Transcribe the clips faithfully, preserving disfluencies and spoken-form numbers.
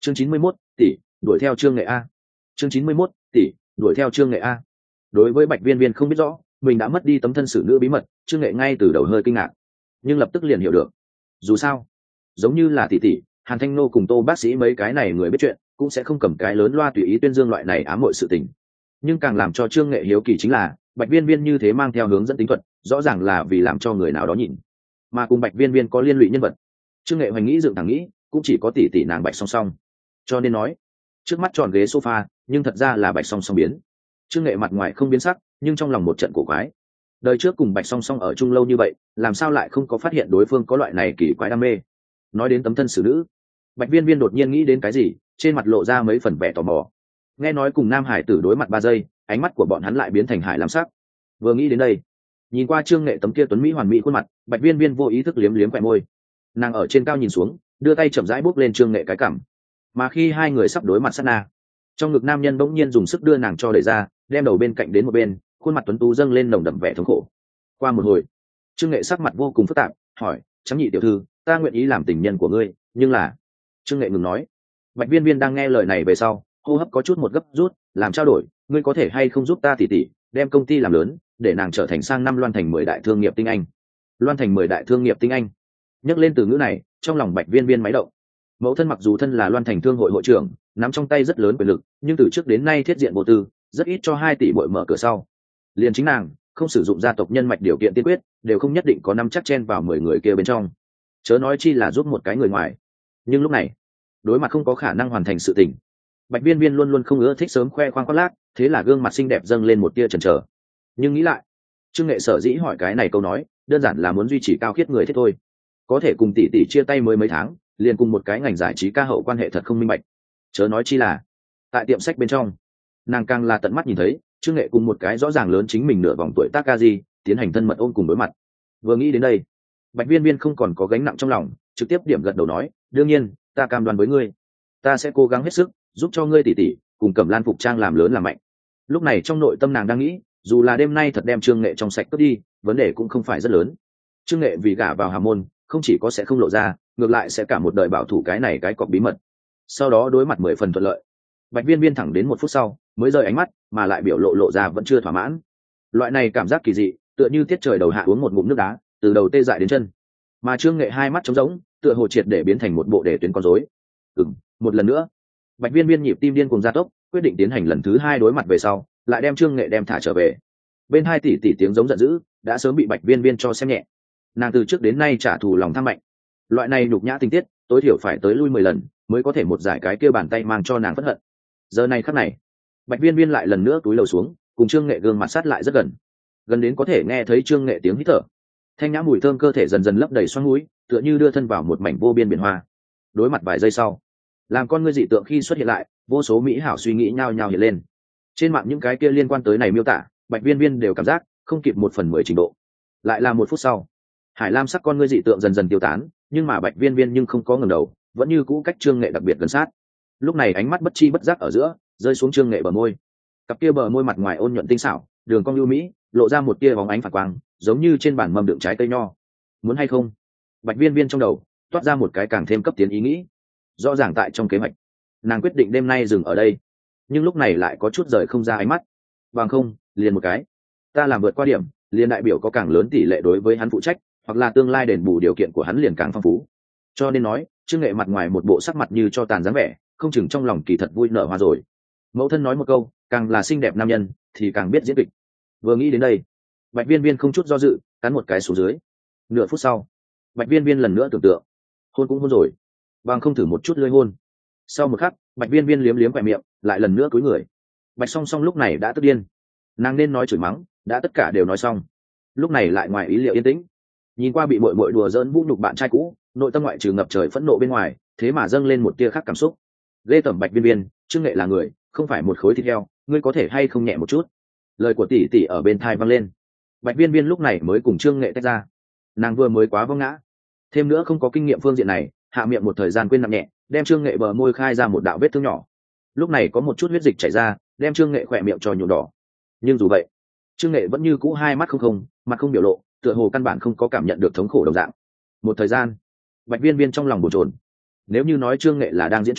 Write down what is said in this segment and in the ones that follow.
chương chín mươi mốt tỷ đuổi theo trương nghệ a chương chín mươi mốt tỷ đuổi theo trương nghệ a Đối với bạch viên viên không biết rõ mình đã mất đi tấm thân xử nữ bí mật, trương nghệ ngay từ đầu hơi kinh ngạc, nhưng lập tức liền hiểu được. Dù sao giống như là tỷ tỷ Hàn Thanh Nô cùng Tô bác sĩ mấy cái này người biết chuyện cũng sẽ không cầm cái lớn loa tùy ý tuyên dương loại này ám muội sự tình. Nhưng càng làm cho trương nghệ hiếu kỳ chính là bạch viên viên như thế mang theo hướng dẫn tính thuật, rõ ràng là vì làm cho người nào đó nhìn, mà cùng bạch viên viên có liên lụy nhân vật. Trương nghệ hoành nghĩ dựng thẳng nghĩ cũng chỉ có tỷ tỷ nàng bạch song song, cho nên nói trước mắt tròn ghế sofa nhưng thật ra là bạch song song biến. Trương nghệ mặt ngoài không biến sắc nhưng trong lòng một trận cổ quái. Đời trước cùng bạch song song ở chung lâu như vậy, làm sao lại không có phát hiện đối phương có loại này kỳ quái đam mê. Nói đến tấm thân xử nữ, bạch viên viên đột nhiên nghĩ đến cái gì, trên mặt lộ ra mấy phần vẻ tò mò. Nghe nói cùng nam hải tử đối mặt ba giây, ánh mắt của bọn hắn lại biến thành hải lam sắc. Vừa nghĩ đến đây, nhìn qua trương nghệ tấm kia tuấn mỹ hoàn mỹ khuôn mặt, bạch viên viên vô ý thức liếm liếm khỏe môi. Nàng ở trên cao nhìn xuống, đưa tay chậm rãi bốc lên trương nghệ cái cằm. Mà khi hai người sắp đối mặt sát na, trong ngực nam nhân bỗng nhiên dùng sức đưa nàng cho đẩy ra, đem đầu bên cạnh đến một bên, khuôn mặt tuấn tú dâng lên nồng đậm vẻ thống khổ. Qua một hồi, trương nghệ sắc mặt vô cùng phức tạp, hỏi: "Chấm nhị tiểu thư, ta nguyện ý làm tình nhân của ngươi, nhưng là..." Trương nghệ ngừng nói. Bạch viên viên đang nghe lời này về sau, hô hấp có chút một gấp rút, làm trao đổi: "Ngươi có thể hay không giúp ta tỉ tỉ đem công ty làm lớn, để nàng trở thành sang năm loan thành mười đại thương nghiệp tinh anh?" Loan thành mười đại thương nghiệp tinh anh. Nhắc lên từ ngữ này, trong lòng bạch viên viên máy động. Mẫu thân mặc dù thân là loan thành thương hội hội trưởng, nắm trong tay rất lớn quyền lực, nhưng từ trước đến nay thiết diện vô tư, rất ít cho hai tỷ bội mở cửa sau. Liền chính nàng không sử dụng gia tộc nhân mạch điều kiện tiên quyết, đều không nhất định có năm chắc chen vào mười người kia bên trong, chớ nói chi là giúp một cái người ngoài. Nhưng lúc này, đối mặt không có khả năng hoàn thành sự tình, bạch viên viên luôn luôn không ưa thích sớm khoe khoang khoác lác, thế là gương mặt xinh đẹp dâng lên một tia chần chờ. Nhưng nghĩ lại, trương nghệ sở dĩ hỏi cái này câu nói, đơn giản là muốn duy trì cao khiết người thế thôi. Có thể cùng tỷ tỷ chia tay mới mấy tháng, liền cùng một cái ngành giải trí ca hậu quan hệ thật không minh bạch. Chớ nói chi là tại tiệm sách bên trong, nàng càng là tận mắt nhìn thấy trương nghệ cùng một cái rõ ràng lớn chính mình nửa vòng tuổi tác ca di tiến hành thân mật ôm cùng đối mặt. Vừa nghĩ đến đây, bạch viên viên không còn có gánh nặng trong lòng, trực tiếp điểm gật đầu nói: "Đương nhiên, ta cam đoan với ngươi, ta sẽ cố gắng hết sức giúp cho ngươi tỷ tỷ cùng Cẩm Lan phục trang làm lớn làm mạnh." Lúc này trong nội tâm nàng đang nghĩ, dù là đêm nay thật đem trương nghệ trong sạch cướp đi, vấn đề cũng không phải rất lớn. Trương nghệ vì gả vào hào môn, không chỉ có sẽ không lộ ra, ngược lại sẽ cả một đời bảo thủ cái này cái cọc bí mật. Sau đó đối mặt mười phần thuận lợi. Bạch viên viên thẳng đến một phút sau mới rời ánh mắt, mà lại biểu lộ lộ ra vẫn chưa thỏa mãn. Loại này cảm giác kỳ dị, tựa như tiết trời đầu hạ uống một ngụm nước đá, từ đầu tê dại đến chân. Mà trương nghệ hai mắt trống rỗng, tựa hồ triệt để biến thành một bộ để tuyến con rối. Ừm, một lần nữa. Bạch viên viên nhịp tim điên cuồng gia tốc, quyết định tiến hành lần thứ hai đối mặt về sau, lại đem trương nghệ đem thả trở về. Bên hai tỷ tỷ tiếng giống giận dữ đã sớm bị bạch viên viên cho xem nhẹ. Nàng từ trước đến nay trả thù lòng tham mạnh, loại này nhục nhã tình tiết tối thiểu phải tới lui mười lần mới có thể một giải cái kia bàn tay mang cho nàng phẫn hận. Giờ này khắc này, bạch viên viên lại lần nữa túi lầu xuống, cùng trương nghệ gương mặt sát lại rất gần, gần đến có thể nghe thấy trương nghệ tiếng hít thở. Thanh nhã mùi thơm cơ thể dần dần lấp đầy xoắn mũi, tựa như đưa thân vào một mảnh vô biên biển hoa. Đối mặt vài giây sau, làm con ngươi dị tượng khi xuất hiện lại, vô số mỹ hảo suy nghĩ nhao nhao hiện lên. Trên mạng những cái kia liên quan tới này miêu tả, bạch viên viên đều cảm giác không kịp một phần mười trình độ. Lại là một phút sau, hải lam sắc con ngươi dị tượng dần dần tiêu tán, nhưng mà bạch viên viên nhưng không có ngẩng đầu, vẫn như cũ cách trương nghệ đặc biệt gần sát. Lúc này ánh mắt bất chi bất giác ở giữa rơi xuống trương nghệ bờ môi. Cặp kia bờ môi mặt ngoài ôn nhuận tinh xảo, đường cong ưu mỹ, lộ ra một tia bóng ánh phản quang, giống như trên bàn mâm đựng trái cây nho. Muốn hay không? Bạch viên viên trong đầu toát ra một cái càng thêm cấp tiến ý nghĩ. Rõ ràng tại trong kế hoạch, nàng quyết định đêm nay dừng ở đây, nhưng lúc này lại có chút rời không ra ánh mắt. Bằng không, liền một cái, ta làm vượt qua điểm, liền đại biểu có càng lớn tỷ lệ đối với hắn phụ trách, hoặc là tương lai đền bù điều kiện của hắn liền càng phong phú. Cho nên nói, trương nghệ mặt ngoài một bộ sắc mặt như cho tàn dáng vẻ, không chừng trong lòng kỳ thật vui nở hoa rồi. Mẫu thân nói một câu, càng là xinh đẹp nam nhân thì càng biết diễn kịch. Vừa nghĩ đến đây, bạch viên viên không chút do dự cắn một cái xuống dưới. Nửa phút sau, bạch viên viên lần nữa tưởng tượng, hôn cũng hôn rồi, bằng không thử một chút lưỡi hôn. Sau một khắc, bạch viên viên liếm liếm khỏe miệng, lại lần nữa cúi người. Bạch song song lúc này đã tức điên, nàng nên nói chửi mắng đã tất cả đều nói xong, lúc này lại ngoài ý liệu yên tĩnh. Nhìn qua bị mội mội đùa giỡn vũ nhục bạn trai cũ, nội tâm ngoại trừ ngập trời phẫn nộ bên ngoài, thế mà dâng lên một tia khác cảm xúc. Ghê tởm bạch viên viên, trương nghệ là người, không phải một khối thịt heo, ngươi có thể hay không nhẹ một chút. Lời của tỷ tỷ ở bên thai vang lên. Bạch viên viên lúc này mới cùng trương nghệ tách ra. Nàng vừa mới quá vong ngã, thêm nữa không có kinh nghiệm phương diện này, hạ miệng một thời gian quên nặng nhẹ, đem trương nghệ bờ môi khai ra một đạo vết thương nhỏ. Lúc này có một chút huyết dịch chảy ra, đem trương nghệ khỏe miệng cho nhuộm đỏ. Nhưng dù vậy, trương nghệ vẫn như cũ hai mắt không không, mặt không biểu lộ, tựa hồ căn bản không có cảm nhận được thống khổ đồng dạng. Một thời gian, bạch viên viên trong lòng bồn chồn. Nếu như nói trương nghệ là đang diễn trò,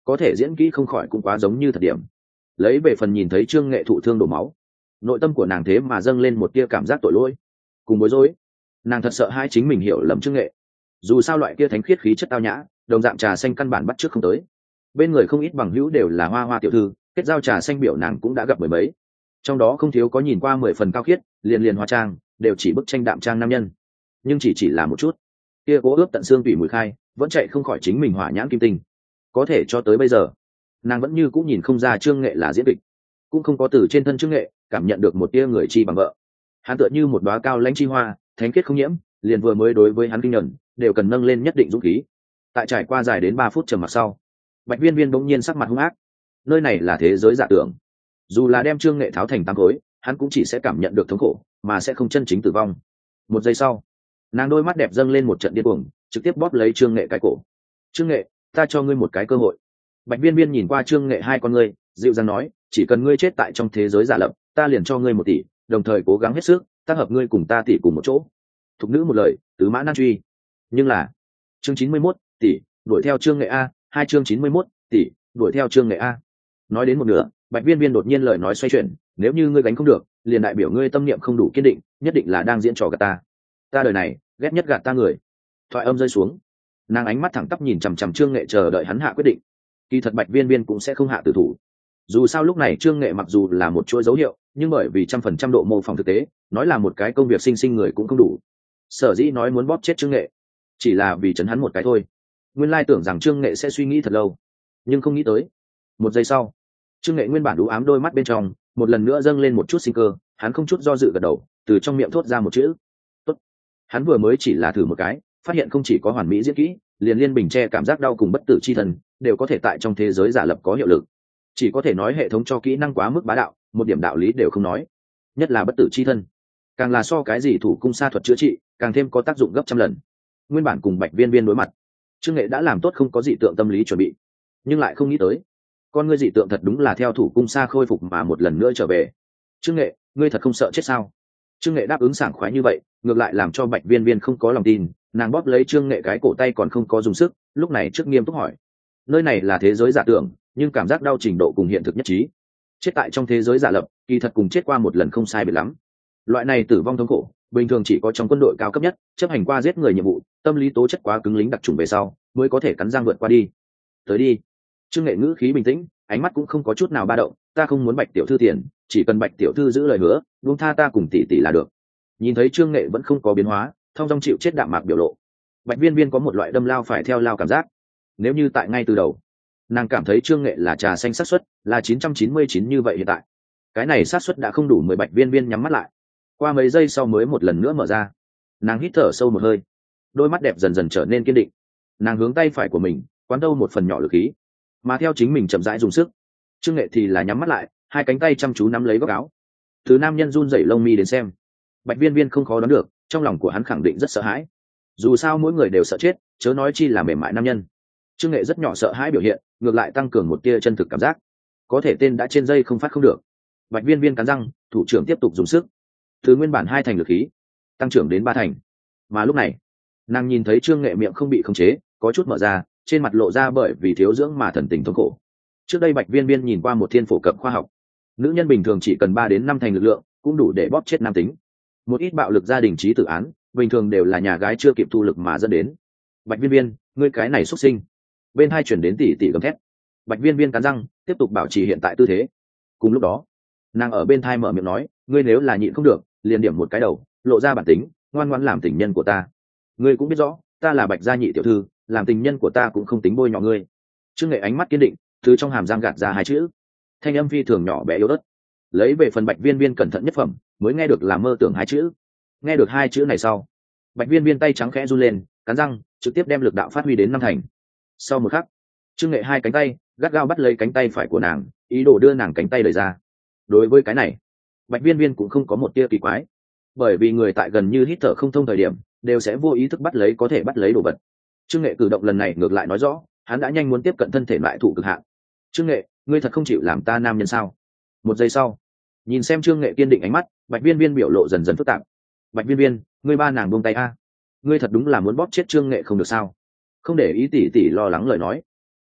có thể diễn kỹ không khỏi cũng quá giống như thật điểm. Lấy về phần nhìn thấy trương nghệ thụ thương đổ máu, nội tâm của nàng thế mà dâng lên một tia cảm giác tội lỗi cùng bối rối. Nàng thật sợ hai chính mình hiểu lầm trương nghệ. Dù sao loại kia thánh khiết khí chất tao nhã, đồng dạng trà xanh căn bản bắt trước không tới. Bên người không ít bằng hữu đều là hoa hoa tiểu thư, kết giao trà xanh biểu nàng cũng đã gặp mười mấy, trong đó không thiếu có nhìn qua mười phần cao khiết, liền liền hoa trang đều chỉ bức tranh đạm trang nam nhân. Nhưng chỉ chỉ là một chút, kia cố ướp tận xương tủy mùi khai vẫn chạy không khỏi chính mình hỏa nhãn kim tinh. Có thể cho tới bây giờ nàng vẫn như cũng nhìn không ra trương nghệ là diễn kịch, cũng không có từ trên thân trương nghệ cảm nhận được một tia người chi bằng vợ. Hắn tựa như một đóa cao lãnh chi hoa, thánh khiết không nhiễm, liền vừa mới đối với hắn kinh nhuận đều cần nâng lên nhất định dũng khí. Tại trải qua dài đến ba phút trầm mặc sau, Bạch Viên Viên bỗng nhiên sắc mặt hung ác. Nơi này là thế giới giả tưởng, dù là đem trương nghệ tháo thành tám khối, hắn cũng chỉ sẽ cảm nhận được thống khổ mà sẽ không chân chính tử vong. Một giây sau, nàng đôi mắt đẹp dâng lên một trận điên cuồng, trực tiếp bóp lấy trương nghệ cái cổ. Trương nghệ, ta cho ngươi một cái cơ hội. Bạch Viên Viên nhìn qua trương nghệ hai con ngươi, dịu dàng nói, chỉ cần ngươi chết tại trong thế giới giả lập, ta liền cho ngươi một tỷ, đồng thời cố gắng hết sức tác hợp ngươi cùng ta tỷ cùng một chỗ. Thục nữ một lời, tứ mã nan truy. Nhưng là chương chín mươi mốt, tỷ đuổi theo trương nghệ a. Hai chương chín mươi mốt, tỷ đuổi theo trương nghệ a. Nói đến một nửa, Bạch Viên Viên đột nhiên lời nói xoay chuyển, nếu như ngươi gánh không được, liền đại biểu ngươi tâm niệm không đủ kiên định, nhất định là đang diễn trò gạt ta. Ta đời này ghét nhất gạt ta người. Thoại âm rơi xuống, nàng ánh mắt thẳng tắp nhìn chằm chằm trương nghệ, chờ đợi hắn hạ quyết định. Kỳ thật Bạch Viên Viên cũng sẽ không hạ tử thủ. Dù sao lúc này trương nghệ mặc dù là một chuỗi dấu hiệu, nhưng bởi vì trăm phần trăm độ mô phỏng thực tế, nói là một cái công việc sinh sinh người cũng không đủ. Sở dĩ nói muốn bóp chết trương nghệ, chỉ là vì chấn hắn một cái thôi. Nguyên lai tưởng rằng trương nghệ sẽ suy nghĩ thật lâu, nhưng không nghĩ tới. Một giây sau, trương nghệ nguyên bản đú ám đôi mắt bên trong một lần nữa dâng lên một chút sinh cơ, hắn không chút do dự gật đầu, từ trong miệng thốt ra một chữ tốt. Hắn vừa mới chỉ là thử một cái, phát hiện không chỉ có hoàn mỹ diễn kỹ, liền liên bình che cảm giác đau cùng bất tử chi thần đều có thể tại trong thế giới giả lập có hiệu lực. Chỉ có thể nói hệ thống cho kỹ năng quá mức bá đạo, một điểm đạo lý đều không nói. Nhất là bất tử chi thân, càng là so cái gì thủ cung sa thuật chữa trị càng thêm có tác dụng gấp trăm lần. Nguyên bản cùng Bạch Viên Viên đối mặt, trương nghệ đã làm tốt không có dị tượng tâm lý chuẩn bị, nhưng lại không nghĩ tới con ngươi dị tượng thật đúng là theo thủ cung sa khôi phục mà một lần nữa trở về. Trương nghệ, ngươi thật không sợ chết sao? Trương nghệ đáp ứng sảng khoái như vậy, ngược lại làm cho Bạch Viên Viên không có lòng tin. Nàng bóp lấy trương nghệ cái cổ tay còn không có dùng sức, lúc này trước nghiêm túc hỏi, nơi này là thế giới giả tưởng, nhưng cảm giác đau trình độ cùng hiện thực nhất trí. Chết tại trong thế giới giả lập, kỳ thật cùng chết qua một lần không sai biệt lắm. Loại này tử vong thống khổ bình thường chỉ có trong quân đội cao cấp nhất, chấp hành qua giết người nhiệm vụ, tâm lý tố chất quá cứng lính đặc trùng về sau mới có thể cắn răng vượt qua đi. Tới đi. Trương nghệ ngữ khí bình tĩnh, ánh mắt cũng không có chút nào ba động. Ta không muốn Bạch tiểu thư tiền, chỉ cần Bạch tiểu thư giữ lời hứa, buông tha ta cùng tỷ tỷ là được. Nhìn thấy trương nghệ vẫn không có biến hóa, thong dong chịu chết đạm mạc biểu lộ, Bạch Viên Viên có một loại đâm lao phải theo lao cảm giác. Nếu như tại ngay từ đầu nàng cảm thấy trương nghệ là trà xanh xác suất là chín trăm chín mươi chín, như vậy hiện tại cái này xác suất đã không đủ. Mười Bạch Viên Viên nhắm mắt lại, qua mấy giây sau mới một lần nữa mở ra. Nàng hít thở sâu một hơi, đôi mắt đẹp dần dần trở nên kiên định. Nàng hướng tay phải của mình quán đâu một phần nhỏ lực khí, mà theo chính mình chậm rãi dùng sức. Trương nghệ thì là nhắm mắt lại, hai cánh tay chăm chú nắm lấy góc áo. Từ nam nhân run rẩy lông mi đến xem, Bạch Viên Viên không khó đoán được, trong lòng của hắn khẳng định rất sợ hãi. Dù sao mỗi người đều sợ chết, chớ nói chi là mềm mại nam nhân. Trương nghệ rất nhỏ sợ hãi biểu hiện, ngược lại tăng cường một tia chân thực cảm giác. Có thể tên đã trên dây không phát không được. Bạch Viên Viên cắn răng, thủ trưởng tiếp tục dùng sức, từ nguyên bản hai thành lực khí tăng trưởng đến ba thành. Mà lúc này nàng nhìn thấy trương nghệ miệng không bị khống chế, có chút mở ra, trên mặt lộ ra bởi vì thiếu dưỡng mà thần tình thống khổ. Trước đây Bạch Viên Viên nhìn qua một thiên phổ cập khoa học, nữ nhân bình thường chỉ cần ba đến năm thành lực lượng cũng đủ để bóp chết nam tính. Một ít bạo lực gia đình trí tử án bình thường đều là nhà gái chưa kịp thu lực mà dẫn đến. Bạch Viên Viên, ngươi cái này xuất sinh. Bên hai chuyển đến tỉ tỉ gầm thét. Bạch Viên Viên cắn răng tiếp tục bảo trì hiện tại tư thế. Cùng lúc đó nàng ở bên thai mở miệng nói, ngươi nếu là nhịn không được liền điểm một cái đầu, lộ ra bản tính, ngoan ngoãn làm tình nhân của ta. Ngươi cũng biết rõ ta là Bạch gia nhị tiểu thư, làm tình nhân của ta cũng không tính bôi nhọ ngươi. Trương nghệ ánh mắt kiên định, từ trong hàm răng gạt ra hai chữ, thanh âm phi thường nhỏ bé yếu ớt. Lấy về phần Bạch Viên Viên cẩn thận nhất phẩm mới nghe được là mơ tưởng hai chữ. Nghe được hai chữ này sau, Bạch Viên Viên tay trắng khẽ run lên, cắn răng trực tiếp đem lực đạo phát huy đến năm thành. Sau một khắc, trương nghệ hai cánh tay gắt gao bắt lấy cánh tay phải của nàng, ý đồ đưa nàng cánh tay đẩy ra. Đối với cái này, Bạch Viên Viên cũng không có một tia kỳ quái, bởi vì người tại gần như hít thở không thông thời điểm đều sẽ vô ý thức bắt lấy có thể bắt lấy đồ vật. Trương nghệ cử động lần này ngược lại nói rõ hắn đã nhanh muốn tiếp cận thân thể loại thủ cực hạn. Trương nghệ, ngươi thật không chịu làm ta nam nhân sao? Một giây sau, nhìn xem trương nghệ kiên định ánh mắt, Bạch Viên Viên biểu lộ dần dần phức tạp. Bạch Viên Viên, ngươi ba nàng buông tay a. Ngươi thật đúng là muốn bóp chết trương nghệ không được sao? Không để ý tỉ tỉ lo lắng lời nói.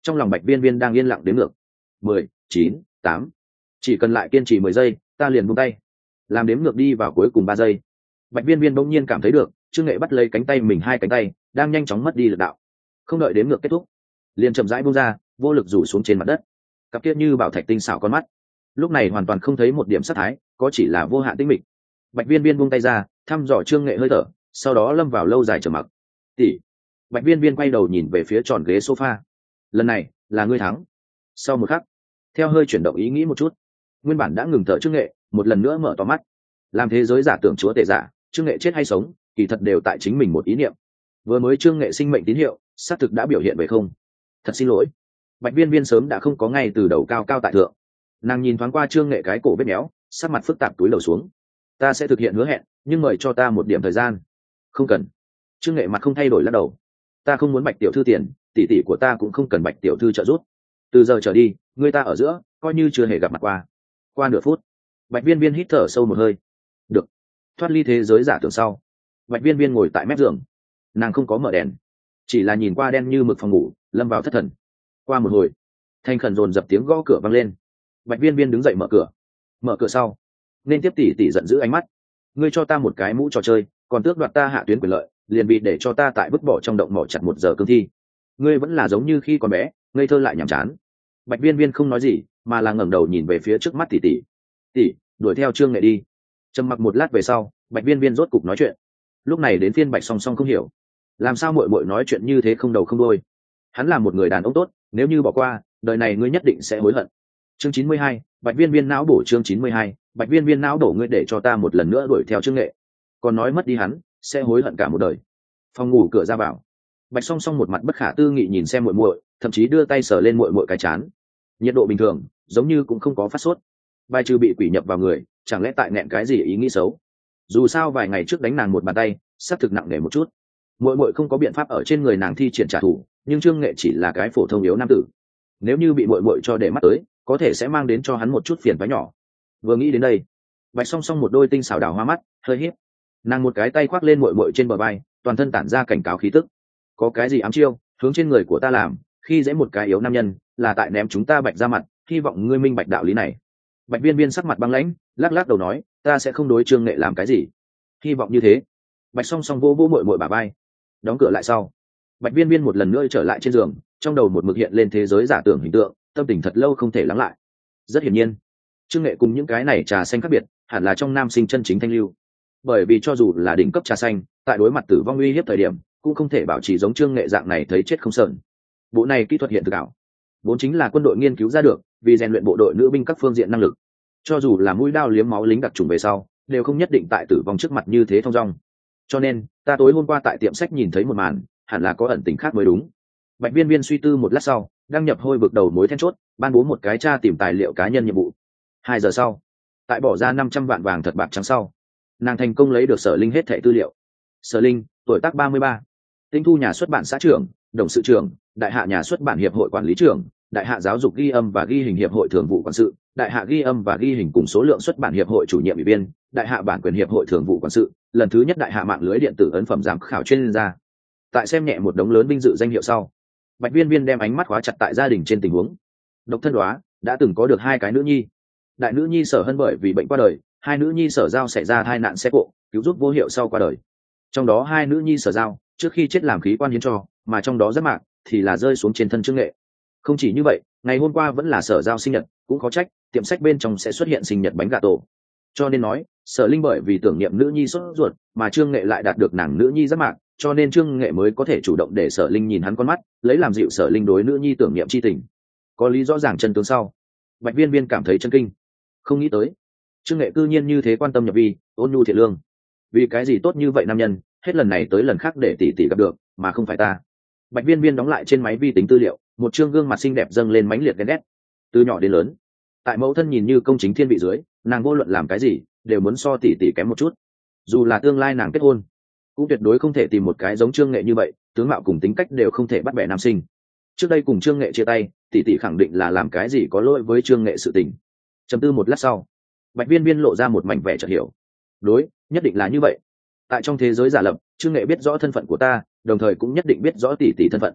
trong lòng bạch viên viên đang yên lặng đến ngược mười chín tám, chỉ cần lại kiên trì mười giây ta liền buông tay. Làm đếm ngược đi vào cuối cùng ba giây, bạch viên viên bỗng nhiên cảm thấy được trương nghệ bắt lấy cánh tay mình hai cánh tay đang nhanh chóng mất đi lực đạo, không đợi đếm ngược kết thúc liền chậm rãi buông ra, vô lực rủ xuống trên mặt đất. Cặp kia như bảo thạch tinh xảo con mắt lúc này hoàn toàn không thấy một điểm sắc thái, có chỉ là vô hạn tĩnh mịch. Bạch viên viên buông tay ra thăm dò trương nghệ hơi thở, sau đó lâm vào lâu dài trầm mặc. Tỷ. Bạch viên viên quay đầu nhìn về phía tròn ghế sofa. Lần này là ngươi thắng. Sau một khắc, theo hơi chuyển động ý nghĩ một chút, nguyên bản đã ngừng thở trương nghệ một lần nữa mở to mắt. Làm thế giới giả tưởng chúa tể giả, trương nghệ chết hay sống kỳ thật đều tại chính mình một ý niệm. Vừa mới trương nghệ sinh mệnh tín hiệu xác thực đã biểu hiện về không. Thật xin lỗi. Bạch viên viên sớm đã không có ngay từ đầu cao cao tại thượng. Nàng nhìn thoáng qua trương nghệ cái cổ vết méo, sắc mặt phức tạp túi đầu xuống. Ta sẽ thực hiện hứa hẹn, nhưng mời cho ta một điểm thời gian. Không cần. Trương nghệ mặt không thay đổi lắc đầu. Ta không muốn bạch tiểu thư tiền, tỷ tỷ của ta cũng không cần bạch tiểu thư trợ giúp. Từ giờ trở đi người ta ở giữa coi như chưa hề gặp mặt qua. Qua nửa phút, bạch viên viên hít thở sâu một hơi. Được. Thoát ly thế giới giả tưởng sau, bạch viên viên ngồi tại mép giường. Nàng không có mở đèn, chỉ là nhìn qua đen như mực phòng ngủ, lâm vào thất thần. Qua một hồi, thanh khẩn dồn dập tiếng gõ cửa vang lên. Bạch viên viên đứng dậy mở cửa. Mở cửa sau, nên tiếp tỷ tỷ giận dữ ánh mắt. Ngươi cho ta một cái mũ trò chơi, còn tước đoạt ta hạ tuyến quyền lợi, liền bị để cho ta tại vứt bỏ trong động mỏ chặt một giờ cương thi. Ngươi vẫn là giống như khi còn bé, ngây thơ lại nhàm chán. Bạch viên viên không nói gì, mà là ngẩng đầu nhìn về phía trước mắt tỷ tỷ. Tỷ, đuổi theo trương nghệ đi. Trầm mặc một lát về sau, bạch viên viên rốt cục nói chuyện. Lúc này đến phiên bạch song song không hiểu, làm sao muội muội nói chuyện như thế không đầu không đuôi. Hắn là một người đàn ông tốt, nếu như bỏ qua đời này ngươi nhất định sẽ hối hận. Chương chín mươi hai, bạch viên viên não bổ. Chương chín mươi hai, bạch viên viên não bổ. Ngươi để cho ta một lần nữa đuổi theo trương nghệ, còn nói mất đi hắn sẽ hối hận cả một đời. Phòng ngủ cửa ra vào, bạch song song một mặt bất khả tư nghị nhìn xem muội muội, thậm chí đưa tay sờ lên muội muội cái trán. Nhiệt độ bình thường, giống như cũng không có phát sốt. Bài trừ bị quỷ nhập vào người, chẳng lẽ tại nẹn cái gì ý nghĩ xấu. Dù sao vài ngày trước đánh nàng một bàn tay xác thực nặng nề một chút, muội muội không có biện pháp ở trên người nàng thi triển trả thù, nhưng trương nghệ chỉ là cái phổ thông yếu nam tử, nếu như bị muội muội cho để mắt tới có thể sẽ mang đến cho hắn một chút phiền toái nhỏ. Vừa nghĩ đến đây, bạch song song một đôi tinh xảo đào hoa mắt hơi híp, nàng một cái tay khoác lên muội muội trên bờ vai, toàn thân tản ra cảnh cáo khí tức. Có cái gì ám chiêu hướng trên người của ta làm, khi dễ một cái yếu nam nhân là tại ném chúng ta bạch ra mặt, hy vọng ngươi minh bạch đạo lý này. Bạch viên viên sắc mặt băng lãnh, lắc lắc đầu nói, ta sẽ không đối trương nghệ làm cái gì. Hy vọng như thế. Bạch song song vô vô muội muội bả vai. Đóng cửa lại sau, bạch viên viên một lần nữa trở lại trên giường, trong đầu một mực hiện lên thế giới giả tưởng hình tượng, tâm tình thật lâu không thể lắng lại. Rất hiển nhiên, trương nghệ cùng những cái này trà xanh khác biệt, hẳn là trong nam sinh chân chính thanh lưu. Bởi vì cho dù là đỉnh cấp trà xanh, tại đối mặt tử vong uy hiếp thời điểm, cũng không thể bảo trì giống trương nghệ dạng này thấy chết không sờn. Bộ này kỹ thuật hiện thực ảo, vốn chính là quân đội nghiên cứu ra được, vì rèn luyện bộ đội nữ binh các phương diện năng lực. Cho dù là mũi đao liếm máu lính đặc trùng về sau, đều không nhất định tại tử vong trước mặt như thế thong dong. Cho nên, ta tối hôm qua tại tiệm sách nhìn thấy một màn, hẳn là có ẩn tình khác mới đúng. Bạch viên viên suy tư một lát sau, đăng nhập hôi vực đầu mối then chốt, ban bố một cái tra tìm tài liệu cá nhân nhiệm vụ. Hai giờ sau, tại bỏ ra năm trăm vạn vàng thật bạc trắng sau, nàng thành công lấy được Sở Linh hết thẻ tư liệu. Sở Linh, tuổi tác ba mươi ba, tinh thu nhà xuất bản xã trưởng, đồng sự trưởng, đại hạ nhà xuất bản hiệp hội quản lý trưởng, đại hạ giáo dục ghi âm và ghi hình hiệp hội thường vụ quản sự, đại hạ ghi âm và ghi hình cùng số lượng xuất bản hiệp hội chủ nhiệm ủy viên, đại hạ bản quyền hiệp hội thường vụ quản sự, lần thứ nhất đại hạ mạng lưới điện tử ấn phẩm giám khảo chuyên gia. Tại xem nhẹ một đống lớn vinh dự danh hiệu sau, bạch viên viên đem ánh mắt khóa chặt tại gia đình trên tình huống. Độc thân đoá đã từng có được hai cái nữ nhi, đại nữ nhi Sở Hân bởi vì bệnh qua đời, hai nữ nhi Sở Giao xảy ra tai nạn xe cộ cứu giúp vô hiệu sau qua đời. Trong đó hai nữ nhi Sở Giao trước khi chết làm khí quan hiến cho, mà trong đó rất mạng thì là rơi xuống trên thân trương nghệ. Không chỉ như vậy, ngày hôm qua vẫn là Sở Giao sinh nhật, cũng có trách tiệm sách bên trong sẽ xuất hiện sinh nhật bánh gà tổ. Cho nên nói Sở Linh bởi vì tưởng niệm nữ nhi sốt ruột, mà trương nghệ lại đạt được nàng nữ nhi rất mạng, cho nên trương nghệ mới có thể chủ động để Sở Linh nhìn hắn con mắt, lấy làm dịu Sở Linh đối nữ nhi tưởng niệm chi tình. Có lý rõ ràng chân tướng sau, bạch viên viên cảm thấy chân kinh. Không nghĩ tới trương nghệ cư nhiên như thế quan tâm nhập vi, ôn nhu thiện lương. Vì cái gì tốt như vậy nam nhân, hết lần này tới lần khác để tỷ tỷ gặp được, mà không phải ta. Bạch viên viên đóng lại trên máy vi tính tư liệu, một trương gương mặt xinh đẹp dâng lên mãnh liệt ghen ghét. Từ nhỏ đến lớn, tại mẫu thân nhìn như công chính thiên vị dưới, nàng vô luận làm cái gì đều muốn so tỷ tỷ kém một chút. Dù là tương lai nàng kết hôn, cũng tuyệt đối không thể tìm một cái giống trương nghệ như vậy, tướng mạo cùng tính cách đều không thể bắt bẻ nam sinh. Trước đây cùng trương nghệ chia tay, tỷ tỷ khẳng định là làm cái gì có lỗi với trương nghệ sự tình. Trầm tư một lát sau, bạch viên viên lộ ra một mảnh vẻ chợt hiểu. Đối, nhất định là như vậy. Tại trong thế giới giả lập, trương nghệ biết rõ thân phận của ta, đồng thời cũng nhất định biết rõ tỷ tỷ thân phận.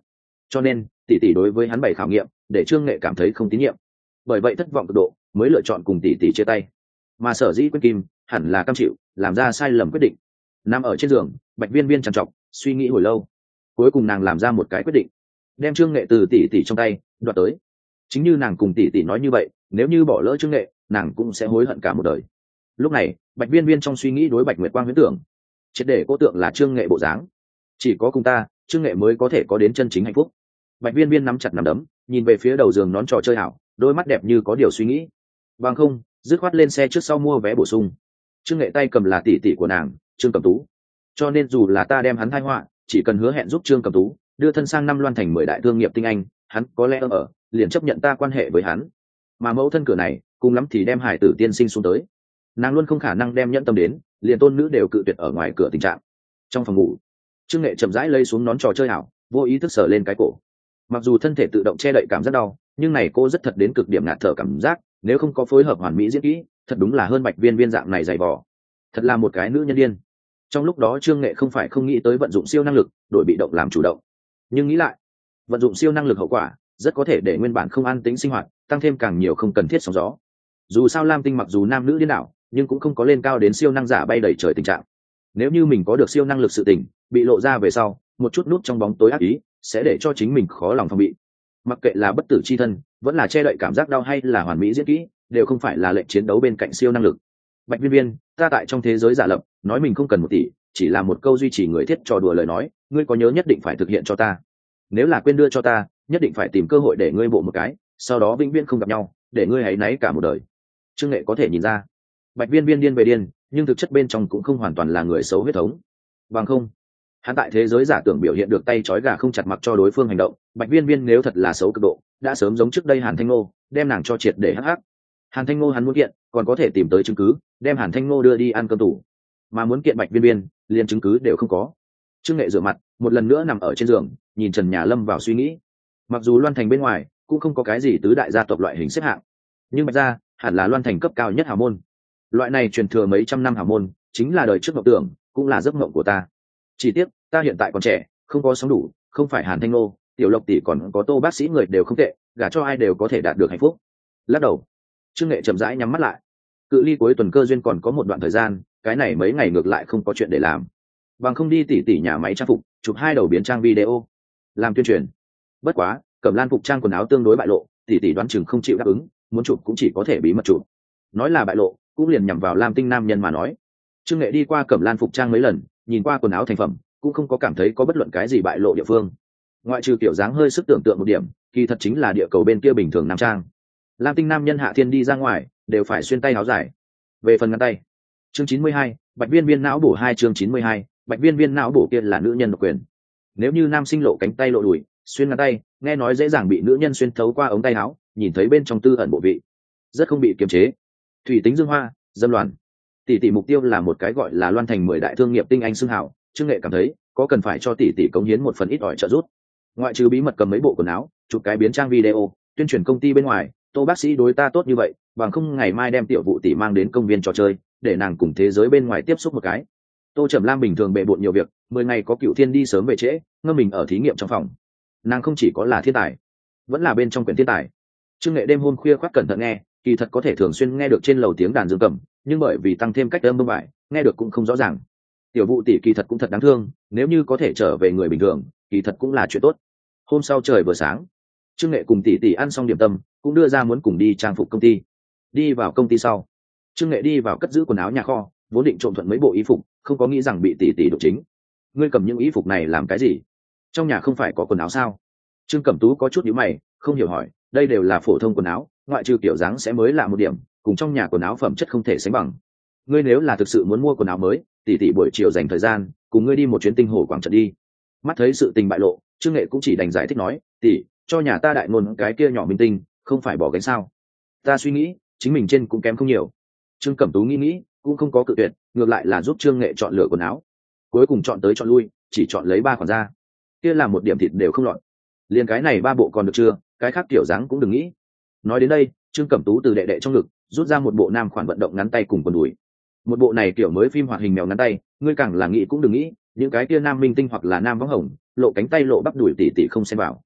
cho nên tỷ tỷ đối với hắn bày khảo nghiệm để trương nghệ cảm thấy không tín nhiệm, bởi vậy thất vọng cực độ mới lựa chọn cùng tỷ tỷ chia tay. Mà sở dĩ Quyên Kim hẳn là cam chịu làm ra sai lầm quyết định. Nằm ở trên giường, Bạch Viên Viên trằn trọc suy nghĩ hồi lâu, cuối cùng nàng làm ra một cái quyết định, đem trương nghệ từ tỷ tỷ trong tay đoạt tới. Chính như nàng cùng tỷ tỷ nói như vậy, nếu như bỏ lỡ trương nghệ nàng cũng sẽ hối hận cả một đời. Lúc này Bạch Viên Viên trong suy nghĩ đối Bạch Nguyệt Quang huyễn tưởng, triệt để cô tượng là trương nghệ bộ dáng, chỉ có cùng ta trương nghệ mới có thể có đến chân chính hạnh phúc. Bạch Viên Viên nắm chặt nắm đấm, nhìn về phía đầu giường nón trò chơi hảo, đôi mắt đẹp như có điều suy nghĩ. Bằng không dứt khoát lên xe trước sau mua vé bổ sung. Trương nghệ tay cầm là tỷ tỷ của nàng Trương Cẩm Tú, cho nên dù là ta đem hắn thai họa, chỉ cần hứa hẹn giúp Trương Cẩm Tú đưa thân sang năm loan thành mười đại thương nghiệp tinh anh, hắn có lẽ ở liền chấp nhận ta quan hệ với hắn. Mà mẫu thân cửa này cùng lắm thì đem hải tử tiên sinh xuống tới, nàng luôn không khả năng đem nhẫn tâm đến liền tôn nữ đều cự tuyệt ở ngoài cửa tình trạng. Trong phòng ngủ, Trương nghệ chậm rãi lấy xuống nón trò chơi hảo, vô ý thức sờ lên cái cổ. Mặc dù thân thể tự động che đậy cảm giác đau, nhưng này cô rất thật đến cực điểm ngạt thở cảm giác, nếu không có phối hợp hoàn mỹ diễn kỹ, thật đúng là hơn Bạch Viên Viên dạng này dày vò. Thật là một cái nữ nhân điên. Trong lúc đó Trương nghệ không phải không nghĩ tới vận dụng siêu năng lực đổi bị động làm chủ động, nhưng nghĩ lại, vận dụng siêu năng lực hậu quả rất có thể để nguyên bản không an tính sinh hoạt tăng thêm càng nhiều không cần thiết sóng gió. Dù sao Lam Tinh mặc dù nam nữ điên đảo, nhưng cũng không có lên cao đến siêu năng giả bay đầy trời tình trạng. Nếu như mình có được siêu năng lực sự tình bị lộ ra về sau, một chút nút trong bóng tối ác ý sẽ để cho chính mình khó lòng phòng bị. Mặc kệ là bất tử chi thân, vẫn là che đậy cảm giác đau hay là hoàn mỹ diễn kỹ, đều không phải là lệnh chiến đấu bên cạnh siêu năng lực. Bạch Viên Viên, ta tại trong thế giới giả lập nói mình không cần một tỷ, chỉ là một câu duy trì người thiết trò đùa lời nói, ngươi có nhớ nhất định phải thực hiện cho ta. Nếu là quên đưa cho ta, nhất định phải tìm cơ hội để ngươi bộ một cái, sau đó vĩnh viễn không gặp nhau, để ngươi hãy náy cả một đời. Trương nghệ có thể nhìn ra, Bạch Viên Viên điên về điên, nhưng thực chất bên trong cũng không hoàn toàn là người xấu huyết thống. Bằng không, hắn tại thế giới giả tưởng biểu hiện được tay trói gà không chặt mặc cho đối phương hành động. Bạch Viên Viên nếu thật là xấu cực độ, đã sớm giống trước đây Hàn Thanh Ngô đem nàng cho triệt để hắc hắc. Hàn Thanh Ngô hắn muốn kiện còn có thể tìm tới chứng cứ đem Hàn Thanh Ngô đưa đi ăn cơm tủ, mà muốn kiện Bạch Viên Viên liền chứng cứ đều không có. Trương nghệ rửa mặt một lần nữa nằm ở trên giường, nhìn trần nhà lâm vào suy nghĩ. Mặc dù Loan Thành bên ngoài cũng không có cái gì tứ đại gia tộc loại hình xếp hạng, nhưng Bạch gia hẳn là Loan Thành cấp cao nhất hào môn. Loại này truyền thừa mấy trăm năm hào môn chính là đời trước mộng tưởng, cũng là giấc mộng của ta. Chỉ tiếc ta hiện tại còn trẻ, không có sống đủ, không phải Hàn Thanh Ngô, Tiểu Lộc tỷ còn có Tô bác sĩ người đều không tệ, gả cho ai đều có thể đạt được hạnh phúc. Lắc đầu, Trương nghệ chậm rãi nhắm mắt lại. Cự ly cuối tuần cơ duyên còn có một đoạn thời gian, cái này mấy ngày ngược lại không có chuyện để làm, bằng không đi tỉ tỉ nhà máy trang phục chụp hai đầu biến trang video làm tuyên truyền. Bất quá Cẩm Lan phục trang quần áo tương đối bại lộ, tỉ tỉ đoán chừng không chịu đáp ứng, muốn chụp cũng chỉ có thể bí mật chụp. Nói là bại lộ cũng liền nhằm vào Lam Tinh nam nhân mà nói. Trương nghệ đi qua Cẩm Lan phục trang mấy lần, nhìn qua quần áo thành phẩm, cũng không có cảm thấy có bất luận cái gì bại lộ địa phương, ngoại trừ kiểu dáng hơi sức tưởng tượng một điểm, kỳ thật chính là địa cầu bên kia bình thường nam trang. Lam Tinh nam nhân hạ thiên đi ra ngoài đều phải xuyên tay áo dài. Về phần ngắn tay, chương chín mươi hai, Bạch Viên Viên não bổ hai chương chín mươi hai, Bạch Viên Viên não bổ kia là nữ nhân độc quyền. Nếu như nam sinh lộ cánh tay lộ đùi, xuyên ngắn tay, nghe nói dễ dàng bị nữ nhân xuyên thấu qua ống tay áo, nhìn thấy bên trong tư ẩn bộ vị, rất không bị kiềm chế. Thủy tính dương hoa, dâm loạn. Tỷ tỷ mục tiêu là một cái gọi là Loan Thành mười đại thương nghiệp tinh anh xưng hào, Trương nghệ cảm thấy có cần phải cho tỷ tỷ cống hiến một phần ít ỏi trợ giúp. Ngoại trừ bí mật cầm mấy bộ quần áo, chụp cái biến trang video, tuyên truyền công ty bên ngoài, Tô bác sĩ đối ta tốt như vậy, bằng không ngày mai đem tiểu vụ tỷ mang đến công viên trò chơi, để nàng cùng thế giới bên ngoài tiếp xúc một cái. Tô Trầm Lam bình thường bệ bội nhiều việc, mười ngày có Cựu Thiên đi sớm về trễ, ngâm mình ở thí nghiệm trong phòng. Nàng không chỉ có là thiên tài, vẫn là bên trong quyển thiên tài. Trương nghệ đêm hôm khuya khoác cẩn thận nghe, kỳ thật có thể thường xuyên nghe được trên lầu tiếng đàn dương cầm, nhưng bởi vì tăng thêm cách âm bông bại, nghe được cũng không rõ ràng. Tiểu vụ tỷ kỳ thật cũng thật đáng thương, nếu như có thể trở về người bình thường, kỳ thật cũng là chuyện tốt. Hôm sau trời vừa sáng, Trương nghệ cùng tỷ tỷ ăn xong điểm tâm, cũng đưa ra muốn cùng đi trang phục công ty. Đi vào công ty sau, Trương nghệ đi vào cất giữ quần áo nhà kho, vốn định trộm thuận mấy bộ y phục, không có nghĩ rằng bị tỷ tỷ đụng chính. Ngươi cầm những y phục này làm cái gì? Trong nhà không phải có quần áo sao? Trương Cẩm Tú có chút nhíu mày, không hiểu hỏi, đây đều là phổ thông quần áo, ngoại trừ kiểu dáng sẽ mới lạ một điểm, cùng trong nhà quần áo phẩm chất không thể sánh bằng. Ngươi nếu là thực sự muốn mua quần áo mới, tỷ tỷ buổi chiều dành thời gian, cùng ngươi đi một chuyến tinh hồ quảng trận đi. Mắt thấy sự tình bại lộ, Trương nghệ cũng chỉ đành giải thích nói, tỷ, cho nhà ta đại ngôn cái kia nhỏ minh tinh, không phải bỏ gánh sao? Ta suy nghĩ, chính mình trên cũng kém không nhiều. Trương Cẩm Tú nghĩ nghĩ, cũng không có cự tuyệt, ngược lại là giúp Trương nghệ chọn lựa quần áo. Cuối cùng chọn tới chọn lui, chỉ chọn lấy ba khoản ra. Kia là một điểm thịt đều không lọt. Liên cái này ba bộ còn được chưa, cái khác kiểu dáng cũng đừng nghĩ. Nói đến đây, Trương Cẩm Tú từ đệ đệ trong ngực rút ra một bộ nam khoản vận động ngắn tay cùng quần đùi. Một bộ này kiểu mới phim hoạt hình mèo ngắn tay, ngươi càng là nghĩ cũng đừng nghĩ, những cái kia nam minh tinh hoặc là nam võng hồng, lộ cánh tay lộ bắp đùi tỉ tỉ không xem vào.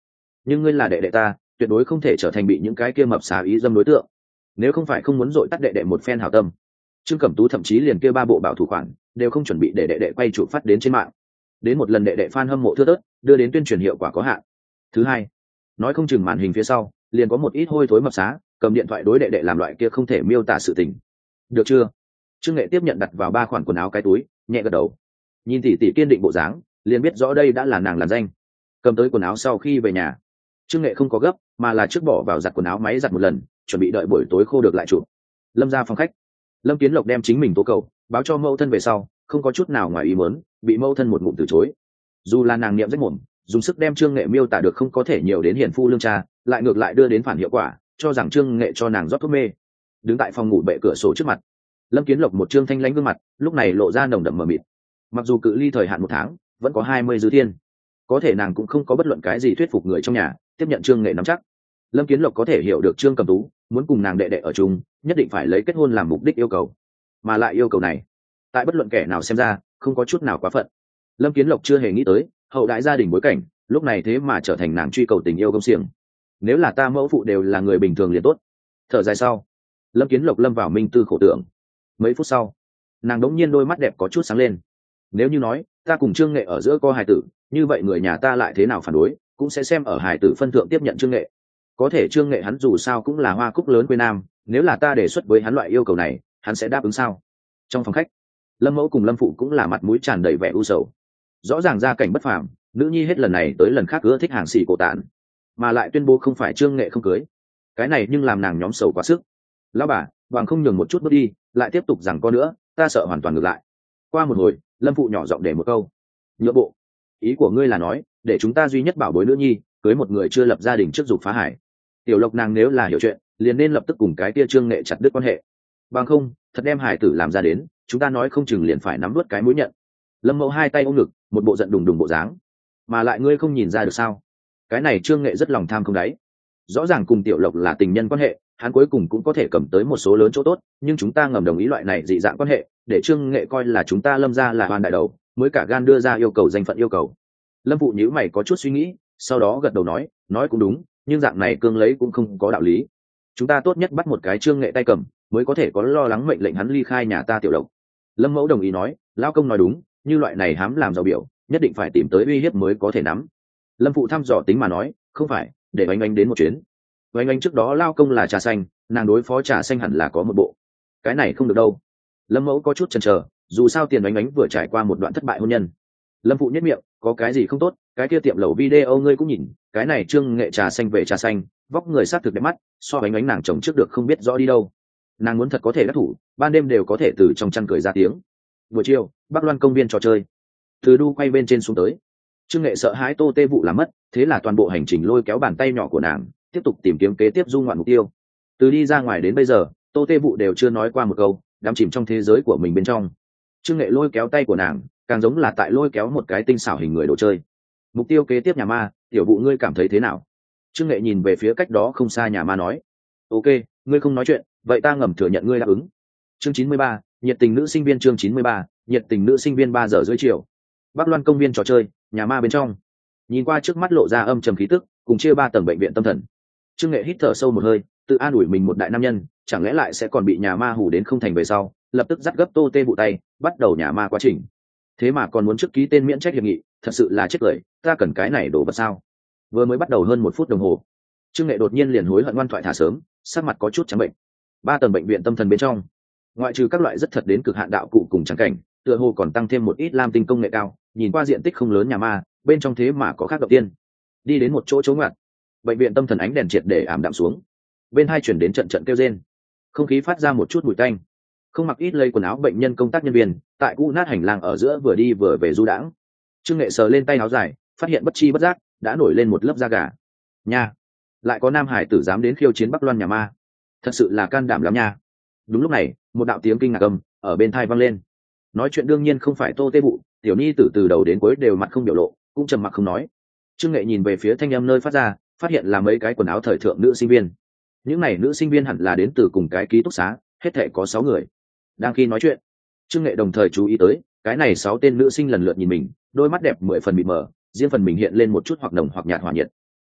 nhưng ngươi là đệ đệ ta, tuyệt đối không thể trở thành bị những cái kia mập xà ý dâm đối tượng, nếu không phải không muốn dội tắt đệ đệ một phen hảo tâm. Trương Cẩm Tú thậm chí liền kia ba bộ bảo thủ khoản đều không chuẩn bị để đệ đệ quay chụp phát đến trên mạng. Đến một lần đệ đệ fan hâm mộ thưa thớt, đưa đến tuyên truyền hiệu quả có hạn. Thứ hai, nói không chừng màn hình phía sau liền có một ít hôi thối mập xá cầm điện thoại đối đệ đệ làm loại kia không thể miêu tả sự tình. Được chưa? Trương Nghệ tiếp nhận đặt vào ba khoản quần áo cái túi, nhẹ gật đầu. Nhìn tỷ tỷ kiên định bộ dáng, liền biết rõ đây đã là nàng làn danh. Cầm tới quần áo sau khi về nhà, Trương Nghệ không có gấp, mà là trước bỏ vào giặt quần áo máy giặt một lần, chuẩn bị đợi buổi tối khô được lại chụp. Lâm ra phòng khách, Lâm Kiến Lộc đem chính mình tố cầu báo cho mẫu thân về sau, không có chút nào ngoài ý muốn, bị mẫu thân một ngụm từ chối. Dù là nàng niệm rách mồm, dùng sức đem Trương Nghệ miêu tả được không có thể nhiều đến hiền phu lương cha, lại ngược lại đưa đến phản hiệu quả, cho rằng Trương Nghệ cho nàng rót thuốc mê. Đứng tại phòng ngủ bệ cửa sổ trước mặt, Lâm Kiến Lộc một trương thanh lãnh gương mặt, lúc này lộ ra nồng đậm mờ mịt. Mặc dù cự ly thời hạn một tháng, vẫn có hai mươi dư thiên, có thể nàng cũng không có bất luận cái gì thuyết phục người trong nhà tiếp nhận Trương Nghệ nắm chắc. Lâm Kiến Lộc có thể hiểu được Trương Cẩm Tú muốn cùng nàng đệ đệ ở chung, nhất định phải lấy kết hôn làm mục đích yêu cầu, mà lại yêu cầu này, tại bất luận kẻ nào xem ra, không có chút nào quá phận. Lâm Kiến Lộc chưa hề nghĩ tới, hậu đại gia đình bối cảnh, lúc này thế mà trở thành nàng truy cầu tình yêu công xiềng. Nếu là ta mẫu phụ đều là người bình thường liền tốt. Thở dài sau, Lâm Kiến Lộc lâm vào minh tư khổ tưởng. Mấy phút sau, nàng đống nhiên đôi mắt đẹp có chút sáng lên. Nếu như nói ta cùng Trương Nghệ ở giữa có hài tử, như vậy người nhà ta lại thế nào phản đối, cũng sẽ xem ở hài tử phân thượng tiếp nhận Trương Nghệ. Có thể Trương Nghệ hắn dù sao cũng là hoa cúc lớn quê nam, nếu là ta đề xuất với hắn loại yêu cầu này, hắn sẽ đáp ứng sao? Trong phòng khách, Lâm Mẫu cùng Lâm Phụ cũng là mặt mũi tràn đầy vẻ u sầu. Rõ ràng gia cảnh bất phàm, nữ nhi hết lần này tới lần khác ưa thích hàng xì cổ tản, mà lại tuyên bố không phải Trương Nghệ không cưới. Cái này nhưng làm nàng nhóm sầu quá sức. Lão bà, bằng không nhường một chút bước đi, lại tiếp tục rằng co nữa, ta sợ hoàn toàn ngược lại. Qua một hồi, Lâm Phụ nhỏ giọng để một câu: nhượng bộ. Ý của ngươi là nói, để chúng ta duy nhất bảo bối nữ nhi cưới một người chưa lập gia đình trước dục phá hải. Tiểu Lộc nàng nếu là hiểu chuyện, liền nên lập tức cùng cái tia Trương Nghệ chặt đứt quan hệ. Bằng không, thật đem hải tử làm ra đến, chúng ta nói không chừng liền phải nắm vớt cái mũi nhận. Lâm Mẫu hai tay ôm ngực, một bộ giận đùng đùng bộ dáng. Mà lại ngươi không nhìn ra được sao? Cái này Trương Nghệ rất lòng tham không đáy. Rõ ràng cùng Tiểu Lộc là tình nhân quan hệ, hắn cuối cùng cũng có thể cầm tới một số lớn chỗ tốt, nhưng chúng ta ngầm đồng ý loại này dị dạng quan hệ, để Trương Nghệ coi là chúng ta Lâm gia là hoàn đại đầu, mới cả gan đưa ra yêu cầu danh phận yêu cầu. Lâm Phụ nhíu mày có chút suy nghĩ, sau đó gật đầu nói, nói cũng đúng, nhưng dạng này cương lấy cũng không có đạo lý. Chúng ta tốt nhất bắt một cái Trương Nghệ tay cầm, mới có thể có lo lắng mệnh lệnh hắn ly khai nhà ta Tiểu Lộc. Lâm Mẫu đồng ý nói, lão công nói đúng, như loại này hám làm giàu biểu, nhất định phải tìm tới uy hiếp mới có thể nắm. Lâm Phụ thăm dò tính mà nói, không phải, để Oanh Oanh đến một chuyến. Oanh Oanh trước đó lao công là trà xanh, nàng đối phó trà xanh hẳn là có một bộ. Cái này không được đâu. Lâm Mẫu có chút chần chờ, dù sao Tiền Oanh Oanh vừa trải qua một đoạn thất bại hôn nhân. Lâm Phụ nhất miệng, có cái gì không tốt, cái kia tiệm lẩu video ngươi cũng nhìn, cái này Trương Nghệ trà xanh về trà xanh, vóc người sát thực đẹp mắt, so Oanh Oanh nàng chồng trước được không biết rõ đi đâu. Nàng muốn thật có thể đắc thủ, ban đêm đều có thể từ trong chăn cười ra tiếng. Buổi chiều, Bắc Loan công viên trò chơi, từ đu quay bên trên xuống tới. Trương Nghệ sợ hãi Tô Tê Vụ làm mất, thế là toàn bộ hành trình lôi kéo bàn tay nhỏ của nàng, tiếp tục tìm kiếm kế tiếp du ngoạn mục tiêu. Từ đi ra ngoài đến bây giờ, Tô Tê Vụ đều chưa nói qua một câu, đắm chìm trong thế giới của mình bên trong. Trương Nghệ lôi kéo tay của nàng, càng giống là tại lôi kéo một cái tinh xảo hình người đồ chơi. Mục tiêu kế tiếp nhà ma, Tiểu Vụ ngươi cảm thấy thế nào? Trương Nghệ nhìn về phía cách đó không xa nhà ma nói, ok, ngươi không nói chuyện, vậy ta ngầm thừa nhận ngươi đáp ứng. Chương chín mươi ba, nhiệt tình nữ sinh viên. Chương chín mươi ba, nhiệt tình nữ sinh viên. Ba giờ rưỡi chiều, Bắc Loan công viên trò chơi, nhà ma bên trong. Nhìn qua trước mắt lộ ra âm trầm khí tức, cùng chia ba tầng bệnh viện tâm thần. Trương Nghệ hít thở sâu một hơi, tự an ủi mình một đại nam nhân, chẳng lẽ lại sẽ còn bị nhà ma hù đến không thành về sau, lập tức dắt gấp Tô Tê Vụ tay, bắt đầu nhà ma quá trình. Thế mà còn muốn trước ký tên miễn trách hiệp nghị, thật sự là chết cười, ta cần cái này đổ vật sao? Vừa mới bắt đầu hơn một phút đồng hồ, Trương Nghệ đột nhiên liền hối hận ngoan thoại thả sớm, sắc mặt có chút trắng bệnh. Ba tầng bệnh viện tâm thần bên trong, ngoại trừ các loại rất thật đến cực hạn đạo cụ cùng trắng cảnh, tựa hồ còn tăng thêm một ít lam tinh công nghệ cao, nhìn qua diện tích không lớn nhà ma, bên trong thế mà có khác đầu tiên. Đi đến một chỗ chỗ ngoặt, bệnh viện tâm thần ánh đèn triệt để ảm đạm xuống, bên hai chuyển đến trận trận kêu rên, không khí phát ra một chút mùi tanh. Không mặc ít lấy quần áo bệnh nhân công tác nhân viên, tại cũ nát hành lang ở giữa vừa đi vừa về du đãng. Trương Nghệ sờ lên tay áo dài, phát hiện bất chi bất giác đã nổi lên một lớp da gà. Nha, lại có nam hải tử dám đến khiêu chiến Bắc Loan nhà ma, thật sự là can đảm lắm nha. Đúng lúc này, một đạo tiếng kinh ngạc âm ở bên tai vang lên. Nói chuyện đương nhiên không phải Tô Tê Vụ, tiểu nhi tử từ đầu đến cuối đều mặt không biểu lộ, cũng trầm mặc không nói. Trương Nghệ nhìn về phía thanh âm nơi phát ra, phát hiện là mấy cái quần áo thời thượng nữ sinh viên. Những này nữ sinh viên hẳn là đến từ cùng cái ký túc xá, hết thảy có sáu người. Đang khi nói chuyện, Trương Nghệ đồng thời chú ý tới, cái này sáu tên nữ sinh lần lượt nhìn mình, đôi mắt đẹp mười phần mịt mờ, riêng phần mình hiện lên một chút hoặc nồng hoặc nhạt hỏa nhiệt.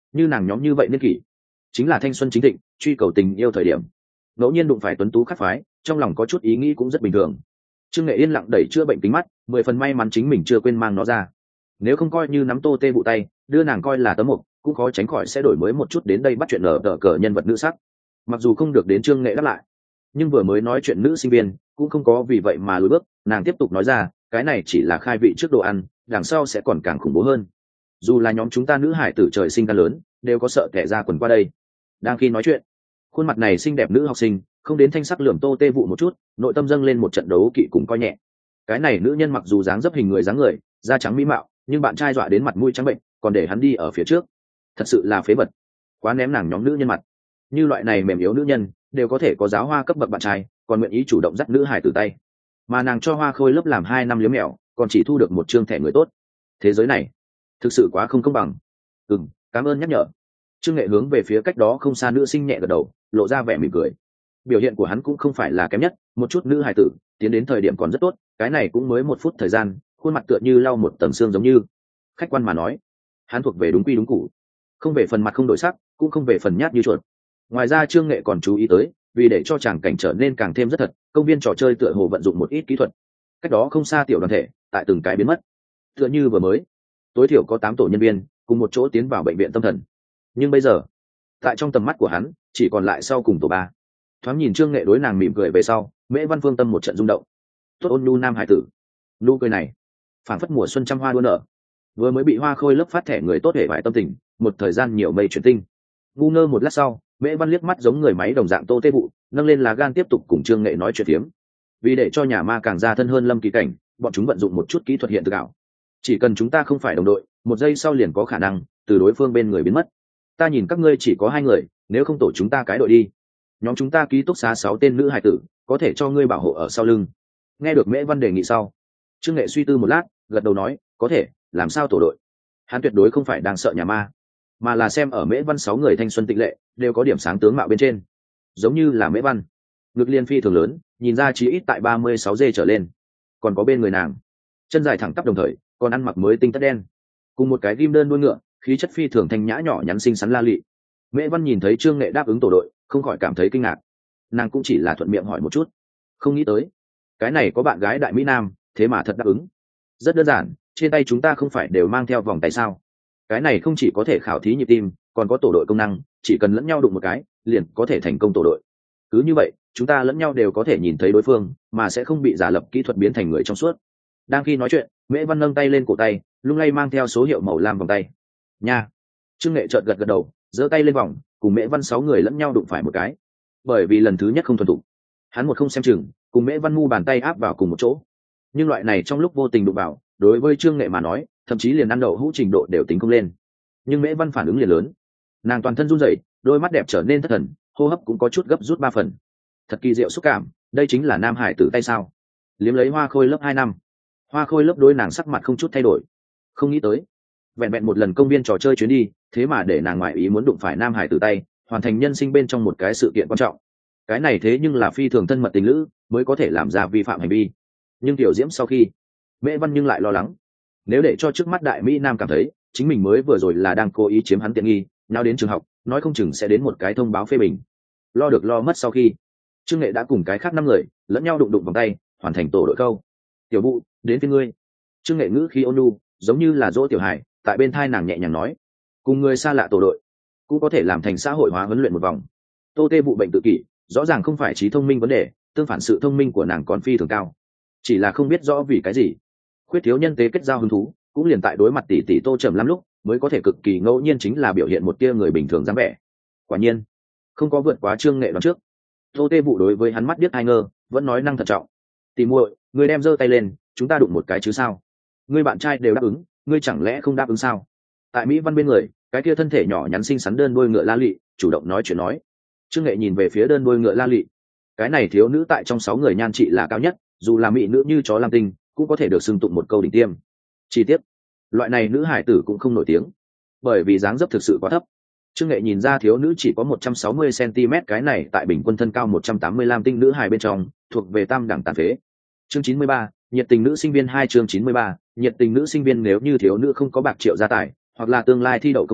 như nàng nhóm như vậy niên kỷ chính là thanh xuân chính thịnh, truy cầu tình yêu thời điểm, ngẫu nhiên đụng phải tuấn tú khắc phái, trong lòng có chút ý nghĩ cũng rất bình thường. Trương Nghệ yên lặng đẩy chữa bệnh kính mắt, mười phần may mắn chính mình chưa quên mang nó ra, nếu không coi như nắm Tô Tê Vụ tay đưa nàng coi là tấm mục, cũng khó tránh khỏi sẽ đổi mới một chút đến đây bắt chuyện nở tờ cờ nhân vật nữ sắc. Mặc dù không được đến Trương Nghệ đáp lại, nhưng vừa mới nói chuyện nữ sinh viên cũng không có vì vậy mà lùi bước, nàng tiếp tục nói ra, cái này chỉ là khai vị trước đồ ăn, đằng sau sẽ còn càng khủng bố hơn. Dù là nhóm chúng ta nữ hải tử trời sinh ca lớn, đều có sợ kẻ ra quần qua đây. Đang khi nói chuyện, khuôn mặt này xinh đẹp nữ học sinh không đến thanh sắc lườm Tô Tê Vụ một chút, nội tâm dâng lên một trận đấu kỵ cùng coi nhẹ. Cái này nữ nhân mặc dù dáng dấp hình người dáng người, da trắng mỹ mạo, nhưng bạn trai dọa đến mặt mũi trắng bệnh, còn để hắn đi ở phía trước, thật sự là phế vật, quá ném nàng nhóm nữ nhân mặt. Như loại này mềm yếu nữ nhân đều có thể có giáo hoa cấp bậc bạn trai, còn nguyện ý chủ động dắt nữ hải từ tay, mà nàng cho Hoa Khôi lớp làm hai năm liếm mèo, còn chỉ thu được một trương thẻ người tốt. Thế giới này thực sự quá không công bằng. Ừm, cảm ơn nhắc nhở. Trương Nghệ hướng về phía cách đó không xa nữ sinh nhẹ gật đầu, lộ ra vẻ mỉm cười. Biểu hiện của hắn cũng không phải là kém nhất, một chút nữ hải tử tiến đến thời điểm còn rất tốt, cái này cũng mới một phút thời gian, khuôn mặt tựa như lau một tầng xương giống như. Khách quan mà nói, hắn thuộc về đúng quy đúng củ, không về phần mặt không đổi sắc, cũng không về phần nhát như chuột. Ngoài ra Trương Nghệ còn chú ý tới, vì để cho tràng cảnh trở nên càng thêm rất thật, công viên trò chơi tựa hồ vận dụng một ít kỹ thuật. Cách đó không xa tiểu đoàn thể tại từng cái biến mất, tựa như vừa mới tối thiểu có tám tổ nhân viên cùng một chỗ tiến vào bệnh viện tâm thần, nhưng bây giờ tại trong tầm mắt của hắn chỉ còn lại sau cùng tổ ba. Thoáng nhìn Trương Nghệ đối nàng mỉm cười về sau, Mễ Văn Phương tâm một trận rung động. Tốt ôn nhu nam hải tử, nụ cười này phảng phất mùa xuân trăm hoa đua nở. Vừa mới bị Hoa Khôi lớp phát thẻ người tốt hề vải tâm tình, một thời gian nhiều mây chuyển tinh. Ngu ngơ một lát sau, Mễ Văn liếc mắt giống người máy đồng dạng Tô Tê Vụ, nâng lên lá gan tiếp tục cùng Trương Nghệ nói chuyện phiếm. Vì để cho nhà ma càng ra thân hơn Lâm Kỳ Cảnh, bọn chúng vận dụng một chút kỹ thuật hiện thực ảo. Chỉ cần chúng ta không phải đồng đội, một giây sau liền có khả năng từ đối phương bên người biến mất. Ta nhìn các ngươi chỉ có hai người, nếu không tổ chúng ta cái đội đi. Nhóm chúng ta ký túc xá sáu tên nữ hải tử, có thể cho ngươi bảo hộ ở sau lưng. Nghe được Mễ Văn đề nghị sau, Trương Nghệ suy tư một lát, gật đầu nói, có thể, làm sao tổ đội? Hắn tuyệt đối không phải đang sợ nhà ma, mà là xem ở Mễ Văn sáu người thanh xuân tịnh lệ, đều có điểm sáng tướng mạo bên trên. Giống như là Mễ Văn, ngực liên phi thường lớn, nhìn ra chí ít tại ba mươi sáu giây trở lên. Còn có bên người nàng, chân dài thẳng tắp đồng thời, còn ăn mặc mới tinh tất đen, cùng một cái ghim đơn đuôi ngựa, khí chất phi thường thanh nhã nhỏ nhắn xinh xắn la lị. Mễ Văn nhìn thấy Trương Nghệ đáp ứng tổ đội, không khỏi cảm thấy kinh ngạc. Nàng cũng chỉ là thuận miệng hỏi một chút, không nghĩ tới cái này có bạn gái đại mỹ nam, thế mà thật đáp ứng. Rất đơn giản, trên tay chúng ta không phải đều mang theo vòng tay sao? Cái này không chỉ có thể khảo thí nhịp tim, còn có tổ đội công năng, chỉ cần lẫn nhau đụng một cái, liền có thể thành công tổ đội. Cứ như vậy, chúng ta lẫn nhau đều có thể nhìn thấy đối phương, mà sẽ không bị giả lập kỹ thuật biến thành người trong suốt. Đang khi nói chuyện, Mễ Văn nâng tay lên cổ tay, lung lay mang theo số hiệu màu lam vòng tay. Nha. Trương Nghệ chợt gật gật đầu, giơ tay lên vòng, cùng Mễ Văn sáu người lẫn nhau đụng phải một cái. Bởi vì lần thứ nhất không thuần thục, hắn một không xem chừng, cùng Mễ Văn mu bàn tay áp vào cùng một chỗ. Nhưng loại này trong lúc vô tình đụng vào, đối với Trương Nghệ mà nói, thậm chí liền ăn đậu hũ trình độ đều tính không lên. Nhưng Mễ Văn phản ứng liền lớn, nàng toàn thân run rẩy, đôi mắt đẹp trở nên thất thần, hô hấp cũng có chút gấp rút ba phần. Thật kỳ diệu xúc cảm, đây chính là nam hải tử tay sao? Liếm lấy Hoa Khôi lớp hai năm, Hoa Khôi lớp đối nàng sắc mặt không chút thay đổi. Không nghĩ tới, vẹn vẹn một lần công viên trò chơi chuyến đi, thế mà để nàng ngoại ý muốn đụng phải nam hải tử tay, hoàn thành nhân sinh bên trong một cái sự kiện quan trọng. Cái này thế nhưng là phi thường thân mật tình lữ mới có thể làm ra vi phạm hành vi. Nhưng tiểu diễm sau khi, Mễ Văn nhưng lại lo lắng, nếu để cho trước mắt đại mỹ nam cảm thấy chính mình mới vừa rồi là đang cố ý chiếm hắn tiện nghi, nào đến trường học nói không chừng sẽ đến một cái thông báo phê bình. Lo được lo mất sau khi, Trương Nghệ đã cùng cái khác năm người lẫn nhau đụng đụng vòng tay, hoàn thành tổ đội câu. Tiểu Vụ, đến phía ngươi. Trương Nghệ ngữ khí ôn nhu, giống như là dỗ tiểu hài, tại bên thai nàng nhẹ nhàng nói, cùng người xa lạ tổ đội cũng có thể làm thành xã hội hóa huấn luyện một vòng. Tô Tê Vụ bệnh tự kỷ, rõ ràng không phải trí thông minh vấn đề, tương phản sự thông minh của nàng còn phi thường cao, chỉ là không biết rõ vì cái gì khuyết thiếu nhân tế kết giao hứng thú, cũng liền tại đối mặt tỷ tỷ Tô Trầm lắm lúc mới có thể cực kỳ ngẫu nhiên chính là biểu hiện một tia người bình thường dáng vẻ. Quả nhiên không có vượt quá Trương Nghệ đoán trước. Tô Tê Vụ đối với hắn mắt biết ai ngơ, vẫn nói năng thận trọng, tỷ muội, người đem giơ tay lên, chúng ta đụng một cái chứ sao? Ngươi bạn trai đều đáp ứng, ngươi chẳng lẽ không đáp ứng sao? Tại Mỹ Văn bên người, cái kia thân thể nhỏ nhắn xinh xắn đơn đuôi ngựa La Lị chủ động nói chuyện nói. Trương Nghệ nhìn về phía đơn đuôi ngựa La Lị, cái này thiếu nữ tại trong sáu người nhan trị là cao nhất, dù là mỹ nữ như chó lam tinh cũng có thể được xưng tụng một câu đỉnh tiêm. Chi tiết, loại này nữ hải tử cũng không nổi tiếng, bởi vì dáng dấp thực sự quá thấp. Trương Nghệ nhìn ra thiếu nữ chỉ có một trăm sáu mươi xăng-ti-mét, cái này tại bình quân thân cao một trăm tám mươi lăm tinh nữ hài bên trong, thuộc về tam đẳng tàn phế. Chương chín mươi ba, nhiệt tình nữ sinh viên hai chương chín mươi ba, nhiệt tình nữ sinh viên nếu như thiếu nữ không có bạc triệu gia tài, hoặc là tương lai thi đậu công chức,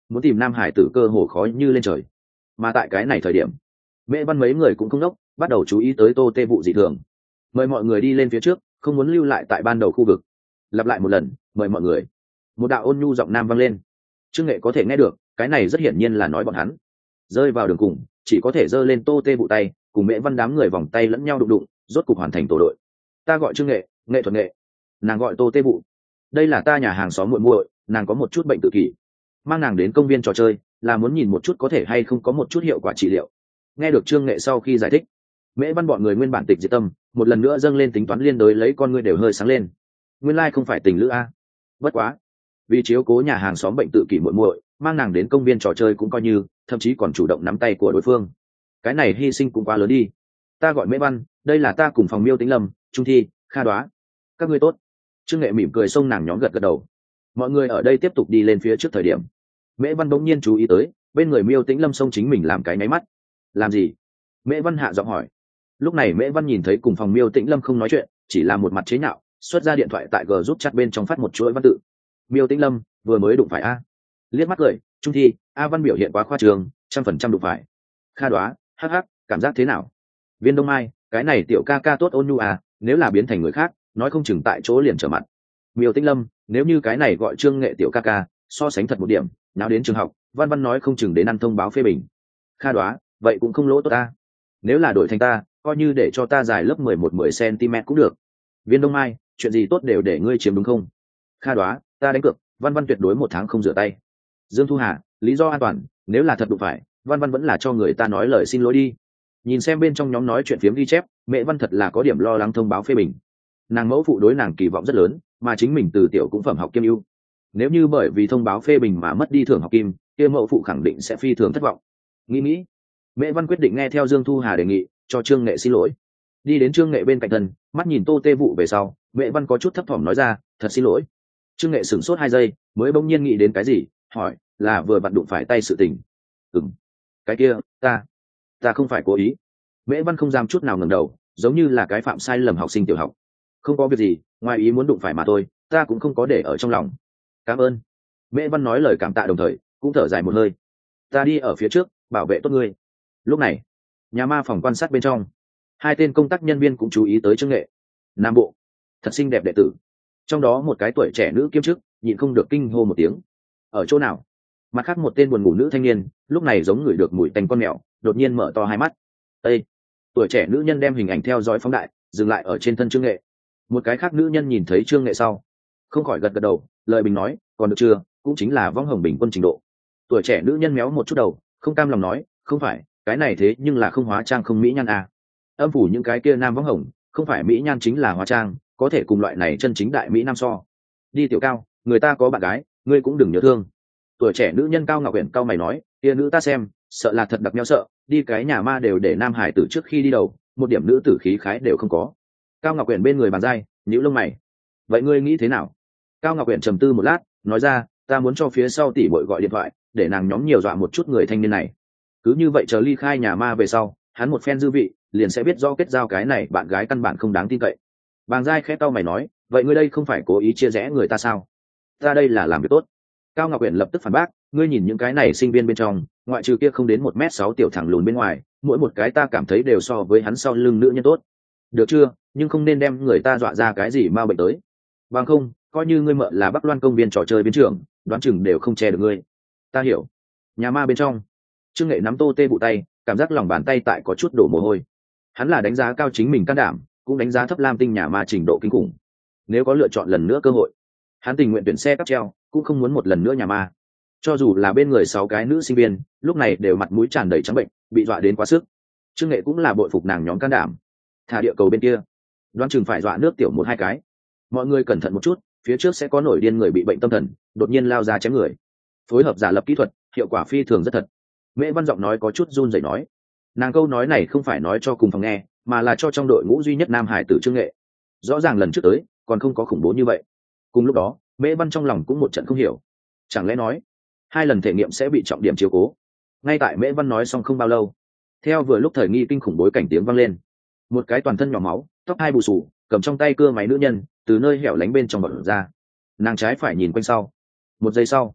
muốn tìm nam hải tử cơ hồ khó như lên trời. Mà tại cái này thời điểm, mẹ văn mấy người cũng không đốc, bắt đầu chú ý tới tô tê vụ dị thường. Mời mọi người đi lên phía trước, không muốn lưu lại tại ban đầu khu vực. Lặp lại một lần, mời mọi người. Một đạo ôn nhu giọng nam vang lên. Trương Nghệ có thể nghe được, cái này rất hiển nhiên là nói bọn hắn. Rơi vào đường cùng, chỉ có thể giơ lên tô tê vụ tay, cùng mẹ văn đám người vòng tay lẫn nhau đụng đụng, rốt cục hoàn thành tổ đội. Ta gọi Trương Nghệ, nghệ thuật nghệ. Nàng gọi tô tê vụ. Đây là ta nhà hàng xóm muội muội, nàng có một chút bệnh tự kỷ, mang nàng đến công viên trò chơi là muốn nhìn một chút có thể hay không có một chút hiệu quả trị liệu. Nghe được Trương Nghệ sau khi giải thích, mễ văn bọn người nguyên bản tịch diệt tâm một lần nữa dâng lên tính toán liên đối lấy con ngươi đều hơi sáng lên. Nguyên lai không phải tình lữ a. Bất quá, vì chiếu cố nhà hàng xóm bệnh tự kỷ muội muội, mang nàng đến công viên trò chơi cũng coi như, thậm chí còn chủ động nắm tay của đối phương. Cái này hy sinh cũng quá lớn đi. Ta gọi mễ văn, đây là ta cùng phòng Miêu Tĩnh Lâm, Trung Thi, Kha Đoá. Các ngươi tốt. Trương Nghệ mỉm cười xông nàng nhóm gật gật đầu. Mọi người ở đây tiếp tục đi lên phía trước thời điểm, mễ văn bỗng nhiên chú ý tới bên người Miêu Tĩnh Lâm xông chính mình làm cái nháy mắt. Làm gì? Mễ văn hạ giọng hỏi. Lúc này mễ văn nhìn thấy cùng phòng Miêu Tĩnh Lâm không nói chuyện, chỉ là một mặt chế nhạo, xuất ra điện thoại tại g giúp chat bên trong phát một chuỗi văn tự. Miêu Tĩnh Lâm vừa mới đụng phải a. Liếc mắt cười. Trung Thi, a văn biểu hiện quá khoa trương, trăm phần trăm đụng phải. Kha Đoá, hắc hắc, cảm giác thế nào? Viên Đông Mai, cái này tiểu ca ca tốt ôn nhu à, nếu là biến thành người khác nói không chừng tại chỗ liền trở mặt. Miêu Tĩnh Lâm, nếu như cái này gọi Trương Nghệ tiểu ca ca so sánh thật một điểm, nào đến trường học văn văn nói không chừng đến ăn thông báo phê bình. Kha Đoá, vậy cũng không lỗ tốt ta, nếu là đổi thành ta coi như để cho ta dài lớp mười một mười cm cũng được. Viên Đông Mai, chuyện gì tốt đều để ngươi chiếm đúng không? Kha Đoá, ta đánh cược văn văn tuyệt đối một tháng không rửa tay. Dương Thu Hà, lý do an toàn, nếu là thật đụng phải văn văn vẫn là cho người ta nói lời xin lỗi đi. Nhìn xem bên trong nhóm nói chuyện phiếm ghi chép, mẹ văn thật là có điểm lo lắng thông báo phê bình. Nàng mẫu phụ đối nàng kỳ vọng rất lớn, mà chính mình từ tiểu cũng phẩm học kiêm ưu. Nếu như bởi vì thông báo phê bình mà mất đi thưởng học kim, kia mẫu phụ khẳng định sẽ phi thường thất vọng. Nghĩ nghĩ, mẹ văn quyết định nghe theo Dương Thu Hà đề nghị, cho Trương Nghệ xin lỗi. Đi đến Trương Nghệ bên cạnh thân, mắt nhìn tô tê vụ về sau, mẹ văn có chút thấp thỏm nói ra, thật xin lỗi. Trương Nghệ sửng sốt hai giây, mới bỗng nhiên nghĩ đến cái gì, hỏi, là vừa vặn đụng phải tay sự tình. Ừm, cái kia, ta, ta không phải cố ý. Mễ văn không dám chút nào ngẩng đầu, giống như là cái phạm sai lầm học sinh tiểu học. Không có việc gì, ngoài ý muốn đụng phải mà thôi, ta cũng không có để ở trong lòng. Cảm ơn. Mễ văn nói lời cảm tạ đồng thời cũng thở dài một hơi. Ta đi ở phía trước, bảo vệ tốt ngươi. Lúc này, nhà ma phòng quan sát bên trong, hai tên công tác nhân viên cũng chú ý tới Trương Nghệ. Nam Bộ, thật xinh đẹp đệ tử. Trong đó một cái tuổi trẻ nữ kiêm chức nhịn không được kinh hô một tiếng. Ở chỗ nào? Mặt khác một tên buồn ngủ nữ thanh niên lúc này giống ngửi được mùi tanh con mèo, đột nhiên mở to hai mắt. Ê! Tuổi trẻ nữ nhân đem hình ảnh theo dõi phóng đại, dừng lại ở trên thân Trương Nghệ. Một cái khác nữ nhân nhìn thấy Trương Nghệ sau, không khỏi gật gật đầu, lời bình nói, còn được chưa, cũng chính là võng hồng bình quân trình độ. Tuổi trẻ nữ nhân méo một chút đầu, không cam lòng nói, không phải, cái này thế nhưng là không hóa trang không mỹ nhan à. Âm phủ những cái kia nam võng hồng, không phải mỹ nhan chính là hóa trang, có thể cùng loại này chân chính đại mỹ nam so. Đi Tiểu Cao, người ta có bạn gái, ngươi cũng đừng nhớ thương. Tuổi trẻ nữ nhân Cao Ngọc Uyển cao mày nói, kia nữ ta xem, sợ là thật đặc nhau sợ, đi cái nhà ma đều để nam hải tử trước khi đi đầu, một điểm nữ tử khí khái đều không có. Cao Ngọc Uyển bên người bàn dai, nhíu lông mày. Vậy ngươi nghĩ thế nào? Cao Ngọc Uyển trầm tư một lát, nói ra, ta muốn cho phía sau tỷ muội gọi điện thoại, để nàng nhóm nhiều dọa một chút người thanh niên này. Cứ như vậy chờ ly khai nhà ma về sau, hắn một phen dư vị, liền sẽ biết do kết giao cái này bạn gái căn bản không đáng tin cậy. Bàn dai khẽ cau mày nói, vậy ngươi đây không phải cố ý chia rẽ người ta sao? Ta đây là làm việc tốt. Cao Ngọc Uyển lập tức phản bác, ngươi nhìn những cái này sinh viên bên trong, ngoại trừ kia không đến một mét sáu tiểu thẳng lùn bên ngoài, mỗi một cái ta cảm thấy đều so với hắn sau lưng nữ nhân tốt. Được chưa, nhưng không nên đem người ta dọa ra cái gì ma bệnh tới. Bằng không, coi như ngươi mợ là Bắc Loan công viên trò chơi biến trưởng, đoán chừng đều không che được ngươi. Ta hiểu. Nhà ma bên trong, Trương Nghệ nắm tô tê bụ tay, cảm giác lòng bàn tay tại có chút đổ mồ hôi. Hắn là đánh giá cao chính mình can đảm, cũng đánh giá thấp Lam Tinh nhà ma trình độ kinh khủng. Nếu có lựa chọn lần nữa cơ hội, hắn tình nguyện tuyển xe cáp treo, cũng không muốn một lần nữa nhà ma. Cho dù là bên người sáu cái nữ sinh viên, lúc này đều mặt mũi tràn đầy trắng bệnh, bị dọa đến quá sức. Trương Nghệ cũng là bội phục nàng nhóm can đảm. Thả địa cầu bên kia, đoán chừng phải dọa nước tiểu một hai cái. Mọi người cẩn thận một chút, phía trước sẽ có nổi điên người bị bệnh tâm thần, đột nhiên lao ra chém người. Phối hợp giả lập kỹ thuật, hiệu quả phi thường rất thật. Mễ Văn giọng nói có chút run rẩy nói, nàng câu nói này không phải nói cho cùng phòng nghe, mà là cho trong đội ngũ duy nhất nam hải tử Trương Nghệ. Rõ ràng lần trước tới còn không có khủng bố như vậy. Cùng lúc đó, Mễ Văn trong lòng cũng một trận không hiểu, chẳng lẽ nói hai lần thể nghiệm sẽ bị trọng điểm chiếu cố. Ngay tại Mễ Văn nói xong không bao lâu, theo vừa lúc thời nghi kinh khủng bối cảnh tiếng vang lên, một cái toàn thân nhỏ máu, tóc hai bù xù, cầm trong tay cưa máy nữ nhân từ nơi hẻo lánh bên trong bật ra. Nàng trái phải nhìn quanh sau, một giây sau,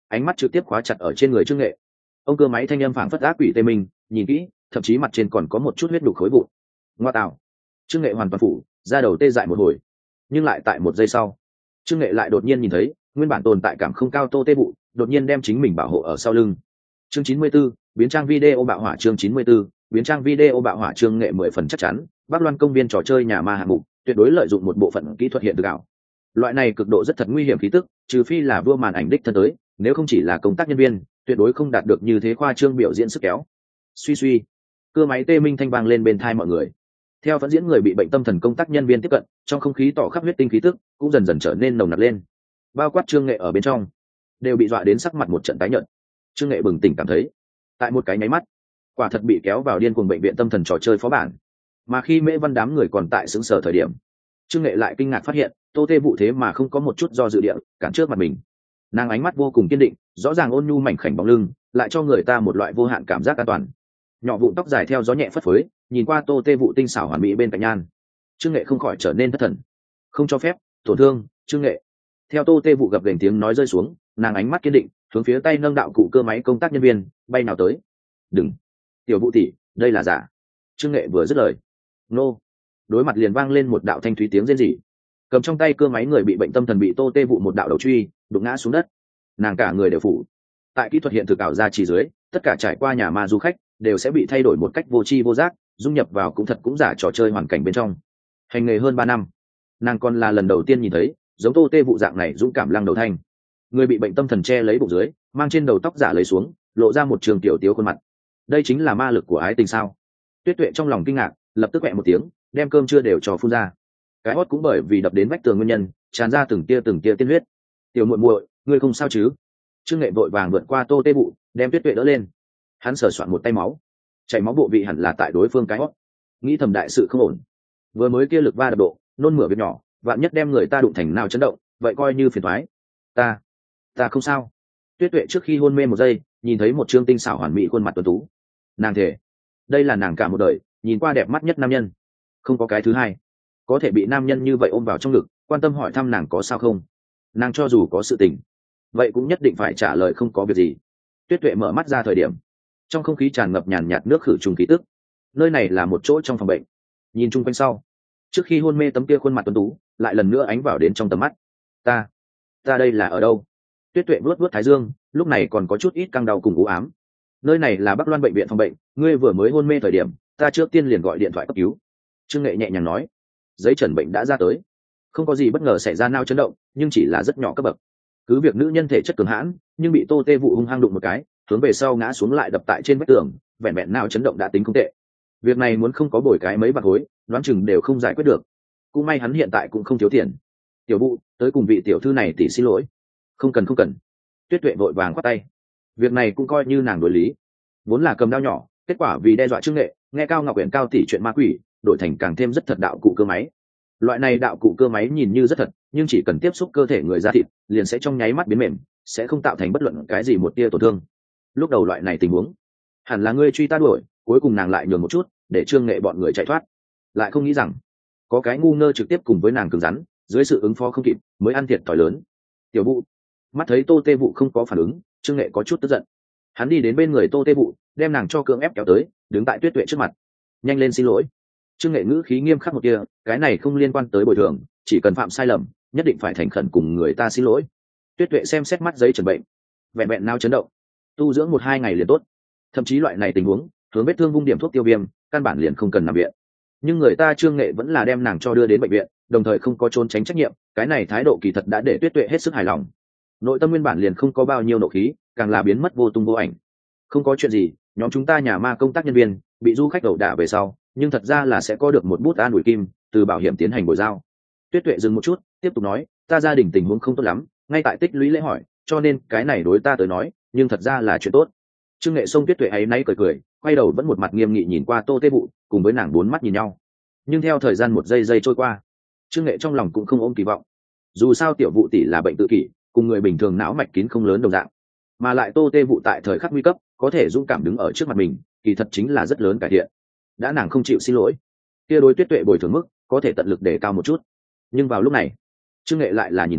ánh mắt trực tiếp khóa chặt ở trên người trương nghệ. Ông cơ máy thanh âm phảng phất ác quỷ tê mình, nhìn kỹ thậm chí mặt trên còn có một chút huyết đục khối vụn. Ngoa tạo. Trương nghệ hoàn toàn phủ ra đầu tê dại một hồi, nhưng lại tại một giây sau trương nghệ lại đột nhiên nhìn thấy nguyên bản tồn tại cảm không cao tô tê vụ đột nhiên đem chính mình bảo hộ ở sau lưng. Chương chín mươi 'bốn, biến trang video bạo hỏa. Chương chín mươi 'bốn, biến trang video bạo hỏa. Trương nghệ mười phần chắc chắn Bắc Loan công viên trò chơi nhà ma hạng mục tuyệt đối lợi dụng một bộ phận kỹ thuật hiện thực ảo. Loại này cực độ rất thật nguy hiểm khí tức, trừ phi là vua màn ảnh đích thân tới, nếu không chỉ là công tác nhân viên tuyệt đối không đạt được như thế khoa trương biểu diễn sức kéo. Suy suy, cưa máy tê minh thanh vang lên bên tai mọi người. Theo vẫn diễn người bị bệnh tâm thần công tác nhân viên tiếp cận, trong không khí tỏ khắp huyết tinh khí tức cũng dần dần trở nên nồng nặc lên, bao quát trương nghệ ở bên trong đều bị dọa đến sắc mặt một trận tái nhợt. Trương nghệ bừng tỉnh cảm thấy tại một cái nháy mắt quả thật bị kéo vào điên cuồng bệnh viện tâm thần trò chơi phó bản. Mà khi Mễ Văn đám người còn tại xứng sở thời điểm, trương nghệ lại kinh ngạc phát hiện tô tê vụ thế mà không có một chút do dự địa cản trước mặt mình. Nàng ánh mắt vô cùng kiên định, rõ ràng ôn nhu mảnh khảnh bóng lưng lại cho người ta một loại vô hạn cảm giác an toàn. Nhỏ vụn tóc dài theo gió nhẹ phất phới, nhìn qua tô tê vụ tinh xảo hoàn mỹ bên cạnh nhan, trương nghệ không khỏi trở nên thất thần. Không cho phép tổn thương trương nghệ. Theo tô tê vụ gập gành tiếng nói rơi xuống, nàng ánh mắt kiên định hướng phía tay nâng đạo cụ cơ máy công tác nhân viên bay nào tới. Đừng, tiểu vụ tỷ, đây là giả. Trương nghệ vừa dứt lời, nô đối mặt liền vang lên một đạo thanh thúy tiếng rên rỉ. Cầm trong tay cơ máy người bị bệnh tâm thần bị tô tê vụ một đạo đầu truy đụng ngã xuống đất, nàng cả người đều phủ tại kỹ thuật hiện thực ảo ra chỉ dưới, tất cả trải qua nhà ma du khách đều sẽ bị thay đổi một cách vô tri vô giác, dung nhập vào cũng thật cũng giả trò chơi hoàn cảnh bên trong. Hành nghề hơn ba năm, nàng còn là lần đầu tiên nhìn thấy giống tô tê vụ dạng này dũng cảm lăng đầu thanh. Người bị bệnh tâm thần che lấy bụng dưới, mang trên đầu tóc giả lấy xuống, lộ ra một trường tiểu tiếu khuôn mặt. Đây chính là ma lực của ái tình sao? Tuyết Tuệ trong lòng kinh ngạc, lập tức quẹ một tiếng, đem cơm chưa đều cho phun ra. Cái hót cũng bởi vì đập đến vách tường nguyên nhân, tràn ra từng tia từng tia tiên huyết. Tiểu muội muội, ngươi không sao chứ? Trương nghệ vội vàng vượt qua tô tê vụ, đem Tuyết Tuệ đỡ lên. Hắn sờ soạn một tay máu, chảy máu bộ vị hẳn là tại đối phương cái hót. Nghĩ thầm đại sự không ổn, vừa mới kia lực va đập độ, nôn mửa việc nhỏ, vạn nhất đem người ta đụng thành nào chấn động, vậy coi như phiền toái. Ta, ta không sao. Tuyết Tuệ trước khi hôn mê một giây, nhìn thấy một trương tinh xảo hoàn mỹ khuôn mặt tuấn tú. Nàng thề, đây là nàng cả một đời nhìn qua đẹp mắt nhất nam nhân, không có cái thứ hai. Có thể bị nam nhân như vậy ôm vào trong ngực, quan tâm hỏi thăm nàng có sao không. Nàng cho dù có sự tình, vậy cũng nhất định phải trả lời không có việc gì. Tuyết Tuệ mở mắt ra thời điểm, trong không khí tràn ngập nhàn nhạt nước khử trùng khí tức. Nơi này là một chỗ trong phòng bệnh. Nhìn chung quanh sau, trước khi hôn mê tấm kia khuôn mặt tuấn tú lại lần nữa ánh vào đến trong tầm mắt. Ta, ta đây là ở đâu? Tuyết Tuệ vuốt vuốt thái dương, lúc này còn có chút ít căng đau cùng u ám. Nơi này là Bắc Loan bệnh viện phòng bệnh, ngươi vừa mới hôn mê thời điểm, ta trước tiên liền gọi điện thoại cấp cứu. Trương nghệ nhẹ nhàng nói. Giấy chẩn bệnh đã ra tới, không có gì bất ngờ xảy ra, nao chấn động nhưng chỉ là rất nhỏ cấp bậc. Cứ việc nữ nhân thể chất cường hãn, nhưng bị tô tê vụ hung hăng đụng một cái, hướng về sau ngã xuống lại đập tại trên vách tường, vẹn vẹn nao chấn động đã tính không tệ. Việc này muốn không có bồi cái mấy bạc hối, đoán chừng đều không giải quyết được. Cũng may hắn hiện tại cũng không thiếu tiền. Tiểu vụ, tới cùng vị tiểu thư này tỷ xin lỗi. Không cần không cần. Tuyết Tuệ vội vàng khoát tay. Việc này cũng coi như nàng đối lý. Vốn là cầm đao nhỏ, kết quả vì đe dọa Trương nghệ, nghe Cao Ngọc Uyển cao tỷ chuyện ma quỷ, đổi thành càng thêm rất thật đạo cụ cơ máy. Loại này đạo cụ cơ máy nhìn như rất thật, nhưng chỉ cần tiếp xúc cơ thể người ra thịt, liền sẽ trong nháy mắt biến mềm, sẽ không tạo thành bất luận cái gì một tia tổn thương. Lúc đầu loại này tình huống, hẳn là ngươi truy ta đuổi, cuối cùng nàng lại nhường một chút, để Trương nghệ bọn người chạy thoát. Lại không nghĩ rằng, có cái ngu ngơ trực tiếp cùng với nàng cứng rắn, dưới sự ứng phó không kịp, mới ăn thiệt thòi lớn. Tiểu vụ, mắt thấy tô tê vụ không có phản ứng, Trương nghệ có chút tức giận. Hắn đi đến bên người tô tê vụ, đem nàng cho cưỡng ép kéo tới, đứng tại Tuyết Tuệ trước mặt. Nhanh lên xin lỗi. Trương nghệ ngữ khí nghiêm khắc một kia, cái này không liên quan tới bồi thường, chỉ cần phạm sai lầm, nhất định phải thành khẩn cùng người ta xin lỗi. Tuyết Tuệ xem xét mắt giấy chẩn bệnh, vẹn vẹn nao chấn động, tu dưỡng một hai ngày liền tốt. Thậm chí loại này tình huống, hướng vết thương vung điểm thuốc tiêu viêm, căn bản liền không cần nằm viện. Nhưng người ta Trương nghệ vẫn là đem nàng cho đưa đến bệnh viện, đồng thời không có trốn tránh trách nhiệm, cái này thái độ kỳ thật đã để Tuyết Tuệ hết sức hài lòng. Nội tâm nguyên bản liền không có bao nhiêu nộ khí, càng là biến mất vô tung vô ảnh. Không có chuyện gì, nhóm chúng ta nhà ma công tác nhân viên bị du khách ẩu đả về sau, nhưng thật ra là sẽ có được một bút an ủi kim từ bảo hiểm tiến hành bồi giao. Tuyết Tuệ dừng một chút, tiếp tục nói, ta gia đình tình huống không tốt lắm, ngay tại tích lũy lễ hỏi, cho nên cái này đối ta tới nói, nhưng thật ra là chuyện tốt. Trương nghệ xông Tuyết Tuệ ấy nay cười cười, quay đầu vẫn một mặt nghiêm nghị nhìn qua tô tê vụ, cùng với nàng bốn mắt nhìn nhau. Nhưng theo thời gian một giây giây trôi qua, Trương nghệ trong lòng cũng không ôm kỳ vọng. Dù sao tiểu vụ tỷ là bệnh tự kỷ, cùng người bình thường não mạch kín không lớn đồng dạng, mà lại tô tê vụ tại thời khắc nguy cấp có thể dũng cảm đứng ở trước mặt mình, kỳ thật chính là rất lớn cải thiện. Đã nàng không chịu xin lỗi, kia đối Tuyết Tuệ bồi thường mức có thể tận lực để cao một chút. Nhưng vào lúc này, Trương nghệ lại là nhìn thấy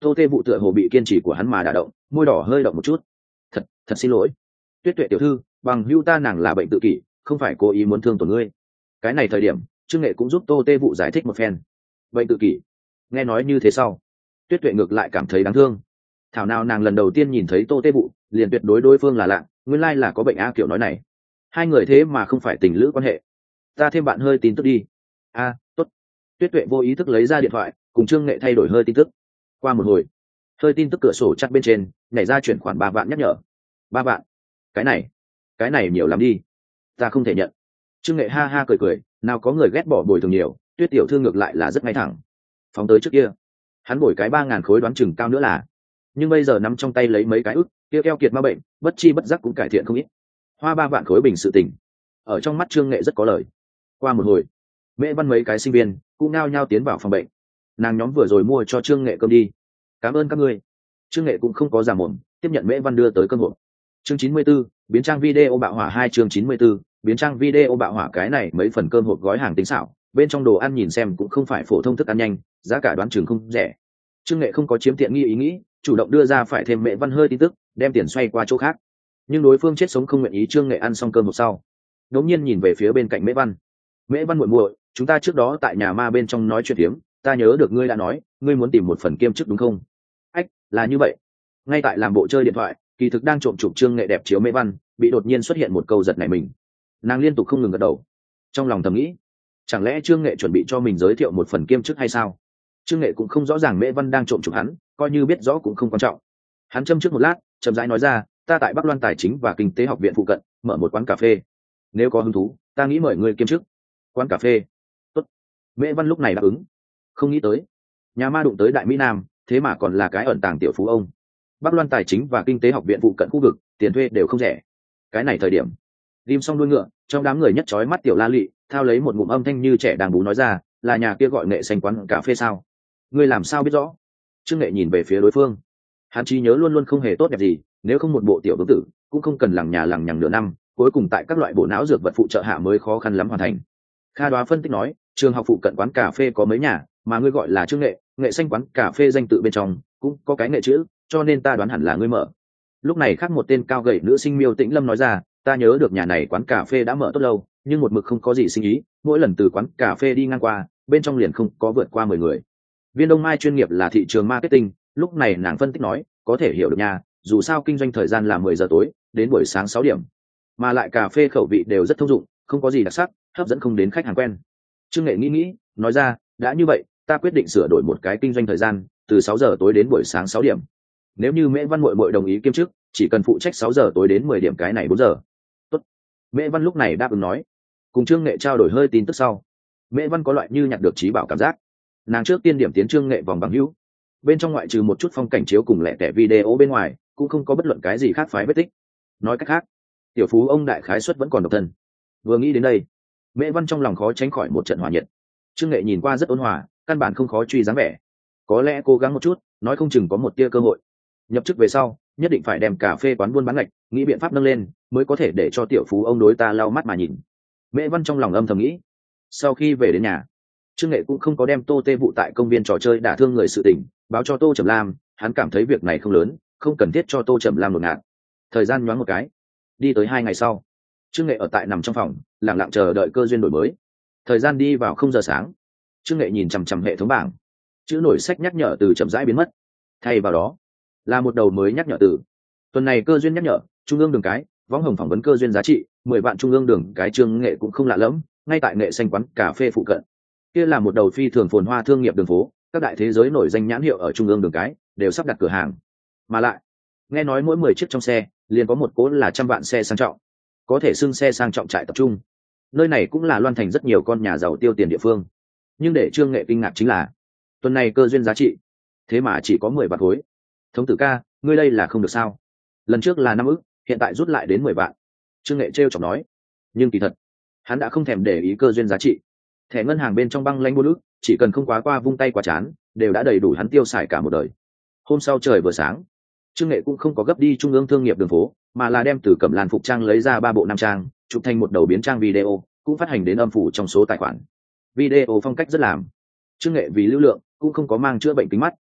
Tô Tê Vụ tựa hồ bị kiên trì của hắn mà đả động, môi đỏ hơi động một chút. thật thật xin lỗi Tuyết Tuệ tiểu thư, bằng hữu ta nàng là bệnh tự kỷ, không phải cố ý muốn thương tổn ngươi. Cái này thời điểm Trương Nghệ cũng giúp Tô Tê Vụ giải thích một phen. Bệnh tự kỷ? Nghe nói như thế sau, Tuyết Tuệ ngược lại cảm thấy đáng thương. Thảo nào nàng lần đầu tiên nhìn thấy Tô Tê Vụ liền tuyệt đối đối phương là lạ, nguyên lai là có bệnh a kiểu nói này. Hai người thế mà không phải tình lữ quan hệ. Ta thêm bạn hơi tin tức đi. A, tốt. Tuyết Tuệ vô ý thức lấy ra điện thoại, cùng Trương Nghệ thay đổi hơi tin tức. Qua một hồi, hơi tin tức cửa sổ chặt bên trên nhảy ra chuyển khoản ba vạn nhắc nhở. Ba vạn? Cái này, cái này nhiều lắm đi. Ta không thể nhận. Trương Nghệ ha ha cười cười, nào có người ghét bỏ bồi thường nhiều, Tuyết tiểu thư ngược lại là rất ngay thẳng. Phóng tới trước kia, hắn bồi cái ba ngàn khối đoán chừng cao nữa là, nhưng bây giờ nắm trong tay lấy mấy cái ức, kia keo kiệt ma bệnh, bất chi bất giác cũng cải thiện không ít. Hoa ba vạn khối bình sự tình, ở trong mắt Trương Nghệ rất có lời. Qua một hồi, Mễ Văn mấy cái sinh viên cũng nao nhao tiến vào phòng bệnh. Nàng nhóm vừa rồi mua cho Trương Nghệ cơm đi. Cảm ơn các ngươi. Trương Nghệ cũng không có giả mồm, tiếp nhận Mễ Văn đưa tới cơm hộp. Chương chín mươi 94, biến trang video bạo hỏa hai chương chín mươi 94, biến trang video bạo hỏa. Cái này mấy phần cơm hộp gói hàng tinh xảo, bên trong đồ ăn nhìn xem cũng không phải phổ thông thức ăn nhanh, giá cả đoán chừng không rẻ. Trương Nghệ không có chiếm tiện nghi ý nghĩ, chủ động đưa ra phải thêm Mễ Văn hơi tin tức, đem tiền xoay qua chỗ khác. Nhưng đối phương chết sống không nguyện ý. Trương Nghệ ăn xong cơm hộp sau, đột nhiên nhìn về phía bên cạnh Mễ Văn. Mễ Văn muội muội, chúng ta trước đó tại nhà ma bên trong nói chuyện hiếm, ta nhớ được ngươi đã nói ngươi muốn tìm một phần kiêm chức đúng không? Ách, là như vậy. Ngay tại làm bộ chơi điện thoại, kỳ thực đang trộm chụp Trương Nghệ đẹp chiếu Mễ Văn, bị đột nhiên xuất hiện một câu giật nảy mình. Nàng liên tục không ngừng gật đầu, trong lòng thầm nghĩ, chẳng lẽ Trương Nghệ chuẩn bị cho mình giới thiệu một phần kiêm chức hay sao? Trương Nghệ cũng không rõ ràng Mễ Văn đang trộm chụp hắn, coi như biết rõ cũng không quan trọng. Hắn châm trước một lát, chậm rãi nói ra, ta tại Bắc Loan Tài chính và Kinh tế học viện phụ cận mở một quán cà phê, nếu có hứng thú ta nghĩ mời người kiêm chức. Quán cà phê? Tốt. Mễ Văn lúc này đáp ứng. Không nghĩ tới nhà ma đụng tới Đại Mỹ Nam, thế mà còn là cái ẩn tàng tiểu phú ông. Bắc Loan Tài chính và Kinh tế học viện phụ cận khu vực tiền thuê đều không rẻ. Cái này thời điểm ghim xong đuôi ngựa, trong đám người nhất chói mắt tiểu La Lị thao lấy một ngụm âm thanh như trẻ đang bú nói ra, là nhà kia gọi Nghệ Xanh quán cà phê sao? Ngươi làm sao biết rõ? Trương Nghệ nhìn về phía đối phương, hắn trí nhớ luôn luôn không hề tốt đẹp gì, nếu không một bộ tiểu vương tử cũng không cần lằng nhà lằng nhằng nửa năm, cuối cùng tại các loại bộ não dược vật phụ trợ hạ mới khó khăn lắm hoàn thành. Kha Đoá phân tích nói, trường học phụ cận quán cà phê có mấy nhà, mà ngươi gọi là Trương Nghệ, Nghệ Xanh quán cà phê danh tự bên trong cũng có cái nghệ chữ, cho nên ta đoán hẳn là ngươi mở. Lúc này khác một tên cao gầy nữ sinh Miêu Tĩnh Lâm nói ra, ta nhớ được nhà này quán cà phê đã mở tốt lâu, nhưng một mực không có gì sinh ý, mỗi lần từ quán cà phê đi ngang qua, bên trong liền không có vượt qua mười người. Viên Đông Mai chuyên nghiệp là thị trường marketing, lúc này nàng phân tích nói, có thể hiểu được nha, dù sao kinh doanh thời gian là mười giờ tối đến buổi sáng sáu điểm, mà lại cà phê khẩu vị đều rất thông dụng, không có gì đặc sắc, hấp dẫn không đến khách hàng quen. Trương Nghệ nghĩ nghĩ, nói ra, đã như vậy, ta quyết định sửa đổi một cái kinh doanh thời gian, từ sáu giờ tối đến buổi sáng sáu điểm. Nếu như Mễ Văn muội muội đồng ý kiêm chức, chỉ cần phụ trách sáu giờ tối đến mười điểm, cái này bốn giờ. Tốt. Mễ Văn lúc này đáp ứng nói. Cùng Trương Nghệ trao đổi hơi tin tức sau, Mễ Văn có loại như nhặt được trí bảo cảm giác. Nàng trước tiên điểm tiến Trương Nghệ vòng bằng hữu, bên trong ngoại trừ một chút phong cảnh chiếu cùng lẻ tẻ video bên ngoài, cũng không có bất luận cái gì khác phái vết tích. Nói cách khác, tiểu phú ông đại khái suất vẫn còn độc thân. Vừa nghĩ đến đây, Mễ Văn trong lòng khó tránh khỏi một trận hỏa nhiệt. Trương Nghệ nhìn qua rất ôn hòa, căn bản không khó truy dáng vẻ. Có lẽ cố gắng một chút, nói không chừng có một tia cơ hội. Nhập chức về sau, nhất định phải đem cà phê quán buôn bán ngạch, nghĩ biện pháp nâng lên, mới có thể để cho tiểu phú ông đối ta lau mắt mà nhìn. Mễ Văn trong lòng âm thầm nghĩ. Sau khi về đến nhà, Trương Nghệ cũng không có đem Tô Tê Vụ tại công viên trò chơi đả thương người sự tình báo cho Tô Trầm Lam, hắn cảm thấy việc này không lớn, không cần thiết cho Tô Trầm Lam đột ngạt. Thời gian nhoáng một cái, đi tới hai ngày sau, Trương Nghệ ở tại nằm trong phòng, lặng lặng chờ đợi cơ duyên đổi mới. Thời gian đi vào không giờ sáng, Trương Nghệ nhìn chằm chằm hệ thống bảng, chữ nổi sách nhắc nhở từ chậm rãi biến mất, thay vào đó là một đầu mới nhắc nhở từ. Tuần này cơ duyên nhắc nhở, trung ương đường cái, võng hồng phỏng vấn cơ duyên giá trị mười vạn. Trung ương đường cái. Trương Nghệ cũng không lạ lẫm, ngay tại Nghệ Xanh quán cà phê phụ cận. Kia là một đầu phi thường phồn hoa thương nghiệp đường phố, các đại thế giới nổi danh nhãn hiệu ở trung ương đường cái đều sắp đặt cửa hàng, mà lại nghe nói mỗi mười chiếc trong xe liền có một cố là trăm vạn xe sang trọng, có thể xưng xe sang trọng trại tập trung. Nơi này cũng là loan thành rất nhiều con nhà giàu tiêu tiền địa phương. Nhưng để Trương Nghệ kinh ngạc chính là, tuần này cơ duyên giá trị thế mà chỉ có mười vạn khối. Thống tử ca, ngươi đây là không được sao? Lần trước là năm ức, hiện tại rút lại đến mười vạn. Trương Nghệ trêu chọc nói. Nhưng kỳ thật, hắn đã không thèm để ý cơ duyên giá trị. Thẻ ngân hàng bên trong băng lanh buôn ức, chỉ cần không quá qua vung tay quá chán, đều đã đầy đủ hắn tiêu xài cả một đời. Hôm sau trời vừa sáng, Trương Nghệ cũng không có gấp đi trung ương thương nghiệp đường phố, mà là đem từ Cẩm Lan phục trang lấy ra ba bộ nam trang, chụp thành một đầu biến trang video, cũng phát hành đến âm phủ trong số tài khoản. Video phong cách rất làm. Trương Nghệ vì lưu lượng, cũng không có mang chữa bệnh kính mắt,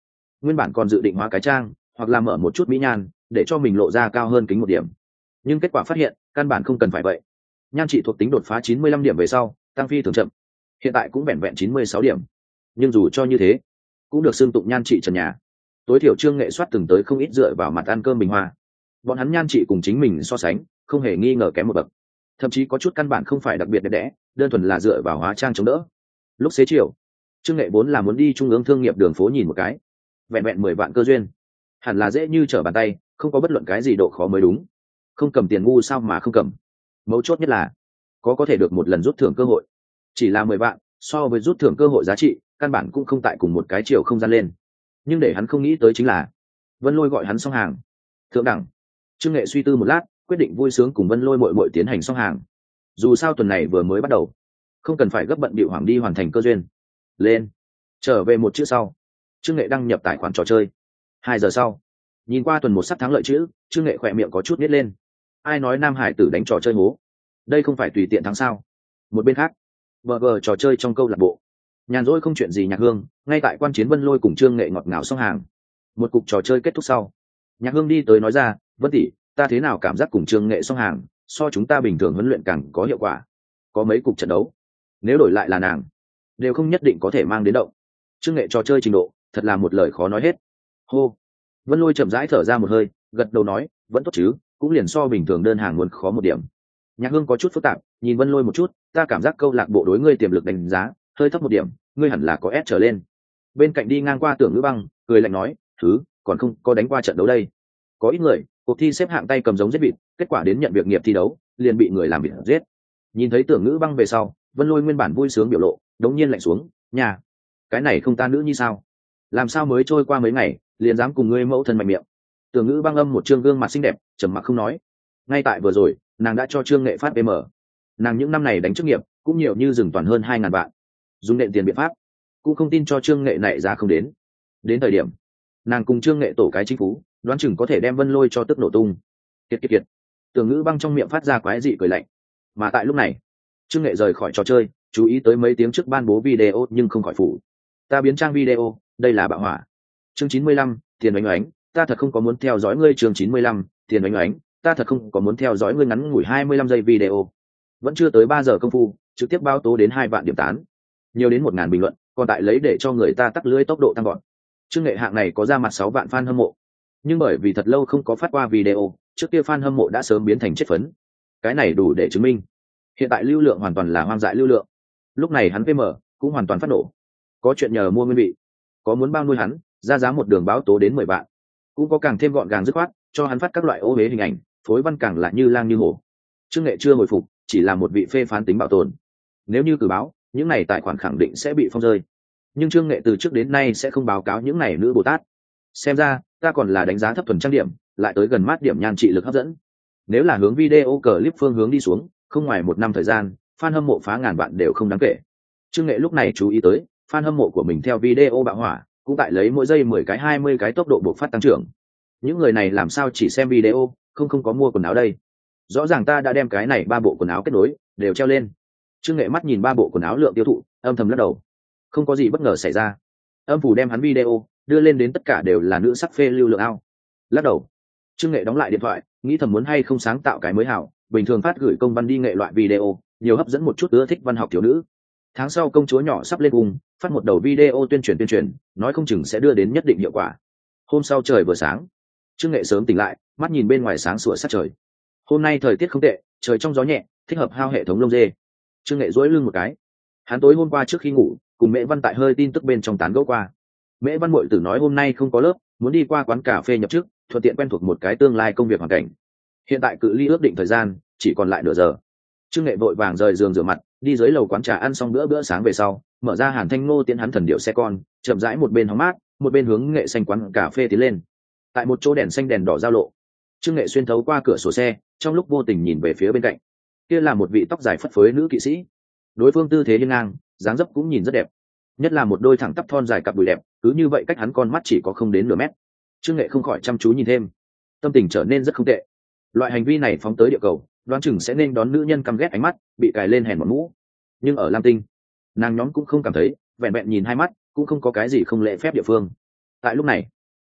nguyên bản còn dự định hóa cái trang hoặc là mở một chút mỹ nhan để cho mình lộ ra cao hơn kính một điểm, nhưng kết quả phát hiện căn bản không cần phải vậy. Nhan trị thuộc tính đột phá chín mươi lăm điểm về sau tăng phi thường chậm, hiện tại cũng vẹn vẹn chín mươi sáu điểm, nhưng dù cho như thế cũng được xưng tụng nhan trị trần nhà. Tối thiểu Trương Nghệ soát từng tới không ít dựa vào mặt ăn cơm bình hoa, bọn hắn nhan trị cùng chính mình so sánh không hề nghi ngờ kém một bậc, thậm chí có chút căn bản không phải đặc biệt đẹp đẽ, đơn thuần là dựa vào hóa trang chống đỡ. Lúc xế chiều, Trương Nghệ vốn là muốn đi trung ương thương nghiệp đường phố nhìn một cái, vẹn vẹn mười vạn cơ duyên hẳn là dễ như trở bàn tay, không có bất luận cái gì độ khó mới đúng. Không cầm tiền ngu sao mà không cầm, mấu chốt nhất là có có thể được một lần rút thưởng cơ hội. Chỉ là mười vạn, so với rút thưởng cơ hội giá trị căn bản cũng không tại cùng một cái chiều không gian lên. Nhưng để hắn không nghĩ tới chính là Vân Lôi gọi hắn xong hàng thượng đẳng. Trương Nghệ suy tư một lát, quyết định vui sướng cùng Vân Lôi muội muội tiến hành xong hàng. Dù sao tuần này vừa mới bắt đầu, không cần phải gấp bận bịu hoảng đi hoàn thành cơ duyên. Lên trở về một chữ sau, Trương Nghệ đăng nhập tài khoản trò chơi. Hai giờ sau, nhìn qua tuần một sắp thắng lợi chữ, Trương Nghệ khỏe miệng có chút nít lên. Ai nói Nam Hải tử đánh trò chơi hố, đây không phải tùy tiện thắng sao? Một bên khác, vờ vờ trò chơi trong câu lạc bộ, nhàn rỗi không chuyện gì Nhạc Hương ngay tại quan chiến Vân Lôi cùng Trương Nghệ ngọt ngào xong hàng. Một cục trò chơi kết thúc sau, Nhạc Hương đi tới nói ra, Vân tỷ, ta thế nào cảm giác cùng Trương Nghệ xong hàng so chúng ta bình thường huấn luyện càng có hiệu quả. Có mấy cục trận đấu, nếu đổi lại là nàng, đều không nhất định có thể mang đến động. Trương Nghệ trò chơi trình độ thật là một lời khó nói hết. Hô. Vân Lôi chậm rãi thở ra một hơi, gật đầu nói, vẫn tốt chứ, cũng liền so bình thường đơn hàng muốn khó một điểm. Nhạc Hương có chút phức tạp nhìn Vân Lôi một chút, ta cảm giác câu lạc bộ đối ngươi tiềm lực đánh giá hơi thấp một điểm, ngươi hẳn là có S trở lên. Bên cạnh đi ngang qua Tưởng Ngữ Băng cười lạnh nói, thứ còn không có đánh qua trận đấu đây. Có ít người cuộc thi xếp hạng tay cầm giống giết vịt, kết quả đến nhận việc nghiệp thi đấu liền bị người làm vịt giết. Nhìn thấy Tưởng Ngữ Băng về sau, Vân Lôi nguyên bản vui sướng biểu lộ đống nhiên lạnh xuống, nhà cái này không ta nữ như sao, làm sao mới trôi qua mấy ngày liền dám cùng ngươi mẫu thân mạnh miệng. Tưởng Ngữ Băng âm một trương gương mặt xinh đẹp trầm mặc không nói. Ngay tại vừa rồi nàng đã cho Trương Nghệ phát pm, nàng những năm này đánh chức nghiệp cũng nhiều như rừng toàn hơn hai ngàn vạn, dùng nện tiền biện pháp cũng không tin cho Trương Nghệ này ra không đến. Đến thời điểm nàng cùng Trương Nghệ tổ cái chính phủ, đoán chừng có thể đem Vân Lôi cho tức nổ tung. Kiệt kiệt kiệt. Tưởng Ngữ Băng trong miệng phát ra quái dị cười lạnh. Mà tại lúc này, Trương Nghệ rời khỏi trò chơi, chú ý tới mấy tiếng trước ban bố video nhưng không khỏi phủ. Ta biến trang video, đây là bạo hỏa. Chương chín mươi lăm, tiền oánh oánh, ta thật không có muốn theo dõi ngươi. Chương chín mươi lăm, tiền oánh oánh, ta thật không có muốn theo dõi ngươi. Ngắn ngủi hai mươi lăm giây video, vẫn chưa tới ba giờ công phu, trực tiếp báo tố đến hai vạn điểm tán, nhiều đến một ngàn bình luận, còn tại lấy để cho người ta tắc lưới tốc độ tăng gọn. Trương Nghệ hạng này có ra mặt sáu vạn fan hâm mộ, nhưng bởi vì thật lâu không có phát qua video, trước kia fan hâm mộ đã sớm biến thành chết phấn. Cái này đủ để chứng minh hiện tại lưu lượng hoàn toàn là hoang dại lưu lượng. Lúc này hắn pm cũng hoàn toàn phát nổ, có chuyện nhờ mua nguyên vị, có muốn bao nuôi hắn ra giá một đường báo tố đến mười vạn, cũng có càng thêm gọn gàng dứt khoát cho hắn phát các loại ô huế hình ảnh, phối văn càng là như lang như hổ. Trương Nghệ chưa hồi phục, chỉ là một vị phê phán tính bảo tồn, nếu như cử báo những này tài khoản khẳng định sẽ bị phong rơi, nhưng Trương Nghệ từ trước đến nay sẽ không báo cáo những này nữ Bồ Tát. Xem ra ta còn là đánh giá thấp thuần trang điểm, lại tới gần mát điểm nhan trị lực hấp dẫn. Nếu là hướng video clip phương hướng đi xuống, không ngoài một năm thời gian, fan hâm mộ phá ngàn vạn đều không đáng kể. Trương Nghệ lúc này chú ý tới, fan hâm mộ của mình theo video bạo hỏa, cũng tại lấy mỗi giây mười cái hai mươi cái tốc độ bộc phát tăng trưởng. Những người này làm sao chỉ xem video, không không có mua quần áo đây? Rõ ràng ta đã đem cái này ba bộ quần áo kết nối, đều treo lên. Trương Nghệ mắt nhìn ba bộ quần áo lượng tiêu thụ, âm thầm lắc đầu. Không có gì bất ngờ xảy ra. Âm phủ đem hắn video đưa lên đến tất cả đều là nữ sắc phê lưu lượng ao. Lắc đầu, Trương Nghệ đóng lại điện thoại, nghĩ thầm muốn hay không sáng tạo cái mới hảo, bình thường phát gửi công văn đi nghệ loại video, nhiều hấp dẫn một chút ưa thích văn học thiếu nữ. Tháng sau công chúa nhỏ sắp lên vùng, phát một đầu video tuyên truyền tuyên truyền, nói không chừng sẽ đưa đến nhất định hiệu quả. Hôm sau trời vừa sáng, Trương Nghệ sớm tỉnh lại, mắt nhìn bên ngoài sáng sủa sát trời. Hôm nay thời tiết không tệ, trời trong gió nhẹ, thích hợp hao hệ thống lông dê. Trương Nghệ duỗi lưng một cái. Hắn tối hôm qua trước khi ngủ, cùng Mễ Văn tại hơi tin tức bên trong tán gẫu qua. Mễ Văn muội tử nói hôm nay không có lớp, muốn đi qua quán cà phê nhập chức, thuận tiện quen thuộc một cái tương lai công việc hoàn cảnh. Hiện tại cự ly ước định thời gian chỉ còn lại nửa giờ. Trương Nghệ vội vàng rời giường rửa mặt, đi dưới lầu quán trà ăn xong bữa bữa sáng về sau, mở ra Hàn Thanh Ngô tiến hắn thần điệu xe con, chậm rãi một bên hóng mát, một bên hướng nghệ xanh quán cà phê tiến lên. Tại một chỗ đèn xanh đèn đỏ giao lộ, Trương Nghệ xuyên thấu qua cửa sổ xe, trong lúc vô tình nhìn về phía bên cạnh. Kia là một vị tóc dài phất phới nữ kỵ sĩ. Đối phương tư thế hiên ngang, dáng dấp cũng nhìn rất đẹp, nhất là một đôi thẳng tắp thon dài cặp đùi đẹp, cứ như vậy cách hắn con mắt chỉ có không đến nửa mét. Trương Nghệ không khỏi chăm chú nhìn thêm, tâm tình trở nên rất không tệ. Loại hành vi này phóng tới địa cầu, đoán chừng sẽ nên đón nữ nhân căm ghét ánh mắt, bị cài lên hèn mọn mũ. Nhưng ở Lam Tinh, nàng nhóm cũng không cảm thấy, vẹn vẹn nhìn hai mắt cũng không có cái gì không lễ phép địa phương. Tại lúc này,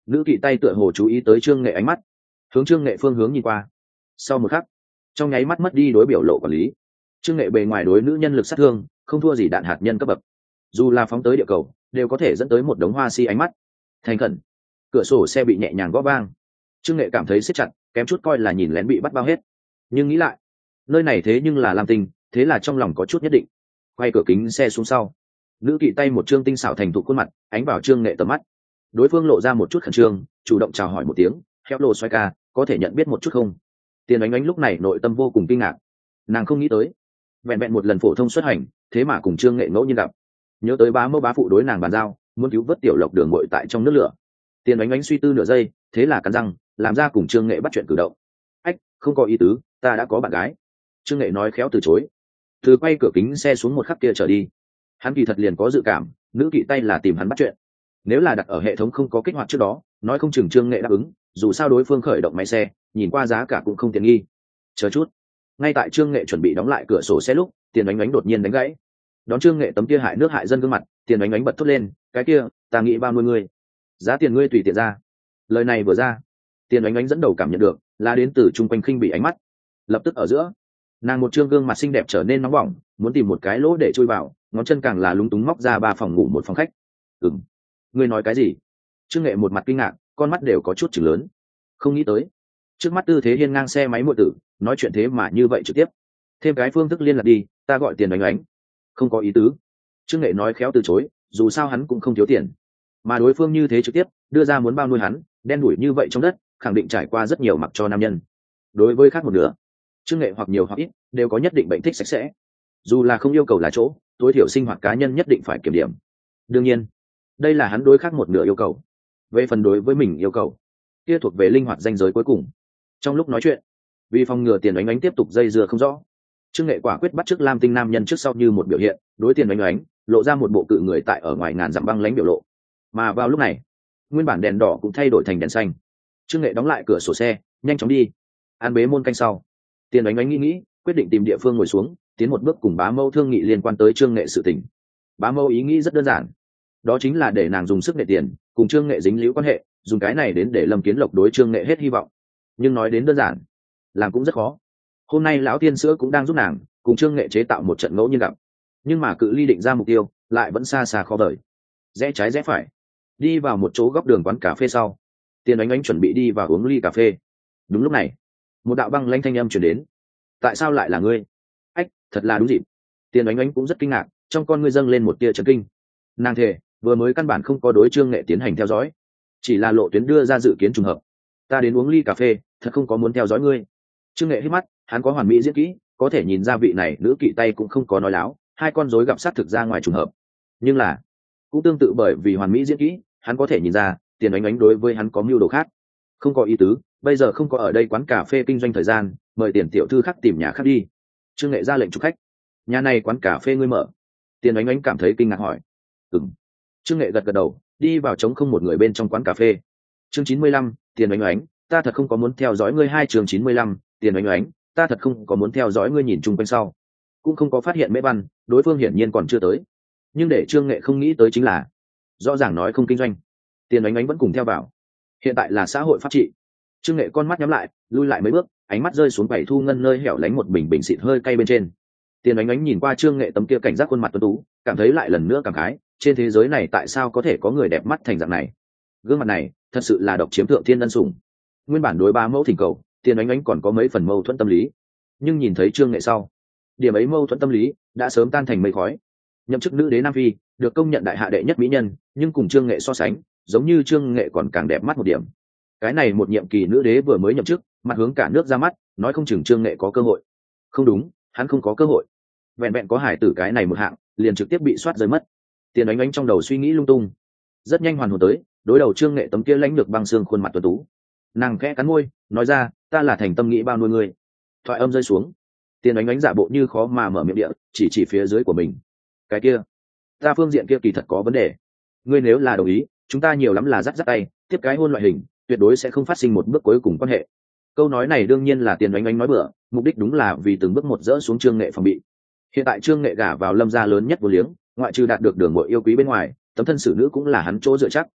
nữ kỵ tay tựa hồ chú ý tới trương nghệ ánh mắt, hướng trương nghệ phương hướng nhìn qua. Sau một khắc, trong nháy mắt mất đi đối biểu lộ quản lý. Trương nghệ bề ngoài đối nữ nhân lực sát thương không thua gì đạn hạt nhân cấp bậc, dù là phóng tới địa cầu đều có thể dẫn tới một đống hoa si ánh mắt. Thành khẩn, cửa sổ xe bị nhẹ nhàng gõ vang. Trương nghệ cảm thấy siết chặt, kém chút coi là nhìn lén bị bắt bao hết. Nhưng nghĩ lại, nơi này thế nhưng là Lam Tinh, thế là trong lòng có chút nhất định. Quay cửa kính xe xuống sau, nữ kỵ tay một trương tinh xảo thành thục khuôn mặt ánh vào trương nghệ tầm mắt. Đối phương lộ ra một chút khẩn trương, chủ động chào hỏi một tiếng, héo lô xoay ca, có thể nhận biết một chút không? Tiền Ánh Ánh lúc này nội tâm vô cùng kinh ngạc, nàng không nghĩ tới vẹn vẹn một lần phổ thông xuất hành thế mà cùng trương nghệ ngẫu nhiên gặp. Nhớ tới bá mẫu bá phụ đối nàng bàn giao muốn cứu vớt tiểu lộc đường ngội tại trong nước lửa, Tiền Ánh Ánh suy tư nửa giây, thế là cắn răng làm ra cùng trương nghệ bắt chuyện cử động. Ách, không có ý tứ, ta đã có bạn gái. Trương nghệ nói khéo từ chối. Từ quay cửa kính xe xuống một khắc kia trở đi, hắn kỳ thật liền có dự cảm nữ kỵ tay là tìm hắn bắt chuyện. Nếu là đặt ở hệ thống không có kích hoạt trước đó, nói không chừng trương nghệ đáp ứng, dù sao đối phương khởi động máy xe nhìn qua giá cả cũng không tiện nghi. Chờ chút, ngay tại trương nghệ chuẩn bị đóng lại cửa sổ xe lúc, Tiền Ánh Ánh đột nhiên đánh gãy. Đón trương nghệ tấm kia hại nước hại dân gương mặt, Tiền Ánh Ánh bật thốt lên, cái kia ta nghĩ bao nuôi ngươi, giá tiền ngươi tùy tiện ra. Lời này vừa ra, Tiền Ánh Ánh dẫn đầu cảm nhận được là đến từ chung quanh khinh bị ánh mắt. Lập tức ở giữa, nàng một trương gương mặt xinh đẹp trở nên nóng bỏng, muốn tìm một cái lỗ để chui vào, ngón chân càng là lúng túng móc ra ba phòng ngủ một phòng khách. Ừm, ngươi nói cái gì? Trương nghệ một mặt kinh ngạc, con mắt đều có chút chừng lớn. Không nghĩ tới trước mắt tư thế hiên ngang xe máy muội tử nói chuyện thế mà như vậy trực tiếp. Thêm cái phương thức liên lạc đi, ta gọi Tiền Ánh Ánh. Không có ý tứ. Trương nghệ nói khéo từ chối, dù sao hắn cũng không thiếu tiền, mà đối phương như thế trực tiếp đưa ra muốn bao nuôi hắn, đen đủi như vậy trong đất, khẳng định trải qua rất nhiều mặc cho nam nhân. Đối với khác một nửa, Trương nghệ hoặc nhiều hoặc ít đều có nhất định bệnh thích sạch sẽ, dù là không yêu cầu là chỗ, tối thiểu sinh hoạt cá nhân nhất định phải kiểm điểm. Đương nhiên đây là hắn đối khác một nửa yêu cầu. Về phần đối với mình yêu cầu, kia thuộc về linh hoạt ranh giới cuối cùng. Trong lúc nói chuyện, vì phòng ngừa Tiền Ánh Ánh tiếp tục dây dưa không rõ, Trương nghệ quả quyết bắt chước Lam Tinh nam nhân trước sau như một biểu hiện, đối Tiền Ánh Ánh lộ ra một bộ cự người tại ở ngoài ngàn dặm băng lãnh biểu lộ. Mà vào lúc này, nguyên bản đèn đỏ cũng thay đổi thành đèn xanh. Trương nghệ đóng lại cửa sổ xe, nhanh chóng đi. An bế môn canh sau, Tiền Ánh Ánh nghĩ nghĩ, quyết định tìm địa phương ngồi xuống, tiến một bước cùng bá mâu thương nghị liên quan tới Trương nghệ sự tình. Bá mâu ý nghĩ rất đơn giản, đó chính là để nàng dùng sức nghệ tiền cùng Trương nghệ dính líu quan hệ, dùng cái này đến để Lâm Kiến Lộc đối Trương nghệ hết hy vọng. Nhưng nói đến đơn giản, làm cũng rất khó. Hôm nay lão tiên sữa cũng đang giúp nàng cùng Trương nghệ chế tạo một trận ngẫu nhiên gặp, nhưng mà cự ly định ra mục tiêu lại vẫn xa xa khó vời. Rẽ trái rẽ phải, đi vào một chỗ góc đường quán cà phê sau, Tiền Ánh Ánh chuẩn bị đi vào uống ly cà phê. Đúng lúc này, một đạo băng lãnh thanh âm truyền đến. Tại sao lại là ngươi? Ách, thật là đúng dịp. Tiền Ánh Ánh cũng rất kinh ngạc, trong con ngươi dâng lên một tia chấn kinh. Nàng thề vừa mới căn bản không có đối Trương nghệ tiến hành theo dõi, chỉ là lộ tuyến đưa ra dự kiến trùng hợp. Ta đến uống ly cà phê, thật không có muốn theo dõi ngươi. Trương nghệ hít mắt, hắn có hoàn mỹ diễn kỹ, có thể nhìn ra vị này nữ kỵ tay cũng không có nói láo, hai con rối gặp sát thực ra ngoài trùng hợp. Nhưng là cũng tương tự bởi vì hoàn mỹ diễn kỹ, hắn có thể nhìn ra Tiền Ánh Ánh đối với hắn có mưu đồ khác. Không có ý tứ, bây giờ không có ở đây quán cà phê kinh doanh thời gian, mời Tiền tiểu thư khác tìm nhà khác đi. Trương nghệ ra lệnh chụp khách. Nhà này quán cà phê ngươi mở? Tiền Ánh Ánh cảm thấy kinh ngạc hỏi. Ừm. Trương nghệ gật gật đầu, đi vào trống không một người bên trong quán cà phê. Chương chín mươi lăm, Tiền Ánh Ánh, ta thật không có muốn theo dõi ngươi. Hai chương chín mươi lăm, Tiền Ánh Ánh, ta thật không có muốn theo dõi ngươi. Nhìn chung quanh sau, cũng không có phát hiện Mễ Văn, đối phương hiển nhiên còn chưa tới. Nhưng để Trương nghệ không nghĩ tới chính là, rõ ràng nói không kinh doanh, Tiền Ánh Ánh vẫn cùng theo vào. Hiện tại là xã hội pháp trị. Trương nghệ con mắt nhắm lại, lui lại mấy bước, ánh mắt rơi xuống quầy thu ngân nơi hẻo lánh một bình bình xịt hơi cay bên trên. Tiền Ánh Ánh nhìn qua Trương nghệ tấm kia cảnh giác khuôn mặt tuấn tú, cảm thấy lại lần nữa cảm khái, trên thế giới này tại sao có thể có người đẹp mắt thành dạng này. Gương mặt này thật sự là độc chiếm thượng thiên ân sủng. Nguyên bản đối ba mẫu thỉnh cầu, Tiền Ánh Ánh còn có mấy phần mâu thuẫn tâm lý, nhưng nhìn thấy Trương nghệ sau, điểm ấy mâu thuẫn tâm lý đã sớm tan thành mây khói. Nhậm chức nữ đế Nam Phi, được công nhận đại hạ đệ nhất mỹ nhân, nhưng cùng Trương nghệ so sánh, giống như Trương nghệ còn càng đẹp mắt một điểm. Cái này một nhiệm kỳ nữ đế vừa mới nhậm chức, mặt hướng cả nước ra mắt, nói không chừng Trương nghệ có cơ hội. Không đúng, hắn không có cơ hội. Vẹn vẹn có hải tử cái này một hạng, liền trực tiếp bị soát rơi mất. Tiền Ánh Ánh trong đầu suy nghĩ lung tung, rất nhanh hoàn hồn tới, đối đầu Trương nghệ tấm kia lãnh lược băng xương khuôn mặt tuấn tú, nàng khẽ cắn môi, nói ra, ta là thành tâm nghĩ bao nuôi ngươi. Thoại âm rơi xuống, Tiền Ánh Ánh giả bộ như khó mà mở miệng địa, chỉ chỉ phía dưới của mình. Cái kia, ta phương diện kia kỳ thật có vấn đề. Ngươi nếu là đồng ý, chúng ta nhiều lắm là dắt dắt tay, tiếp cái hôn loại hình, tuyệt đối sẽ không phát sinh một bước cuối cùng quan hệ. Câu nói này đương nhiên là Tiền Ánh Ánh nói bừa, mục đích đúng là vì từng bước một dỡ xuống Trương nghệ phòng bị. Hiện tại Trương nghệ gả vào Lâm gia lớn nhất vô liếng, ngoại trừ đạt được đường muội yêu quý bên ngoài, tấm thân xử nữ cũng là hắn chỗ dựa chắc.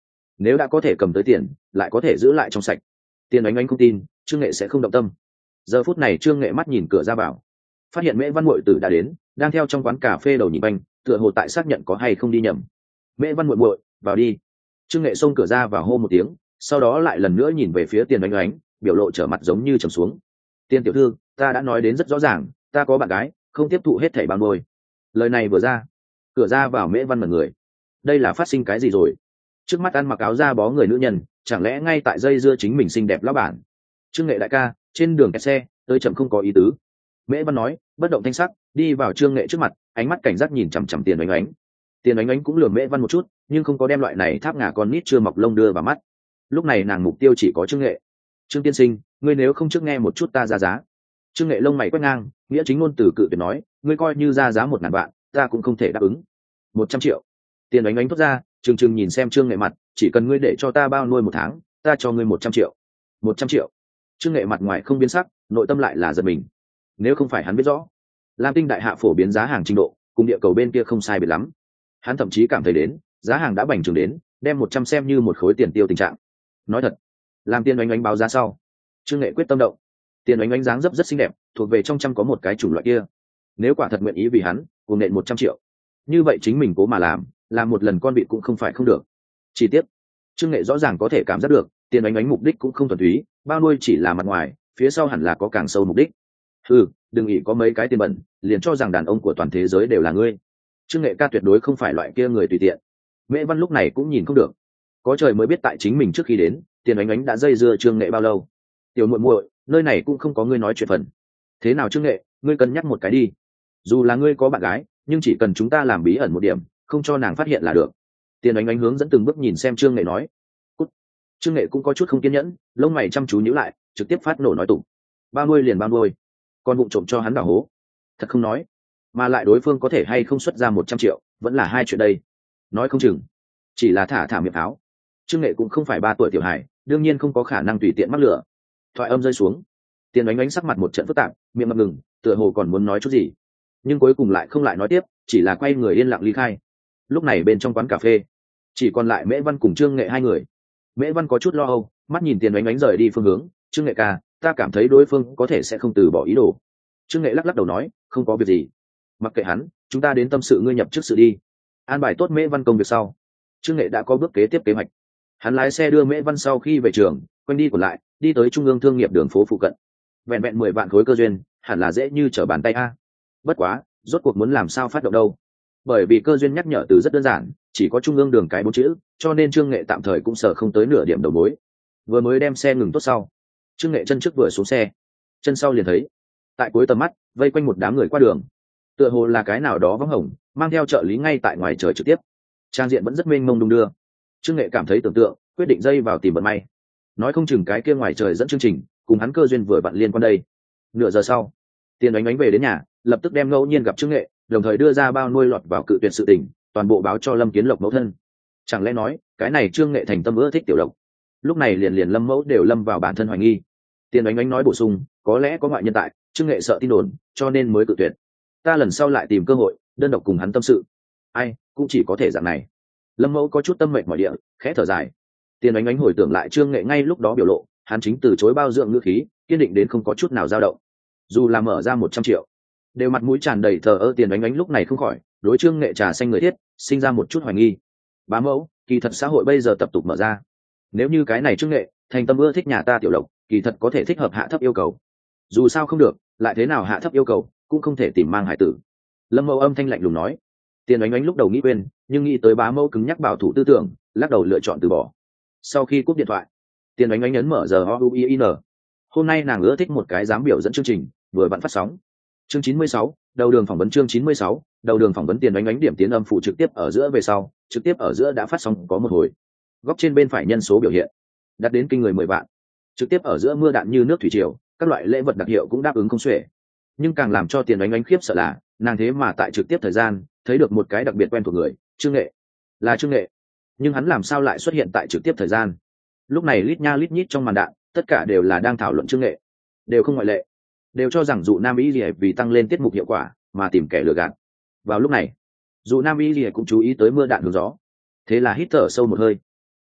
nếu đã có thể cầm tới tiền lại có thể giữ lại trong sạch. Tiền Oánh Oánh không tin Trương Nghệ sẽ không động tâm. Giờ phút này Trương Nghệ mắt nhìn cửa ra vào, phát hiện Mễ Văn muội tử đã đến, đang theo trong quán cà phê đầu nhìn quanh, tựa hồ tại xác nhận có hay không đi nhầm. Mễ Văn muội muội, vào đi. Trương Nghệ xông cửa ra và hô một tiếng, sau đó lại lần nữa nhìn về phía Tiền Oánh Oánh, biểu lộ trở mặt giống như trầm xuống. Tiền tiểu thư, ta đã nói đến rất rõ ràng, ta có bạn gái, không tiếp thụ hết thảy bao nuôi. Lời này vừa ra, cửa ra vào Mễ Văn mật người. Đây là phát sinh cái gì rồi? Trước mắt ăn mặc áo da bó người nữ nhân, chẳng lẽ ngay tại dây dưa chính mình xinh đẹp lão bản? Trương Nghệ đại ca, trên đường kẹt xe, tới chậm không có ý tứ. Mễ Văn nói, bất động thanh sắc, đi vào Trương Nghệ trước mặt, ánh mắt cảnh giác nhìn chằm chằm Tiền Oánh Oánh. Tiền Oánh Oánh cũng lườm Mễ Văn một chút, nhưng không có đem loại này tháp ngà con nít chưa mọc lông đưa vào mắt. Lúc này nàng mục tiêu chỉ có Trương Nghệ. Trương tiên sinh, ngươi nếu không trước nghe một chút ta ra giá. Trương Nghệ lông mày quét ngang, nghĩa chính ngôn từ cự tuyệt nói, ngươi coi như ra giá một ngàn vạn, ta cũng không thể đáp ứng. Một trăm triệu. Tiền Oánh Oánh thốt ra, trừng trừng nhìn xem Trương Nghệ mặt, chỉ cần ngươi để cho ta bao nuôi một tháng, ta cho ngươi một trăm triệu. Một trăm triệu. Trương Nghệ mặt ngoài không biến sắc, nội tâm lại là giật mình. Nếu không phải hắn biết rõ Lam Tinh đại hạ phổ biến giá hàng trình độ cùng địa cầu bên kia không sai biệt lắm, hắn thậm chí cảm thấy đến giá hàng đã bành trướng đến đem một trăm xem như một khối tiền tiêu tình trạng. Nói thật, làm Tiền Oánh Oánh báo giá sau, Trương Nghệ quyết tâm động. Tiền Oánh Oánh dáng dấp rất xinh đẹp, thuộc về trong trăm có một cái chủng loại kia. Nếu quả thật nguyện ý vì hắn cùng nện một trăm triệu, như vậy chính mình cố mà làm, làm một lần con vịt cũng không phải không được. Chi tiết, Trương Nghệ rõ ràng có thể cảm giác được Tiền Oánh Oánh mục đích cũng không thuần túy, bao nuôi chỉ là mặt ngoài, phía sau hẳn là có càng sâu mục đích. Ừ, đừng nghĩ có mấy cái tiền bẩn liền cho rằng đàn ông của toàn thế giới đều là ngươi. Trương Nghệ ca tuyệt đối không phải loại kia người tùy tiện. Mễ Văn lúc này cũng nhìn không được, có trời mới biết tại chính mình trước khi đến Tiền Oánh Oánh đã dây dưa Trương Nghệ bao lâu. Tiểu muội muội, nơi này cũng không có ngươi nói chuyện phần. Thế nào Trương Nghệ, ngươi cân nhắc một cái đi. Dù là ngươi có bạn gái, nhưng chỉ cần chúng ta làm bí ẩn một điểm, không cho nàng phát hiện là được. Tiền Oánh Oánh hướng dẫn từng bước nhìn xem Trương Nghệ nói. Cút. Trương Nghệ cũng có chút không kiên nhẫn, lông mày chăm chú nhíu lại, trực tiếp phát nổ nói tụng. Bao nuôi liền bao nuôi, còn bụng trộm cho hắn đào hố. Thật không nói, mà lại đối phương có thể hay không xuất ra một trăm triệu, vẫn là hai chuyện đây. Nói không chừng chỉ là thả thả miệng áo. Trương Nghệ cũng không phải ba tuổi tiểu hài, đương nhiên không có khả năng tùy tiện mắc lửa. Thoại âm rơi xuống, Tiền Oánh Oánh sắc mặt một trận phức tạp, miệng ngập ngừng, tựa hồ còn muốn nói chút gì, nhưng cuối cùng lại không lại nói tiếp, chỉ là quay người yên lặng ly khai. Lúc này bên trong quán cà phê chỉ còn lại Mễ Văn cùng Trương Nghệ hai người. Mễ Văn có chút lo âu, mắt nhìn Tiền Oánh Oánh rời đi phương hướng. Trương Nghệ ca, ta cảm thấy đối phương có thể sẽ không từ bỏ ý đồ. Trương Nghệ lắc lắc đầu nói, không có việc gì, mặc kệ hắn, chúng ta đến tâm sự ngươi nhập trước sự đi. An bài tốt Mễ Văn công việc sau, Trương Nghệ đã có bước kế tiếp kế hoạch. Hắn lái xe đưa Mễ Văn sau khi về trường, quanh đi còn lại, đi tới trung ương thương nghiệp đường phố phụ cận. Vẹn vẹn mười vạn khối cơ duyên, hẳn là dễ như trở bàn tay a. Bất quá, rốt cuộc muốn làm sao phát động đâu? Bởi vì cơ duyên nhắc nhở từ rất đơn giản, chỉ có trung ương đường cái bốn chữ, cho nên Trương Nghệ tạm thời cũng sợ không tới nửa điểm đầu mối. Vừa mới đem xe ngừng tốt sau, Trương Nghệ chân trước vừa xuống xe, chân sau liền thấy tại cuối tầm mắt vây quanh một đám người qua đường, tựa hồ là cái nào đó vắng hồng mang theo trợ lý ngay tại ngoài trời trực tiếp. Trang diện vẫn rất mênh mông đung đưa. Trương Nghệ cảm thấy tưởng tượng, quyết định dây vào tìm vận may. Nói không chừng cái kia ngoài trời dẫn chương trình cùng hắn cơ duyên vừa vặn liên quan đây. Nửa giờ sau, Tiền Oánh Oánh về đến nhà, lập tức đem ngẫu nhiên gặp Trương Nghệ, đồng thời đưa ra bao nuôi lọt vào cự tuyệt sự tình, toàn bộ báo cho Lâm Kiến Lộc mẫu thân. Chẳng lẽ nói cái này Trương Nghệ thành tâm ưa thích tiểu Lộc? Lúc này liền liền Lâm mẫu đều lâm vào bản thân hoài nghi. Tiền Oánh Oánh nói bổ sung, có lẽ có ngoại nhân tại, Trương Nghệ sợ tin đồn, cho nên mới cự tuyệt. Ta lần sau lại tìm cơ hội đơn độc cùng hắn tâm sự. Ai cũng chỉ có thể dạng này. Lâm mẫu có chút tâm mệnh mỏi địa, khẽ thở dài. Tiền Oánh Oánh hồi tưởng lại Trương Nghệ ngay lúc đó biểu lộ, hắn chính từ chối bao dưỡng ngữ khí, kiên định đến không có chút nào dao động. Dù là mở ra một trăm triệu, đều mặt mũi tràn đầy thờ ơ. Tiền Oánh Oánh lúc này không khỏi đối Trương Nghệ trà xanh người thiết sinh ra một chút hoài nghi. Bá mẫu, kỳ thật xã hội bây giờ tập tục mở ra, nếu như cái này Trương Nghệ thành tâm ưa thích nhà ta tiểu Lộc, kỳ thật có thể thích hợp hạ thấp yêu cầu. Dù sao không được, lại thế nào hạ thấp yêu cầu cũng không thể tìm mang hải tử. Lâm mẫu âm thanh lạnh lùng nói. Tiền Oánh Oánh lúc đầu nghĩ quên, nhưng nghĩ tới bá mẫu cứng nhắc bảo thủ tư tưởng, lắc đầu lựa chọn từ bỏ. Sau khi cúp điện thoại, Tiền Oánh Oánh ấn mở giờ o u i n. Hôm nay nàng ưa thích một cái dám biểu dẫn chương trình vừa vặn phát sóng. Chương chín mươi sáu, đầu đường phỏng vấn. Chương chín mươi sáu, đầu đường phỏng vấn. Tiền Oánh Oánh điểm tiến âm phụ trực tiếp ở giữa về sau, trực tiếp ở giữa đã phát sóng có một hồi. Góc trên bên phải nhân số biểu hiện đạt đến kinh người mười vạn. Trực tiếp ở giữa mưa đạn như nước thủy triều, các loại lễ vật đặc hiệu cũng đáp ứng không xuể. Nhưng càng làm cho Tiền Oánh Oánh khiếp sợ là, nàng thế mà tại trực tiếp thời gian thấy được một cái đặc biệt quen thuộc người, Trương Nghệ. Là Trương Nghệ, nhưng hắn làm sao lại xuất hiện tại trực tiếp thời gian? Lúc này lít nha lít nhít trong màn đạn, tất cả đều là đang thảo luận Trương Nghệ, đều không ngoại lệ, đều cho rằng dụ Nam Y Lìa vì tăng lên tiết mục hiệu quả mà tìm kẻ lừa gạt. Vào lúc này, dụ Nam Y Lìa cũng chú ý tới mưa đạn hướng gió, thế là hít thở sâu một hơi.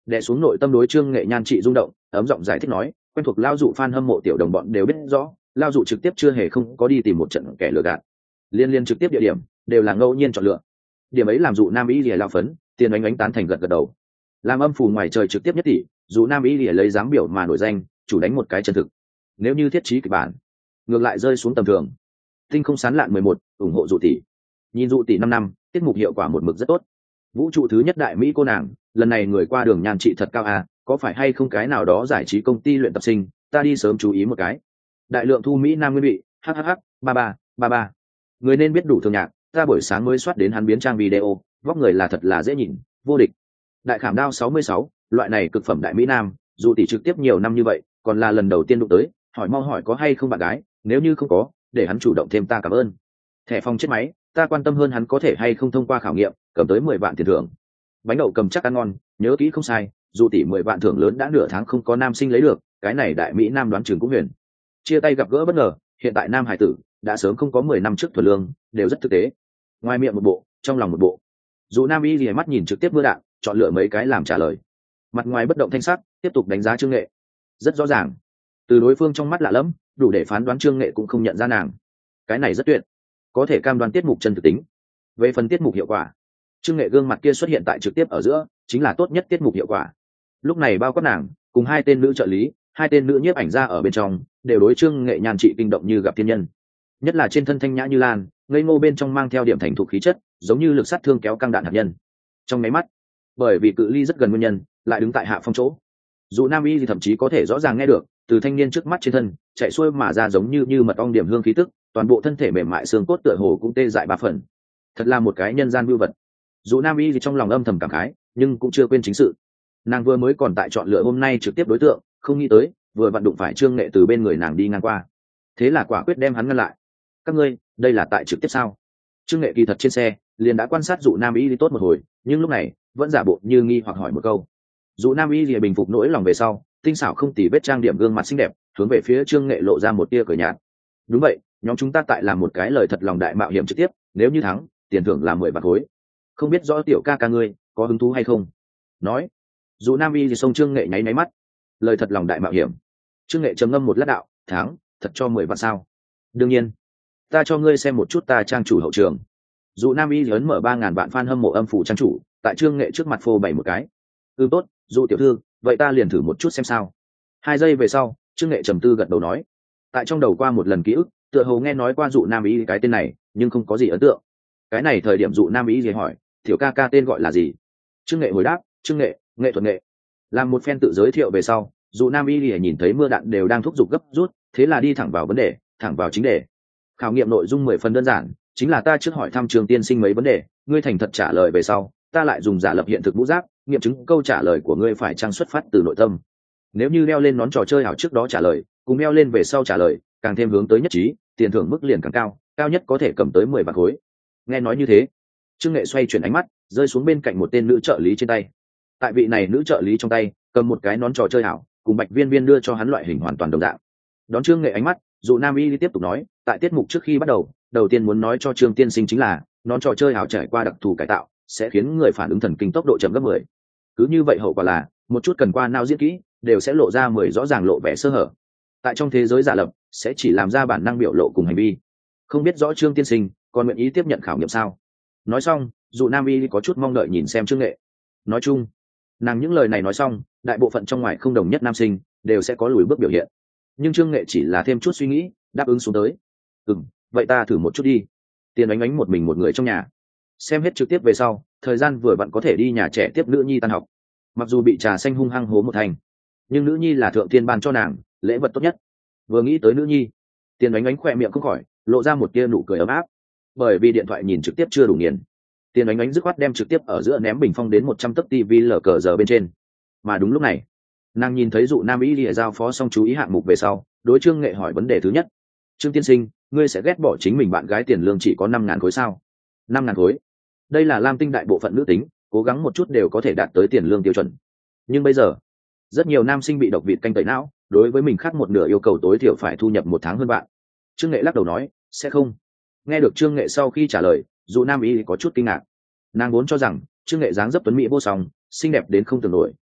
đè xuống nội tâm đối trương nghệ nhan trị rung động, ấm giọng giải thích nói, quen thuộc lao dụ fan hâm mộ tiểu đồng bọn đều biết rõ, lao dụ trực tiếp chưa hề không có đi tìm một trận kẻ lừa gạt, liên liên trực tiếp địa điểm đều là ngẫu nhiên chọn lựa. Điểm ấy làm dụ nam ý lìa lao phấn, tiền ánh ánh tán thành gật gật đầu. Làm âm phù ngoài trời trực tiếp nhất tỷ, dụ nam ý lìa lấy dáng biểu mà nổi danh, chủ đánh một cái chân thực. Nếu như thiết trí kịch bản, ngược lại rơi xuống tầm thường. Tinh không sán lạn mười một, ủng hộ dụ tỷ. Nhìn dụ tỷ năm năm, tiết mục hiệu quả một mực rất tốt. Vũ trụ thứ nhất đại mỹ cô nàng, lần này người qua đường nhan trị thật cao à, có phải hay không cái nào đó giải trí công ty luyện tập sinh, ta đi sớm chú ý một cái. Đại lượng thu mỹ nam nguyên bị, hhh, ba ba, ba ba. Người nên biết đủ thường nhạc, ta buổi sáng mới soát đến hắn biến trang video, vóc người là thật là dễ nhìn, vô địch. Đại khảm đao sáu mươi sáu, loại này cực phẩm đại mỹ nam, dù tỷ trực tiếp nhiều năm như vậy, còn là lần đầu tiên đụng tới, hỏi mau hỏi có hay không bạn gái, nếu như không có, để hắn chủ động thêm ta cảm ơn. Thẻ phòng chết máy, ta quan tâm hơn hắn có thể hay không thông qua khảo nghiệm, cầm tới mười vạn tiền thưởng. Bánh đậu cầm chắc ăn ngon, nhớ kỹ không sai, dù tỷ mười vạn thưởng lớn đã nửa tháng không có nam sinh lấy được, cái này đại mỹ nam đoán chừng cũng huyền. Chia tay gặp gỡ bất ngờ, hiện tại nam hải tử đã sớm không có mười năm trước thuần lương, đều rất thực tế. Ngoài miệng một bộ, trong lòng một bộ. Dù nam y lìa mắt nhìn trực tiếp mưa đạn, chọn lựa mấy cái làm trả lời. Mặt ngoài bất động thanh sắc, tiếp tục đánh giá Trương Nghệ. Rất rõ ràng, từ đối phương trong mắt lạ lẫm, đủ để phán đoán Trương Nghệ cũng không nhận ra nàng. Cái này rất tuyệt, có thể cam đoan tiết mục chân thực tính. Về phần tiết mục hiệu quả, Trương Nghệ gương mặt kia xuất hiện tại trực tiếp ở giữa, chính là tốt nhất tiết mục hiệu quả. Lúc này bao quát nàng, cùng hai tên nữ trợ lý, hai tên nữ nhiếp ảnh gia ở bên trong, đều đối Trương Nghệ nhan trị kinh động như gặp thiên nhân. Nhất là trên thân thanh nhã như lan, ngây ngô bên trong mang theo điểm thành thục khí chất, giống như lực sát thương kéo căng đạn hạt nhân. Trong máy mắt, bởi vì cự ly rất gần nguyên nhân, lại đứng tại hạ phong chỗ. Dù nam y thì thậm chí có thể rõ ràng nghe được, từ thanh niên trước mắt trên thân, chạy xuôi mà ra giống như như mật ong điểm hương khí tức, toàn bộ thân thể mềm mại xương cốt tựa hồ cũng tê dại ba phần. Thật là một cái nhân gian vưu vật. Dù nam y thì trong lòng âm thầm cảm khái, nhưng cũng chưa quên chính sự. Nàng vừa mới còn tại chọn lựa hôm nay trực tiếp đối tượng, không nghĩ tới vừa vặn đụng phải Trương Nghệ từ bên người nàng đi ngang qua, thế là quả quyết đem hắn ngăn lại. Các ngươi, đây là tại trực tiếp sao? Trương Nghệ kỳ thật trên xe liền đã quan sát dụ nam y đi tốt một hồi, nhưng lúc này vẫn giả bộ như nghi hoặc hỏi một câu. Dụ nam y thì bình phục nỗi lòng về sau, tinh xảo không tì vết trang điểm gương mặt xinh đẹp, hướng về phía Trương Nghệ lộ ra một tia cười nhạt. Đúng vậy, nhóm chúng ta tại làm một cái lời thật lòng đại mạo hiểm trực tiếp, nếu như thắng, tiền thưởng là mười vạn khối. Không biết rõ tiểu ca ca ngươi có hứng thú hay không? Nói, dù nam y thì xông Trương Nghệ nháy nháy mắt. Lời thật lòng đại mạo hiểm. Trương Nghệ trầm ngâm một lát đạo, thắng, thật cho mười vạn sao? Đương nhiên, ta cho ngươi xem một chút ta trang chủ hậu trường. Dù nam y lớn mở ba ngàn vạn fan hâm mộ âm phủ trang chủ, tại Trương Nghệ trước mặt phô bày một cái. Ừ tốt, dù tiểu thư, vậy ta liền thử một chút xem sao. Hai giây về sau, Trương Nghệ trầm tư gật đầu nói. Tại trong đầu qua một lần ký ức, tựa hồ nghe nói qua dụ nam y cái tên này, nhưng không có gì ấn tượng. Cái này thời điểm dụ nam y gì hỏi, tiểu ca ca tên gọi là gì? Trương Nghệ hồi đáp, Trương Nghệ, nghệ thuật nghệ. Làm một phen tự giới thiệu về sau, dù nam y lìa nhìn thấy mưa đạn đều đang thúc giục gấp rút, thế là đi thẳng vào vấn đề, thẳng vào chính đề. Khảo nghiệm nội dung mười phần đơn giản, chính là ta trước hỏi thăm Trường tiên sinh mấy vấn đề, ngươi thành thật trả lời về sau, ta lại dùng giả lập hiện thực mũ giáp, nghiệm chứng câu trả lời của ngươi phải chăng xuất phát từ nội tâm. Nếu như đeo lên nón trò chơi ảo trước đó trả lời, cùng đeo lên về sau trả lời, càng thêm hướng tới nhất trí, tiền thưởng mức liền càng cao, cao nhất có thể cầm tới mười vạn khối. Nghe nói như thế, Trương Nghệ xoay chuyển ánh mắt, rơi xuống bên cạnh một tên nữ trợ lý trên tay. Tại vị này nữ trợ lý trong tay cầm một cái nón trò chơi ảo, cùng Bạch Viên Viên đưa cho hắn loại hình hoàn toàn đồng dạng. Đón Trương Nghệ ánh mắt, dù nam y tiếp tục nói, tại tiết mục trước khi bắt đầu, đầu tiên muốn nói cho Trương tiên sinh chính là nón trò chơi ảo trải qua đặc thù cải tạo, sẽ khiến người phản ứng thần kinh tốc độ chậm gấp mười. Cứ như vậy hậu quả là một chút cần qua não diễn kỹ đều sẽ lộ ra mười rõ ràng lộ vẻ sơ hở. Tại trong thế giới giả lập, sẽ chỉ làm ra bản năng biểu lộ cùng hành vi. Không biết rõ Trương tiên sinh còn nguyện ý tiếp nhận khảo nghiệm sao? Nói xong, dù nam y có chút mong đợi nhìn xem Trương Nghệ. Nói chung, nàng những lời này nói xong, đại bộ phận trong ngoài không đồng nhất nam sinh đều sẽ có lùi bước biểu hiện, nhưng Trương Nghệ chỉ là thêm chút suy nghĩ, đáp ứng xuống tới. Ừm, vậy ta thử một chút đi. Tiền Ánh Ánh một mình một người trong nhà, xem hết trực tiếp về sau, thời gian vừa vặn có thể đi nhà trẻ tiếp nữ nhi tan học. Mặc dù bị trà xanh hung hăng hố một thành, nhưng nữ nhi là thượng tiên ban cho nàng lễ vật tốt nhất. Vừa nghĩ tới nữ nhi, Tiền Ánh Ánh khỏe miệng không khỏi lộ ra một tia nụ cười ấm áp, bởi vì điện thoại nhìn trực tiếp chưa đủ nghiền. Tiền Ánh Ánh dứt khoát đem trực tiếp ở giữa ném bình phong đến một trăm tấc tivi lờ cờ giờ bên trên. Mà đúng lúc này, nàng nhìn thấy dụ nam ý lìa giao phó xong chú ý hạng mục về sau, đối Trương Nghệ hỏi vấn đề thứ nhất. Trương tiên sinh, ngươi sẽ ghét bỏ chính mình bạn gái tiền lương chỉ có năm ngàn khối sao? Năm ngàn khối. Đây là lam tinh đại bộ phận nữ tính, cố gắng một chút đều có thể đạt tới tiền lương tiêu chuẩn. Nhưng bây giờ, rất nhiều nam sinh bị độc vịt canh tẩy não, đối với mình khác một nửa yêu cầu tối thiểu phải thu nhập một tháng hơn bạn. Trương Nghệ lắc đầu nói, sẽ không. Nghe được Trương Nghệ sau khi trả lời, dù nam ý có chút kinh ngạc. Nàng vốn cho rằng Trương Nghệ dáng dấp tuấn mỹ vô song, xinh đẹp đến không tưởng nổi,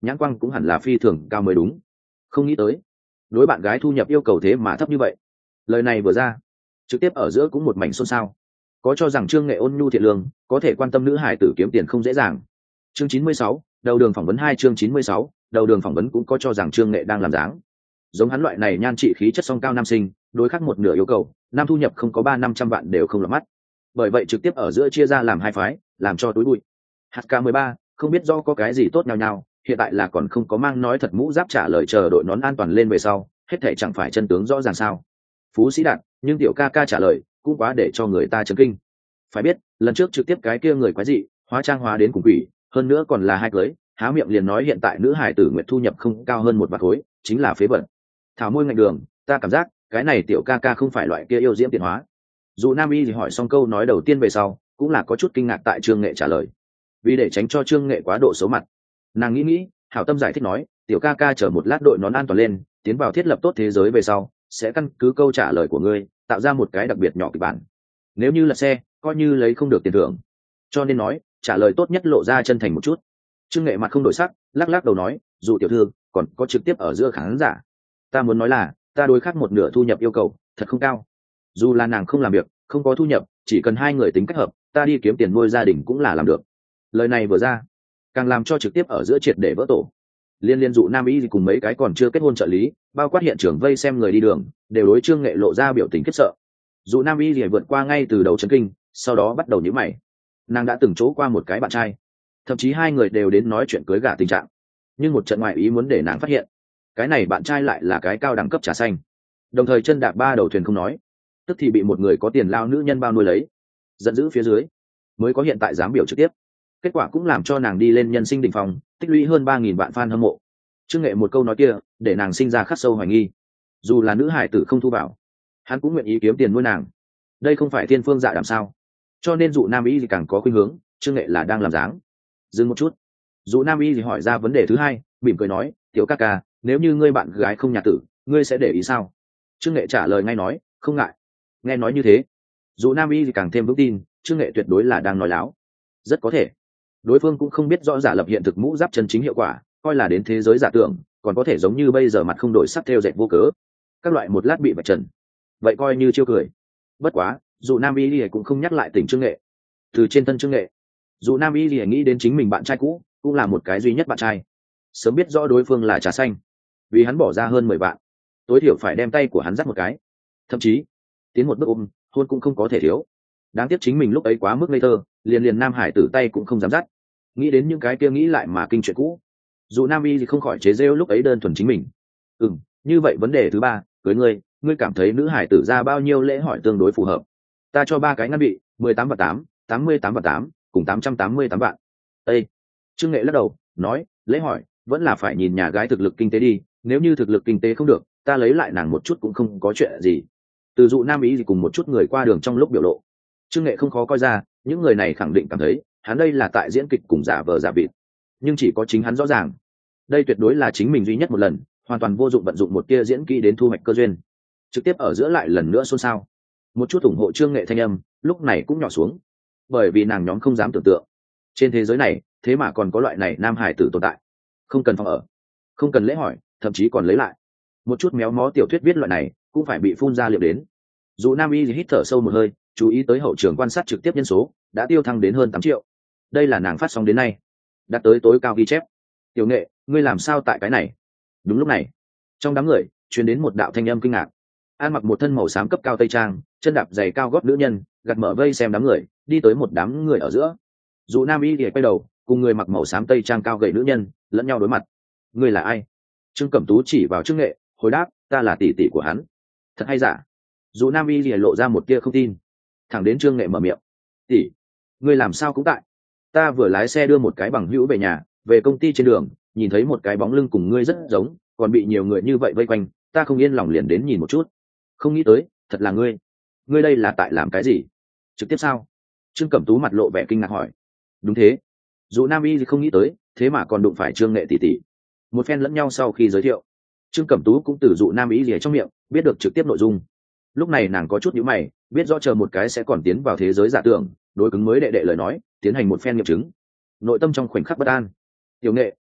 nhãn quang cũng hẳn là phi thường cao mới đúng. Không nghĩ tới đối bạn gái thu nhập yêu cầu thế mà thấp như vậy. Lời này vừa ra, trực tiếp ở giữa cũng một mảnh xôn xao. Có cho rằng Trương Nghệ ôn nhu thiện lương, có thể quan tâm nữ hải tử kiếm tiền không dễ dàng. Chương chín mươi sáu, đầu đường phỏng vấn hai chương chín mươi sáu, đầu đường phỏng vấn cũng có cho rằng Trương Nghệ đang làm dáng. Giống hắn loại này nhan trị khí chất song cao nam sinh, đối khắc một nửa yêu cầu, năm thu nhập không có ba năm trăm vạn đều không lọt mắt. Bởi vậy trực tiếp ở giữa chia ra làm hai phái, làm cho túi bụi. H K mười ba, không biết do có cái gì tốt nhau nhau, hiện tại là còn không có mang nói thật mũ giáp trả lời chờ đội nón an toàn lên về sau, hết thảy chẳng phải chân tướng rõ ràng sao? Phú Sĩ Đạt, nhưng tiểu ca ca trả lời, cũng quá để cho người ta chấn kinh. Phải biết, lần trước trực tiếp cái kia người quái dị, hóa trang hóa đến cùng quỷ, hơn nữa còn là hai cưới, há miệng liền nói hiện tại nữ hải tử nguyện thu nhập không cao hơn một vạn khối, chính là phế vật. Thảo môi ngạnh đường, ta cảm giác, cái này tiểu ca ca không phải loại kia yêu diễm tiện hóa. Dù Nam Y thì hỏi xong câu nói đầu tiên về sau, cũng là có chút kinh ngạc tại Trương Nghệ trả lời. Vì để tránh cho Trương Nghệ quá độ xấu mặt, nàng nghĩ nghĩ, hảo tâm giải thích nói, tiểu ca ca chở một lát đội nón an toàn lên, tiến vào thiết lập tốt thế giới về sau, sẽ căn cứ câu trả lời của ngươi, tạo ra một cái đặc biệt nhỏ kịch bản. Nếu như là xe, coi như lấy không được tiền thưởng. Cho nên nói, trả lời tốt nhất lộ ra chân thành một chút. Trương Nghệ mặt không đổi sắc, lắc lắc đầu nói, dù tiểu thư, còn có trực tiếp ở giữa khán giả. Ta muốn nói là, ta đối khác một nửa thu nhập yêu cầu, thật không cao. Dù là nàng không làm việc, không có thu nhập, chỉ cần hai người tính cách hợp, ta đi kiếm tiền nuôi gia đình cũng là làm được. Lời này vừa ra, càng làm cho trực tiếp ở giữa triệt để vỡ tổ. Liên liên dụ Nam Y cùng mấy cái còn chưa kết hôn trợ lý, bao quát hiện trường vây xem người đi đường, đều đối Trương Nghệ lộ ra biểu tình khiếp sợ. Dụ Nam Y liền vượt qua ngay từ đầu chấn kinh, sau đó bắt đầu nhíu mày. Nàng đã từng chỗ qua một cái bạn trai, thậm chí hai người đều đến nói chuyện cưới gả tình trạng, nhưng một trận ngoại ý muốn để nàng phát hiện, cái này bạn trai lại là cái cao đẳng cấp trà xanh, đồng thời chân đạp ba đầu thuyền không nói, tức thì bị một người có tiền lao nữ nhân bao nuôi lấy, giận dữ phía dưới mới có hiện tại dám biểu trực tiếp. Kết quả cũng làm cho nàng đi lên nhân sinh đỉnh phong, tích lũy hơn ba nghìn vạn fan hâm mộ. Trương Nghệ một câu nói kia để nàng sinh ra khắc sâu hoài nghi, dù là nữ hải tử không thu vào, hắn cũng nguyện ý kiếm tiền nuôi nàng. Đây không phải thiên phương dạ đàm sao? Cho nên dụ Nam Y thì càng có khuynh hướng Trương Nghệ là đang làm dáng. Dừng một chút, dụ Nam Y thì hỏi ra vấn đề thứ hai, mỉm cười nói, tiểu ca ca, nếu như ngươi bạn gái không nhà tử, ngươi sẽ để ý sao? Trương Nghệ trả lời ngay nói, không ngại. Nghe nói như thế, dụ Nam Y thì càng thêm vững tin Trương Nghệ tuyệt đối là đang nói láo. Rất có thể đối phương cũng không biết rõ giả lập hiện thực mũ giáp chân chính hiệu quả, coi là đến thế giới giả tưởng, còn có thể giống như bây giờ mặt không đổi sắc theo dệt vô cớ, các loại một lát bị vạch trần, vậy coi như chiêu cười. Bất quá dù Nam Y Lìa cũng không nhắc lại tình Trương Nghệ. Từ trên thân Trương Nghệ, dù Nam Y Lìa nghĩ đến chính mình bạn trai cũ, cũng là một cái duy nhất bạn trai, sớm biết rõ đối phương là trà xanh, vì hắn bỏ ra hơn mười vạn, tối thiểu phải đem tay của hắn dắt một cái, thậm chí tiến một bước ôm hôn cũng không có thể thiếu. Đáng tiếc chính mình lúc ấy quá mức ngây thơ, liền liền Nam Hải tử tay cũng không dám dắt. Nghĩ đến những cái kia nghĩ lại mà kinh chuyện cũ, dù Nam Y thì không khỏi chế rêu lúc ấy đơn thuần chính mình. Ừ, như vậy vấn đề thứ ba, cưới ngươi, ngươi cảm thấy nữ hải tử ra bao nhiêu lễ hỏi tương đối phù hợp? Ta cho ba cái ngăn bị, mười tám và tám, tám mươi tám và tám, cùng tám trăm tám mươi tám vạn. Ê! Trương Nghệ lắc đầu, nói, lễ hỏi, vẫn là phải nhìn nhà gái thực lực kinh tế đi, nếu như thực lực kinh tế không được, ta lấy lại nàng một chút cũng không có chuyện gì. Từ dụ Nam Y thì cùng một chút người qua đường trong lúc biểu lộ, Trương Nghệ không khó coi ra, những người này khẳng định cảm thấy hắn đây là tại diễn kịch cùng giả vờ giả vịt, nhưng chỉ có chính hắn rõ ràng, đây tuyệt đối là chính mình duy nhất một lần, hoàn toàn vô dụng vận dụng một tia diễn kỹ đến thu hoạch cơ duyên. Trực tiếp ở giữa lại lần nữa xôn xao, một chút ủng hộ Trương Nghệ thanh âm lúc này cũng nhỏ xuống, bởi vì nàng nhóm không dám tưởng tượng trên thế giới này thế mà còn có loại này nam hải tử tồn tại, không cần phòng ở, không cần lễ hỏi, thậm chí còn lấy lại một chút méo mó tiểu thuyết viết loại này cũng phải bị phun ra liệu đến. Dù Nam Y thì hít thở sâu một hơi, chú ý tới hậu trường quan sát trực tiếp nhân số đã tiêu thăng đến hơn tám triệu, đây là nàng phát sóng đến nay đạt tới tối cao ghi chép. Tiểu Nghệ, ngươi làm sao tại cái này? Đúng lúc này, trong đám người truyền đến một đạo thanh âm kinh ngạc. An mặc một thân màu xám cấp cao tây trang, chân đạp giày cao gót nữ nhân gạt mở vây xem đám người, đi tới một đám người ở giữa. Dù Nam Y thì quay đầu, cùng người mặc màu xám tây trang cao gầy nữ nhân lẫn nhau đối mặt. Ngươi là ai? Trương Cẩm Tú chỉ vào Trương Nghệ, hồi đáp, ta là tỷ tỷ của hắn. Thật hay giả? Dù Nam Y thì lộ ra một tia không tin, thẳng đến Trương Nghệ mở miệng, tỷ, ngươi làm sao cũng tại? Ta vừa lái xe đưa một cái bằng hữu về nhà, về công ty trên đường nhìn thấy một cái bóng lưng cùng ngươi rất giống, còn bị nhiều người như vậy vây quanh, ta không yên lòng liền đến nhìn một chút. Không nghĩ tới thật là ngươi. Ngươi đây là tại làm cái gì? Trực tiếp sao? Trương Cẩm Tú mặt lộ vẻ kinh ngạc hỏi. Đúng thế. Dù Nam Y thì không nghĩ tới thế mà còn đụng phải Trương Nghệ tỷ tỷ. Một phen lẫn nhau sau khi giới thiệu, Trương Cẩm Tú cũng từ dụ Nam Y gì trong miệng biết được trực tiếp nội dung. Lúc này nàng có chút nhíu mày, biết rõ chờ một cái sẽ còn tiến vào thế giới giả tưởng, đối cứng mới đệ đệ lời nói tiến hành một phen nghiệm chứng, nội tâm trong khoảnh khắc bất an. Tiểu Nghệ,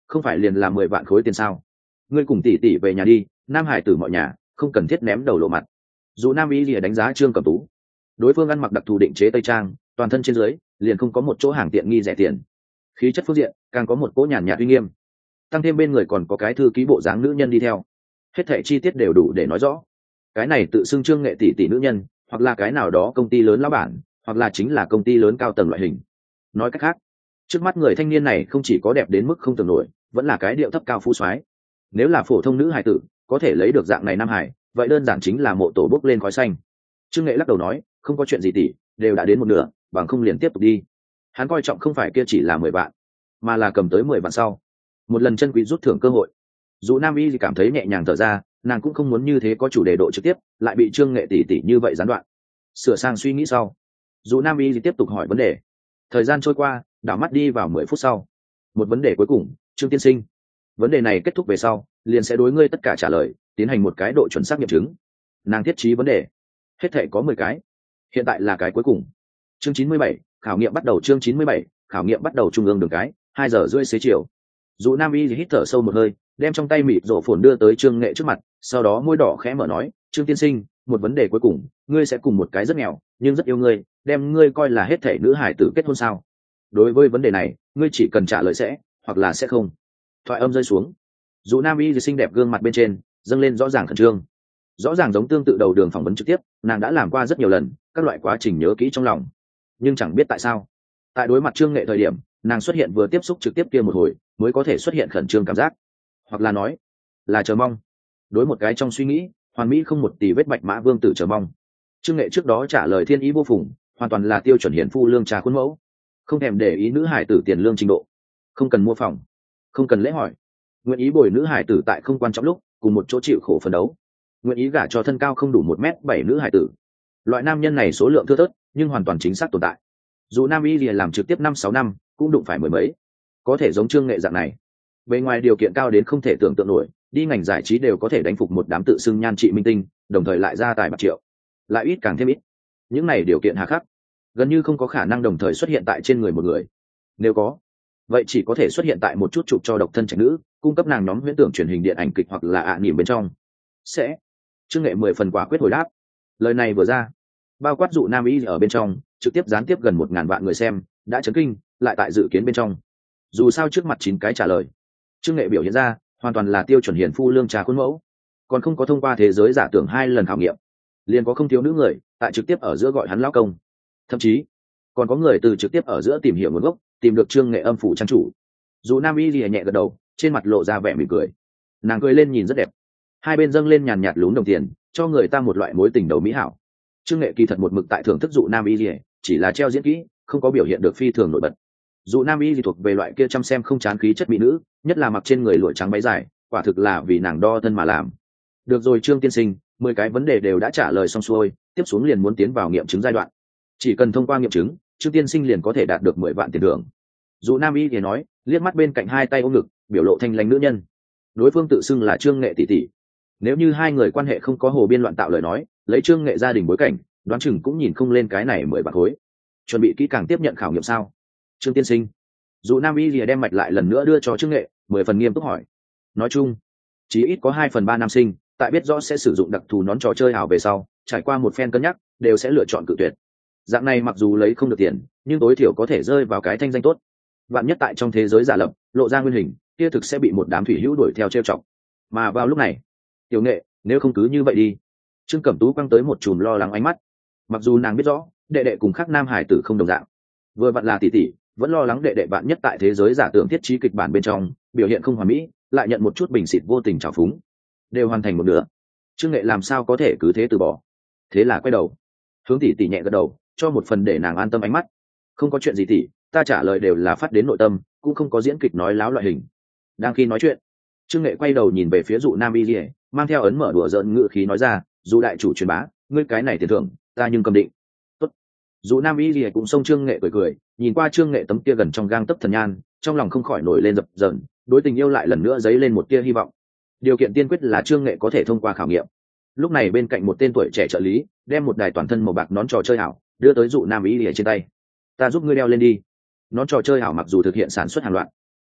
không phải liền là mười vạn khối tiền sao? Ngươi cùng tỷ tỷ về nhà đi, nam hải tử mọi nhà không cần thiết ném đầu lộ mặt. Dù nam y lìa đánh giá Trương Cẩm Tú, đối phương ăn mặc đặc thù định chế tây trang, toàn thân trên dưới liền không có một chỗ hàng tiện nghi rẻ tiền, khí chất phương diện càng có một cỗ nhàn nhạt uy nghiêm, tăng thêm bên người còn có cái thư ký bộ dáng nữ nhân đi theo, hết thảy chi tiết đều đủ để nói rõ cái này tự xưng Trương nghệ tỷ tỷ nữ nhân hoặc là cái nào đó công ty lớn lão bản, hoặc là chính là công ty lớn cao tầng loại hình. Nói cách khác, trước mắt người thanh niên này không chỉ có đẹp đến mức không tưởng nổi, vẫn là cái điệu thấp cao phú soái. Nếu là phổ thông nữ hài tử có thể lấy được dạng này nam hải, vậy đơn giản chính là mộ tổ bốc lên khói xanh. Trương nghệ lắc đầu nói, không có chuyện gì tỷ, đều đã đến một nửa, bằng không liền tiếp tục đi. Hắn coi trọng không phải kia chỉ là mười vạn, mà là cầm tới mười vạn sau một lần chân quý rút thưởng cơ hội. Dù nam y thì cảm thấy nhẹ nhàng thở ra, nàng cũng không muốn như thế có chủ đề độ trực tiếp lại bị Trương nghệ tỷ tỷ như vậy gián đoạn. Sửa sang suy nghĩ sau, dù nam y thì tiếp tục hỏi vấn đề. Thời gian trôi qua, đảo mắt đi vào mười phút sau, một vấn đề cuối cùng, Trương tiên sinh, vấn đề này kết thúc về sau liền sẽ đối ngươi tất cả trả lời tiến hành một cái độ chuẩn xác nghiệm chứng. Nàng thiết trí vấn đề hết thể có mười cái, hiện tại là cái cuối cùng. Chương chín mươi bảy, khảo nghiệm bắt đầu. Chương chín mươi bảy, khảo nghiệm bắt đầu. Trung ương đường cái, hai giờ rưỡi xế chiều. Dù nam y hít thở sâu một hơi, đem trong tay mịt rổ phồn đưa tới Trương nghệ trước mặt, sau đó môi đỏ khẽ mở nói, Trương tiên sinh, một vấn đề cuối cùng, ngươi sẽ cùng một cái rất nghèo nhưng rất yêu ngươi, đem ngươi coi là hết thể nữ hải tử kết hôn sao? Đối với vấn đề này, ngươi chỉ cần trả lời sẽ hoặc là sẽ không. Thoại âm rơi xuống, dù nam y xinh đẹp gương mặt bên trên dâng lên rõ ràng khẩn trương, rõ ràng giống tương tự đầu đường phỏng vấn trực tiếp, nàng đã làm qua rất nhiều lần, các loại quá trình nhớ kỹ trong lòng. Nhưng chẳng biết tại sao, tại đối mặt Trương nghệ thời điểm, nàng xuất hiện vừa tiếp xúc trực tiếp kia một hồi mới có thể xuất hiện khẩn trương cảm giác, hoặc là nói là chờ mong. Đối một cái trong suy nghĩ hoàn mỹ không một tì vết bạch mã vương tử chờ mong, Trương nghệ trước đó trả lời thiên ý vô phùng, hoàn toàn là tiêu chuẩn hiển phu lương trà khuôn mẫu, không thèm để ý nữ hải tử tiền lương trình độ, không cần mua phòng, không cần lễ hỏi, nguyện ý bồi nữ hải tử tại không quan trọng lúc cùng một chỗ chịu khổ phấn đấu, nguyện ý gả cho thân cao không đủ một mét bảy nữ hải tử. Loại nam nhân này số lượng thưa thớt nhưng hoàn toàn chính xác tồn tại. Dù nam y lìa làm trực tiếp năm sáu năm cũng đụng phải mười mấy có thể giống Trương nghệ dạng này, bề ngoài điều kiện cao đến không thể tưởng tượng nổi, đi ngành giải trí đều có thể đánh phục một đám tự xưng nhan trị minh tinh, đồng thời lại ra tài bạc triệu, lại ít càng thêm ít. Những này điều kiện hà khắc gần như không có khả năng đồng thời xuất hiện tại trên người một người, nếu có vậy chỉ có thể xuất hiện tại một chút chụp cho độc thân trạch nữ, cung cấp nàng nhóm huyễn tưởng truyền hình điện ảnh kịch hoặc là ạ à nỉm bên trong. Sẽ Trương nghệ mười phần quả quyết hồi đáp. Lời này vừa ra, bao quát dụ nam y ở bên trong trực tiếp gián tiếp gần một ngàn vạn người xem đã chấn kinh, lại tại dự kiến bên trong. Dù sao trước mặt chín cái trả lời, Trương nghệ biểu hiện ra hoàn toàn là tiêu chuẩn hiền phu lương trà khuôn mẫu, còn không có thông qua thế giới giả tưởng hai lần khảo nghiệm, liền có không thiếu nữ người tại trực tiếp ở giữa gọi hắn lão công, thậm chí còn có người từ trực tiếp ở giữa tìm hiểu nguồn gốc, tìm được Trương nghệ âm phủ trang chủ. Dù nam y lìa nhẹ gật đầu, trên mặt lộ ra vẻ mỉm cười, nàng cười lên nhìn rất đẹp, hai bên dâng lên nhàn nhạt lún đồng tiền, cho người ta một loại mối tình đầu mỹ hảo. Trương nghệ kỳ thật một mực tại thưởng thức dụ nam y lìa, chỉ là treo diễn kỹ không có biểu hiện được phi thường nổi bật. Dụ nam y thì thuộc về loại kia chăm xem không chán khí chất mỹ nữ, nhất là mặc trên người lụa trắng váy dài, quả thực là vì nàng đo thân mà làm. Được rồi Trương tiên sinh, mười cái vấn đề đều đã trả lời xong xuôi, tiếp xuống liền muốn tiến vào nghiệm chứng giai đoạn. Chỉ cần thông qua nghiệm chứng, Trương tiên sinh liền có thể đạt được mười vạn tiền thưởng. Dụ nam y thì nói, liếc mắt bên cạnh hai tay ôm ngực, biểu lộ thanh lãnh nữ nhân. Đối phương tự xưng là Trương nghệ tỷ tỷ. Nếu như hai người quan hệ không có hồ biên loạn tạo lời nói, lấy Trương nghệ gia đình bối cảnh, đoán chừng cũng nhìn không lên cái này mười vạn khối. Chuẩn bị kỹ càng tiếp nhận khảo nghiệm sao? Trương tiên sinh. Dù nam y lìa đem mạch lại lần nữa đưa cho Trương nghệ, mười phần nghiêm túc hỏi. Nói chung, chí ít có hai phần ba nam sinh tại biết rõ sẽ sử dụng đặc thù nón trò chơi ảo về sau, trải qua một phen cân nhắc, đều sẽ lựa chọn cự tuyệt. Dạng này mặc dù lấy không được tiền, nhưng tối thiểu có thể rơi vào cái thanh danh tốt. Vạn nhất tại trong thế giới giả lập lộ ra nguyên hình, kia thực sẽ bị một đám thủy hữu đuổi theo trêu chọc. Mà vào lúc này, tiểu nghệ, nếu không cứ như vậy đi. Trương Cẩm Tú quăng tới một chùm lo lắng ánh mắt. Mặc dù nàng biết rõ đệ đệ cùng khác nam hải tử không đồng dạng, vừa vặn là tỷ tỷ, vẫn lo lắng đệ đệ bạn nhất tại thế giới giả tưởng thiết trí kịch bản bên trong biểu hiện không hoàn mỹ, lại nhận một chút bình xịt vô tình trào phúng, đều hoàn thành một nửa. Trương nghệ làm sao có thể cứ thế từ bỏ. Thế là quay đầu hướng tỷ tỷ nhẹ gật đầu, cho một phần để nàng an tâm ánh mắt. Không có chuyện gì tỷ, ta trả lời đều là phát đến nội tâm, cũng không có diễn kịch nói láo loại hình. Đang khi nói chuyện, Trương nghệ quay đầu nhìn về phía dụ nam y lìa, mang theo ấn mở đùa giỡn ngữ khí nói ra, dù đại chủ truyền bá, ngươi cái này tiền thưởng ta nhưng cầm định. Tốt. Dụ nam y lìa cũng xông Trương nghệ cười cười, nhìn qua Trương nghệ tấm kia gần trong gang tấc thần nhan, trong lòng không khỏi nổi lên dập dờn, đối tình yêu lại lần nữa dấy lên một tia hy vọng. Điều kiện tiên quyết là Trương nghệ có thể thông qua khảo nghiệm. Lúc này bên cạnh một tên tuổi trẻ trợ lý đem một đài toàn thân màu bạc nón trò chơi ảo đưa tới dụ nam y lìa trên tay. Ta giúp ngươi đeo lên đi. Nón trò chơi ảo mặc dù thực hiện sản xuất hàng loạt,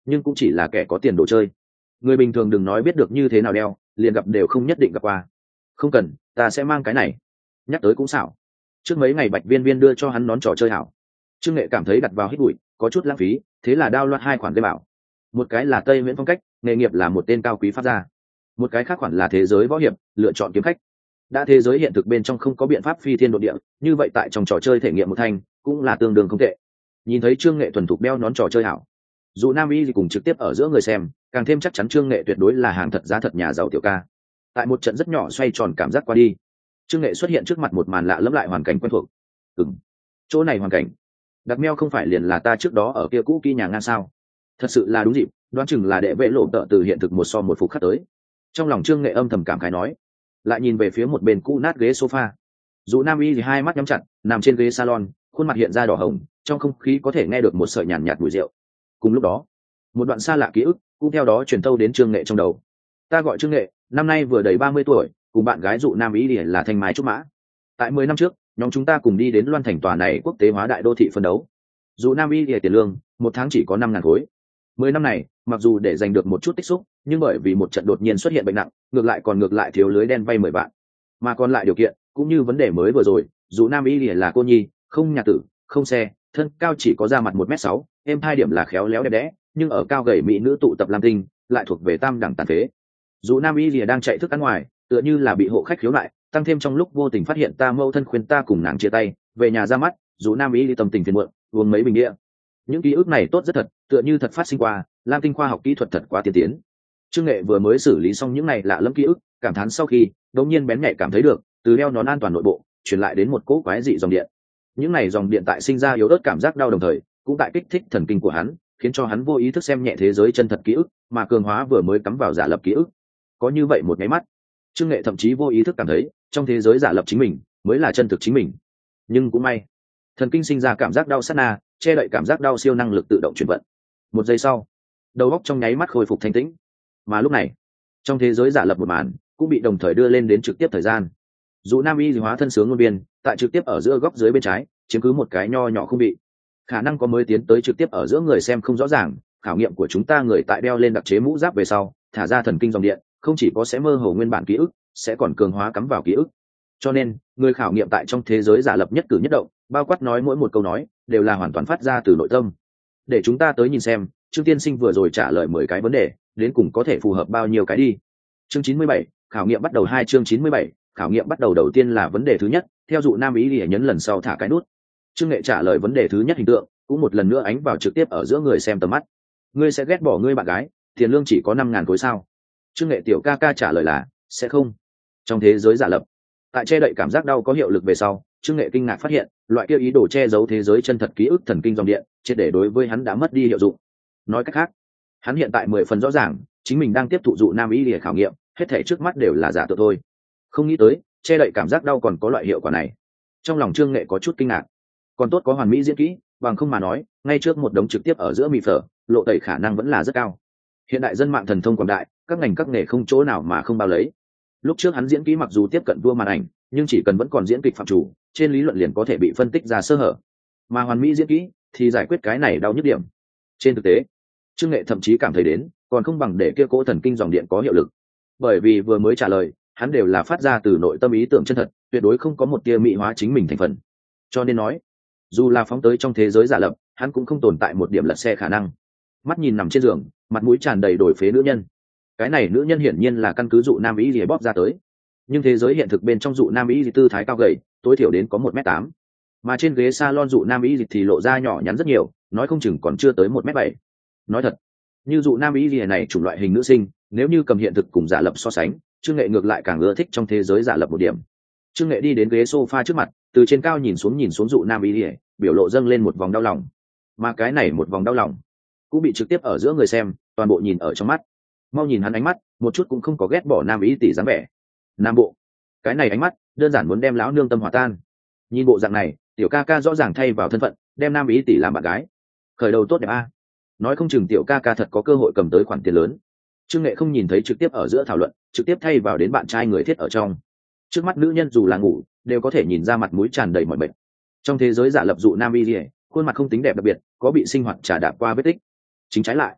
nhưng cũng chỉ là kẻ có tiền đồ chơi. Người bình thường đừng nói biết được như thế nào đeo, liền gặp đều không nhất định gặp qua. Không cần, ta sẽ mang cái này. Nhắc tới cũng xảo. Trước mấy ngày Bạch Viên Viên đưa cho hắn nón trò chơi hảo. Trương Nghệ cảm thấy đặt vào hít bụi có chút lãng phí, thế là đao loạt hai khoản game bảo. Một cái là Tây Nguyễn phong cách, nghề nghiệp là một tên cao quý pháp gia. Một cái khác khoản là thế giới võ hiệp, lựa chọn kiếm khách. Đã thế giới hiện thực bên trong không có biện pháp phi thiên độ địa, như vậy tại trong trò chơi thể nghiệm một thanh cũng là tương đương không tệ. Nhìn thấy Trương Nghệ thuần thục đeo nón trò chơi hảo, dù Nam Y gì cùng trực tiếp ở giữa người xem, càng thêm chắc chắn Trương Nghệ tuyệt đối là hàng thật giá thật nhà giàu tiểu ca. Tại một trận rất nhỏ xoay tròn cảm giác qua đi, Trương Nghệ xuất hiện trước mặt một màn lạ lẫm lại hoàn cảnh quen thuộc. Ừm, chỗ này hoàn cảnh, đặc meo không phải liền là ta trước đó ở kia cũ kỹ nhà ngang sao? Thật sự là đúng dịp, đoán chừng là đệ vệ lộ tợ từ hiện thực một so một phục khắc tới. Trong lòng Trương Nghệ âm thầm cảm khái nói, lại nhìn về phía một bên cũ nát ghế sofa. Dù Nam Y thì hai mắt nhắm chặt, nằm trên ghế salon, khuôn mặt hiện ra đỏ hồng, trong không khí có thể nghe được một sợi nhàn nhạt mùi rượu. Cùng lúc đó, một đoạn xa lạ ký ức cũng theo đó truyền tâu đến Trương Nghệ trong đầu. Ta gọi Trương Nghệ, năm nay vừa đầy ba mươi tuổi, cùng bạn gái dụ Nam Y thì là thanh mái trúc mã. Tại mười năm trước, nhóm chúng ta cùng đi đến Loan Thành tòa này quốc tế hóa đại đô thị phân đấu. Dụ Nam Y thì tiền lương một tháng chỉ có năm ngàn khối. Mười năm này, mặc dù để giành được một chút tích xúc, nhưng bởi vì một trận đột nhiên xuất hiện bệnh nặng, ngược lại còn ngược lại thiếu lưới đen vay mười vạn. Mà còn lại điều kiện, cũng như vấn đề mới vừa rồi, dù Nam Y là cô nhi, không nhà tử, không xe, thân cao chỉ có ra mặt một mét sáu, em hai điểm là khéo léo đẹp đẽ, nhưng ở cao gầy mỹ nữ tụ tập lam tinh, lại thuộc về tam đẳng tàn phế. Dù Nam Y đang chạy thức ăn ngoài, tựa như là bị hộ khách khiếu lại, tăng thêm trong lúc vô tình phát hiện ta mâu thân khuyên ta cùng nàng chia tay, về nhà ra mắt, dù Nam Y tâm tình phiền muộn, uống mấy bình địa. Những ký ức này tốt rất thật, tựa như thật phát sinh qua, lam tinh khoa học kỹ thuật thật quá tiên tiến. Trương Nghệ vừa mới xử lý xong những này lạ lẫm ký ức, cảm thán sau khi, đột nhiên bén nhạy cảm thấy được, từ đeo nón an toàn nội bộ, truyền lại đến một cỗ quái dị dòng điện. Những này dòng điện tại sinh ra yếu ớt cảm giác đau đồng thời, cũng tại kích thích thần kinh của hắn, khiến cho hắn vô ý thức xem nhẹ thế giới chân thật ký ức, mà cường hóa vừa mới cắm vào giả lập ký ức. Có như vậy một cái mắt, Trương Nghệ thậm chí vô ý thức cảm thấy, trong thế giới giả lập chính mình mới là chân thực chính mình. Nhưng cũng may, thần kinh sinh ra cảm giác đau sát na, che đậy cảm giác đau siêu năng lực tự động chuyển vận. Một giây sau, đầu óc trong nháy mắt khôi phục thanh tĩnh. Mà lúc này, trong thế giới giả lập một màn cũng bị đồng thời đưa lên đến trực tiếp thời gian. Dù Nam Y hóa thân sướng ngôn viên, tại trực tiếp ở giữa góc dưới bên trái, chiếm cứ một cái nho nhỏ không bị. Khả năng có mới tiến tới trực tiếp ở giữa người xem không rõ ràng, khảo nghiệm của chúng ta người tại đeo lên đặc chế mũ giáp về sau, thả ra thần kinh dòng điện, không chỉ có sẽ mơ hồ nguyên bản ký ức, sẽ còn cường hóa cắm vào ký ức. Cho nên, người khảo nghiệm tại trong thế giới giả lập nhất cử nhất động, bao quát nói mỗi một câu nói, đều là hoàn toàn phát ra từ nội tâm. Để chúng ta tới nhìn xem, Trương Tiên Sinh vừa rồi trả lời mười cái vấn đề, đến cùng có thể phù hợp bao nhiêu cái đi. Chương chín mươi bảy, khảo nghiệm bắt đầu hai chương chín mươi bảy, khảo nghiệm bắt đầu đầu tiên là vấn đề thứ nhất, theo dụ Nam Ý để nhấn lần sau thả cái nút. Trương Nghệ trả lời vấn đề thứ nhất hình tượng, cũng một lần nữa ánh vào trực tiếp ở giữa người xem tầm mắt. Ngươi sẽ ghét bỏ ngươi bạn gái, tiền lương chỉ có năm ngàn khối sao? Trương Nghệ tiểu ca ca trả lời là, sẽ không. Trong thế giới giả lập, tại che đậy cảm giác đau có hiệu lực về sau, Trương Nghệ kinh ngạc phát hiện, loại kia ý đồ che giấu thế giới chân thật ký ức thần kinh dòng điện, triệt để đối với hắn đã mất đi hiệu dụng. Nói cách khác, hắn hiện tại mười phần rõ ràng, chính mình đang tiếp thụ dụ Nam Ý để khảo nghiệm, hết thảy trước mắt đều là giả tượng thôi. Không nghĩ tới, che đậy cảm giác đau còn có loại hiệu quả này. Trong lòng Trương Nghệ có chút kinh ngạc. Còn tốt có hoàn mỹ diễn kỹ, bằng không mà nói, ngay trước một đống trực tiếp ở giữa mì phở, lộ tẩy khả năng vẫn là rất cao. Hiện đại dân mạng thần thông quảng đại, các ngành các nghề không chỗ nào mà không bao lấy. Lúc trước hắn diễn kỹ mặc dù tiếp cận vua màn ảnh, nhưng chỉ cần vẫn còn diễn kịch phạm chủ, trên lý luận liền có thể bị phân tích ra sơ hở. Mà hoàn mỹ diễn kỹ thì giải quyết cái này đau nhức điểm. Trên thực tế, Trương Nghệ thậm chí cảm thấy đến, còn không bằng để kia cỗ thần kinh dòng điện có hiệu lực. Bởi vì vừa mới trả lời, hắn đều là phát ra từ nội tâm ý tưởng chân thật, tuyệt đối không có một tia mỹ hóa chính mình thành phần. Cho nên nói, dù là phóng tới trong thế giới giả lập, hắn cũng không tồn tại một điểm lật xe khả năng. Mắt nhìn nằm trên giường, mặt mũi tràn đầy đổi phế nữ nhân. Cái này nữ nhân hiển nhiên là căn cứ dụ Nam Ý gì bóp ra tới. Nhưng thế giới hiện thực bên trong dụ Nam Ý gì tư thái cao gầy, tối thiểu đến có một mét tám. Mà trên ghế salon dụ Nam Ý gì thì lộ ra nhỏ nhắn rất nhiều, nói không chừng còn chưa tới một mét bảy. Nói thật, như dụ Nam Ý gì này chủng loại hình nữ sinh, nếu như cầm hiện thực cùng giả lập so sánh, Trương Nghệ ngược lại càng ưa thích trong thế giới giả lập một điểm. Trương Nghệ đi đến ghế sofa trước mặt, từ trên cao nhìn xuống nhìn xuống dụ Nam Ý gì, biểu lộ dâng lên một vòng đau lòng. Mà cái này một vòng đau lòng cũng bị trực tiếp ở giữa người xem toàn bộ nhìn ở trong mắt. Mau nhìn hắn ánh mắt, một chút cũng không có ghét bỏ Nam Ý tỷ dáng vẻ. Nam bộ, cái này ánh mắt đơn giản muốn đem lão nương tâm hòa tan. Nhìn bộ dạng này, tiểu ca ca rõ ràng thay vào thân phận, đem Nam Ý tỷ làm bạn gái. Khởi đầu tốt đẹp a. Nói không chừng tiểu ca ca thật có cơ hội cầm tới khoản tiền lớn. Trương Nghệ không nhìn thấy trực tiếp ở giữa thảo luận, trực tiếp thay vào đến bạn trai người thiết ở trong. Trước mắt nữ nhân dù là ngủ, đều có thể nhìn ra mặt mũi tràn đầy mọi bệnh. Trong thế giới giả lập dụ Nam Y, khuôn mặt không tính đẹp đặc biệt, có bị sinh hoạt trả đạp qua vết tích. Chính trái lại,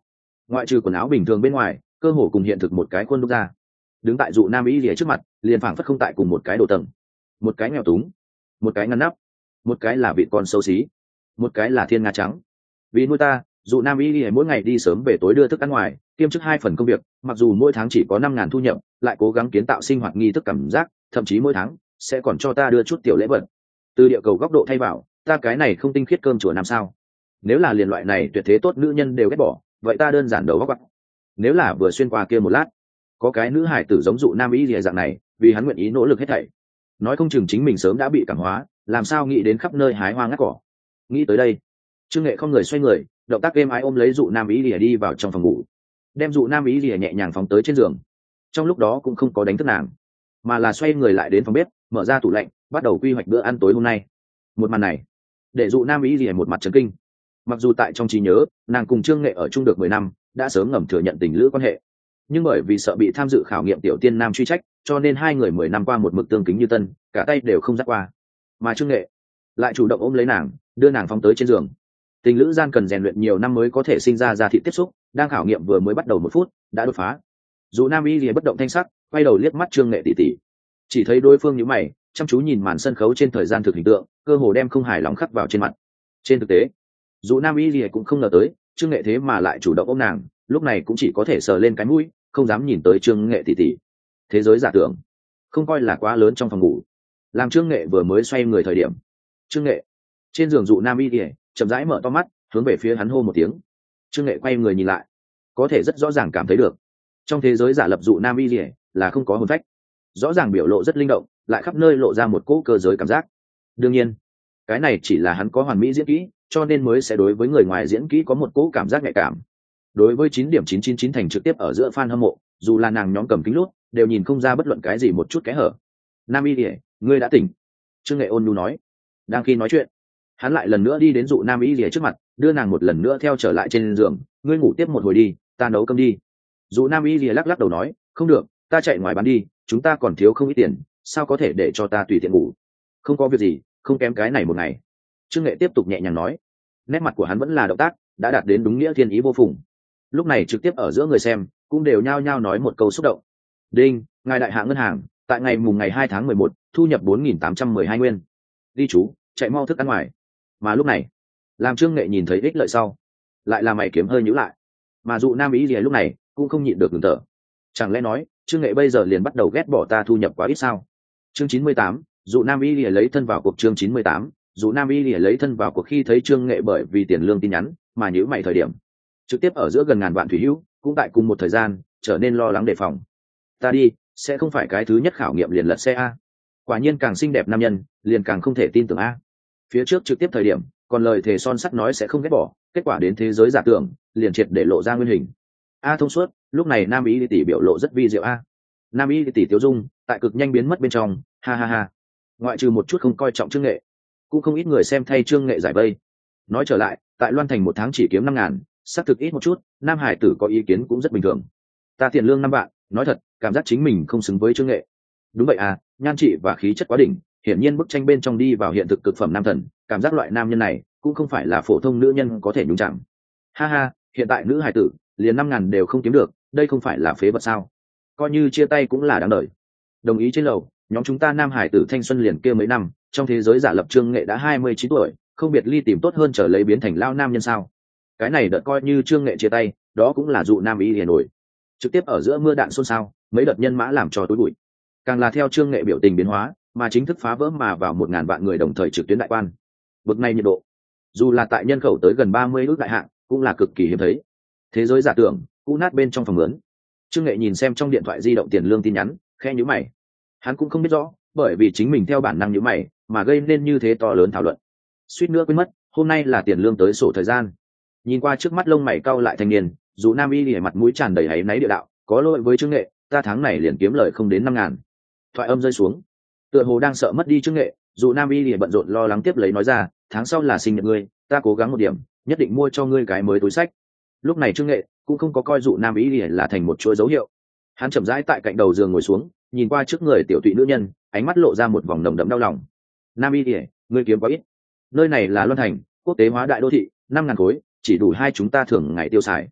ngoại trừ quần áo bình thường bên ngoài, cơ hồ cùng hiện thực một cái khuôn đúc ra. Đứng tại dụ nam y lìa trước mặt, liền phảng phất không tại cùng một cái đồ tầng. Một cái nghèo túng, một cái ngăn nắp, một cái là vị con xấu xí, một cái là thiên nga trắng. Vì nuôi ta, dụ nam y lìa mỗi ngày đi sớm về tối đưa thức ăn ngoài, kiêm chức hai phần công việc, mặc dù mỗi tháng chỉ có năm ngàn thu nhập, lại cố gắng kiến tạo sinh hoạt nghi thức cảm giác, thậm chí mỗi tháng sẽ còn cho ta đưa chút tiểu lễ vật. Từ địa cầu góc độ thay vào, ta cái này không tinh khiết cơm chùa năm sao? Nếu là liền loại này tuyệt thế tốt nữ nhân đều ghét bỏ, vậy ta đơn giản đầu góc. Nếu là vừa xuyên qua kia một lát, có cái nữ hải tử giống dụ nam y lìa dạng này, vì hắn nguyện ý nỗ lực hết thảy, nói không chừng chính mình sớm đã bị cảm hóa, làm sao nghĩ đến khắp nơi hái hoa ngắt cỏ. Nghĩ tới đây, Trương Nghệ không người xoay người, động tác êm ái ôm lấy dụ nam y lìa đi vào trong phòng ngủ, đem dụ nam y lìa nhẹ nhàng phóng tới trên giường. Trong lúc đó cũng không có đánh thức nàng, mà là xoay người lại đến phòng bếp, mở ra tủ lạnh, bắt đầu quy hoạch bữa ăn tối hôm nay. Một màn này để dụ nam y lìa một mặt chấn kinh. Mặc dù tại trong trí nhớ nàng cùng Trương Nghệ ở chung được mười năm, đã sớm ngầm thừa nhận tình lữ quan hệ, nhưng bởi vì sợ bị tham dự khảo nghiệm tiểu tiên nam truy trách, cho nên hai người mười năm qua một mực tương kính như tân, cả tay đều không dắt qua. Mà Trương Nghệ lại chủ động ôm lấy nàng, đưa nàng phóng tới trên giường. Tình lữ gian cần rèn luyện nhiều năm mới có thể sinh ra ra thị tiếp xúc, đang khảo nghiệm vừa mới bắt đầu một phút đã đột phá. Dù nam y lìa bất động thanh sắc, quay đầu liếc mắt Trương Nghệ tỉ tỉ, chỉ thấy đối phương nhíu mày, chăm chú nhìn màn sân khấu trên thời gian thực hình tượng, cơ hồ đem không hài lòng khắc vào trên mặt. Trên thực tế, dù nam y lìa cũng không ngờ tới Trương Nghệ thế mà lại chủ động ôm nàng, lúc này cũng chỉ có thể sờ lên cái mũi, không dám nhìn tới Trương Nghệ tỉ tỉ. Thế giới giả tưởng không coi là quá lớn trong phòng ngủ, làm Trương Nghệ vừa mới xoay người thời điểm, Trương Nghệ trên giường dụ nam y lìa chậm rãi mở to mắt, hướng về phía hắn hô một tiếng. Trương Nghệ quay người nhìn lại, có thể rất rõ ràng cảm thấy được trong thế giới giả lập dụ nam y lìa là không có hồn phách, rõ ràng biểu lộ rất linh động, lại khắp nơi lộ ra một cỗ cơ giới cảm giác. Đương nhiên cái này chỉ là hắn có hoàn mỹ diễn kỹ, cho nên mới sẽ đối với người ngoài diễn kỹ có một cỗ cảm giác nhạy cảm. Đối với chín điểm chín chín chín thành trực tiếp ở giữa fan hâm mộ, dù là nàng nhóm cầm kính lút đều nhìn không ra bất luận cái gì một chút kẽ hở. Nam y lìa, ngươi đã tỉnh. Trương Nghệ ôn nhu nói. Đang khi nói chuyện, hắn lại lần nữa đi đến dụ nam y lìa trước mặt, đưa nàng một lần nữa theo trở lại trên giường. Ngươi ngủ tiếp một hồi đi, ta nấu cơm đi. Dụ nam y lìa lắc lắc đầu nói, không được, ta chạy ngoài bán đi, chúng ta còn thiếu không ít tiền, sao có thể để cho ta tùy tiện ngủ. Không có việc gì, không kém cái này một ngày. Trương Nghệ tiếp tục nhẹ nhàng nói. Nét mặt của hắn vẫn là động tác, đã đạt đến đúng nghĩa thiên ý vô phùng. Lúc này trực tiếp ở giữa người xem cũng đều nhao nhao nói một câu xúc động. Đinh, ngài đại hạ ngân hàng tại ngày mùng ngày hai tháng mười một thu nhập bốn nghìn tám trăm mười hai nguyên. Đi chú, chạy mau thức ăn ngoài. Mà lúc này, làm Trương Nghệ nhìn thấy ích lợi sau, lại là mày kiếm hơi nhíu lại. Mà dụ nam ý gì lúc này cũng không nhịn được ngừng thở. Chẳng lẽ nói Trương Nghệ bây giờ liền bắt đầu ghét bỏ ta thu nhập quá ít sao? Chương chín mươi tám, dụ nam y lìa lấy thân vào cuộc. Chương chín mươi tám, dụ nam y lìa lấy thân vào cuộc. Khi thấy Trương Nghệ bởi vì tiền lương tin nhắn mà nhíu mày thời điểm, trực tiếp ở giữa gần ngàn vạn thủy hữu cũng tại cùng một thời gian trở nên lo lắng đề phòng. Ta đi, sẽ không phải cái thứ nhất khảo nghiệm liền lật xe a? Quả nhiên càng xinh đẹp nam nhân liền càng không thể tin tưởng a. Phía trước trực tiếp thời điểm còn lời thề son sắt nói sẽ không ghét bỏ, kết quả đến thế giới giả tưởng liền triệt để lộ ra nguyên hình. A thông suốt, lúc này nam y tỷ biểu lộ rất vi diệu a. Nam y tỷ tiêu dung tại cực nhanh biến mất bên trong, ha ha ha. Ngoại trừ một chút không coi trọng Trương Nghệ, cũng không ít người xem thay Trương Nghệ giải vây. Nói trở lại, tại Loan Thành một tháng chỉ kiếm năm ngàn, xác thực ít một chút, nam hải tử có ý kiến cũng rất bình thường. Ta tiền lương năm vạn, nói thật cảm giác chính mình không xứng với Trương Nghệ. Đúng vậy à, nhan trị và khí chất quá đỉnh, hiển nhiên bức tranh bên trong đi vào hiện thực cực phẩm nam thần, cảm giác loại nam nhân này cũng không phải là phổ thông nữ nhân có thể nhúng chạm. Ha ha, hiện tại nữ hải tử liền năm ngàn đều không kiếm được, đây không phải là phế vật sao? Coi như chia tay cũng là đáng đời. Đồng ý trên lầu, nhóm chúng ta nam hải tử thanh xuân liền kia mấy năm, trong thế giới giả lập Trương Nghệ đã hai mươi chín tuổi, không biệt ly tìm tốt hơn trở lấy biến thành lao nam nhân sao? Cái này đợt coi như Trương Nghệ chia tay, đó cũng là dụ nam ý liền nổi. Trực tiếp ở giữa mưa đạn xôn xao, mấy đợt nhân mã làm cho túi bụi. Càng là theo Trương Nghệ biểu tình biến hóa, mà chính thức phá vỡ mà vào một ngàn vạn người đồng thời trực tuyến đại quan. Bực này nhiệt độ, dù là tại nhân khẩu tới gần ba mươi ước đại hạng, cũng là cực kỳ hiếm thấy. Thế giới giả tưởng, cũ nát bên trong phòng lớn. Trương Nghệ nhìn xem trong điện thoại di động tiền lương tin nhắn, khẽ nhíu mày. Hắn cũng không biết rõ, bởi vì chính mình theo bản năng nhíu mày, mà gây nên như thế to lớn thảo luận. Suýt nữa quên mất, hôm nay là tiền lương tới sổ thời gian. Nhìn qua trước mắt lông mày cau lại thanh niên, dù nam y lìa mặt mũi tràn đầy áy náy địa đạo, có lỗi với Trương Nghệ, ta tháng này liền kiếm lời không đến năm ngàn. Thoại âm rơi xuống, tựa hồ đang sợ mất đi Trương Nghệ, dù nam y lìa bận rộn lo lắng tiếp lấy nói ra, tháng sau là sinh nhật ngươi, ta cố gắng một điểm, nhất định mua cho ngươi cái mới túi xách. Lúc này Trương Nghệ cũng không có coi dụ nam y lìa là thành một chuỗi dấu hiệu. Hắn chậm rãi tại cạnh đầu giường ngồi xuống, nhìn qua trước người tiểu tụy nữ nhân, ánh mắt lộ ra một vòng nồng đậm đau lòng. Nam y lìa, ngươi kiếm quá ít. Nơi này là Loan Thành, quốc tế hóa đại đô thị, năm ngàn khối chỉ đủ hai chúng ta thường ngày tiêu xài.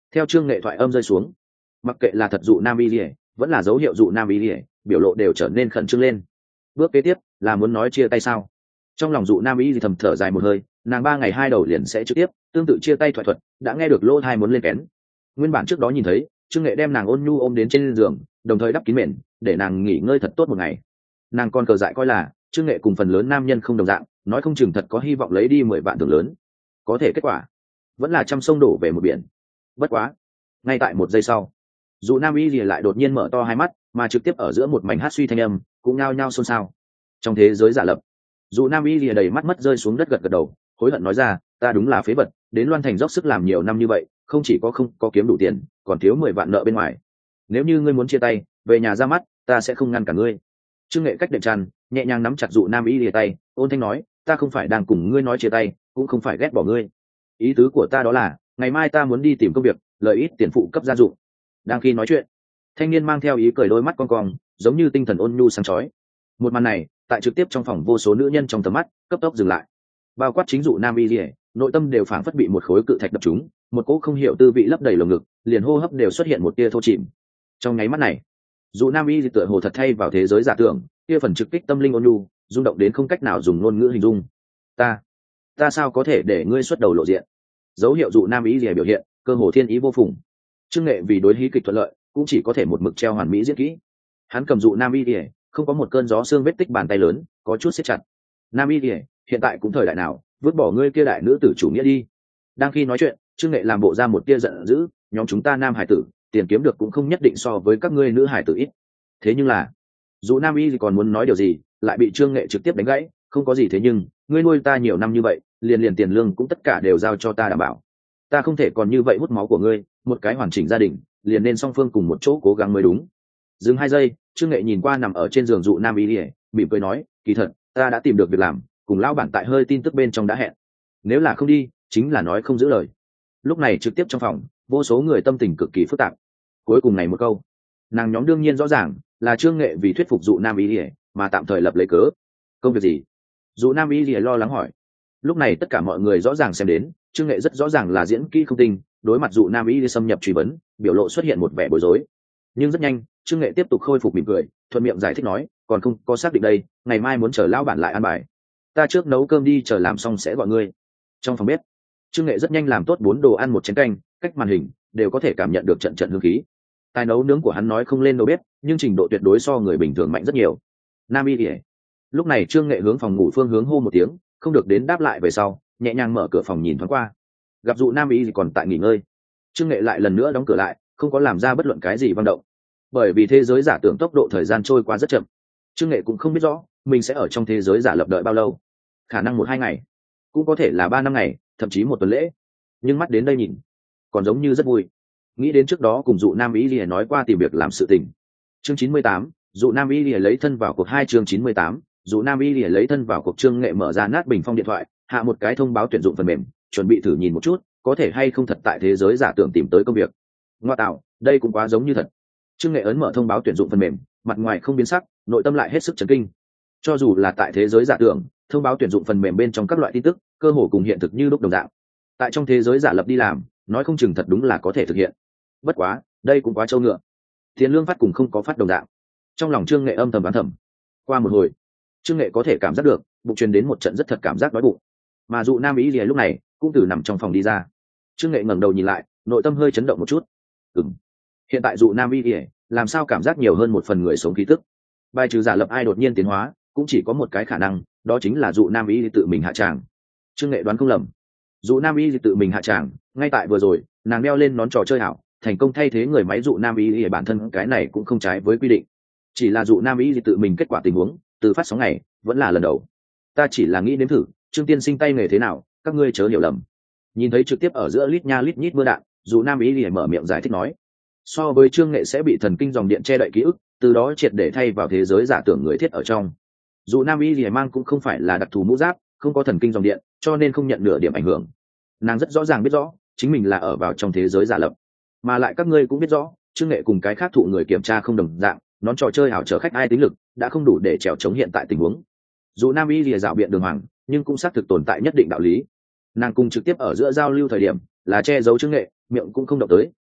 Theo chương nghệ thoại âm rơi xuống, mặc kệ là thật dụ nam y lìa vẫn là dấu hiệu dụ nam y lìa, biểu lộ đều trở nên khẩn trương lên. Bước kế tiếp là muốn nói chia tay sao? Trong lòng dụ nam y thì thầm thở dài một hơi, nàng ba ngày hai đầu liền sẽ trực tiếp tương tự chia tay thoại thuật đã nghe được lỗ thai muốn lên kén. Nguyên bản trước đó nhìn thấy trương nghệ đem nàng ôn nhu ôm đến trên giường, đồng thời đắp kín mền để nàng nghỉ ngơi thật tốt một ngày. Nàng còn cờ dại coi là trương nghệ cùng phần lớn nam nhân không đồng dạng, nói không chừng thật có hy vọng lấy đi mười vạn thưởng lớn. Có thể kết quả vẫn là trăm sông đổ về một biển. Bất quá ngay tại một giây sau, dù nam y lìa lại đột nhiên mở to hai mắt, mà trực tiếp ở giữa một mảnh hát suy thanh âm cũng nhao nhao xôn xao. Trong thế giới giả lập, dù nam y lìa đầy mắt mất rơi xuống đất, gật gật đầu hối hận nói ra, ta đúng là phế vật, đến Loan Thành dốc sức làm nhiều năm như vậy, không chỉ có không có kiếm đủ tiền, còn thiếu mười vạn nợ bên ngoài. Nếu như ngươi muốn chia tay, về nhà ra mắt, ta sẽ không ngăn cả ngươi. Trương Nghệ cách đệm tràn nhẹ nhàng nắm chặt dụ nam y lìa tay, ôn thanh nói, ta không phải đang cùng ngươi nói chia tay, cũng không phải ghét bỏ ngươi. Ý tứ của ta đó là ngày mai ta muốn đi tìm công việc, lợi ít tiền phụ cấp gia dụng. Đang khi nói chuyện, thanh niên mang theo ý cười, đôi mắt con cong giống như tinh thần ôn nhu sáng chói. Một màn này tại trực tiếp trong phòng vô số nữ nhân trong tầm mắt cấp tốc dừng lại, bao quát chính dụ nam y lìa, nội tâm đều phảng phất bị một khối cự thạch đập trúng, một cỗ không hiểu tư vị lấp đầy lồng ngực, liền hô hấp đều xuất hiện một tia thô chìm. Trong nháy mắt này, dụ nam y tựa hồ thật thay vào thế giới giả tưởng, kia phần trực kích tâm linh ôn nhu rung động đến không cách nào dùng ngôn ngữ hình dung. ta ta sao có thể để ngươi xuất đầu lộ diện? Dấu hiệu dụ nam y lìa biểu hiện cơ hồ thiên ý vô phùng. Trương Nghệ vì đối hí kịch thuận lợi cũng chỉ có thể một mực treo hoàn mỹ diễn kỹ. Hắn cầm dụ nam y lìa, không có một cơn gió xương vết tích bàn tay lớn, có chút siết chặt. Nam y lìa, hiện tại cũng thời đại nào, vứt bỏ ngươi kia đại nữ tử chủ nghĩa đi. Đang khi nói chuyện, Trương Nghệ làm bộ ra một tia giận dữ, nhóm chúng ta nam hải tử tiền kiếm được cũng không nhất định so với các ngươi nữ hải tử ít. Thế nhưng là dù nam y còn muốn nói điều gì, lại bị Trương Nghệ trực tiếp đánh gãy. Không có gì thế nhưng, ngươi nuôi ta nhiều năm như vậy, liền liền tiền lương cũng tất cả đều giao cho ta đảm bảo. Ta không thể còn như vậy hút máu của ngươi, một cái hoàn chỉnh gia đình liền nên song phương cùng một chỗ cố gắng mới đúng. Dừng hai giây, Trương Nghệ nhìn qua nằm ở trên giường dụ nam y lìa, mỉm cười nói, kỳ thật ta đã tìm được việc làm, cùng lão bản tại hơi tin tức bên trong đã hẹn, nếu là không đi chính là nói không giữ lời. Lúc này trực tiếp trong phòng vô số người tâm tình cực kỳ phức tạp. Cuối cùng này một câu, nàng nhóm đương nhiên rõ ràng là Trương Nghệ vì thuyết phục dụ nam y lìa mà tạm thời lập lấy cớ. Công việc gì? Dụ nam y lìa lo lắng hỏi. Lúc này tất cả mọi người rõ ràng xem đến, Trương Nghệ rất rõ ràng là diễn kỹ không tinh, đối mặt dụ nam y lìa xâm nhập truy vấn, biểu lộ xuất hiện một vẻ bối rối. Nhưng rất nhanh Trương Nghệ tiếp tục khôi phục mỉm cười, thuận miệng giải thích nói, còn không có xác định đây, ngày mai muốn chờ lão bản lại ăn bài, ta trước nấu cơm đi, chờ làm xong sẽ gọi ngươi. Trong phòng bếp, Trương Nghệ rất nhanh làm tốt bốn đồ ăn một chén canh, cách màn hình đều có thể cảm nhận được trận trận hương khí. Tài nấu nướng của hắn nói không lên đầu bếp, nhưng trình độ tuyệt đối so người bình thường mạnh rất nhiều. Nam y ỉa. Lúc này Trương Nghệ hướng phòng ngủ phương hướng hô một tiếng, không được đến đáp lại về sau, nhẹ nhàng mở cửa phòng nhìn thoáng qua, gặp dụ nam y còn tại nghỉ ngơi. Trương Nghệ lại lần nữa đóng cửa lại, không có làm ra bất luận cái gì vang động. Bởi vì thế giới giả tưởng tốc độ thời gian trôi qua rất chậm, Trương Nghệ cũng không biết rõ mình sẽ ở trong thế giới giả lập đợi bao lâu, khả năng một hai ngày, cũng có thể là ba năm ngày, thậm chí một tuần lễ. Nhưng mắt đến đây nhìn, còn giống như rất vui. Nghĩ đến trước đó cùng dụ nam y lìa nói qua tìm việc làm sự tình. Chương chín mươi tám, dụ nam y lìa lấy thân vào cuộc hai. Chương chín mươi tám, dụ nam y lìa lấy thân vào cuộc. Trương Nghệ mở ra nát bình phong điện thoại, hạ một cái thông báo tuyển dụng phần mềm, chuẩn bị thử nhìn một chút có thể hay không thật tại thế giới giả tưởng tìm tới công việc. Ngoa tạo, đây cũng quá giống như thật. Trương Nghệ ấn mở thông báo tuyển dụng phần mềm, mặt ngoài không biến sắc, nội tâm lại hết sức chấn kinh. Cho dù là tại thế giới giả tưởng, thông báo tuyển dụng phần mềm bên trong các loại tin tức cơ hồ cùng hiện thực như lúc đồng dạng. Tại trong thế giới giả lập đi làm, nói không chừng thật đúng là có thể thực hiện. Bất quá, đây cũng quá trâu ngựa. Tiền lương phát cùng không có phát đồng dạng. Trong lòng Trương Nghệ âm thầm đoán thầm. Qua một hồi, Trương Nghệ có thể cảm giác được bụng truyền đến một trận rất thật cảm giác đói bụng. Mà dụ nam ý lìa lúc này cũng từ nằm trong phòng đi ra. Trương Nghệ ngẩng đầu nhìn lại, nội tâm hơi chấn động một chút. Ừm. Hiện tại dụ nam y lìa làm sao cảm giác nhiều hơn một phần người sống khí tức. Bài trừ giả lập ai đột nhiên tiến hóa, cũng chỉ có một cái khả năng, đó chính là dụ nam y tự mình hạ tràng. Trương Nghệ đoán không lầm, dụ nam y tự mình hạ tràng. Ngay tại vừa rồi, nàng đeo lên nón trò chơi ảo, thành công thay thế người máy dụ nam y lìa. Bản thân cái này cũng không trái với quy định, chỉ là dụ nam y tự mình kết quả tình huống từ phát sóng này vẫn là lần đầu. Ta chỉ là nghĩ nếm thử Trương tiên sinh tay nghề thế nào, các ngươi chớ hiểu lầm. Nhìn thấy trực tiếp ở giữa lít nha lít nhít mưa đạn, dụ nam y lìa mở miệng giải thích nói, so với Trương Nghệ sẽ bị thần kinh dòng điện che đậy ký ức, từ đó triệt để thay vào thế giới giả tưởng người thiết ở trong. Dù nam y lìa mang cũng không phải là đặc thù mũ giáp, không có thần kinh dòng điện, cho nên không nhận nửa điểm ảnh hưởng. Nàng rất rõ ràng biết rõ chính mình là ở vào trong thế giới giả lập, mà lại các ngươi cũng biết rõ Trương Nghệ cùng cái khác thụ người kiểm tra không đồng dạng, nón trò chơi ảo chở khách ai tính lực đã không đủ để trèo chống hiện tại tình huống. Dù nam y lìa dạo biện đường hoàng, nhưng cũng xác thực tồn tại nhất định đạo lý. Nàng cùng trực tiếp ở giữa giao lưu thời điểm là che giấu Trương Nghệ, miệng cũng không động tới,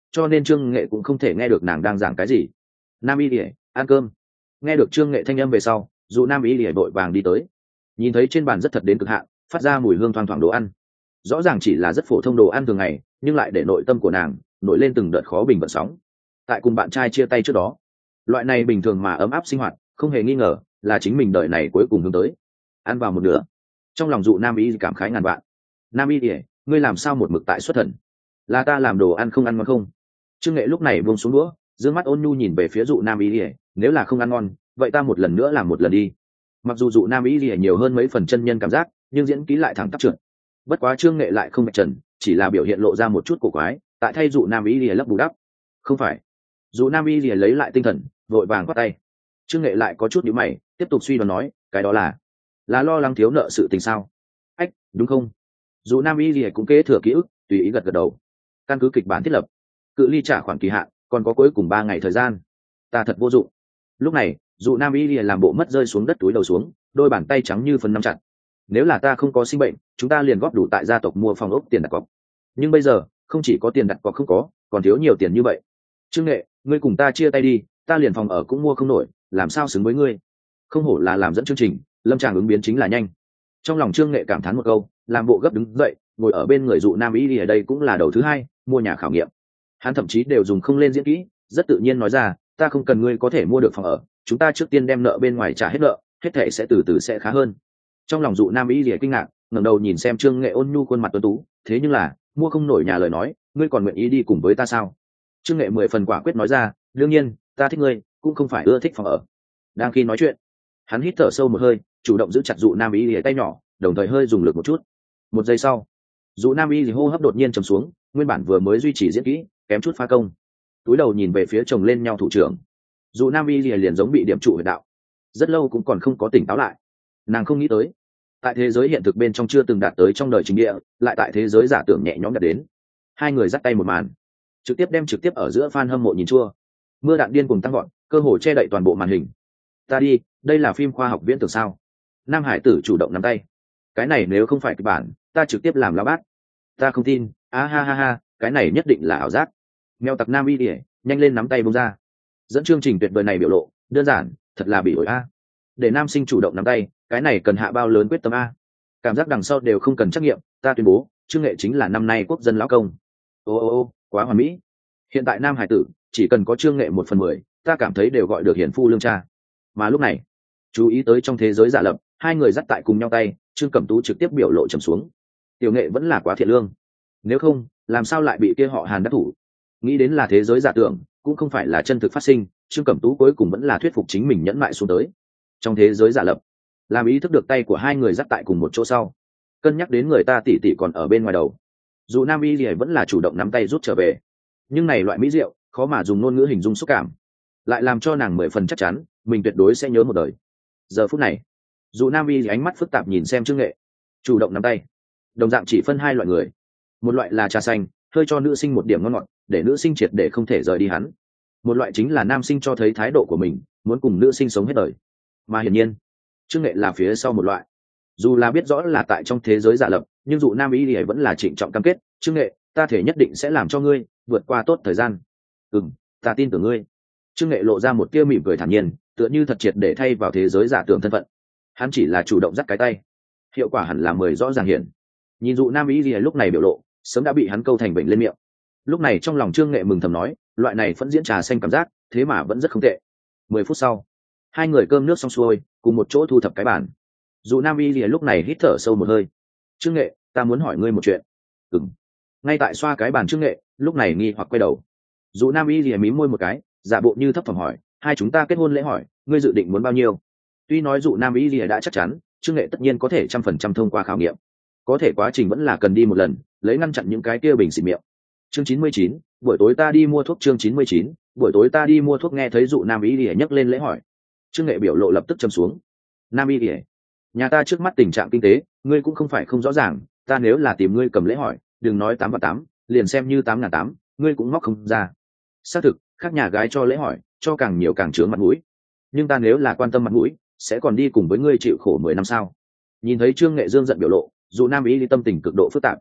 cho nên trương nghệ cũng không thể nghe được nàng đang giảng cái gì. Nam y ỉa ăn cơm. Nghe được trương nghệ thanh âm về sau, dù nam y ỉa vội vàng đi tới, nhìn thấy trên bàn rất thật đến cực hạn, phát ra mùi hương thoang thoảng đồ ăn. Rõ ràng chỉ là rất phổ thông đồ ăn thường ngày, nhưng lại để nội tâm của nàng nổi lên từng đợt khó bình vận sóng. Tại cùng bạn trai chia tay trước đó, loại này bình thường mà ấm áp sinh hoạt không hề nghi ngờ là chính mình đời này cuối cùng hướng tới. Ăn vào một nửa, trong lòng dụ nam y cảm khái ngàn vạn. Nam y ỉa ngươi làm sao một mực tại xuất thần, là ta làm đồ ăn không ăn ngon không? Trương nghệ lúc này buông xuống đũa, dương mắt ôn nhu nhìn về phía dụ nam y ỉa, nếu là không ăn ngon vậy ta một lần nữa làm một lần đi. Mặc dù dụ nam y ỉa nhiều hơn mấy phần chân nhân cảm giác, nhưng diễn kỹ lại thẳng tắp trượt. Bất quá trương nghệ lại không bạch trần, chỉ là biểu hiện lộ ra một chút cổ quái, tại thay dụ nam y ỉa lấp bù đắp. Không phải. Dụ nam y ỉa lấy lại tinh thần, vội vàng quát tay. Trương nghệ lại có chút nhíu mày, tiếp tục suy đoán nói, cái đó là là lo lắng thiếu nợ sự tình sao? Ách, đúng không? Dụ nam y ỉa cũng kế thừa ký ức, tùy ý gật gật đầu. Căn cứ kịch bản thiết lập, cự ly trả khoản kỳ hạn còn có cuối cùng ba ngày thời gian. Ta thật vô dụng. Lúc này dụ nam y lìa làm bộ mất rơi xuống đất, túi đầu xuống, đôi bàn tay trắng như phấn nắm chặt. Nếu là ta không có sinh bệnh, chúng ta liền góp đủ tại gia tộc mua phòng ốc tiền đặt cọc. Nhưng bây giờ không chỉ có tiền đặt cọc không có, còn thiếu nhiều tiền như vậy. Trương nghệ, ngươi cùng ta chia tay đi, ta liền phòng ở cũng mua không nổi, làm sao xứng với ngươi? Không hổ là làm dẫn chương trình, lâm tràng ứng biến chính là nhanh. Trong lòng trương nghệ cảm thán một câu, làm bộ gấp đứng dậy, ngồi ở bên người dụ nam y lìa đây cũng là đầu thứ hai mua nhà khảo nghiệm. Hắn thậm chí đều dùng không lên diễn kỹ, rất tự nhiên nói ra, ta không cần ngươi có thể mua được phòng ở, chúng ta trước tiên đem nợ bên ngoài trả hết nợ, hết thể sẽ từ từ sẽ khá hơn. Trong lòng dụ nam y lìa kinh ngạc, ngẩng đầu nhìn xem trương nghệ ôn nhu khuôn mặt tuấn tú, thế nhưng là mua không nổi nhà lời nói, ngươi còn nguyện ý đi cùng với ta sao? Trương nghệ mười phần quả quyết nói ra, đương nhiên ta thích ngươi, cũng không phải ưa thích phòng ở. Đang khi nói chuyện, hắn hít thở sâu một hơi, chủ động giữ chặt dụ nam y lìa tay nhỏ, đồng thời hơi dùng lực một chút. Một giây sau, dụ nam y lìa hô hấp đột nhiên trầm xuống, nguyên bản vừa mới duy trì diễn kỹ kém chút phá công, túi đầu nhìn về phía chồng lên nhau thủ trưởng. Dù nam y liền giống bị điểm trụ huyệt đạo, rất lâu cũng còn không có tỉnh táo lại. Nàng không nghĩ tới, tại thế giới hiện thực bên trong chưa từng đạt tới trong đời chính địa, lại tại thế giới giả tưởng nhẹ nhõm đạt đến. Hai người dắt tay một màn, trực tiếp đem trực tiếp ở giữa fan hâm mộ nhìn chua. Mưa đạn điên cùng tăng gọn, cơ hồ che đậy toàn bộ màn hình. Ta đi, đây là phim khoa học viễn tưởng sao? Nam hải tử chủ động nắm tay, cái này nếu không phải kịch bản, ta trực tiếp làm lao bát. Ta không tin, a ha ha ha, cái này nhất định là ảo giác. Mèo tặc nam y ỉa nhanh lên nắm tay bông ra. Dẫn chương trình tuyệt vời này biểu lộ đơn giản, thật là bị ổi a. Để nam sinh chủ động nắm tay, cái này cần hạ bao lớn quyết tâm a. Cảm giác đằng sau đều không cần trắc nghiệm, ta tuyên bố trương nghệ chính là năm nay quốc dân lão công. Ô ô ô, quá hoàn mỹ. Hiện tại nam hải tử chỉ cần có trương nghệ một phần mười, ta cảm thấy đều gọi được hiển phu lương cha. Mà lúc này chú ý tới trong thế giới giả lập, hai người dắt tại cùng nhau tay, trương cẩm tú trực tiếp biểu lộ trầm xuống. Tiểu nghệ vẫn là quá thiện lương, nếu không làm sao lại bị kia họ Hàn đắc thủ? Nghĩ đến là thế giới giả tưởng, cũng không phải là chân thực phát sinh, trương cẩm tú cuối cùng vẫn là thuyết phục chính mình nhẫn mại xuống tới. Trong thế giới giả lập, làm ý thức được tay của hai người dắt tại cùng một chỗ sau, cân nhắc đến người ta tỉ tỉ còn ở bên ngoài đầu, dù nam y thì vẫn là chủ động nắm tay rút trở về. Nhưng này loại mỹ diệu khó mà dùng ngôn ngữ hình dung xúc cảm, lại làm cho nàng mười phần chắc chắn mình tuyệt đối sẽ nhớ một đời. Giờ phút này dù nam y thì ánh mắt phức tạp nhìn xem trương nghệ, chủ động nắm tay, đồng dạng chỉ phân hai loại người. Một loại là trà xanh, hơi cho nữ sinh một điểm ngon ngọt, để nữ sinh triệt để không thể rời đi hắn. Một loại chính là nam sinh cho thấy thái độ của mình, muốn cùng nữ sinh sống hết đời. Mà hiển nhiên trương nghệ là phía sau một loại. Dù là biết rõ là tại trong thế giới giả lập, nhưng dụ nam y thì vẫn là trịnh trọng cam kết, trương nghệ, ta thể nhất định sẽ làm cho ngươi vượt qua tốt thời gian. Ừm, ta tin tưởng ngươi. Trương nghệ lộ ra một tia mỉm cười thản nhiên, tựa như thật triệt để thay vào thế giới giả tưởng thân phận. Hắn chỉ là chủ động dắt cái tay, hiệu quả hẳn là mười rõ ràng hiển. Nhìn dụ nam y thì lúc này biểu lộ sớm đã bị hắn câu thành bệnh lên miệng. Lúc này trong lòng trương nghệ mừng thầm nói, loại này vẫn diễn trà xanh cảm giác thế mà vẫn rất không tệ. Mười phút sau, hai người cơm nước xong xuôi, cùng một chỗ thu thập cái bàn. Dù nam y thì lúc này hít thở sâu một hơi. Trương nghệ, ta muốn hỏi ngươi một chuyện. Ừm. Ngay tại xoa cái bàn trương nghệ lúc này nghi hoặc quay đầu. Dù nam y thì mím môi một cái, giả bộ như thấp thỏm hỏi, hai chúng ta kết hôn lễ hỏi, ngươi dự định muốn bao nhiêu? Tuy nói dụ nam y thì đã chắc chắn trương nghệ tất nhiên có thể trăm phần trăm thông qua khảo nghiệm, có thể quá trình vẫn là cần đi một lần, lấy ngăn chặn những cái kia bình xịt miệng. Chương chín mươi chín, buổi tối ta đi mua thuốc. Chương chín mươi chín, buổi tối ta đi mua thuốc. Nghe thấy dụ nam y lìa nhấc lên lễ hỏi, trương nghệ biểu lộ lập tức trầm xuống. Nam y lìa, nhà ta trước mắt tình trạng kinh tế ngươi cũng không phải không rõ ràng, ta nếu là tìm ngươi cầm lễ hỏi, đừng nói tám và tám, liền xem như tám ngàn tám, ngươi cũng móc không ra. Xác thực khác nhà gái cho lễ hỏi cho càng nhiều càng chướng mặt mũi, nhưng ta nếu là quan tâm mặt mũi, sẽ còn đi cùng với ngươi chịu khổ mười năm sao? Nhìn thấy trương nghệ dương giận biểu lộ, dù nam y lý tâm tình cực độ phức tạp.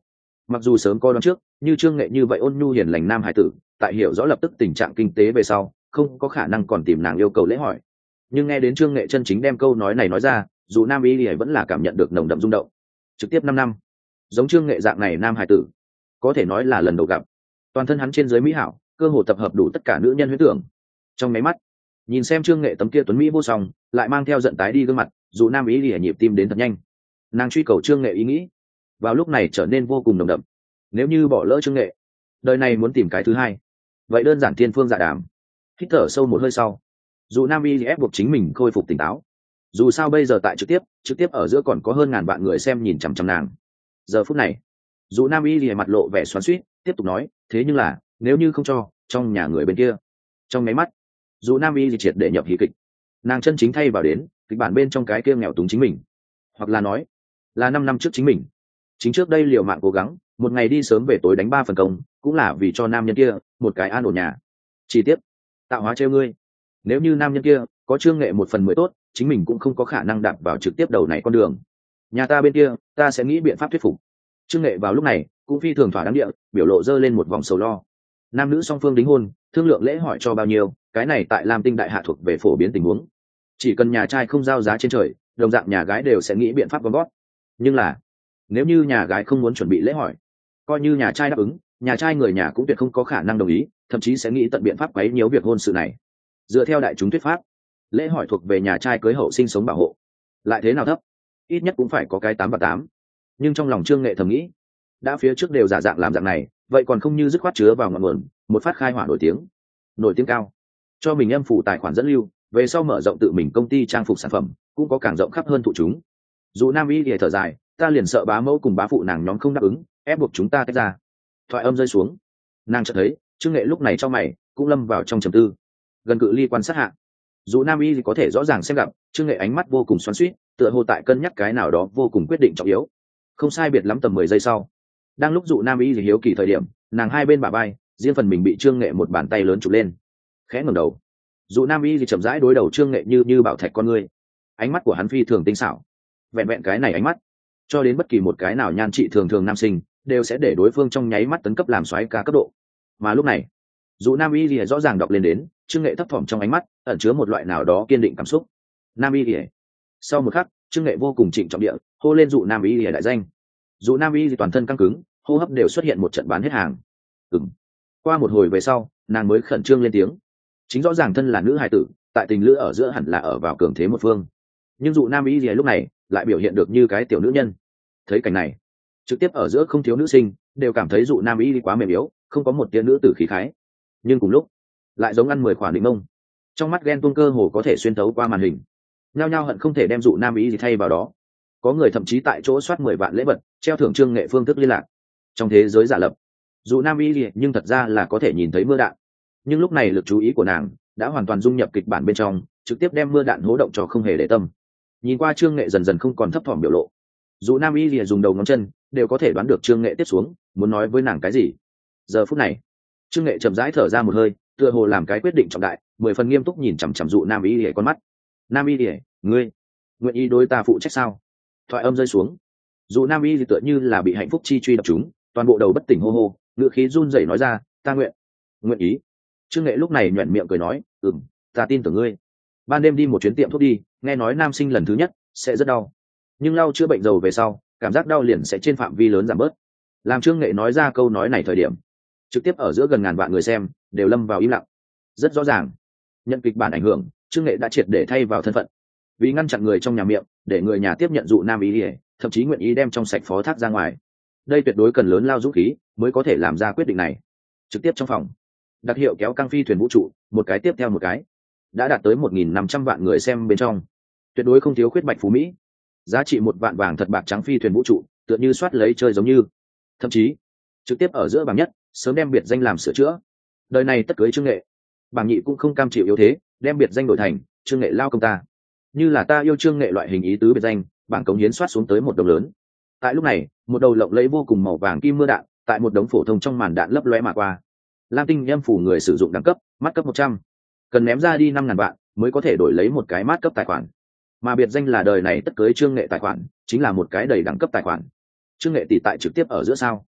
Mặc dù sớm coi đoán trước, như Trương Nghệ như vậy ôn nhu hiền lành nam hải tử, tại hiểu rõ lập tức tình trạng kinh tế về sau, không có khả năng còn tìm nàng yêu cầu lễ hỏi. Nhưng nghe đến Trương Nghệ chân chính đem câu nói này nói ra, dù Nam Y vẫn là cảm nhận được nồng đậm rung động. Trực tiếp năm năm, giống Trương Nghệ dạng này nam hải tử, có thể nói là lần đầu gặp. Toàn thân hắn trên dưới mỹ hảo, cơ hồ tập hợp đủ tất cả nữ nhân huyễn tưởng. Trong máy mắt, nhìn xem Trương Nghệ tấm kia tuấn mỹ vô song, lại mang theo giận tái đi gương mặt, dù Nam Y lìa nhịp tim đến thật nhanh. Nàng truy cầu Trương Nghệ ý nghĩ, vào lúc này trở nên vô cùng nồng đậm. Nếu như bỏ lỡ Trương Nghệ, đời này muốn tìm cái thứ hai, vậy đơn giản thiên phương dạ đàm. Hít thở sâu một hơi sau, dù Nam Y ép buộc chính mình khôi phục tỉnh táo. Dù sao bây giờ tại trực tiếp, trực tiếp ở giữa còn có hơn ngàn vạn người xem nhìn chằm chằm nàng. Giờ phút này, dù Nam Y lìa mặt lộ vẻ xoắn xuýt, tiếp tục nói, thế nhưng là nếu như không cho, trong nhà người bên kia. Trong máy mắt, dù Nam Y triệt để nhập hí kịch, nàng chân chính thay vào đến kịch bản bên trong cái kia nghèo túng chính mình, hoặc là nói là năm năm trước chính mình. Chính trước đây liều mạng cố gắng, một ngày đi sớm về tối đánh ba phần công, cũng là vì cho nam nhân kia một cái an ổn nhà. Chi tiết, tạo hóa trêu ngươi. Nếu như nam nhân kia có Trương Nghệ một phần mười tốt, chính mình cũng không có khả năng đạp vào trực tiếp đầu này con đường. Nhà ta bên kia, ta sẽ nghĩ biện pháp thuyết phục. Trương Nghệ vào lúc này cũng phi thường thỏa đáng địa, biểu lộ dơ lên một vòng sầu lo. Nam nữ song phương đính hôn, thương lượng lễ hỏi cho bao nhiêu, cái này tại Lam Tinh đại hạ thuộc về phổ biến tình huống. Chỉ cần nhà trai không giao giá trên trời, đồng dạng nhà gái đều sẽ nghĩ biện pháp gom gót. Nhưng là, nếu như nhà gái không muốn chuẩn bị lễ hỏi, coi như nhà trai đáp ứng, nhà trai người nhà cũng tuyệt không có khả năng đồng ý, thậm chí sẽ nghĩ tận biện pháp quấy nhiễu việc hôn sự này. Dựa theo đại chúng thuyết pháp, lễ hỏi thuộc về nhà trai cưới hậu sinh sống bảo hộ, lại thế nào thấp, ít nhất cũng phải có cái tám và tám. Nhưng trong lòng Trương Nghệ thầm nghĩ, đã phía trước đều giả dạng làm dạng này, vậy còn không như dứt khoát chứa vào ngọn nguồn, một phát khai hỏa nổi tiếng, nổi tiếng cao, cho mình âm phủ tài khoản dẫn lưu, về sau mở rộng tự mình công ty trang phục sản phẩm, cũng có càng rộng khắp hơn thụ chúng. Dù Nam Y thì thở dài, ta liền sợ bá mẫu cùng bá phụ nàng nhóm không đáp ứng, ép buộc chúng ta tách ra. Thoại âm rơi xuống, nàng chợt thấy Trương Nghệ lúc này trong mày cũng lâm vào trong trầm tư. Gần cự ly quan sát hạ, dù Nam Y thì có thể rõ ràng xem gặp Trương Nghệ ánh mắt vô cùng xoắn xuýt, tựa hồ tại cân nhắc cái nào đó vô cùng quyết định trọng yếu. Không sai biệt lắm tầm mười giây sau, đang lúc dụ Nam Y thì hiếu kỳ thời điểm, nàng hai bên bả vai riêng phần mình bị Trương Nghệ một bàn tay lớn chụp lên. Khẽ ngẩng đầu, dụ Nam Y thì chậm rãi đối đầu Trương Nghệ như như bảo thạch con người. Ánh mắt của hắn phi thường tinh xảo, vẹn vẹn cái này ánh mắt, cho đến bất kỳ một cái nào nhan trị thường thường nam sinh đều sẽ để đối phương trong nháy mắt tấn cấp làm soái ca cấp độ. Mà lúc này, dù Nam Y thì rõ ràng đọc lên đến Trương Nghệ thấp thỏm trong ánh mắt ẩn chứa một loại nào đó kiên định cảm xúc. Nam Y thì sau một khắc, Trương Nghệ vô cùng trịnh trọng địa hô lên dụ Nam Y thì đại danh. Dụ Nam Y thì toàn thân căng cứng, hô hấp đều xuất hiện một trận bán hết hàng. Ừm. Qua một hồi về sau, nàng mới khẩn trương lên tiếng. Chính rõ ràng thân là nữ hài tử, tại tình lữ ở giữa hẳn là ở vào cường thế một phương, nhưng dụ Nam Y thì lúc này lại biểu hiện được như cái tiểu nữ nhân. Thấy cảnh này, trực tiếp ở giữa không thiếu nữ sinh đều cảm thấy dụ Nam Y quá mềm yếu, không có một tia nữ tử khí khái. Nhưng cùng lúc, lại giống ăn mười khoản định mông, trong mắt ghen tuông cơ hồ có thể xuyên thấu qua màn hình, nhao nhao hận không thể đem dụ Nam Y gì thay vào đó. Có người thậm chí tại chỗ soát mười vạn lễ vật, treo thưởng Trương Nghệ phương thức liên lạc. Trong thế giới giả lập, dụ Nam Y gì nhưng thật ra là có thể nhìn thấy mưa đạn. Nhưng lúc này lực chú ý của nàng đã hoàn toàn dung nhập kịch bản bên trong, trực tiếp đem mưa đạn hố động cho không hề để tâm. Nhìn qua Trương Nghệ dần dần không còn thấp thỏm biểu lộ, dụ Nam Y gì dùng đầu ngón chân đều có thể đoán được Trương Nghệ tiếp xuống muốn nói với nàng cái gì. Giờ phút này, Trương Nghệ chậm rãi thở ra một hơi, tựa hồ làm cái quyết định trọng đại, mười phần nghiêm túc nhìn chằm chằm dụ Nam Y lìa con mắt. Nam Y lìa, ngươi nguyện ý đối ta phụ trách sao? Thoại âm rơi xuống, dụ Nam Y thì tựa như là bị hạnh phúc chi truy đập chúng, toàn bộ đầu bất tỉnh hô hô, ngựa khí run rẩy nói ra, ta nguyện nguyện ý. Trương Nghệ lúc này nhoẻn miệng cười nói, ừm, ta tin tưởng ngươi. Ban đêm đi một chuyến tiệm thuốc đi, nghe nói nam sinh lần thứ nhất sẽ rất đau, nhưng lau chữa bệnh dầu về sau, cảm giác đau liền sẽ trên phạm vi lớn giảm bớt. Làm Trương Nghệ nói ra câu nói này thời điểm, trực tiếp ở giữa gần ngàn vạn người xem đều lâm vào im lặng. Rất rõ ràng, nhận kịch bản ảnh hưởng, Trương Nghệ đã triệt để thay vào thân phận, vì ngăn chặn người trong nhà miệng, để người nhà tiếp nhận dụ Nam Y, thậm chí nguyện ý đem trong sạch phó thác ra ngoài. Đây tuyệt đối cần lớn lao dũng khí mới có thể làm ra quyết định này. Trực tiếp trong phòng, đặc hiệu kéo căng phi thuyền vũ trụ, một cái tiếp theo một cái, đã đạt tới một nghìn năm trăm vạn người xem bên trong, tuyệt đối không thiếu khuyết bạch phú mỹ. Giá trị một vạn vàng thật bạc trắng phi thuyền vũ trụ, tựa như soát lấy chơi giống như, thậm chí trực tiếp ở giữa bảng nhất, sớm đem biệt danh làm sửa chữa. Đời này tất cưới Trương Nghệ, bảng nhị cũng không cam chịu yếu thế, đem biệt danh đổi thành Trương Nghệ lao công ta. Như là ta yêu Trương Nghệ loại hình ý tứ biệt danh, bảng cống hiến soát xuống tới một đồng lớn. Tại lúc này, một đầu lộng lẫy vô cùng màu vàng kim mưa đạn, tại một đống phổ thông trong màn đạn lấp lóe mà qua. Lam Tinh em phủ người sử dụng đẳng cấp, mắt cấp một trăm, cần ném ra đi năm ngàn vạn mới có thể đổi lấy một cái mát cấp tài khoản. Mà biệt danh là đời này tất cưới Trương Nghệ tài khoản, chính là một cái đầy đẳng cấp tài khoản. Trương Nghệ tỷ tại trực tiếp ở giữa sao?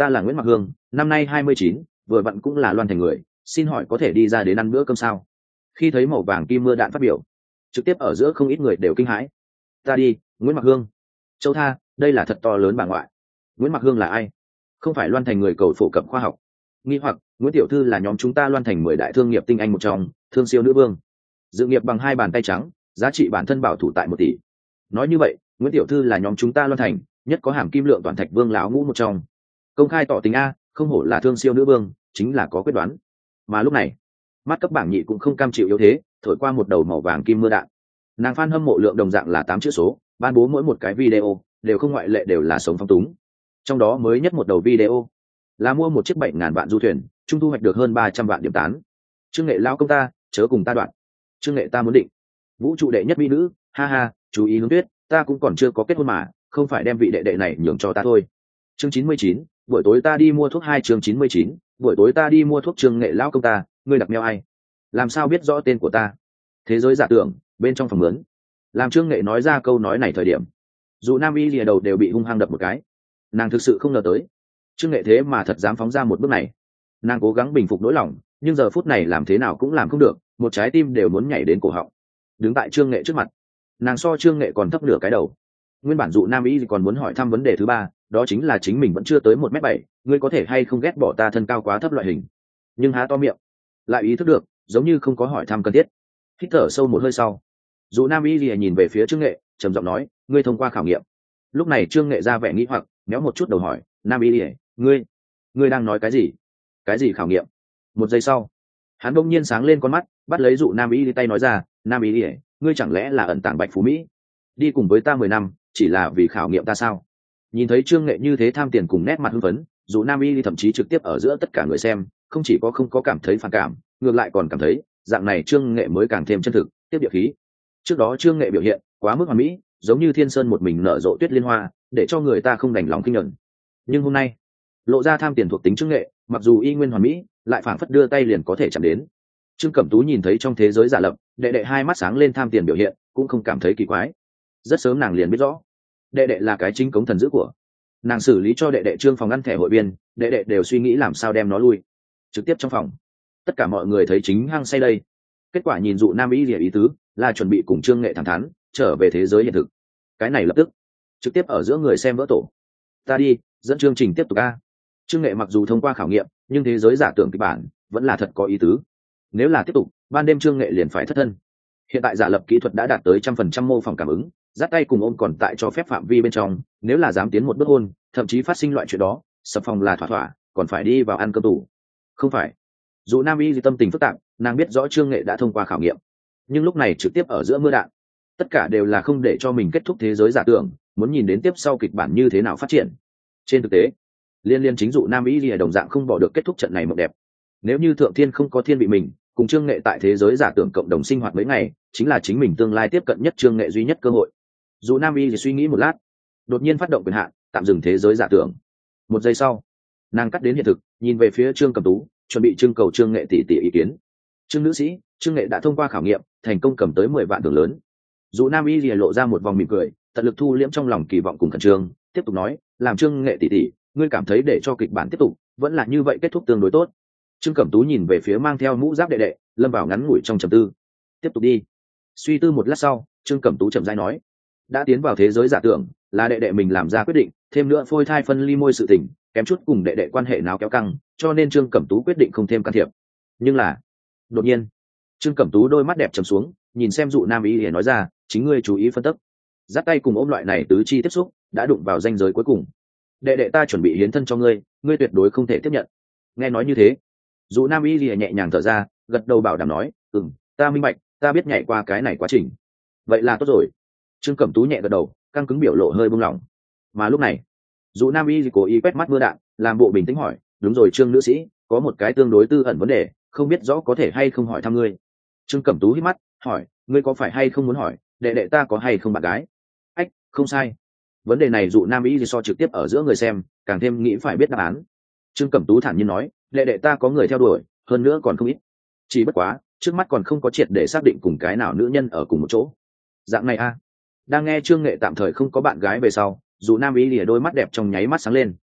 ta là Nguyễn Mặc Hương, năm nay hai mươi chín, vừa vặn cũng là Loan Thành người, xin hỏi có thể đi ra đến ăn bữa cơm sao? Khi thấy màu vàng kim mưa đạn phát biểu, trực tiếp ở giữa không ít người đều kinh hãi. Ta đi, Nguyễn Mặc Hương. Châu tha, đây là thật to lớn bà ngoại. Nguyễn Mặc Hương là ai? Không phải Loan Thành người cầu phổ cập khoa học? Nghi hoặc, Nguyễn tiểu thư là nhóm chúng ta Loan Thành mười đại thương nghiệp tinh anh một trong, thương siêu nữ vương. Dự nghiệp bằng hai bàn tay trắng, giá trị bản thân bảo thủ tại một tỷ. Nói như vậy, Nguyễn tiểu thư là nhóm chúng ta Loan Thành nhất có hàm kim lượng toàn thạch vương lão ngũ một trong. Công khai tỏ tình a, không hổ là thương siêu nữ vương, chính là có quyết đoán. Mà lúc này, mắt cấp bảng nhị cũng không cam chịu yếu thế, thổi qua một đầu màu vàng kim mưa đạn. Nàng fan hâm mộ lượng đồng dạng là tám chữ số, ban bố mỗi một cái video đều không ngoại lệ đều là sống phong túng. Trong đó mới nhất một đầu video là mua một chiếc bảy ngàn vạn du thuyền, trung thu hoạch được hơn ba trăm vạn điểm tán. Trương Nghệ lao công ta, chớ cùng ta đoạn. Trương Nghệ ta muốn định vũ trụ đệ nhất mỹ nữ, ha ha, chú ý Hướng Tuyết, ta cũng còn chưa có kết hôn mà, không phải đem vị đệ đệ này nhường cho ta thôi. Chương chín mươi chín, buổi tối ta đi mua thuốc. Hai chương chín mươi chín, buổi tối ta đi mua thuốc. Trương Nghệ lao công ta, ngươi đặt meo ai? Làm sao biết rõ tên của ta? Thế giới giả tưởng, bên trong phòng mướn. Làm Trương Nghệ nói ra câu nói này thời điểm, dù Nam Y lìa đầu đều bị hung hăng đập một cái. Nàng thực sự không ngờ tới Trương Nghệ thế mà thật dám phóng ra một bước này. Nàng cố gắng bình phục nỗi lòng, nhưng giờ phút này làm thế nào cũng làm không được, một trái tim đều muốn nhảy đến cổ họng. Đứng tại Trương Nghệ trước mặt, nàng so Trương Nghệ còn thấp nửa cái đầu. Nguyên bản dụ Nam Y còn muốn hỏi thăm vấn đề thứ ba, đó chính là chính mình vẫn chưa tới một mét bảy, ngươi có thể hay không ghét bỏ ta thân cao quá thấp loại hình. Nhưng há to miệng, lại ý thức được, giống như không có hỏi thăm cần thiết. Hít thở sâu một hơi sau, dụ Nam Y lìa nhìn về phía Trương Nghệ, trầm giọng nói, ngươi thông qua khảo nghiệm. Lúc này Trương Nghệ ra vẻ nghĩ hoặc, méo một chút đầu hỏi, Nam Y lìa, ngươi, ngươi đang nói cái gì? Cái gì khảo nghiệm? Một giây sau, hắn bỗng nhiên sáng lên con mắt, bắt lấy dụ Nam Y tay nói ra, Nam Y lìa, ngươi chẳng lẽ là ẩn tàng Bạch Phú Mỹ, đi cùng với ta mười năm chỉ là vì khảo nghiệm ta sao? Nhìn thấy Trương Nghệ như thế tham tiền cùng nét mặt hưng phấn, dụ Nam Y thậm chí trực tiếp ở giữa tất cả người xem, không chỉ có không có cảm thấy phản cảm, ngược lại còn cảm thấy dạng này Trương Nghệ mới càng thêm chân thực, tiếp địa khí. Trước đó Trương Nghệ biểu hiện quá mức hoàn mỹ, giống như thiên sơn một mình nở rộ tuyết liên hoa, để cho người ta không đành lòng kinh nhận. Nhưng hôm nay, lộ ra tham tiền thuộc tính Trương Nghệ, mặc dù y nguyên hoàn mỹ, lại phảng phất đưa tay liền có thể chạm đến. Trương Cẩm Tú nhìn thấy trong thế giới giả lập, đệ đệ hai mắt sáng lên tham tiền biểu hiện, cũng không cảm thấy kỳ quái. Rất sớm nàng liền biết rõ, đệ đệ là cái chính cống thần dữ của nàng. Xử lý cho đệ đệ Trương phòng ngăn thẻ hội viên, đệ đệ đều suy nghĩ làm sao đem nó lui. Trực tiếp trong phòng, tất cả mọi người thấy chính hăng say đây. Kết quả nhìn dụ Nam Y lìa ý tứ là chuẩn bị cùng Trương Nghệ thẳng thắn trở về thế giới hiện thực. Cái này lập tức trực tiếp ở giữa người xem vỡ tổ. Ta đi, dẫn chương trình tiếp tục a. Trương Nghệ mặc dù thông qua khảo nghiệm, nhưng thế giới giả tưởng kịch bản vẫn là thật có ý tứ. Nếu là tiếp tục, ban đêm Trương Nghệ liền phải thất thân. Hiện tại giả lập kỹ thuật đã đạt tới trăm phần trăm mô phỏng cảm ứng, dắt tay cùng ôm còn tại cho phép phạm vi bên trong. Nếu là dám tiến một bước hôn, thậm chí phát sinh loại chuyện đó, sập phòng là thỏa thỏa, còn phải đi vào ăn cơm tủ. Không phải. Dù Nam Y tâm tình phức tạp, nàng biết rõ Trương Nghệ đã thông qua khảo nghiệm, nhưng lúc này trực tiếp ở giữa mưa đạn, tất cả đều là không để cho mình kết thúc thế giới giả tưởng, muốn nhìn đến tiếp sau kịch bản như thế nào phát triển. Trên thực tế, liên liên chính dụ Nam Y lìa đồng dạng không bỏ được kết thúc trận này mộng đẹp. Nếu như thượng thiên không có thiên vị mình, cùng Trương Nghệ tại thế giới giả tưởng cộng đồng sinh hoạt mấy ngày, chính là chính mình tương lai tiếp cận nhất Trương Nghệ duy nhất cơ hội. Dụ Nam Y suy nghĩ một lát, đột nhiên phát động quyền hạn, tạm dừng thế giới giả tưởng. Một giây sau, nàng cắt đến hiện thực, nhìn về phía Trương Cẩm Tú, chuẩn bị trưng cầu Trương Nghệ tỷ tỷ ý kiến. Trương nữ sĩ, Trương Nghệ đã thông qua khảo nghiệm, thành công cầm tới mười vạn thưởng lớn. Dụ Nam Y lìa lộ ra một vòng mỉm cười, tận lực thu liễm trong lòng kỳ vọng cùng khẩn trương, tiếp tục nói, làm Trương Nghệ tỷ tỷ, ngươi cảm thấy để cho kịch bản tiếp tục vẫn là như vậy kết thúc tương đối tốt. Trương Cẩm Tú nhìn về phía mang theo mũ giáp đệ đệ, lâm vào ngắn ngủi trong trầm tư. Tiếp tục đi. Suy tư một lát sau, Trương Cẩm Tú chậm rãi nói, đã tiến vào thế giới giả tưởng, là đệ đệ mình làm ra quyết định, thêm nữa phôi thai phân ly môi sự tình, kém chút cùng đệ đệ quan hệ nào kéo căng, cho nên Trương Cẩm Tú quyết định không thêm can thiệp. Nhưng là, đột nhiên, Trương Cẩm Tú đôi mắt đẹp trầm xuống, nhìn xem dụ Nam Y lìa nói ra, chính ngươi chú ý phân tích. Dắt tay cùng ôm loại này tứ chi tiếp xúc, đã đụng vào ranh giới cuối cùng. Đệ đệ ta chuẩn bị hiến thân cho ngươi, ngươi tuyệt đối không thể tiếp nhận. Nghe nói như thế, dụ Nam Y lìa nhẹ nhàng thở ra, gật đầu bảo đảm nói, ừm, ta minh bạch, ta biết nhảy qua cái này quá trình. Vậy là tốt rồi. Trương Cẩm Tú nhẹ gật đầu, căng cứng biểu lộ hơi buông lỏng. Mà lúc này, dụ Nam Y cố ý quét mắt mưa đạn, làm bộ bình tĩnh hỏi, đúng rồi Trương nữ sĩ, có một cái tương đối tư ẩn vấn đề, không biết rõ có thể hay không hỏi thăm ngươi. Trương Cẩm Tú hít mắt, hỏi, ngươi có phải hay không muốn hỏi, đệ đệ ta có hay không bạn gái? Ách, không sai. Vấn đề này dụ Nam Y so trực tiếp ở giữa người xem, càng thêm nghĩ phải biết đáp án. Trương Cẩm Tú thản nhiên nói, đệ đệ ta có người theo đuổi, hơn nữa còn không ít. Chỉ bất quá, trước mắt còn không có triệt để xác định cùng cái nào nữ nhân ở cùng một chỗ. Dạng này a. Đang nghe Trương Nghệ tạm thời không có bạn gái về sau, dù Nam Y lìa đôi mắt đẹp trong nháy mắt sáng lên.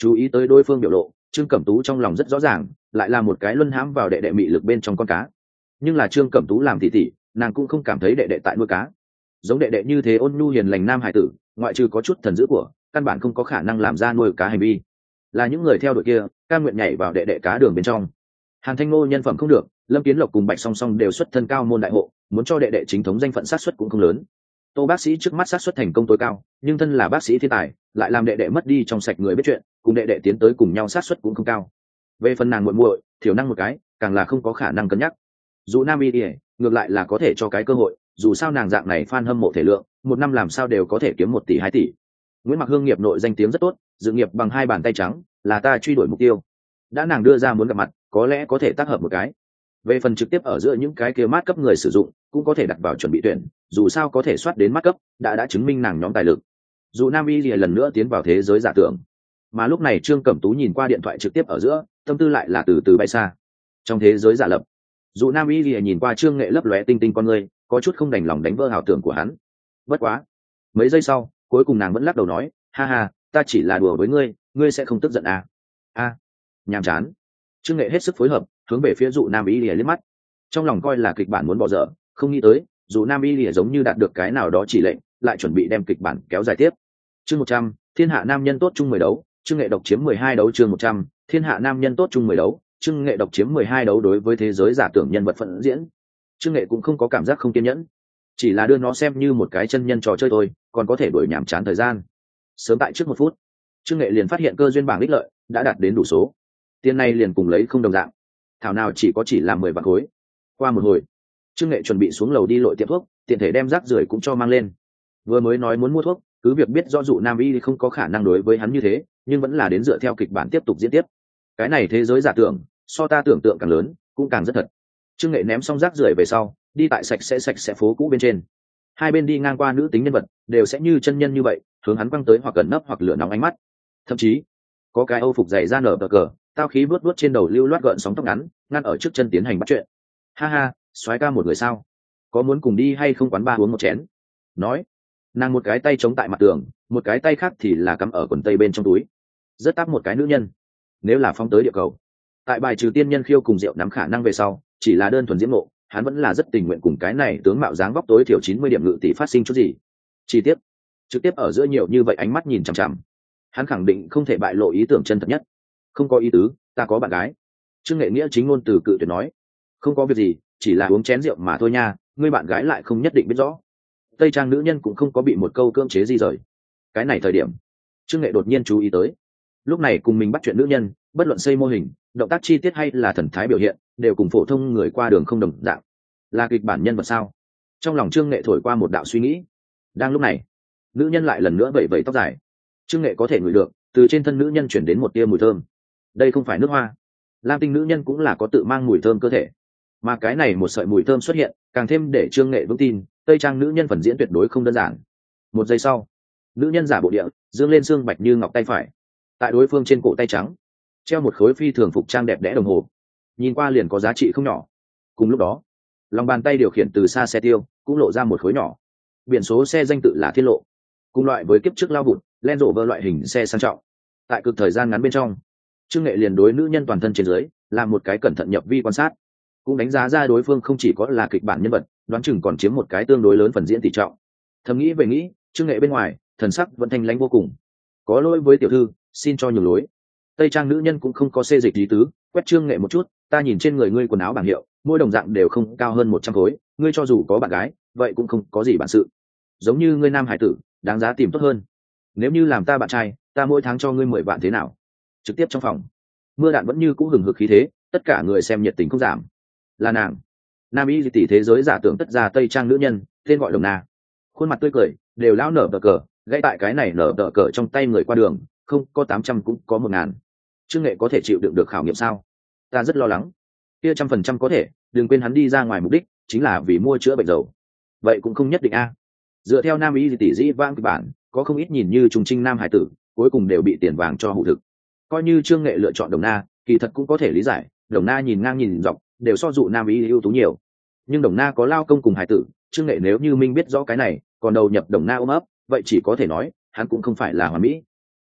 Chú ý tới đối phương biểu lộ, Trương Cẩm Tú trong lòng rất rõ ràng, lại là một cái luân hãm vào đệ đệ mị lực bên trong con cá. Nhưng là Trương Cẩm Tú làm tỷ tỷ, nàng cũng không cảm thấy đệ đệ tại nuôi cá. Giống đệ đệ như thế ôn nhu hiền lành nam hải tử, ngoại trừ có chút thần dữ của, căn bản không có khả năng làm ra nuôi cá hành vi. Là những người theo đuổi kia, cam nguyện nhảy vào đệ đệ cá đường bên trong. Hàn Thanh Ngô nhân phẩm không được, Lâm Kiến Lộc cùng Bạch Song Song đều xuất thân cao môn đại hộ, muốn cho đệ đệ chính thống danh phận sát suất cũng không lớn. Tô bác sĩ trước mắt sát suất thành công tối cao, nhưng thân là bác sĩ thiên tài, lại làm đệ đệ mất đi trong sạch người biết chuyện, cùng đệ đệ tiến tới cùng nhau sát suất cũng không cao. Về phần nàng muội muội, thiểu năng một cái, càng là không có khả năng cân nhắc. Dù Nam Y Điệp, ngược lại là có thể cho cái cơ hội, dù sao nàng dạng này fan hâm mộ thể lượng, một năm làm sao đều có thể kiếm một tỷ hai tỷ. Nguyễn Mặc Hương nghiệp nội danh tiếng rất tốt, dự nghiệp bằng hai bàn tay trắng, là ta truy đuổi mục tiêu. Đã nàng đưa ra muốn gặp mặt, có lẽ có thể tác hợp một cái. Về phần trực tiếp ở giữa những cái kia mát cấp người sử dụng, cũng có thể đặt vào chuẩn bị tuyển, dù sao có thể soát đến mát cấp, đã đã chứng minh nàng nhóm tài lực. Dù Nam Y lìa lần nữa tiến vào thế giới giả tưởng, mà lúc này Trương Cẩm Tú nhìn qua điện thoại trực tiếp ở giữa, tâm tư lại là từ từ bay xa. Trong thế giới giả lập, dù Nam Y lìa nhìn qua Trương Nghệ lấp lóe tinh tinh con người, có chút không đành lòng đánh vỡ hào tưởng của hắn. Bất quá, mấy giây sau, cuối cùng nàng vẫn lắc đầu nói, ha ha, ta chỉ là đùa với ngươi, ngươi sẽ không tức giận à? A, à, nhàm chán. Trương Nghệ hết sức phối hợp, hướng về phía dụ Nam Y lìa liếc mắt, trong lòng coi là kịch bản muốn bỏ dở, không nghĩ tới dù Nam Y lìa giống như đạt được cái nào đó chỉ lệnh, lại chuẩn bị đem kịch bản kéo dài tiếp. Chương một trăm, thiên hạ nam nhân tốt chung mười đấu, Trương Nghệ độc chiếm mười hai đấu. Chương một trăm, thiên hạ nam nhân tốt chung mười đấu, Trương Nghệ độc chiếm mười hai đấu. Đối với thế giới giả tưởng nhân vật phận diễn, Trương Nghệ cũng không có cảm giác không kiên nhẫn, chỉ là đưa nó xem như một cái chân nhân trò chơi thôi, còn có thể đuổi nhảm chán thời gian. Sớm tại trước một phút, Trương Nghệ liền phát hiện cơ duyên bảng ích lợi đã đạt đến đủ số, tiền này liền cùng lấy không đồng dạng, thảo nào chỉ có chỉ là mười vạn khối. Qua một hồi, Trương Nghệ chuẩn bị xuống lầu đi lội tiệm thuốc, tiện thể đem rác rưởi cũng cho mang lên. Vừa mới nói muốn mua thuốc, cứ việc biết rõ dụ Nam Y không có khả năng đối với hắn như thế, nhưng vẫn là đến dựa theo kịch bản tiếp tục diễn tiếp. Cái này thế giới giả tưởng, so ta tưởng tượng càng lớn, cũng càng rất thật. Trương Nghệ ném xong rác rưởi về sau, đi tại sạch sẽ sạch sẽ phố cũ bên trên. Hai bên đi ngang qua nữ tính nhân vật, đều sẽ như chân nhân như vậy, hướng hắn quăng tới hoặc gần nấp hoặc lửa nóng ánh mắt. Thậm chí, có cái Âu phục dày da nở bờ cờ, tao khí vuốt vuốt trên đầu lưu loát gợn sóng tóc ngắn, ngăn ở trước chân tiến hành bắt chuyện. Ha ha, soái ca một người sao? Có muốn cùng đi hay không quán ba uống một chén? Nói, nàng một cái tay chống tại mặt tường, một cái tay khác thì là cắm ở quần tây bên trong túi, rất tác một cái nữ nhân. Nếu là phóng tới địa cầu, tại bài trừ tiên nhân khiêu cùng rượu nắm khả năng về sau, chỉ là đơn thuần diễm ngộ, hắn vẫn là rất tình nguyện cùng cái này tướng mạo dáng vóc tối thiểu chín mươi điểm ngự tỷ phát sinh chút gì. Chi tiết, trực tiếp ở giữa nhiều như vậy ánh mắt nhìn chằm chằm, hắn khẳng định không thể bại lộ ý tưởng chân thật nhất. Không có ý tứ, ta có bạn gái. Trương Nghệ nghĩa chính ngôn từ cự tuyệt nói, không có việc gì, chỉ là uống chén rượu mà thôi nha, ngươi bạn gái lại không nhất định biết rõ. Tây trang nữ nhân cũng không có bị một câu cưỡng chế di rời. Cái này thời điểm, Trương Nghệ đột nhiên chú ý tới, lúc này cùng mình bắt chuyện nữ nhân, bất luận xây mô hình, động tác chi tiết hay là thần thái biểu hiện, đều cùng phổ thông người qua đường không đồng dạng. Là kịch bản nhân vật sao? Trong lòng Trương Nghệ thổi qua một đạo suy nghĩ. Đang lúc này, nữ nhân lại lần nữa vẩy vẩy tóc dài. Trương Nghệ có thể ngửi được, từ trên thân nữ nhân chuyển đến một tia mùi thơm. Đây không phải nước hoa. Lam tinh nữ nhân cũng là có tự mang mùi thơm cơ thể, mà cái này một sợi mùi thơm xuất hiện, càng thêm để Trương Nghệ vững tin tây trang nữ nhân phần diễn tuyệt đối không đơn giản. Một giây sau, nữ nhân giả bộ địa dương lên xương bạch như ngọc tay phải, tại đối phương trên cổ tay trắng treo một khối phi thường phục trang đẹp đẽ đồng hồ, nhìn qua liền có giá trị không nhỏ. Cùng lúc đó, lòng bàn tay điều khiển từ xa xe tiêu cũng lộ ra một khối nhỏ, biển số xe danh tự là Thiên Lộ, cùng loại với kiếp trước lao vụt Land Rover loại hình xe sang trọng. Tại cực thời gian ngắn bên trong, Trương Nghệ liền đối nữ nhân toàn thân trên dưới làm một cái cẩn thận nhập vi quan sát, cũng đánh giá ra đối phương không chỉ có là kịch bản nhân vật, đoán chừng còn chiếm một cái tương đối lớn phần diễn tỷ trọng. Thầm nghĩ về nghĩ, Trương Nghệ bên ngoài thần sắc vẫn thanh lãnh vô cùng. Có lỗi với tiểu thư, xin cho nhường lối. Tây trang nữ nhân cũng không có xê dịch lý tứ, quét Trương Nghệ một chút, ta nhìn trên người ngươi quần áo bảng hiệu, mỗi đồng dạng đều không cao hơn một trăm khối, ngươi cho dù có bạn gái, vậy cũng không có gì bản sự. Giống như ngươi nam hải tử, đáng giá tìm tốt hơn. Nếu như làm ta bạn trai, ta mỗi tháng cho ngươi mười vạn thế nào? Trực tiếp trong phòng, mưa đạn vẫn như cũ hừng hực khí thế, tất cả người xem nhiệt tình không giảm. Là nàng, nam y tỷ thế giới giả tưởng tất ra tây trang nữ nhân, tên gọi Đồng Na, khuôn mặt tươi cười, đều lão nở tờ cờ, gãy tại cái này nở tờ cờ trong tay người qua đường, không có tám trăm cũng có một ngàn. Trương Nghệ có thể chịu đựng được khảo nghiệm sao? Ta rất lo lắng. Kia trăm phần trăm có thể, đừng quên hắn đi ra ngoài mục đích chính là vì mua chữa bệnh dầu. Vậy cũng không nhất định a. Dựa theo nam y tỷ dĩ vang kịch bản, có không ít nhìn như trùng trinh nam hải tử, cuối cùng đều bị tiền vàng cho hụ thực. Coi như Trương Nghệ lựa chọn Đồng Na, kỳ thật cũng có thể lý giải, Đồng Na nhìn ngang nhìn dọc, đều so dụ nam y ưu tú nhiều. Nhưng Đồng Na có lao công cùng hải tử, Trương Nghệ nếu như minh biết rõ cái này, còn đầu nhập Đồng Na ôm ấp, vậy chỉ có thể nói hắn cũng không phải là hoàn mỹ.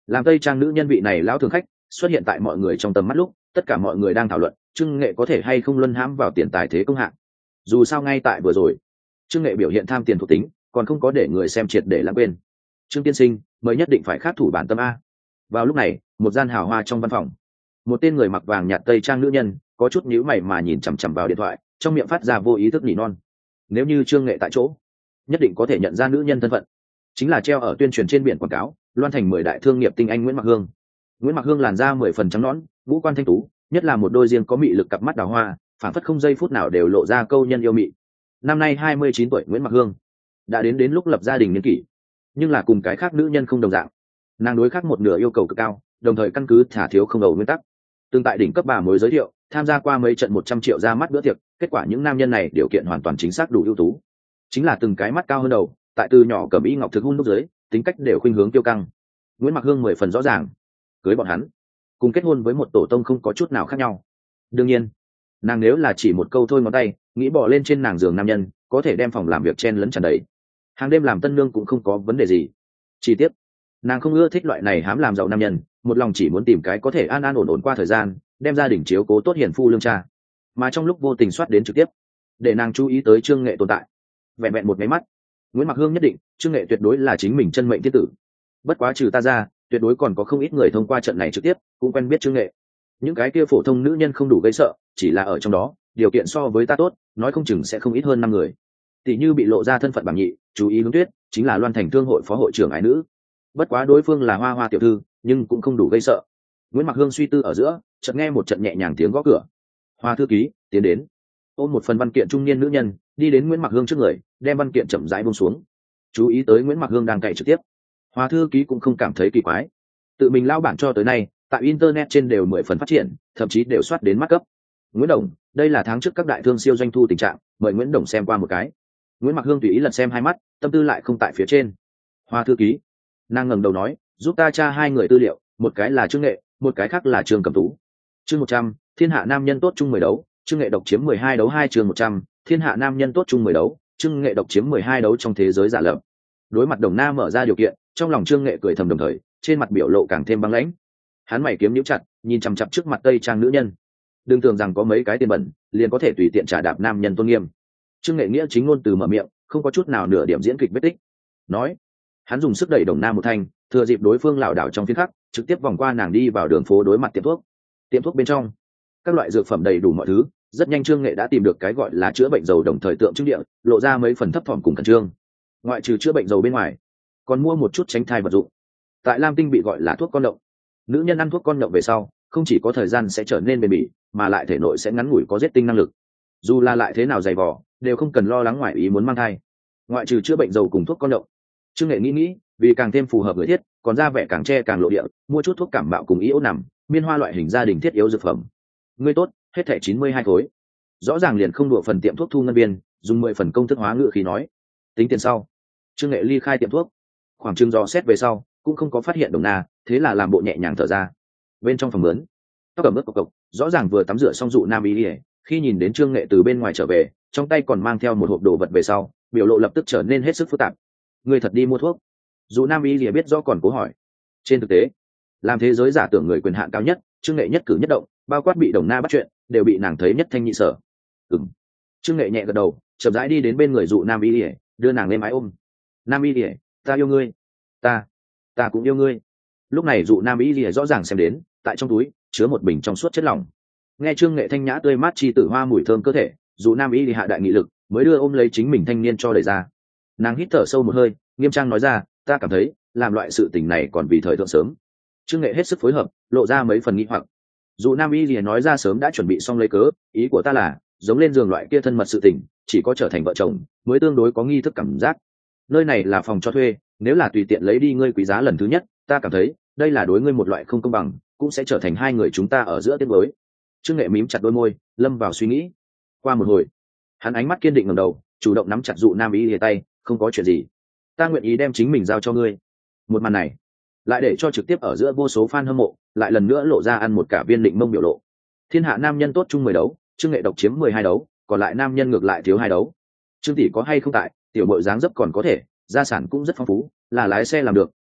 làm tây trang nữ nhân vị này lão thường khách xuất hiện tại mọi người trong tầm mắt lúc, tất cả mọi người đang thảo luận Trương Nghệ có thể hay không luân hãm vào tiền tài thế công hạng. Dù sao ngay tại vừa rồi Trương Nghệ biểu hiện tham tiền thuộc tính còn không có để người xem triệt để lãng quên. Trương tiên sinh mới nhất định phải khắc thủ bản tâm a. Vào lúc này, một gian hào hoa trong văn phòng, một tên người mặc vàng nhạt tây trang nữ nhân có chút nhíu mày mà nhìn chằm chằm vào điện thoại, trong miệng phát ra vô ý thức nỉ non. Nếu như Trương Nghệ tại chỗ, nhất định có thể nhận ra nữ nhân thân phận, chính là treo ở tuyên truyền trên biển quảng cáo loan thành mười đại thương nghiệp tinh anh Nguyễn Mặc Hương. Nguyễn Mặc Hương làn da mười phần trắng nõn, ngũ quan thanh tú, nhất là một đôi riêng có mị lực cặp mắt đào hoa, phản phất không giây phút nào đều lộ ra câu nhân yêu mị. Năm nay hai mươi chín tuổi Nguyễn Mặc Hương đã đến đến lúc lập gia đình niên kỷ, nhưng là cùng cái khác nữ nhân không đồng dạng, nàng đối khác một nửa yêu cầu cực cao, đồng thời căn cứ thả thiếu không đầu nguyên tắc. Từng tại đỉnh cấp bà mối giới thiệu, tham gia qua mấy trận một trăm triệu ra mắt bữa tiệc, kết quả những nam nhân này điều kiện hoàn toàn chính xác đủ ưu tú, chính là từng cái mắt cao hơn đầu, tại từ nhỏ cầm y ngọc thực hun đúc dưới, tính cách đều khuynh hướng tiêu căng. Nguyễn Mặc Hương mười phần rõ ràng, cưới bọn hắn cùng kết hôn với một tổ tông không có chút nào khác nhau. Đương nhiên, nàng nếu là chỉ một câu thôi ngón tay nghĩ bỏ lên trên nàng giường nam nhân, có thể đem phòng làm việc chen lấn tràn đầy, hàng đêm làm tân nương cũng không có vấn đề gì. Chi tiết, nàng không ưa thích loại này hám làm giàu nam nhân, một lòng chỉ muốn tìm cái có thể an an ổn ổn qua thời gian, đem gia đình chiếu cố tốt hiền phu lương cha. Mà trong lúc vô tình soát đến trực tiếp, để nàng chú ý tới Trương Nghệ tồn tại. Vẹn vẹn một máy mắt, Nguyễn Mặc Hương nhất định Trương Nghệ tuyệt đối là chính mình chân mệnh thiên tử. Bất quá trừ ta ra, tuyệt đối còn có không ít người thông qua trận này trực tiếp cũng quen biết Trương Nghệ. Những cái kia phổ thông nữ nhân không đủ gây sợ, chỉ là ở trong đó điều kiện so với ta tốt, nói không chừng sẽ không ít hơn năm người. Tỷ như bị lộ ra thân phận bảng nhị, chú ý Hướng Tuyết, chính là Loan Thành Thương hội phó hội trưởng ái nữ. Bất quá đối phương là Hoa Hoa tiểu thư, nhưng cũng không đủ gây sợ. Nguyễn Mặc Hương suy tư ở giữa, chợt nghe một trận nhẹ nhàng tiếng gõ cửa. Hoa thư ký tiến đến, ôm một phần văn kiện trung niên nữ nhân đi đến Nguyễn Mặc Hương trước người, đem văn kiện chậm rãi buông xuống. Chú ý tới Nguyễn Mặc Hương đang cày trực tiếp, Hoa thư ký cũng không cảm thấy kỳ quái. Tự mình lao bản cho tới nay, tại internet trên đều mười phần phát triển, thậm chí đều soát đến mắt cấp. Nguyễn Đồng, đây là tháng trước các đại thương siêu doanh thu tình trạng, mời Nguyễn Đồng xem qua một cái. Nguyễn Mặc Hương tùy ý lật xem hai mắt, tâm tư lại không tại phía trên. Hoa thư ký, nàng ngẩng đầu nói, giúp ta tra hai người tư liệu, một cái là Trương Nghệ, một cái khác là Trương Cẩm Tú. Chương một trăm, thiên hạ nam nhân tốt chung mười đấu, Trương Nghệ độc chiếm mười hai đấu. Hai chương một trăm, thiên hạ nam nhân tốt chung mười đấu, Trương Nghệ độc chiếm mười hai đấu trong thế giới giả lập. Đối mặt Đồng Na mở ra điều kiện, trong lòng Trương Nghệ cười thầm, đồng thời trên mặt biểu lộ càng thêm băng lãnh. Hắn mày kiếm nhíu chặt, nhìn chằm chằm trước mặt tây trang nữ nhân. Đừng tưởng rằng có mấy cái tiền bẩn liền có thể tùy tiện trả đạp nam nhân tôn nghiêm. Trương Nghệ nghĩa chính ngôn từ mở miệng, không có chút nào nửa điểm diễn kịch vết tích. Nói, hắn dùng sức đẩy Đồng Na một thanh, thừa dịp đối phương lảo đảo trong phiến khắc, trực tiếp vòng qua nàng đi vào đường phố đối mặt tiệm thuốc. Tiệm thuốc bên trong, các loại dược phẩm đầy đủ mọi thứ, rất nhanh Trương Nghệ đã tìm được cái gọi là chữa bệnh dầu, đồng thời tượng trưng địa lộ ra mấy phần thấp thỏm cùng khẩn trương. Ngoại trừ chữa bệnh dầu bên ngoài, còn mua một chút tránh thai vật dụng. Tại Lam Tinh bị gọi là thuốc con động. Nữ nhân ăn thuốc con động về sau, không chỉ có thời gian sẽ trở nên bền bỉ, mà lại thể nội sẽ ngắn ngủi có giết tinh năng lực. Dù là lại thế nào dày vò, đều không cần lo lắng ngoài ý muốn mang thai. Ngoại trừ chữa bệnh dầu cùng thuốc con động, Trương Nghệ nghĩ nghĩ, vì càng thêm phù hợp người thiết, còn ra vẻ càng che càng lộ địa, mua chút thuốc cảm mạo cùng iốt nằm, miên hoa loại hình gia đình thiết yếu dược phẩm. Ngươi tốt, hết thẻ chín mươi hai khối. Rõ ràng liền không đùa phần tiệm thuốc thu ngân viên, dùng mười phần công thức hóa ngữ khí nói. Tính tiền sau. Trương Nghệ ly khai tiệm thuốc. Khoảng chừng dò xét về sau, cũng không có phát hiện Đồng Na, thế là làm bộ nhẹ nhàng thở ra. Bên trong phòng mướn, tóc cầm ướt cộc cộc, rõ ràng vừa tắm rửa xong dụ nam y, khi nhìn đến Trương Nghệ từ bên ngoài trở về, trong tay còn mang theo một hộp đồ vật về sau, biểu lộ lập tức trở nên hết sức phức tạp. Người thật đi mua thuốc? Dụ nam y biết rõ còn cố hỏi. Trên thực tế, làm thế giới giả tưởng người quyền hạn cao nhất, Trương Nghệ nhất cử nhất động, bao quát bị Đồng Na bắt chuyện, đều bị nàng thấy nhất thanh nhị sở. Ừm. Trương Nghệ nhẹ gật đầu, chậm rãi đi đến bên người dụ nam y, đưa nàng lên mái ôm. Nam y, ta yêu ngươi. Ta, ta cũng yêu ngươi. Lúc này dụ nam y lìa rõ ràng xem đến, tại trong túi chứa một bình trong suốt chất lỏng. Nghe Trương Nghệ thanh nhã tươi mát chi tử hoa mùi thơm cơ thể, dụ nam y lìa hạ đại nghị lực, mới đưa ôm lấy chính mình thanh niên cho đẩy ra. Nàng hít thở sâu một hơi, nghiêm trang nói ra, ta cảm thấy làm loại sự tình này còn vì thời thượng sớm. Trương Nghệ hết sức phối hợp, lộ ra mấy phần nghi hoặc. Dụ nam y lìa nói ra sớm đã chuẩn bị xong lấy cớ, ý của ta là giống lên giường loại kia thân mật sự tình, chỉ có trở thành vợ chồng mới tương đối có nghi thức cảm giác. Nơi này là phòng cho thuê, nếu là tùy tiện lấy đi ngươi quý giá lần thứ nhất, ta cảm thấy đây là đối ngươi một loại không công bằng, cũng sẽ trở thành hai người chúng ta ở giữa tiết mới. Trương Nghệ mím chặt đôi môi, lâm vào suy nghĩ. Qua một hồi, hắn ánh mắt kiên định ngẩng đầu, chủ động nắm chặt dụ nam y lìa tay, không có chuyện gì, ta nguyện ý đem chính mình giao cho ngươi. Một màn này lại để cho trực tiếp ở giữa vô số fan hâm mộ lại lần nữa lộ ra ăn một cả viên định mông biểu lộ. Thiên hạ nam nhân tốt chung mười đấu, Trương Nghệ độc chiếm mười hai đấu, còn lại nam nhân ngược lại thiếu hai đấu. Trương tỷ có hay không tại, tiểu mội dáng dấp còn có thể, gia sản cũng rất phong phú, là lái xe làm được,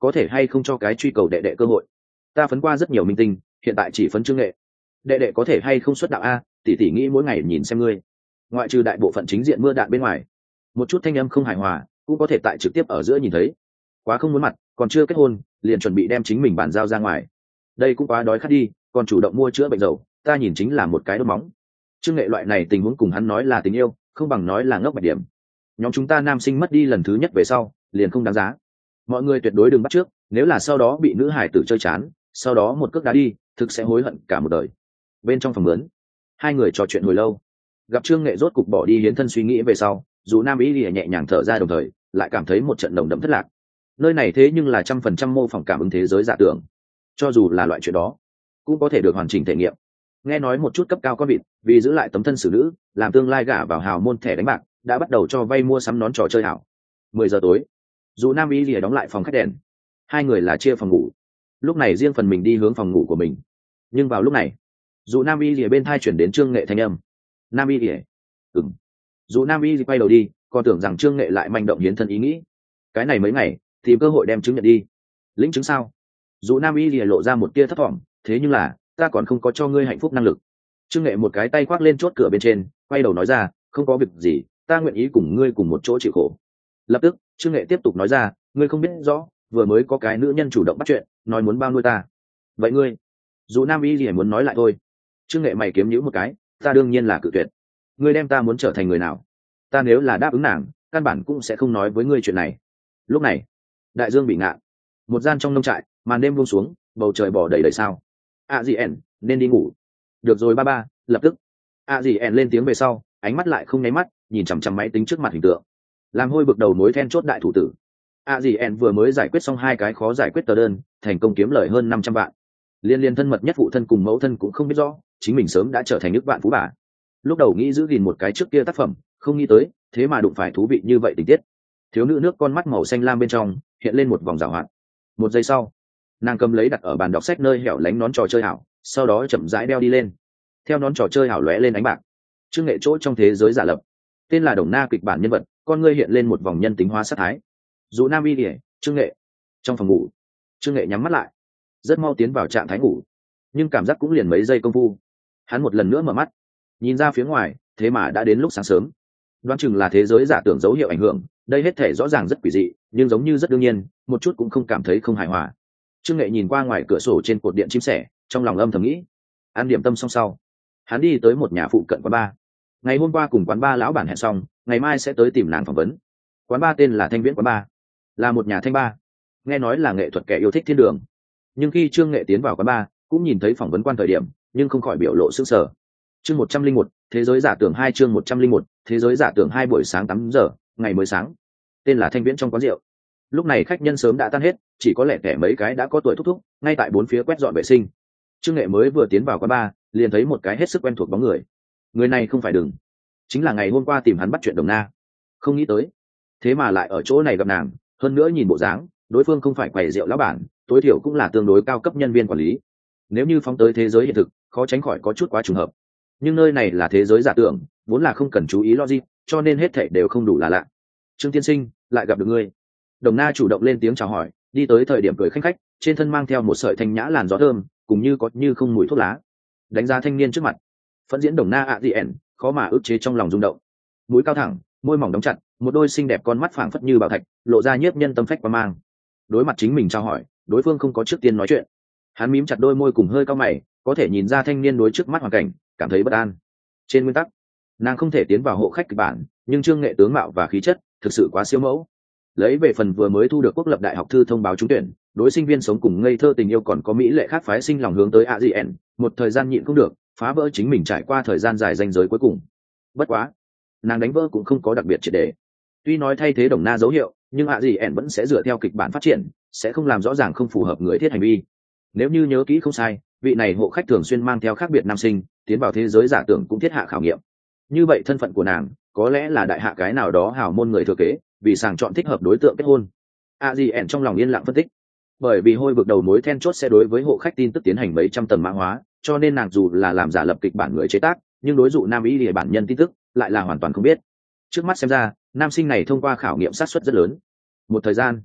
có thể hay không cho cái truy cầu đệ đệ cơ hội. Ta phấn qua rất nhiều minh tinh, hiện tại chỉ phấn Trương Nghệ. Đệ đệ có thể hay không xuất đạo a, tỷ tỷ nghĩ mỗi ngày nhìn xem ngươi. Ngoại trừ đại bộ phận chính diện mưa đạn bên ngoài, một chút thanh âm không hài hòa cũng có thể tại trực tiếp ở giữa nhìn thấy. Quá không muốn mặt, còn chưa kết hôn liền chuẩn bị đem chính mình bàn giao ra ngoài, đây cũng quá đói khát đi, còn chủ động mua chữa bệnh dầu, ta nhìn chính là một cái đốt móng. Trương Nghệ loại này tình huống cùng hắn nói là tình yêu, không bằng nói là ngốc bạch điểm. Nhóm chúng ta nam sinh mất đi lần thứ nhất về sau liền không đáng giá, mọi người tuyệt đối đừng bắt trước, nếu là sau đó bị nữ hải tử chơi chán, sau đó một cước đá đi, thực sẽ hối hận cả một đời. Bên trong phòng mướn, hai người trò chuyện hồi lâu, gặp Trương Nghệ rốt cục bỏ đi hiến thân suy nghĩ về sau, dù nam ý lìa nhẹ nhàng thở ra, đồng thời lại cảm thấy một trận nồng đậm thất lạc. Nơi này thế nhưng là trăm phần trăm mô phỏng cảm ứng thế giới giả tưởng, cho dù là loại chuyện đó cũng có thể được hoàn chỉnh thể nghiệm. Nghe nói một chút cấp cao con vịt vì giữ lại tấm thân xử nữ, làm tương lai gả vào hào môn thẻ đánh bạc, đã bắt đầu cho vay mua sắm nón trò chơi hảo. Mười giờ tối, dù nam y lìa đóng lại phòng khách đèn, hai người là chia phòng ngủ, lúc này riêng phần mình đi hướng phòng ngủ của mình. Nhưng vào lúc này, dù nam y lìa bên thai chuyển đến Trương Nghệ thanh âm. Nam y lìa, ừng. Dù nam y lìa quay đầu đi, còn tưởng rằng Trương Nghệ lại manh động hiến thân ý nghĩ, cái này mấy ngày tìm cơ hội đem chứng nhận đi. Lĩnh chứng sao? Dù nam y lìa lộ ra một tia thất vọng, thế nhưng là ta còn không có cho ngươi hạnh phúc năng lực. Trương Nghệ một cái tay khoác lên chốt cửa bên trên, quay đầu nói ra, không có việc gì, ta nguyện ý cùng ngươi cùng một chỗ chịu khổ. Lập tức Trương Nghệ tiếp tục nói ra, ngươi không biết rõ, vừa mới có cái nữ nhân chủ động bắt chuyện, nói muốn bao nuôi ta. Vậy ngươi? Dù nam y gì muốn nói lại thôi. Trương Nghệ mày kiếm nhíu một cái, ta đương nhiên là cự tuyệt. Ngươi đem ta muốn trở thành người nào? Ta nếu là đáp ứng nàng, căn bản cũng sẽ không nói với ngươi chuyện này. Lúc này, đại dương bị ngạn, một gian trong nông trại, màn đêm buông xuống, bầu trời bỏ đầy đầy sao. A gì ẻn, nên đi ngủ. Được rồi ba ba, lập tức. A gì ẻn lên tiếng về sau, ánh mắt lại không nháy mắt, nhìn chằm chằm máy tính trước mặt hình tượng, làm hôi bực đầu mối then chốt đại thủ tử. A gì ẻn vừa mới giải quyết xong hai cái khó giải quyết tờ đơn, thành công kiếm lời hơn năm trăm vạn. Liên liên thân mật nhất phụ thân cùng mẫu thân cũng không biết rõ, chính mình sớm đã trở thành nước bạn phú bà. Lúc đầu nghĩ giữ gìn một cái trước kia tác phẩm, không nghĩ tới, thế mà đụng phải thú vị như vậy tình tiết. Thiếu nữ nước con mắt màu xanh lam bên trong hiện lên một vòng rào hoạt. Một giây sau, nàng cầm lấy đặt ở bàn đọc sách nơi hẻo lánh nón trò chơi ảo, sau đó chậm rãi đeo đi lên. Theo nón trò chơi ảo lóe lên ánh bạc, Trương Nghệ chỗ trong thế giới giả lập, tên là Đồng Na kịch bản nhân vật, con ngươi hiện lên một vòng nhân tính hóa sát thái. Dù nam y điển, Trương Nghệ. Trong phòng ngủ, Trương Nghệ nhắm mắt lại, rất mau tiến vào trạng thái ngủ, nhưng cảm giác cũng liền mấy giây công phu, hắn một lần nữa mở mắt, nhìn ra phía ngoài, thế mà đã đến lúc sáng sớm. Đoán chừng là thế giới giả tưởng dấu hiệu ảnh hưởng, đây hết thể rõ ràng rất quỷ dị, nhưng giống như rất đương nhiên, một chút cũng không cảm thấy không hài hòa. Trương Nghệ nhìn qua ngoài cửa sổ trên cột điện chim sẻ, trong lòng âm thầm nghĩ. Ăn điểm tâm xong sau, hắn đi tới một nhà phụ cận quán bar. Ngày hôm qua cùng quán bar lão bản hẹn xong, ngày mai sẽ tới tìm nàng phỏng vấn. Quán bar tên là Thanh Viễn quán bar, là một nhà thanh bar, nghe nói là nghệ thuật kẻ yêu thích thiên đường. Nhưng khi Trương Nghệ tiến vào quán bar, cũng nhìn thấy phỏng vấn quan thời điểm, nhưng không khỏi biểu lộ sững sờ. Chương một trăm linh một, thế giới giả tưởng hai, chương một trăm linh một, thế giới giả tưởng hai, buổi sáng tám giờ, ngày mới sáng. Tên là Thanh Viễn trong quán rượu. Lúc này khách nhân sớm đã tan hết, chỉ có lẻ tẻ mấy cái đã có tuổi thúc thúc, ngay tại bốn phía quét dọn vệ sinh. Trương Nghệ mới vừa tiến vào quán bar, liền thấy một cái hết sức quen thuộc bóng người. Người này không phải Đừng, chính là ngày hôm qua tìm hắn bắt chuyện Đồng Na. Không nghĩ tới, thế mà lại ở chỗ này gặp nàng, hơn nữa nhìn bộ dáng, đối phương không phải quầy rượu lão bản, tối thiểu cũng là tương đối cao cấp nhân viên quản lý. Nếu như phóng tới thế giới hiện thực, khó tránh khỏi có chút quá trùng hợp. Nhưng nơi này là thế giới giả tưởng, vốn là không cần chú ý logic, cho nên hết thảy đều không đủ là lạ. Trương tiên sinh, lại gặp được ngươi. Đồng Na chủ động lên tiếng chào hỏi, đi tới thời điểm cười khanh khách, trên thân mang theo một sợi thanh nhã làn gió thơm, cùng như có như không mùi thuốc lá. Đánh giá thanh niên trước mặt, phẫn diễn Đồng Na ạ gì ẻn, khó mà ức chế trong lòng rung động. Mũi cao thẳng, môi mỏng đóng chặt, một đôi xinh đẹp con mắt phảng phất như bảo thạch, lộ ra nhiếp nhân tâm phách qua mang. Đối mặt chính mình chào hỏi, đối phương không có trước tiên nói chuyện. Hắn mím chặt đôi môi cùng hơi cau mày, có thể nhìn ra thanh niên đối trước mắt hoàn cảnh, cảm thấy bất an. Trên nguyên tắc, nàng không thể tiến vào hộ khách kịch bản, nhưng Trương Nghệ tướng mạo và khí chất thực sự quá siêu mẫu. Lấy về phần vừa mới thu được quốc lập đại học thư thông báo trúng tuyển, đối sinh viên sống cùng ngây thơ tình yêu còn có mỹ lệ khác phái sinh lòng hướng tới a gi en, một thời gian nhịn không được, phá vỡ chính mình trải qua thời gian dài ranh giới cuối cùng. Bất quá, nàng đánh vỡ cũng không có đặc biệt triệt đề. Tuy nói thay thế Đồng Na dấu hiệu, nhưng a gi en vẫn sẽ dựa theo kịch bản phát triển, sẽ không làm rõ ràng không phù hợp người thiết hành vi. Nếu như nhớ kỹ không sai, vị này hộ khách thường xuyên mang theo khác biệt nam sinh tiến vào thế giới giả tưởng cũng thiết hạ khảo nghiệm. Như vậy thân phận của nàng có lẽ là đại hạ cái nào đó hào môn người thừa kế, vì sàng chọn thích hợp đối tượng kết hôn. a gi en trong lòng yên lặng phân tích, bởi vì hôi vực đầu mối then chốt sẽ đối với hộ khách tin tức tiến hành mấy trăm tầng mã hóa, cho nên nàng dù là làm giả lập kịch bản người chế tác, nhưng đối dụ nam ý địa bản nhân tin tức lại là hoàn toàn không biết. Trước mắt xem ra, nam sinh này thông qua khảo nghiệm sát suất rất lớn. Một thời gian,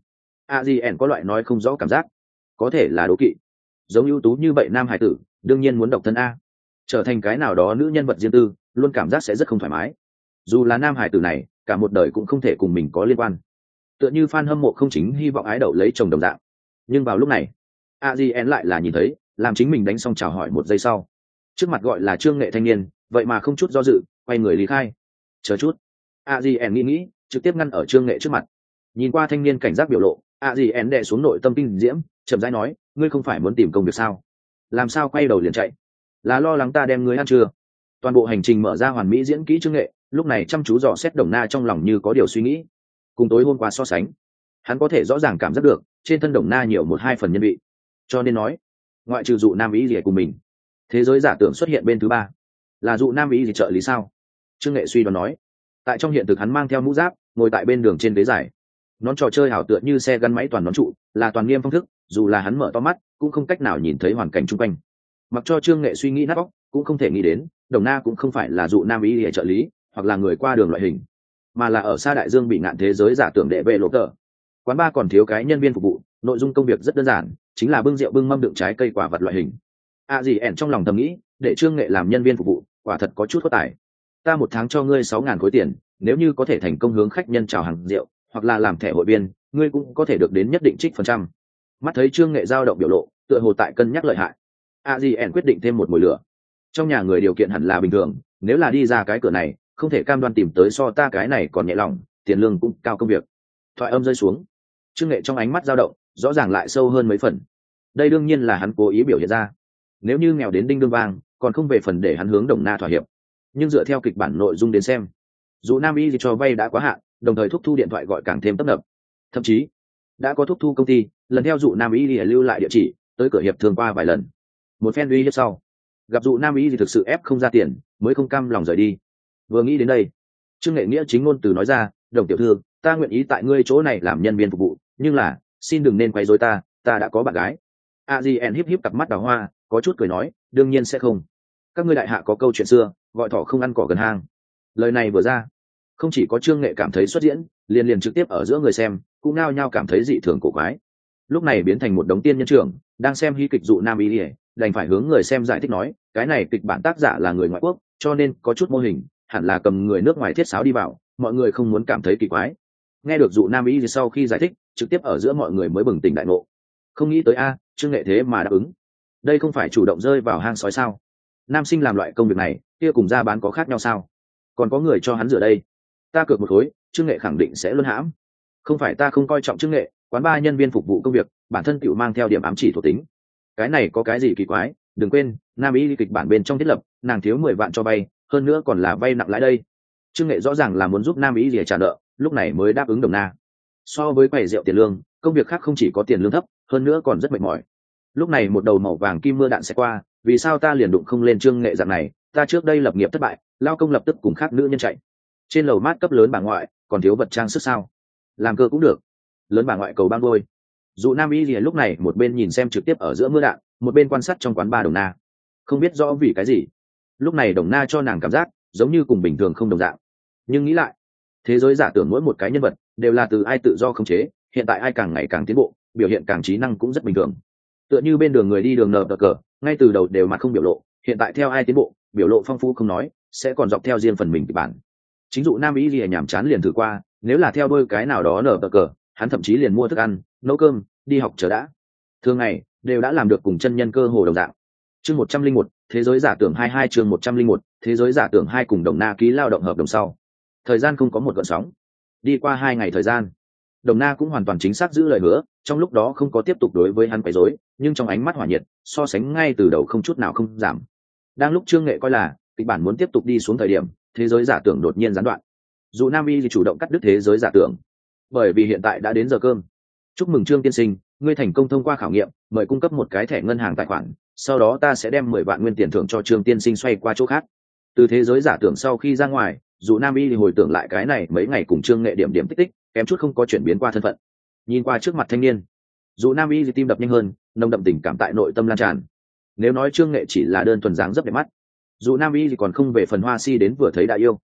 a di ẻn có loại nói không rõ cảm giác, có thể là đố kỵ. Giống ưu tú như vậy nam hải tử đương nhiên muốn độc thân a, trở thành cái nào đó nữ nhân vật riêng tư luôn cảm giác sẽ rất không thoải mái. Dù là nam hải tử này cả một đời cũng không thể cùng mình có liên quan, tựa như fan hâm mộ không chính hy vọng ái đậu lấy chồng đồng dạng. Nhưng vào lúc này a di ẻn lại là nhìn thấy, làm chính mình đánh xong chào hỏi một giây sau, trước mặt gọi là trương nghệ thanh niên vậy mà không chút do dự quay người lý khai. Chờ chút, a di ẻn nghĩ nghĩ trực tiếp ngăn ở trương nghệ trước mặt, nhìn qua thanh niên cảnh giác biểu lộ, a di ẻn đè xuống nội tâm kinh diễm, chậm rãi nói, ngươi không phải muốn tìm công việc sao, làm sao quay đầu liền chạy, là lo lắng ta đem ngươi ăn chưa? Toàn bộ hành trình mở ra hoàn mỹ diễn kỹ trương nghệ lúc này chăm chú dò xét Đồng Na trong lòng như có điều suy nghĩ. Cùng tối hôm qua so sánh, hắn có thể rõ ràng cảm giác được trên thân Đồng Na nhiều một hai phần nhân vị, cho nên nói ngoại trừ dụ nam ý gì cùng mình, thế giới giả tưởng xuất hiện bên thứ ba là dụ nam ý gì trợ lý sao? Trương nghệ suy đoán nói. Tại trong hiện thực hắn mang theo mũ giáp ngồi tại bên đường trên ghế dài, nón trò chơi ảo tựa như xe gắn máy toàn nón trụ, là toàn nghiêm phong thức, dù là hắn mở to mắt cũng không cách nào nhìn thấy hoàn cảnh chung quanh. Mặc cho trương nghệ suy nghĩ nát óc cũng không thể nghĩ đến Đồng Na cũng không phải là dụ nam ý địa trợ lý hoặc là người qua đường loại hình, mà là ở xa đại dương bị ngạn thế giới giả tưởng đệ vệ lộ tờ. Quán bar còn thiếu cái nhân viên phục vụ, nội dung công việc rất đơn giản, chính là bưng rượu bưng mâm đựng trái cây quả vật loại hình. a gì ẻn trong lòng thầm nghĩ, để trương nghệ làm nhân viên phục vụ quả thật có chút có tài. Ta một tháng cho ngươi sáu ngàn khối tiền, nếu như có thể thành công hướng khách nhân chào hàng rượu hoặc là làm thẻ hội viên, ngươi cũng có thể được đến nhất định trích phần trăm. Mắt thấy trương nghệ dao động biểu lộ tựa hồ tại cân nhắc lợi hại, a di ẻn quyết định thêm một mùi lửa. Trong nhà người điều kiện hẳn là bình thường, nếu là đi ra cái cửa này không thể cam đoan tìm tới so ta cái này còn nhẹ lòng, tiền lương cũng cao công việc. Thoại âm rơi xuống, trương nghệ trong ánh mắt dao động rõ ràng lại sâu hơn mấy phần. Đây đương nhiên là hắn cố ý biểu hiện ra, nếu như nghèo đến đinh đương vang còn không về phần để hắn hướng Đồng Na thỏa hiệp. Nhưng dựa theo kịch bản nội dung đến xem, dù nam y cho vay đã quá hạn, đồng thời thúc thu điện thoại gọi càng thêm tấp nập, thậm chí đã có thúc thu công ty lần theo dụ nam y lưu lại địa chỉ tới cửa hiệp thương qua vài lần. Một phen uy hiếp sau, gặp dụ nam y thực sự ép không ra tiền mới không cam lòng rời đi. Vừa nghĩ đến đây, trương nghệ nghĩa chính ngôn từ nói ra, Đồng tiểu thư, ta nguyện ý tại ngươi chỗ này làm nhân viên phục vụ, nhưng là xin đừng nên quấy rối ta, ta đã có bạn gái. a di en híp híp cặp mắt đào hoa có chút cười nói, đương nhiên sẽ không. Các ngươi đại hạ có câu chuyện xưa, gọi thỏ không ăn cỏ gần hang. Lời này vừa ra, không chỉ có trương nghệ cảm thấy xuất diễn, liền liền trực tiếp ở giữa người xem cũng nao nhao cảm thấy dị thường cổ quái. Lúc này biến thành một đống tiên nhân trưởng đang xem hí kịch dụ nam y ỉa, đành phải hướng người xem giải thích nói, cái này kịch bản tác giả là người ngoại quốc, cho nên có chút mô hình hẳn là cầm người nước ngoài thiết sáo đi vào, mọi người không muốn cảm thấy kỳ quái. Nghe được dụ nam y sau khi giải thích, trực tiếp ở giữa mọi người mới bừng tỉnh đại ngộ. Không nghĩ tới a, trương nghệ thế mà đáp ứng. Đây không phải chủ động rơi vào hang sói sao? Nam sinh làm loại công việc này kia cùng ra bán có khác nhau sao? Còn có người cho hắn rửa đây, ta cược một khối trương nghệ khẳng định sẽ luân hãm. Không phải ta không coi trọng trương nghệ, quán ba nhân viên phục vụ công việc bản thân tự mang theo điểm ám chỉ thuộc tính, cái này có cái gì kỳ quái? Đừng quên nam y kịch bản bên trong thiết lập nàng thiếu mười vạn cho vay, hơn nữa còn là vay nặng lãi đây. Trương nghệ rõ ràng là muốn giúp nam y rỉa trả nợ, lúc này mới đáp ứng Đồng Na. So với quầy rượu tiền lương, công việc khác không chỉ có tiền lương thấp, hơn nữa còn rất mệt mỏi. Lúc này một đầu màu vàng kim mưa đạn sẽ qua, vì sao ta liền đụng không lên trương nghệ dạng này? Ta trước đây lập nghiệp thất bại, lao công lập tức cùng khác nữ nhân chạy, trên lầu mát cấp lớn bà ngoại còn thiếu vật trang sức sao? Làm cơ cũng được, lớn bà ngoại cầu ban đôi. Dụ nam y lúc này một bên nhìn xem trực tiếp ở giữa mưa đạn, một bên quan sát trong quán bar Đồng Na. Không biết rõ vì cái gì, lúc này Đồng Na cho nàng cảm giác giống như cùng bình thường không đồng dạng. Nhưng nghĩ lại, thế giới giả tưởng mỗi một cái nhân vật đều là từ ai tự do khống chế, hiện tại ai càng ngày càng tiến bộ, biểu hiện càng trí năng cũng rất bình thường. Tựa như bên đường người đi đường nờ cờ, ngay từ đầu đều mặt không biểu lộ, hiện tại theo ai tiến bộ, biểu lộ phong phú không nói, sẽ còn dọc theo riêng phần mình kịch bản. Chính dụ nam y gì nhảm chán liền thử qua, nếu là theo đôi cái nào đó nờ cờ, hắn thậm chí liền mua thức ăn, nấu cơm, đi học chờ đã. Thường ngày đều đã làm được cùng chân nhân cơ hồ đồng dạng. Chương một trăm linh một, thế giới giả tưởng hai mươi hai, chương một trăm linh một, thế giới giả tưởng hai cùng Đồng Na ký lao động hợp đồng sau. Thời gian không có một gợn sóng. Đi qua hai ngày thời gian, Đồng Na cũng hoàn toàn chính xác giữ lời hứa, trong lúc đó không có tiếp tục đối với hắn quấy rối, nhưng trong ánh mắt hỏa nhiệt, so sánh ngay từ đầu không chút nào không giảm. Đang lúc Trương Nghệ coi là kịch bản muốn tiếp tục đi xuống thời điểm, thế giới giả tưởng đột nhiên gián đoạn. Dù Nam Y thì chủ động cắt đứt thế giới giả tưởng, bởi vì hiện tại đã đến giờ cơm. Chúc mừng Trương tiên sinh, ngươi thành công thông qua khảo nghiệm, mời cung cấp một cái thẻ ngân hàng tài khoản, sau đó ta sẽ đem mười vạn nguyên tiền thưởng cho Trương tiên sinh xoay qua chỗ khác. Từ thế giới giả tưởng sau khi ra ngoài, dù Nam Y thì hồi tưởng lại cái này mấy ngày cùng Trương Nghệ điểm điểm tích tích, kém chút không có chuyển biến qua thân phận. Nhìn qua trước mặt thanh niên, dù Nam Y thì tim đập nhanh hơn, nồng đậm tình cảm tại nội tâm lan tràn. Nếu nói Trương Nghệ chỉ là đơn thuần dáng dấp đẹp mắt, dù Nam Y thì còn không về phần hoa si đến vừa thấy đã yêu.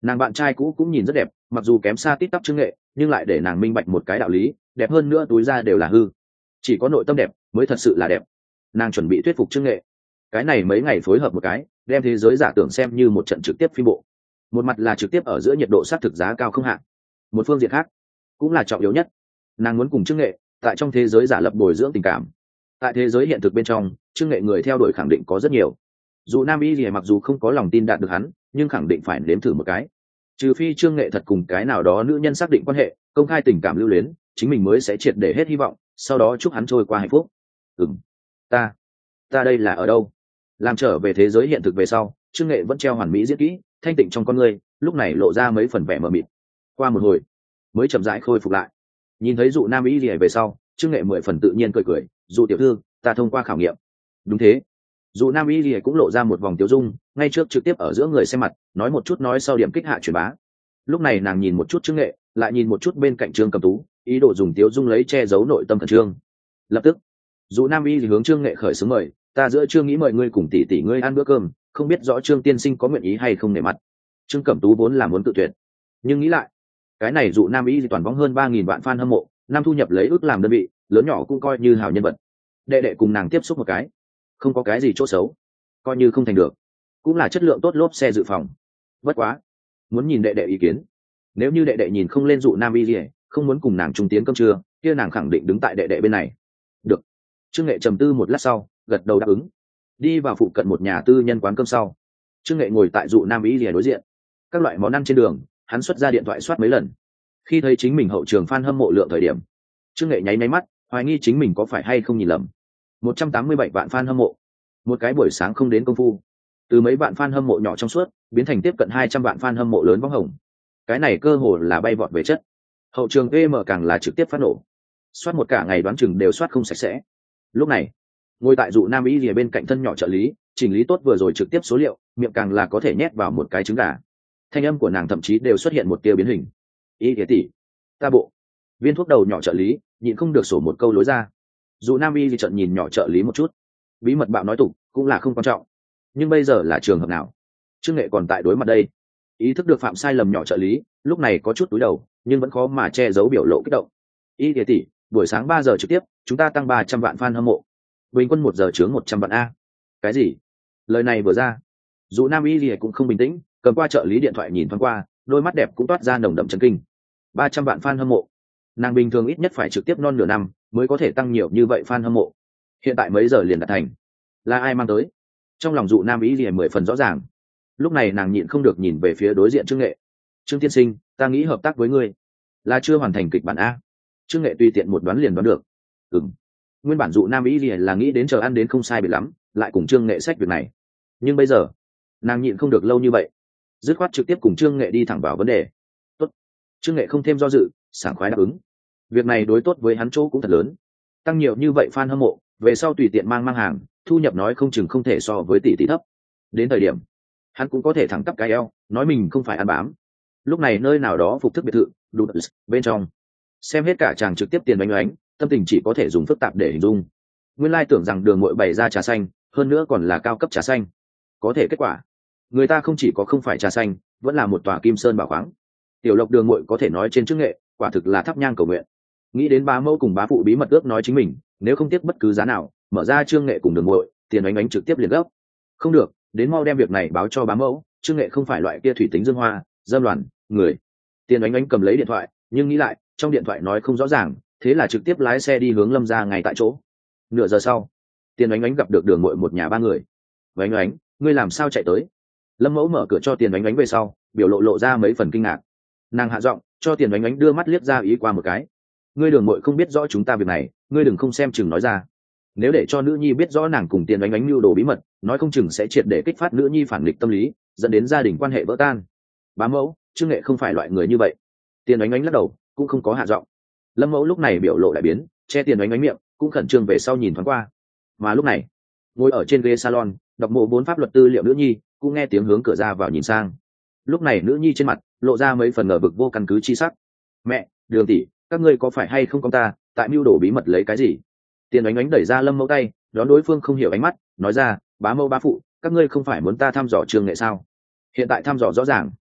Nàng bạn trai cũ cũng nhìn rất đẹp, mặc dù kém xa tít tắp Trương Nghệ, nhưng lại để nàng minh bạch một cái đạo lý, đẹp hơn nữa túi ra đều là hư, chỉ có nội tâm đẹp mới thật sự là đẹp. Nàng chuẩn bị thuyết phục Trương Nghệ, cái này mấy ngày phối hợp một cái, đem thế giới giả tưởng xem như một trận trực tiếp phim bộ. Một mặt là trực tiếp ở giữa nhiệt độ sát thực giá cao không hạn, một phương diện khác cũng là trọng yếu nhất, nàng muốn cùng Trương Nghệ tại trong thế giới giả lập bồi dưỡng tình cảm. Tại thế giới hiện thực bên trong, Trương Nghệ người theo đuổi khẳng định có rất nhiều, dù Nam Y gì mặc dù không có lòng tin đạt được hắn, nhưng khẳng định phải nếm thử một cái. Trừ phi Trương Nghệ thật cùng cái nào đó nữ nhân xác định quan hệ, công khai tình cảm lưu luyến, chính mình mới sẽ triệt để hết hy vọng, sau đó chúc hắn trôi qua hạnh phúc. Ừm, ta, ta đây là ở đâu? Làm trở về thế giới hiện thực về sau, Trương Nghệ vẫn treo hoàn mỹ diễn kỹ, thanh tịnh trong con người, lúc này lộ ra mấy phần vẻ mờ mịt. Qua một hồi, mới chậm rãi khôi phục lại. Nhìn thấy dụ Nam Y gì về sau, Trương Nghệ mười phần tự nhiên cười cười, "Dụ tiểu thư, ta thông qua khảo nghiệm." Đúng thế. Dụ Nam Y gì cũng lộ ra một vòng tiêu dung, ngay trước trực tiếp ở giữa người xem mặt, nói một chút nói sau điểm kích hạ truyền bá. Lúc này nàng nhìn một chút Trương Nghệ, lại nhìn một chút bên cạnh Trương Cầm Tú, ý đồ dùng tiêu dung lấy che giấu nội tâm khẩn trương. Lập tức, Dụ Nam Y thì hướng Trương Nghệ khởi xướng mời, "Ta giữa Trương nghĩ mời ngươi cùng tỷ tỷ ngươi ăn bữa cơm, không biết rõ Trương tiên sinh có nguyện ý hay không để mặt." Trương Cẩm Tú vốn là muốn tự tuyệt, nhưng nghĩ lại, cái này Dụ Nam Y thì toàn bóng hơn ba nghìn vạn fan hâm mộ, năm thu nhập lấy ước làm đơn vị, lớn nhỏ cũng coi như hào nhân vật. Đệ đệ cùng nàng tiếp xúc một cái, không có cái gì chỗ xấu, coi như không thành được, cũng là chất lượng tốt lốp xe dự phòng. Bất quá, muốn nhìn đệ đệ ý kiến. Nếu như đệ đệ nhìn không lên Dụ Nam Y gì, không muốn cùng nàng trung tiến cơm trưa, kia nàng khẳng định đứng tại đệ đệ bên này. Được. Trương Nghệ trầm tư một lát sau, gật đầu đáp ứng. Đi vào phụ cận một nhà tư nhân quán cơm sau, Trương Nghệ ngồi tại Dụ Nam Y gì đối diện. Các loại món ăn trên đường, hắn xuất ra điện thoại soát mấy lần. Khi thấy chính mình hậu trường fan hâm mộ lượng thời điểm, Trương Nghệ nháy nháy mắt, hoài nghi chính mình có phải hay không nhìn lầm. một trăm tám mươi bảy vạn fan hâm mộ, một cái buổi sáng không đến công phu, từ mấy vạn fan hâm mộ nhỏ trong suốt biến thành tiếp cận hai trăm vạn fan hâm mộ lớn bóng hồng. Cái này cơ hồ là bay vọt về chất. Hậu trường e em càng là trực tiếp phát nổ, soát một cả ngày đoán chừng đều soát không sạch sẽ. Lúc này, ngồi tại Dụ Nam Y lìa bên cạnh thân nhỏ trợ lý, chỉnh lý tốt vừa rồi trực tiếp số liệu, miệng càng là có thể nhét vào một cái trứng gà. Thanh âm của nàng thậm chí đều xuất hiện một tia biến hình. "Y thế tỷ, ta bộ." Viên thuốc đầu nhỏ trợ lý nhịn không được sổ một câu lối ra. Dụ Nam Y thì trợn nhìn nhỏ trợ lý một chút, bí mật bạo nói tục cũng là không quan trọng, nhưng bây giờ là trường hợp nào? Trương Nghệ còn tại đối mặt đây. Ý thức được phạm sai lầm nhỏ trợ lý lúc này có chút túi đầu, nhưng vẫn khó mà che giấu biểu lộ kích động. "Y thế tỷ, buổi sáng ba giờ trực tiếp chúng ta tăng ba trăm vạn fan hâm mộ, bình quân một giờ chướng một trăm vạn a." Cái gì? Lời này vừa ra, Dụ Nam Y thì cũng không bình tĩnh, cầm qua trợ lý điện thoại nhìn thoáng qua, đôi mắt đẹp cũng toát ra nồng đậm chấn kinh. Ba trăm vạn fan hâm mộ, nàng bình thường ít nhất phải trực tiếp non nửa năm mới có thể tăng nhiều như vậy fan hâm mộ, hiện tại mấy giờ liền đạt thành, là ai mang tới? Trong lòng Dụ Nam Y thì mười phần rõ ràng. Lúc này nàng nhịn không được nhìn về phía đối diện Trương Nghệ. "Trương tiên sinh, ta nghĩ hợp tác với ngươi." "Là chưa hoàn thành kịch bản a?" Trương Nghệ tùy tiện một đoán liền đoán được. Ừm. Nguyên bản Dụ Nam Y thì là nghĩ đến chờ ăn đến không sai biệt lắm, lại cùng Trương Nghệ xách việc này. Nhưng bây giờ, nàng nhịn không được lâu như vậy, dứt khoát trực tiếp cùng Trương Nghệ đi thẳng vào vấn đề. "Tốt." Trương Nghệ không thêm do dự, sảng khoái đáp ứng. Việc này đối tốt với hắn chỗ cũng thật lớn, tăng nhiều như vậy fan hâm mộ, về sau tùy tiện mang mang hàng, thu nhập nói không chừng không thể so với tỷ tỷ thấp. Đến thời điểm, hắn cũng có thể thẳng tắp cái eo, nói mình không phải ăn bám. Lúc này nơi nào đó phục thức biệt thự, đủ bên trong, xem hết cả chàng trực tiếp tiền đánh oánh, tâm tình chỉ có thể dùng phức tạp để hình dung. Nguyên lai tưởng rằng đường muội bày ra trà xanh, hơn nữa còn là cao cấp trà xanh. Có thể kết quả, người ta không chỉ có không phải trà xanh, vẫn là một tòa kim sơn bảo khoáng. Tiểu Lộc đường muội có thể nói trên Trương Nghệ, quả thực là thắp nhang cầu nguyện. Nghĩ đến bá mẫu cùng bá phụ bí mật ước nói chính mình, nếu không tiếc bất cứ giá nào, mở ra Trương Nghệ cùng đường muội, tiền đánh đánh trực tiếp liền gấp. Không được, đến mau đem việc này báo cho bá mẫu, Trương Nghệ không phải loại kia thủy tính dương hoa, dâm loạn, người. Tiền đánh đánh cầm lấy điện thoại, nhưng nghĩ lại, trong điện thoại nói không rõ ràng, thế là trực tiếp lái xe đi hướng Lâm gia ngay tại chỗ. Nửa giờ sau, Tiền đánh đánh gặp được đường muội một nhà ba người. "Đánh đánh, ngươi làm sao chạy tới?" Lâm mẫu mở cửa cho Tiền đánh đánh về sau, biểu lộ lộ ra mấy phần kinh ngạc. Nàng hạ giọng cho Tiền đánh đánh đưa mắt liếc ra ý qua một cái. "Ngươi đường muội không biết rõ chúng ta việc này, ngươi đừng không xem chừng nói ra. Nếu để cho nữ nhi biết rõ nàng cùng Tiền đánh đánh mưu đồ bí mật, nói không chừng sẽ triệt để kích phát nữ nhi phản nghịch tâm lý, dẫn đến gia đình quan hệ vỡ tan." "Bá mẫu, Trương Nghệ không phải loại người như vậy." Tiền đánh đánh lắc đầu, cũng không có hạ giọng. Lâm mẫu lúc này biểu lộ đại biến, che Tiền đánh đánh miệng, cũng khẩn trương về sau nhìn thoáng qua. Mà lúc này, ngồi ở trên ghế salon đọc mộ bốn pháp luật tư liệu nữ nhi cũng nghe tiếng hướng cửa ra vào nhìn sang. Lúc này nữ nhi trên mặt lộ ra mấy phần ngờ vực vô căn cứ chi sắc. "Mẹ, Đường tỷ, các ngươi có phải hay không công ta tại mưu đồ bí mật lấy cái gì?" Tiền ánh ánh đẩy ra Lâm mẫu tay, đón đối phương không hiểu ánh mắt, nói ra, "Bá mẫu bá phụ, các ngươi không phải muốn ta thăm dò Trương Nghệ sao? Hiện tại thăm dò rõ ràng."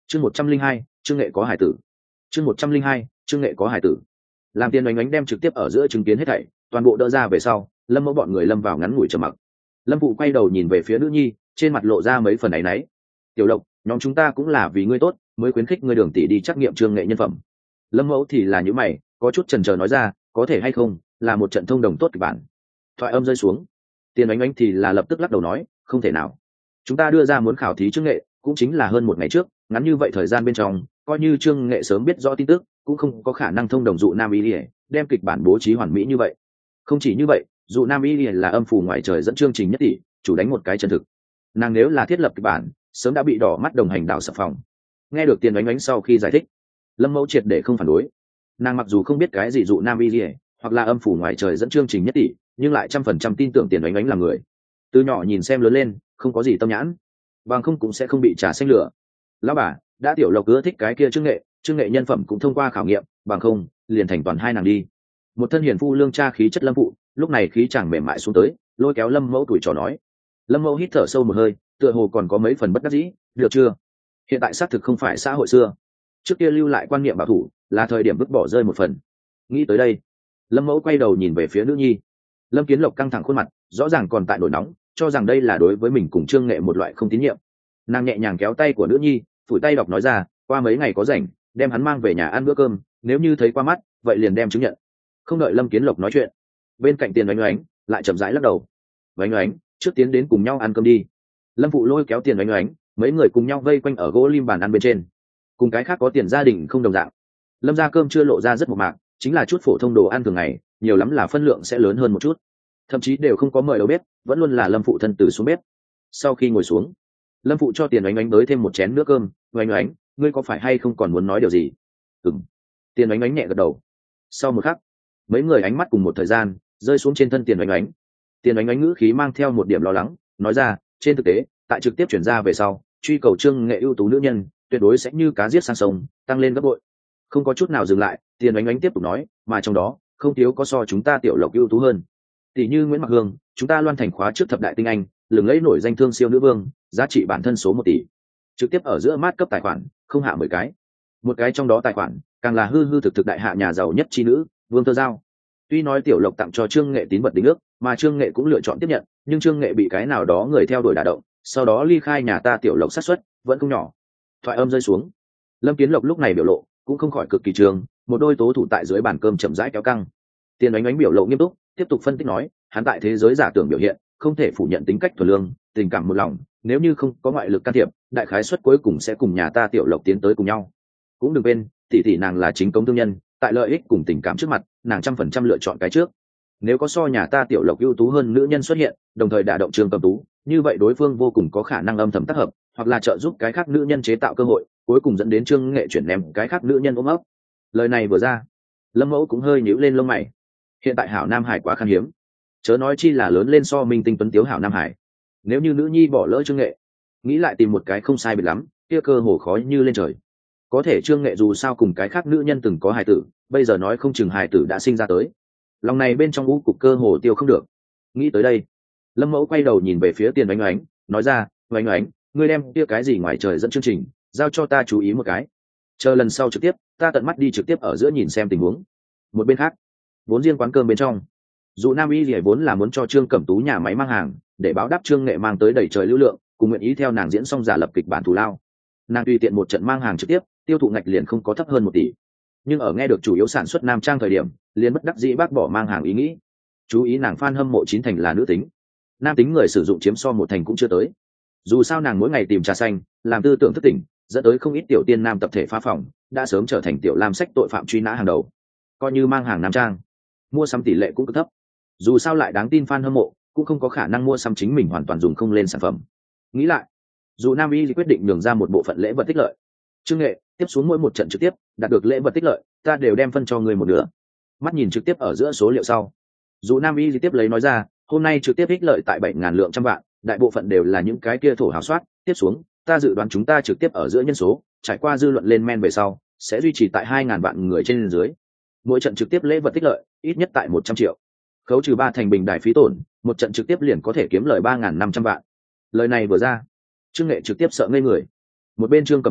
chương một trăm linh hai trương nghệ có hải tử chương một trăm linh hai trương nghệ có hải tử làm tiền oánh oánh đem trực tiếp ở giữa chứng kiến hết thảy toàn bộ đỡ ra về sau, lâm mẫu bọn người lâm vào ngắn ngủi trầm mặc. Lâm phụ quay đầu nhìn về phía nữ nhi, trên mặt lộ ra mấy phần áy náy. Tiểu Lộc, nhóm chúng ta cũng là vì ngươi tốt mới khuyến khích ngươi Đường tỷ đi trắc nghiệm trương nghệ nhân phẩm. Lâm mẫu thì là những mày, có chút chần chờ nói ra, có thể hay không là một trận thông đồng tốt kịch bản. Thoại âm rơi xuống, tiền oánh oánh thì là lập tức lắc đầu nói, không thể nào. Chúng ta đưa ra muốn khảo thí trương nghệ cũng chính là hơn một ngày trước, ngắn như vậy thời gian bên trong, coi như trương nghệ sớm biết rõ tin tức cũng không có khả năng thông đồng dụ nam y ỉa đem kịch bản bố trí hoàn mỹ như vậy. Không chỉ như vậy, dụ nam y ỉa là âm phủ ngoài trời dẫn chương trình nhất tỷ chủ đánh một cái chân thực, nàng nếu là thiết lập kịch bản sớm đã bị đỏ mắt đồng hành đảo sập phòng. Nghe được tiền oánh oánh sau khi giải thích, lâm mẫu triệt để không phản đối. Nàng mặc dù không biết cái gì dụ nam y ỉa hoặc là âm phủ ngoài trời dẫn chương trình nhất tỷ, nhưng lại trăm phần trăm tin tưởng tiền oánh oánh là người. Từ nhỏ nhìn xem lớn lên, không có gì tâm nhãn, bằng không cũng sẽ không bị trả xanh lửa. Lão bà đã Tiểu Lộc ưa thích cái kia trương nghệ, trương nghệ nhân phẩm cũng thông qua khảo nghiệm, bằng không liền thành toàn hai nàng đi. Một thân hiền phu lương cha khí chất lâm phụ lúc này khí chẳng mềm mại xuống tới, lôi kéo lâm mẫu tuổi trò nói. Lâm mẫu hít thở sâu một hơi, tựa hồ còn có mấy phần bất đắc dĩ. Được chưa, hiện tại xác thực không phải xã hội xưa, trước kia lưu lại quan niệm bảo thủ là thời điểm vứt bỏ rơi một phần. Nghĩ tới đây, lâm mẫu quay đầu nhìn về phía nữ nhi. Lâm Kiến Lộc căng thẳng khuôn mặt, rõ ràng còn tại nổi nóng, cho rằng đây là đối với mình cùng trương nghệ một loại không tín nhiệm. Nàng nhẹ nhàng kéo tay của nữ nhi, phủi tay đọc nói ra, qua mấy ngày có rảnh đem hắn mang về nhà ăn bữa cơm, nếu như thấy qua mắt vậy liền đem chứng nhận. Không đợi Lâm Kiến Lộc nói chuyện, bên cạnh tiền oánh oánh lại chậm rãi lắc đầu. Oánh oánh, trước tiến đến cùng nhau ăn cơm đi. Lâm phụ lôi kéo tiền oánh oánh, mấy người cùng nhau vây quanh ở gỗ lim bàn ăn bên trên. Cùng cái khác có tiền gia đình không đồng dạng, Lâm gia cơm chưa lộ ra rất mộc mạc, chính là chút phổ thông đồ ăn thường ngày, nhiều lắm là phân lượng sẽ lớn hơn một chút, thậm chí đều không có mời đầu bếp, vẫn luôn là Lâm phụ thân từ xuống bếp. Sau khi ngồi xuống, Lâm phụ cho tiền oánh oánh tới thêm một chén nước cơm. Oánh oánh, ngươi có phải hay không còn muốn nói điều gì? Ừm. Tiền oánh oánh nhẹ gật đầu. Sau một khắc, mấy người ánh mắt cùng một thời gian rơi xuống trên thân tiền oánh oánh. Tiền oánh oánh ngữ khí mang theo một điểm lo lắng, nói ra, trên thực tế tại trực tiếp chuyển ra về sau, truy cầu trương nghệ ưu tú nữ nhân tuyệt đối sẽ như cá giết sang sông, tăng lên gấp bội. Không có chút nào dừng lại, tiền oánh oánh tiếp tục nói, mà trong đó không thiếu có so chúng ta Tiểu Lộc ưu tú hơn, tỷ như Nguyễn Mặc Hương, chúng ta Loan Thành khóa trước thập đại tinh anh, lừng lẫy nổi danh thương siêu nữ vương, giá trị bản thân số một tỷ, trực tiếp ở giữa mát cấp tài khoản không hạ mười cái, một cái trong đó tài khoản càng là hư hư thực thực đại hạ nhà giàu nhất chi nữ Vương Tơ Giao. Tuy nói Tiểu Lộc tặng cho trương nghệ tín vật đính ước, mà trương nghệ cũng lựa chọn tiếp nhận, nhưng trương nghệ bị cái nào đó người theo đuổi đả động, sau đó ly khai nhà ta Tiểu Lộc xác suất vẫn không nhỏ. Thoại âm rơi xuống, Lâm Kiến Lộc lúc này biểu lộ cũng không khỏi cực kỳ trường, một đôi tố thủ tại dưới bàn cơm chậm rãi kéo căng. Tiền oánh oánh biểu lộ nghiêm túc, tiếp tục phân tích nói, hắn tại thế giới giả tưởng biểu hiện không thể phủ nhận tính cách thuần lương, tình cảm một lòng, nếu như không có ngoại lực can thiệp, đại khái suất cuối cùng sẽ cùng nhà ta Tiểu Lộc tiến tới cùng nhau. Cũng đừng quên, tỷ tỷ nàng là chính công thương nhân, tại lợi ích cùng tình cảm trước mặt, nàng trăm phần trăm lựa chọn cái trước. Nếu có so nhà ta Tiểu Lộc ưu tú hơn nữ nhân xuất hiện, đồng thời đả động Trương Cầm Tú, như vậy đối phương vô cùng có khả năng âm thầm tác hợp, hoặc là trợ giúp cái khác nữ nhân chế tạo cơ hội, cuối cùng dẫn đến Trương Nghệ chuyển ném cái khác nữ nhân ôm ấp. Lời này vừa ra, Lâm Mẫu cũng hơi nhíu lên lông mày. Hiện tại hảo nam hải quá khan hiếm, chớ nói chi là lớn lên so minh tinh tuấn tiếu hảo nam hải. Nếu như nữ nhi bỏ lỡ Trương Nghệ, nghĩ lại tìm một cái không sai biệt lắm, kia cơ hồ khó như lên trời. Có thể Trương Nghệ dù sao cùng cái khác nữ nhân từng có hài tử, bây giờ nói không chừng hài tử đã sinh ra tới, lòng này bên trong ngũ cục cơ hồ tiêu không được. Nghĩ tới đây, Lâm Mẫu quay đầu nhìn về phía tiền oánh oánh, nói ra, oánh oánh, ngươi đem kia cái gì ngoài trời dẫn chương trình giao cho ta chú ý một cái, chờ lần sau trực tiếp ta tận mắt đi trực tiếp ở giữa nhìn xem tình huống. Một bên khác, vốn riêng quán cơm bên trong, dù nam y rỉa vốn là muốn cho Trương Cẩm Tú nhà máy mang hàng để báo đáp Trương Nghệ mang tới đầy trời lưu lượng, cùng nguyện ý theo nàng diễn xong giả lập kịch bản thù lao. Nàng tùy tiện một trận mang hàng trực tiếp, tiêu thụ ngạch liền không có thấp hơn một tỷ, nhưng ở nghe được chủ yếu sản xuất nam trang thời điểm, liền bất đắc dĩ bác bỏ mang hàng ý nghĩ. Chú ý nàng fan hâm mộ chín thành là nữ tính, nam tính người sử dụng chiếm so một thành cũng chưa tới. Dù sao nàng mỗi ngày tìm trà xanh, làm tư tưởng thất tỉnh, dẫn tới không ít tiểu tiên nam tập thể phá phòng, đã sớm trở thành tiểu lam sách tội phạm truy nã hàng đầu. Coi như mang hàng nam trang, mua sắm tỷ lệ cũng cực thấp. Dù sao lại đáng tin fan hâm mộ cũng không có khả năng mua sắm chính mình hoàn toàn dùng không lên sản phẩm. Nghĩ lại, dù nam y quyết định nhường ra một bộ phận lễ vật tích lợi. Trương Nghệ, tiếp xuống mỗi một trận trực tiếp đạt được lễ vật tích lợi, ta đều đem phân cho người một nửa. Mắt nhìn trực tiếp ở giữa số liệu sau, dù nam y tiếp lấy nói ra, hôm nay trực tiếp ích lợi tại bảy ngàn lượng trăm vạn, đại bộ phận đều là những cái kia thổ hào soát. Tiếp xuống ta dự đoán chúng ta trực tiếp ở giữa nhân số trải qua dư luận lên men về sau sẽ duy trì tại hai ngàn vạn người trên dưới. Mỗi trận trực tiếp lễ vật tích lợi ít nhất tại một trăm triệu, khấu trừ ba thành bình đài phí tổn, một trận trực tiếp liền có thể kiếm lời ba ngàn năm trăm vạn. Lời này vừa ra, Trương Nghệ trực tiếp sợ ngây người. Một bên Trương Cẩm Tú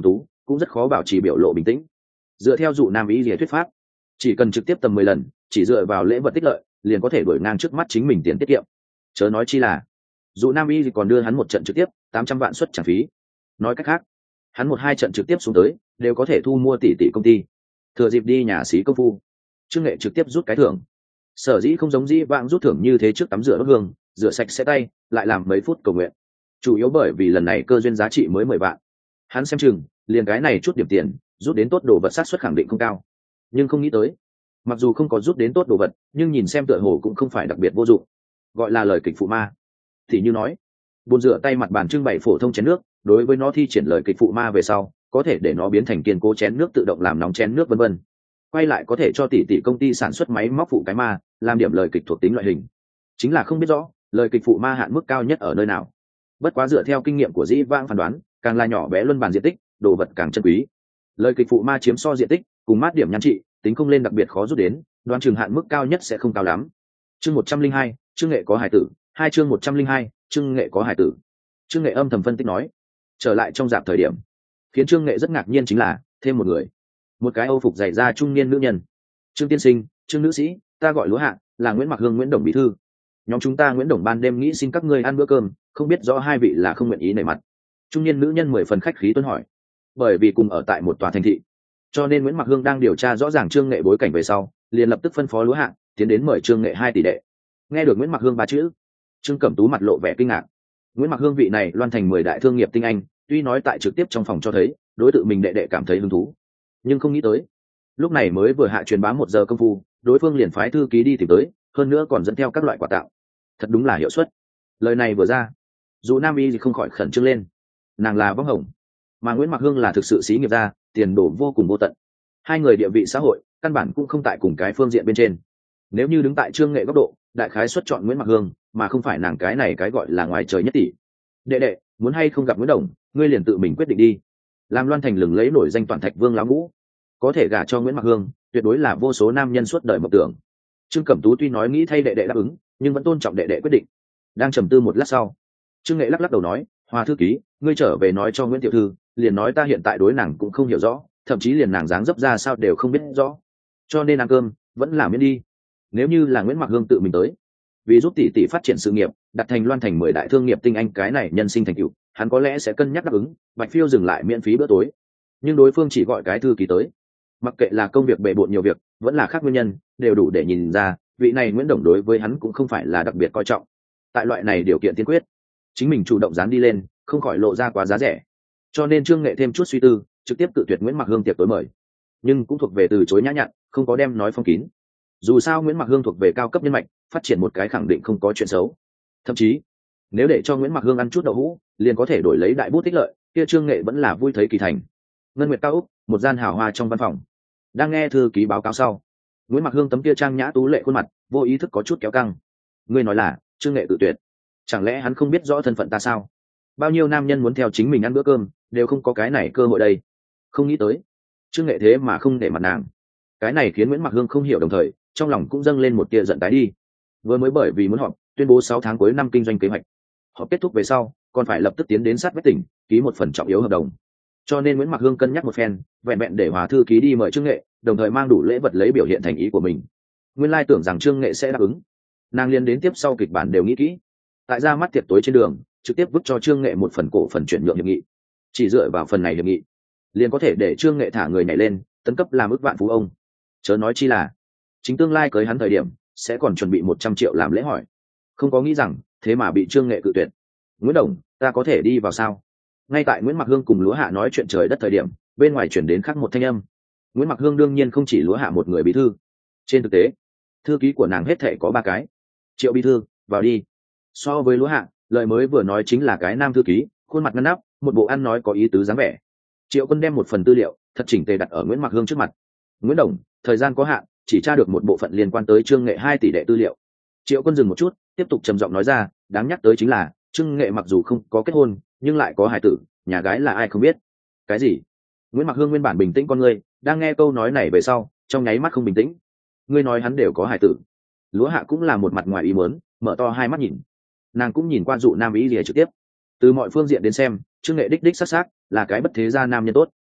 cũng rất khó bảo trì biểu lộ bình tĩnh. Dựa theo dụ nam ý gì thuyết pháp, chỉ cần trực tiếp tầm mười lần, chỉ dựa vào lễ vật tích lợi liền có thể đuổi ngang trước mắt chính mình tiền tiết kiệm. Chớ nói chi là dụ nam y còn đưa hắn một trận trực tiếp tám trăm vạn suất trả phí. Nói cách khác, hắn một hai trận trực tiếp xuống tới đều có thể thu mua tỷ tỷ công ty. Thừa dịp đi nhà xí công phu, Trương Nghệ trực tiếp rút cái thưởng. Sở dĩ không giống dĩ vãng rút thưởng như thế trước tắm rửa đốt hương, rửa sạch sẽ tay, lại làm mấy phút cầu nguyện. Chủ yếu bởi vì lần này cơ duyên giá trị mới mười vạn. Hắn xem chừng, liền cái này chút điểm tiền, rút đến tốt đồ vật xác suất khẳng định không cao. Nhưng không nghĩ tới, mặc dù không có rút đến tốt đồ vật, nhưng nhìn xem tựa hồ cũng không phải đặc biệt vô dụng. Gọi là lời kịch phụ ma. Thì như nói, bồn rửa tay mặt bàn trưng bày phổ thông chén nước, đối với nó thi triển lời kịch phụ ma về sau, có thể để nó biến thành kiên cố chén nước tự động làm nóng chén nước vân vân. Quay lại có thể cho tỷ tỷ công ty sản xuất máy móc phụ cái ma, làm điểm lời kịch thuộc tính loại hình. Chính là không biết rõ, lời kịch phụ ma hạn mức cao nhất ở nơi nào. Bất quá dựa theo kinh nghiệm của Dĩ Vãng phán đoán, càng là nhỏ bé luân bàn diện tích, đồ vật càng chân quý. Lời kịch phụ ma chiếm so diện tích, cùng mát điểm nhan trị, tính không lên đặc biệt khó rút đến, đoán chừng hạn mức cao nhất sẽ không cao lắm. Chương một trăm linh hai, Trương Nghệ có hải tử, hai chương một trăm linh hai, Trương Nghệ có hải tử. Trương Nghệ âm thầm phân tích nói, trở lại trong dạp thời điểm, khiến Trương Nghệ rất ngạc nhiên chính là thêm một người, một cái Âu phục dày da trung niên nữ nhân. Trương tiên sinh, Trương nữ sĩ, ta gọi Lúa Hạ, là Nguyễn Mặc Hương Nguyễn Đồng bí thư. Nhóm chúng ta Nguyễn Đồng ban đêm nghĩ xin các ngươi ăn bữa cơm, không biết rõ hai vị là không nguyện ý nể mặt. Trung niên nữ nhân mười phần khách khí tuân hỏi. Bởi vì cùng ở tại một tòa thành thị, cho nên Nguyễn Mặc Hương đang điều tra rõ ràng Trương Nghệ bối cảnh về sau, liền lập tức phân phó Lúa Hạ tiến đến mời Trương Nghệ hai tỷ đệ. Nghe được Nguyễn Mặc Hương ba chữ, Trương Cẩm Tú mặt lộ vẻ kinh ngạc. Nguyễn Mặc Hương vị này loan thành mười đại thương nghiệp tinh anh, tuy nói tại trực tiếp trong phòng cho thấy đối tượng mình đệ đệ cảm thấy hứng thú, nhưng không nghĩ tới lúc này mới vừa hạ truyền bá một giờ công phu, đối phương liền phái thư ký đi tìm tới, hơn nữa còn dẫn theo các loại quà tặng. Thật đúng là hiệu suất. Lời này vừa ra, dù Nam Y thì không khỏi khẩn trương lên. Nàng là bóng hồng, mà Nguyễn Mặc Hương là thực sự xí nghiệp gia, tiền đồ vô cùng vô tận. Hai người địa vị xã hội căn bản cũng không tại cùng cái phương diện bên trên. Nếu như đứng tại Trương Nghệ góc độ, đại khái xuất chọn Nguyễn Mặc Hương, mà không phải nàng cái này cái gọi là ngoài trời nhất tỷ. Đệ đệ, muốn hay không gặp Nguyễn Đồng, ngươi liền tự mình quyết định đi. Làm loan thành lừng lấy nổi danh toàn thạch vương lão ngũ, có thể gả cho Nguyễn Mặc Hương, tuyệt đối là vô số nam nhân suốt đời mộng tưởng. Trương Cẩm Tú tuy nói nghĩ thay đệ đệ đáp ứng, nhưng vẫn tôn trọng đệ đệ quyết định. Đang trầm tư một lát sau, Trương Nghệ lắc lắc đầu nói, Hoa thư ký, ngươi trở về nói cho Nguyễn tiểu thư, liền nói ta hiện tại đối nàng cũng không hiểu rõ, thậm chí liền nàng dáng dấp ra sao đều không biết rõ, cho nên ăn cơm vẫn làm miễn đi. Nếu như là Nguyễn Mặc Hương tự mình tới, vì giúp tỷ tỷ phát triển sự nghiệp, đặt thành loan thành mười đại thương nghiệp tinh anh cái này nhân sinh thành tựu, hắn có lẽ sẽ cân nhắc đáp ứng, Bạch Phiêu dừng lại miễn phí bữa tối. Nhưng đối phương chỉ gọi cái thư ký tới, mặc kệ là công việc bề bộn nhiều việc, vẫn là khác nguyên nhân, đều đủ để nhìn ra vị này Nguyễn Đồng đối với hắn cũng không phải là đặc biệt coi trọng. Tại loại này điều kiện tiên quyết, chính mình chủ động dán đi lên, không khỏi lộ ra quá giá rẻ. Cho nên Trương Nghệ thêm chút suy tư, trực tiếp cự tuyệt Nguyễn Mặc Hương tiệc tối mời, nhưng cũng thuộc về từ chối nhã nhặn, không có đem nói phong kín. Dù sao Nguyễn Mặc Hương thuộc về cao cấp nhân mạch, phát triển một cái khẳng định không có chuyện xấu. Thậm chí nếu để cho Nguyễn Mặc Hương ăn chút đậu hũ, liền có thể đổi lấy đại bút tích lợi, kia Trương Nghệ vẫn là vui thấy kỳ thành. Ngân Nguyệt cao úc, một gian hào hoa trong văn phòng. Đang nghe thư ký báo cáo sau, Nguyễn Mặc Hương tấm kia trang nhã tú lệ khuôn mặt vô ý thức có chút kéo căng. Ngươi nói là Trương Nghệ tự tuyệt? Chẳng lẽ hắn không biết rõ thân phận ta sao? Bao nhiêu nam nhân muốn theo chính mình ăn bữa cơm, đều không có cái này cơ hội đây. Không nghĩ tới Trương Nghệ thế mà không để mặt nàng. Cái này khiến Nguyễn Mặc Hương không hiểu, đồng thời trong lòng cũng dâng lên một tia giận tái đi. Vừa mới bởi vì muốn họp tuyên bố sáu tháng cuối năm kinh doanh kế hoạch, họp kết thúc về sau còn phải lập tức tiến đến sát vách tỉnh ký một phần trọng yếu hợp đồng, cho nên Nguyễn Mặc Hương cân nhắc một phen, vẹn vẹn để Hòa thư ký đi mời Trương Nghệ, đồng thời mang đủ lễ vật lấy biểu hiện thành ý của mình. Nguyên lai tưởng rằng Trương Nghệ sẽ đáp ứng, nàng liên đến tiếp sau kịch bản đều nghĩ kỹ. Tại ra mắt tiệc tối trên đường, trực tiếp vứt cho Trương Nghệ một phần cổ phần chuyển nhượng hiệp nghị. Chỉ dựa vào phần này hiệp nghị, liền có thể để Trương Nghệ thả người nhảy lên, tấn cấp làm ức vạn phú ông. Chớ nói chi là chính tương lai cưới hắn thời điểm sẽ còn chuẩn bị một trăm triệu làm lễ hỏi. Không có nghĩ rằng thế mà bị Trương Nghệ cự tuyệt. Nguyễn Đồng, ta có thể đi vào sao? Ngay tại Nguyễn Mặc Hương cùng Lúa Hạ nói chuyện trời đất thời điểm, bên ngoài chuyển đến khác một thanh âm. Nguyễn Mặc Hương đương nhiên không chỉ Lúa Hạ một người bí thư. Trên thực tế, thư ký của nàng hết thể có ba cái. Triệu bí thư, vào đi. So với Lúa Hạ, lời mới vừa nói chính là cái nam thư ký, khuôn mặt ngăn nắp, một bộ ăn nói có ý tứ dáng vẻ. Triệu Quân đem một phần tư liệu thật chỉnh tề đặt ở Nguyễn Mặc Hương trước mặt. Nguyễn Đồng, thời gian có hạn, chỉ tra được một bộ phận liên quan tới Trương Nghệ hai tỷ đệ tư liệu. Triệu Quân dừng một chút, tiếp tục trầm giọng nói ra, đáng nhắc tới chính là Trương Nghệ mặc dù không có kết hôn, nhưng lại có hài tử, nhà gái là ai không biết. Cái gì? Nguyễn Mặc Hương nguyên bản bình tĩnh con ngươi, đang nghe câu nói này về sau, trong nháy mắt không bình tĩnh. Ngươi nói hắn đều có hài tử? Lúa Hạ cũng là một mặt ngoài ý muốn, mở to hai mắt nhìn. Nàng cũng nhìn qua dụ nam ý gì trực tiếp. Từ mọi phương diện đến xem, Trương Nghệ đích đích sắc sắc là cái bất thế gia nam nhân tốt.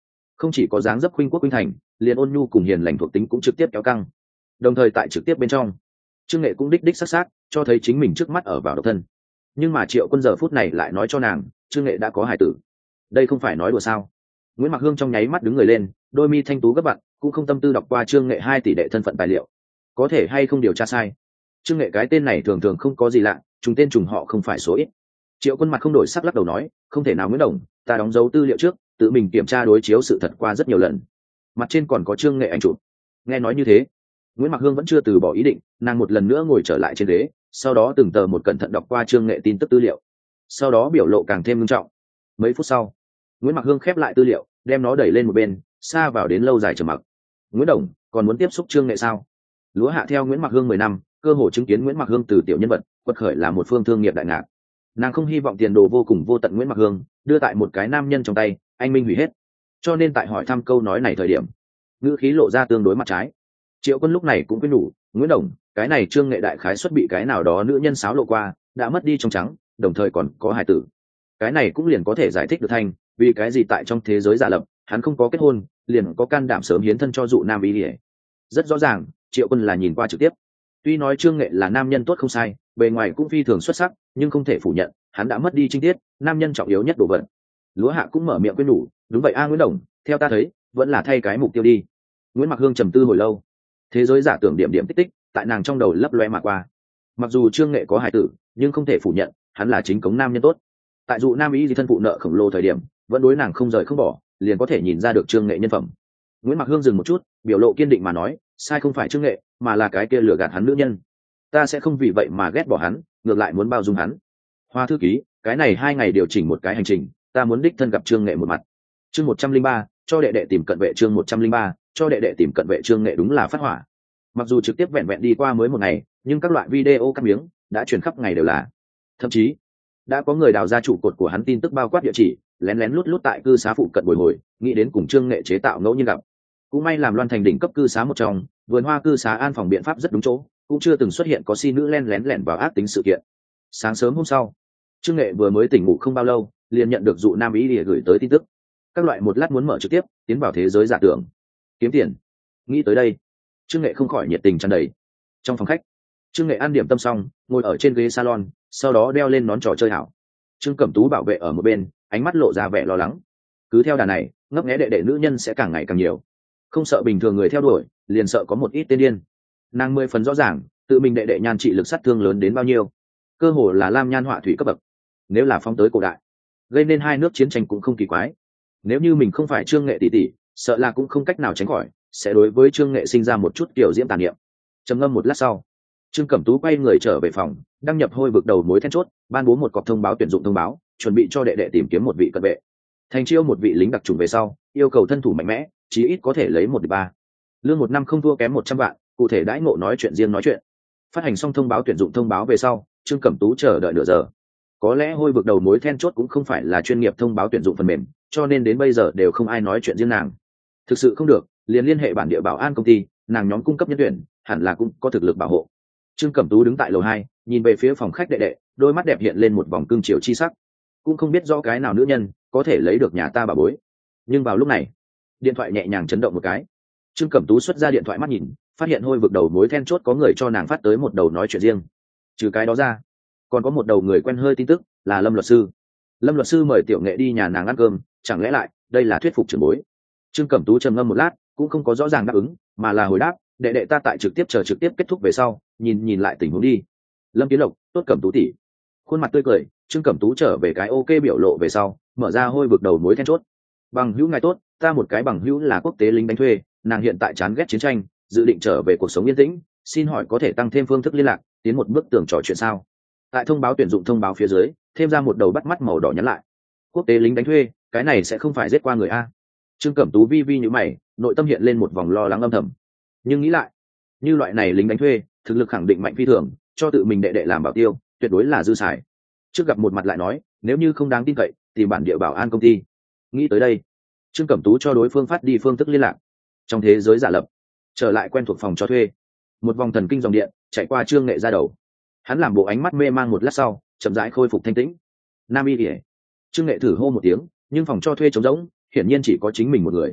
không chỉ có dáng dấp khuynh quốc khuynh thành, liền ôn nhu cùng hiền lành thuộc tính cũng trực tiếp kéo căng. Đồng thời tại trực tiếp bên trong, Trương Nghệ cũng đích đích sắc sắc cho thấy chính mình trước mắt ở vào độc thân. Nhưng mà Triệu Quân giờ phút này lại nói cho nàng, Trương Nghệ đã có hài tử. Đây không phải nói đùa sao? Nguyễn Mặc Hương trong nháy mắt đứng người lên, đôi mi thanh tú gấp vặn, cũng không tâm tư đọc qua Trương Nghệ hai tỷ đệ thân phận tài liệu. Có thể hay không điều tra sai? Trương Nghệ cái tên này thường thường không có gì lạ, trùng tên trùng họ không phải số ít. Triệu Quân mặt không đổi sắc lắc đầu nói, không thể nào Nguyễn Đồng, ta đóng dấu tư liệu trước, tự mình kiểm tra đối chiếu sự thật qua rất nhiều lần. Mặt trên còn có Trương Nghệ ảnh chụp. Nghe nói như thế, Nguyễn Mặc Hương vẫn chưa từ bỏ ý định, nàng một lần nữa ngồi trở lại trên ghế, sau đó từng tờ một cẩn thận đọc qua Trương Nghệ tin tức tư liệu. Sau đó biểu lộ càng thêm nghiêm trọng. Mấy phút sau, Nguyễn Mặc Hương khép lại tư liệu, đem nó đẩy lên một bên, xa vào đến lâu dài trầm mặc. Nguyễn Đồng, còn muốn tiếp xúc Trương Nghệ sao? Lúa hạ theo Nguyễn Mặc Hương mười năm, cơ hội chứng kiến Nguyễn Mặc Hương từ tiểu nhân vật quật khởi là một phương thương nghiệp đại ngạc. Nàng không hy vọng tiền đồ vô cùng vô tận Nguyễn Mặc Hương đưa tại một cái nam nhân trong tay, anh minh hủy hết. Cho nên tại hỏi thăm câu nói này thời điểm, ngữ khí lộ ra tương đối mặt trái. Triệu Quân lúc này cũng quyết nhủ, Nguyễn Đồng, cái này Trương Nghệ đại khái xuất bị cái nào đó nữ nhân xáo lộ qua, đã mất đi trong trắng, đồng thời còn có hài tử. Cái này cũng liền có thể giải thích được thành vì cái gì tại trong thế giới giả lập, hắn không có kết hôn, liền có can đảm sớm hiến thân cho dụ nam ý ỉa. Rất rõ ràng, Triệu Quân là nhìn qua trực tiếp. Tuy nói Trương Nghệ là nam nhân tốt không sai, bề ngoài cũng phi thường xuất sắc, nhưng không thể phủ nhận, hắn đã mất đi trinh tiết, nam nhân trọng yếu nhất đồ vật. Lúa hạ cũng mở miệng khuyên nhủ, đúng vậy a Nguyễn Đồng, theo ta thấy, vẫn là thay cái mục tiêu đi. Nguyễn Mặc Hương trầm tư hồi lâu, thế giới giả tưởng điểm điểm tích tích tại nàng trong đầu lấp loe mà qua. Mặc dù Trương Nghệ có hài tử, nhưng không thể phủ nhận, hắn là chính cống nam nhân tốt. Tại dụ nam ý gì thân phụ nợ khổng lồ thời điểm, vẫn đối nàng không rời không bỏ, liền có thể nhìn ra được Trương Nghệ nhân phẩm. Nguyễn Mặc Hương dừng một chút, biểu lộ kiên định mà nói, sai không phải Trương Nghệ, mà là cái kia lừa gạt hắn nữ nhân. Ta sẽ không vì vậy mà ghét bỏ hắn, ngược lại muốn bao dung hắn. Hoa thư ký, cái này hai ngày điều chỉnh một cái hành trình, ta muốn đích thân gặp Trương Nghệ một mặt. Chương một trăm linh ba, cho đệ đệ tìm cận vệ. Chương một trăm linh ba, cho đệ đệ tìm cận vệ. Trương Nghệ đúng là phát hỏa. Mặc dù trực tiếp vẹn vẹn đi qua mới một ngày, nhưng các loại video cắt miếng đã truyền khắp ngày đều là. Thậm chí đã có người đào ra trụ cột của hắn tin tức bao quát địa chỉ, lén lén lút lút tại cư xá phụ cận bồi hồi, nghĩ đến cùng Trương Nghệ chế tạo ngẫu nhiên gặp. Cũng may làm Loan thành đỉnh cấp cư xá một trong, vườn hoa cư xá an phòng biện pháp rất đúng chỗ, cũng chưa từng xuất hiện có si nữ len lén lẻn vào ác tính sự kiện. Sáng sớm hôm sau, Trương Nghệ vừa mới tỉnh ngủ không bao lâu, liền nhận được dụ nam ý để gửi tới tin tức. Các loại một lát muốn mở trực tiếp, tiến vào thế giới giả tưởng, kiếm tiền. Nghĩ tới đây, Trương Nghệ không khỏi nhiệt tình tràn đầy. Trong phòng khách, Trương Nghệ ăn điểm tâm xong, ngồi ở trên ghế salon, sau đó đeo lên nón trò chơi hảo. Trương Cẩm Tú bảo vệ ở một bên, ánh mắt lộ ra vẻ lo lắng. Cứ theo đà này, ngấp nghé đệ đệ nữ nhân sẽ càng ngày càng nhiều. Không sợ bình thường người theo đuổi, liền sợ có một ít tên điên. Nàng mười phần rõ ràng, tự mình đệ đệ nhan trị lực sát thương lớn đến bao nhiêu. Cơ hồ là lam nhan họa thủy cấp bậc. Nếu là phóng tới cổ đại, gây nên hai nước chiến tranh cũng không kỳ quái. Nếu như mình không phải Trương Nghệ tỷ tỷ, sợ là cũng không cách nào tránh khỏi, sẽ đối với Trương Nghệ sinh ra một chút kiểu diễm tàn niệm. Trầm ngâm một lát sau, Trương Cẩm Tú quay người trở về phòng, đăng nhập hôi vực đầu mối then chốt, ban bố một cọc thông báo tuyển dụng thông báo, chuẩn bị cho đệ đệ tìm kiếm một vị cận vệ. Thành chiêu một vị lính đặc trùng về sau, yêu cầu thân thủ mạnh mẽ, chí ít có thể lấy một địch ba. Lương một năm không thua kém một trăm vạn, cụ thể đãi ngộ nói chuyện riêng nói chuyện. Phát hành xong thông báo tuyển dụng thông báo về sau, Trương Cẩm Tú chờ đợi nửa giờ. Có lẽ hôi vực đầu mối then chốt cũng không phải là chuyên nghiệp thông báo tuyển dụng phần mềm, cho nên đến bây giờ đều không ai nói chuyện riêng nàng. Thực sự không được, liền liên hệ bản địa bảo an công ty, nàng nhóm cung cấp nhân tuyển, hẳn là cũng có thực lực bảo hộ. Trương Cẩm Tú đứng tại lầu hai, nhìn về phía phòng khách đệ đệ, đôi mắt đẹp hiện lên một vòng cương chiều chi sắc. Cũng không biết rõ cái nào nữ nhân có thể lấy được nhà ta bà bối. Nhưng vào lúc này, điện thoại nhẹ nhàng chấn động một cái. Trương Cẩm Tú xuất ra điện thoại mắt nhìn, phát hiện hôi vực đầu mối then chốt có người cho nàng phát tới một đầu nói chuyện riêng. Trừ cái đó ra, còn có một đầu người quen hơi tin tức, là Lâm luật sư. Lâm luật sư mời tiểu nghệ đi nhà nàng ăn cơm, chẳng lẽ lại đây là thuyết phục trưởng bối. Trương Cẩm Tú trầm ngâm một lát, cũng không có rõ ràng đáp ứng, mà là hồi đáp, đệ đệ ta tại trực tiếp chờ trực tiếp kết thúc về sau, nhìn nhìn lại tình huống đi. Lâm Kiến Lộc, tốt Cẩm Tú tỷ. Khuôn mặt tươi cười, Trương Cẩm Tú trở về cái ok biểu lộ về sau, mở ra hôi vực đầu mối then chốt. Bằng hữu ngài tốt, ta một cái bằng hữu là quốc tế lính đánh thuê, nàng hiện tại chán ghét chiến tranh, dự định trở về cuộc sống yên tĩnh, xin hỏi có thể tăng thêm phương thức liên lạc, tiến một bước tưởng trò chuyện sao? Tại thông báo tuyển dụng thông báo phía dưới, thêm ra một đầu bắt mắt màu đỏ nhắn lại. Quốc tế lính đánh thuê, cái này sẽ không phải giết qua người a? Trương Cẩm Tú vi vi như mày, nội tâm hiện lên một vòng lo lắng âm thầm. Nhưng nghĩ lại, như loại này lính đánh thuê, thực lực khẳng định mạnh phi thường, cho tự mình đệ đệ làm bảo tiêu, tuyệt đối là dư xài. Trước gặp một mặt lại nói, nếu như không đáng tin cậy, thì bản địa bảo an công ty. Nghĩ tới đây, Trương Cẩm Tú cho đối phương phát đi phương thức liên lạc. Trong thế giới giả lập, trở lại quen thuộc phòng cho thuê, một vòng thần kinh dòng điện chạy qua Trương Nghệ ra đầu. Hắn làm bộ ánh mắt mê mang một lát sau, chậm rãi khôi phục thanh tĩnh. Nam y ỉa. Trương Nghệ thử hô một tiếng, nhưng phòng cho thuê trống rỗng, hiển nhiên chỉ có chính mình một người.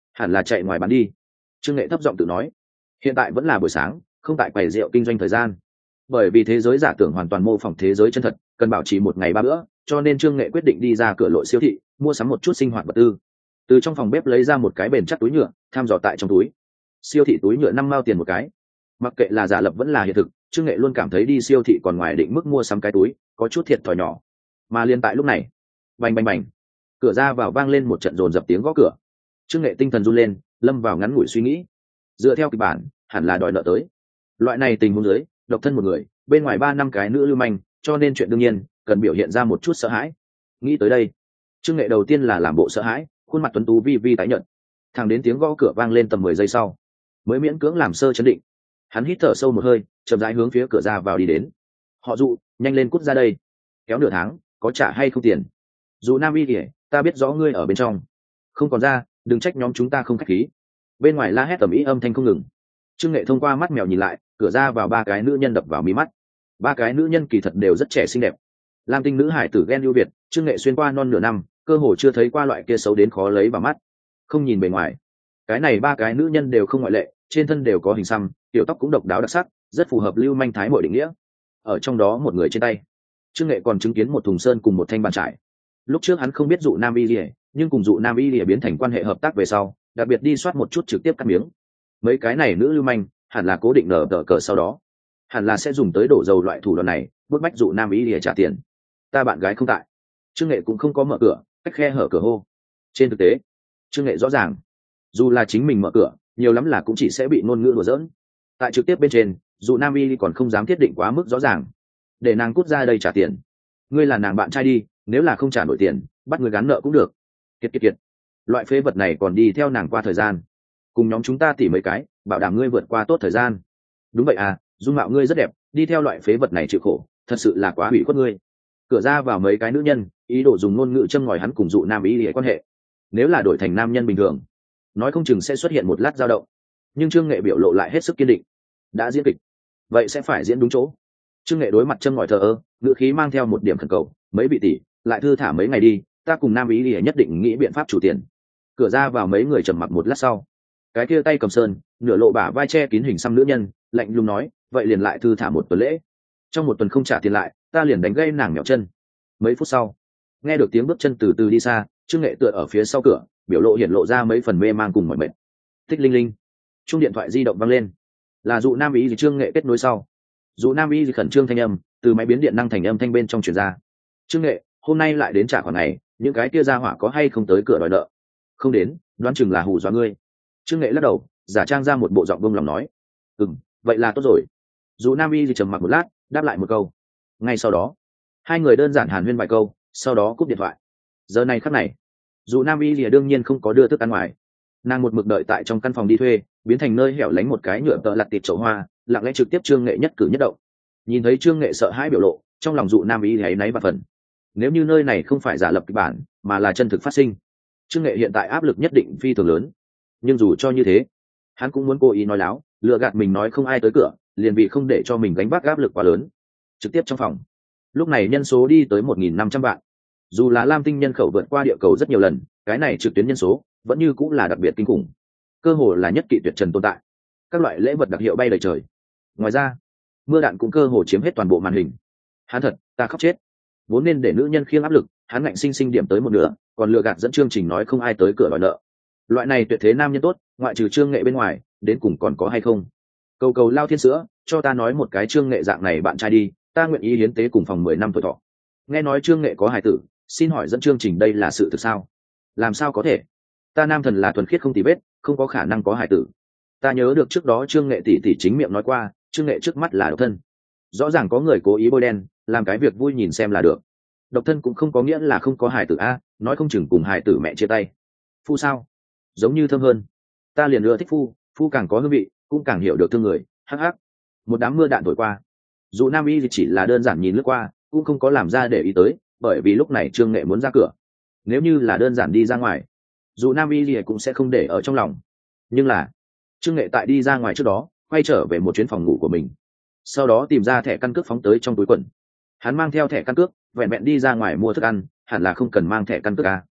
hẳn là chạy ngoài bán đi. Trương Nghệ thấp giọng tự nói. Hiện tại vẫn là buổi sáng, không tại quầy rượu kinh doanh thời gian. Bởi vì thế giới giả tưởng hoàn toàn mô phỏng thế giới chân thật, cần bảo trì một ngày ba bữa, cho nên Trương Nghệ quyết định đi ra cửa lội siêu thị, mua sắm một chút sinh hoạt vật tư. Từ trong phòng bếp lấy ra một cái bền chắc túi nhựa, tham dò tại trong túi. Siêu thị túi nhựa năm mao tiền một cái. Mặc kệ là giả lập vẫn là hiện thực, Trương Nghệ luôn cảm thấy đi siêu thị còn ngoài định mức mua sắm cái túi, có chút thiệt thòi nhỏ. Mà liên tại lúc này, bành bành bành, cửa ra vào vang lên một trận dồn dập tiếng gõ cửa. Trương Nghệ tinh thần run lên, lâm vào ngắn ngủi suy nghĩ. Dựa theo kịch bản, hẳn là đòi nợ tới. Loại này tình huống dưới, độc thân một người, bên ngoài ba năm cái nữ lưu manh, cho nên chuyện đương nhiên cần biểu hiện ra một chút sợ hãi. Nghĩ tới đây, Trương Nghệ đầu tiên là làm bộ sợ hãi, khuôn mặt tuấn tú vi vi tái nhợt. Thẳng đến tiếng gõ cửa vang lên tầm mười giây sau, mới miễn cưỡng làm sơ chấn định. Hắn hít thở sâu một hơi, chậm rãi hướng phía cửa ra vào đi đến. Họ Dụ, nhanh lên cút ra đây. Kéo nửa tháng, có trả hay không tiền? Dụ Nam Y kìa, ta biết rõ ngươi ở bên trong. Không còn ra, đừng trách nhóm chúng ta không khách khí. Bên ngoài la hét tầm ý âm thanh không ngừng. Trương Nghệ thông qua mắt mèo nhìn lại, cửa ra vào ba cái nữ nhân đập vào mí mắt. Ba cái nữ nhân kỳ thật đều rất trẻ xinh đẹp. Lam tinh nữ hải tử ghen ưu việt, Trương Nghệ xuyên qua non nửa năm, cơ hồ chưa thấy qua loại kia xấu đến khó lấy vào mắt. Không nhìn bề ngoài, cái này ba cái nữ nhân đều không ngoại lệ, trên thân đều có hình xăm, tiểu tóc cũng độc đáo đặc sắc, rất phù hợp lưu manh thái mọi định nghĩa. Ở trong đó một người trên tay, Trương Nghệ còn chứng kiến một thùng sơn cùng một thanh bàn trải. Lúc trước hắn không biết Dụ Nam Y Lìa, nhưng cùng Dụ Nam Y Lìa biến thành quan hệ hợp tác về sau, đặc biệt đi soát một chút trực tiếp cắt miếng. Mấy cái này nữ lưu manh hẳn là cố định nở tờ cờ, sau đó hẳn là sẽ dùng tới đổ dầu loại thủ đoạn này bức bách Dụ Nam Y Lìa trả tiền. Ta bạn gái không tại. Trương Nghệ cũng không có mở cửa, cách khe hở cửa hô. Trên thực tế, Trương Nghệ rõ ràng, dù là chính mình mở cửa, nhiều lắm là cũng chỉ sẽ bị ngôn ngữ đùa giỡn. Tại trực tiếp bên trên, Dụ Nam Y còn không dám thiết định quá mức rõ ràng. Để nàng cút ra đây trả tiền. Ngươi là nàng bạn trai đi, nếu là không trả nổi tiền, bắt người gắn nợ cũng được. Kiệt kiệt kiệt. Loại phế vật này còn đi theo nàng qua thời gian. Cùng nhóm chúng ta tỉ mấy cái, bảo đảm ngươi vượt qua tốt thời gian. Đúng vậy à, dung mạo ngươi rất đẹp, đi theo loại phế vật này chịu khổ, thật sự là quá hủy khuất ngươi. Cửa ra vào mấy cái nữ nhân, ý đồ dùng ngôn ngữ châm ngòi hắn cùng Dụ Nam Y để quan hệ. Nếu là đổi thành nam nhân bình thường, nói không chừng sẽ xuất hiện một lát dao động. Nhưng Trương Nghệ biểu lộ lại hết sức kiên định. Đã diễn kịch, vậy sẽ phải diễn đúng chỗ. Trương Nghệ đối mặt châm ngòi thờ ơ, ngữ khí mang theo một điểm khẩn cầu, mấy vị tỷ, lại thư thả mấy ngày đi, ta cùng Nam Y để nhất định nghĩ biện pháp chủ tiền. Cửa ra vào mấy người trầm mặc một lát sau, cái kia tay cầm sơn, nửa lộ bả vai che kín hình xăm nữ nhân, lạnh lùng nói, vậy liền lại thư thả một tuần lễ. Trong một tuần không trả tiền lại, ta liền đánh gây nàng mẹo chân. Mấy phút sau, nghe được tiếng bước chân từ từ đi xa, Trương Nghệ tựa ở phía sau cửa, biểu lộ hiển lộ ra mấy phần mê man cùng mỏi mệt. Tích linh linh, chuông điện thoại di động vang lên, là Dụ Nam Y gì. Trương Nghệ kết nối sau, Dụ Nam Y gì khẩn trương thanh âm từ máy biến điện năng thành âm thanh bên trong truyền ra. Trương Nghệ, hôm nay lại đến trả khoản này, những cái kia ra hỏa có hay không tới cửa đòi nợ? Không đến, đoán chừng là hù dọa ngươi. Trương Nghệ lắc đầu, giả trang ra một bộ giọng bông lòng nói, ừm, vậy là tốt rồi. Dụ Nam Y gì trầm mặc một lát, đáp lại một câu. Ngay sau đó, hai người đơn giản hàn huyên vài câu, sau đó cúp điện thoại. Giờ này khắc này, Dụ Nam Y lìa đương nhiên không có đưa thức ăn ngoài. Nàng một mực đợi tại trong căn phòng đi thuê, biến thành nơi hẻo lánh một cái nhựa tợ lặt tiệp chậu hoa, lặng lẽ trực tiếp Trương Nghệ nhất cử nhất động. Nhìn thấy Trương Nghệ sợ hãi biểu lộ, trong lòng Dụ Nam Y lìa náy và phần. Nếu như nơi này không phải giả lập kịch bản, mà là chân thực phát sinh, Trương Nghệ hiện tại áp lực nhất định phi thường lớn. Nhưng dù cho như thế, hắn cũng muốn cố ý nói láo, lừa gạt mình nói không ai tới cửa, liền vì không để cho mình gánh vác áp lực quá lớn. Trực tiếp trong phòng, lúc này nhân số đi tới một nghìn năm trăm vạn. Dù là Lam tinh nhân khẩu vượt qua địa cầu rất nhiều lần, cái này trực tuyến nhân số vẫn như cũng là đặc biệt kinh khủng, cơ hồ là nhất kỵ tuyệt trần tồn tại. Các loại lễ vật đặc hiệu bay đầy trời. Ngoài ra, mưa đạn cũng cơ hồ chiếm hết toàn bộ màn hình. Hắn thật, ta khóc chết. Vốn nên để nữ nhân khiêng áp lực, hắn ngạnh sinh sinh điểm tới một nửa, còn lừa gạt dẫn chương trình nói không ai tới cửa đòi nợ. Loại này tuyệt thế nam nhân tốt, ngoại trừ Trương Nghệ bên ngoài, đến cùng còn có hay không? Cầu cầu lao thiên sữa, cho ta nói một cái Trương Nghệ dạng này bạn trai đi, ta nguyện ý hiến tế cùng phòng mười năm tuổi thọ. Nghe nói Trương Nghệ có hài tử, xin hỏi dẫn chương trình đây là sự thực sao? Làm sao có thể? Ta nam thần là thuần khiết không tì vết, không có khả năng có hài tử. Ta nhớ được trước đó Trương Nghệ tỷ tỷ chính miệng nói qua, Trương Nghệ trước mắt là độc thân. Rõ ràng có người cố ý bôi đen, làm cái việc vui nhìn xem là được. Độc thân cũng không có nghĩa là không có hài tử a, nói không chừng cùng hài tử mẹ chia tay. Phu sao? Giống như thơm hơn. Ta liền ưa thích phu, phu càng có hương vị, cũng càng hiểu được thương người. Hắc hắc. Một đám mưa đạn thổi qua. Dù Nam Y chỉ là đơn giản nhìn lướt qua, cũng không có làm ra để ý tới, bởi vì lúc này Trương Nghệ muốn ra cửa. Nếu như là đơn giản đi ra ngoài, dù Nam Y cũng sẽ không để ở trong lòng. Nhưng là Trương Nghệ tại đi ra ngoài trước đó, quay trở về một chuyến phòng ngủ của mình, sau đó tìm ra thẻ căn cước phóng tới trong túi quần. Hắn mang theo thẻ căn cước, vẹn vẹn đi ra ngoài mua thức ăn, hẳn là không cần mang thẻ căn cước à.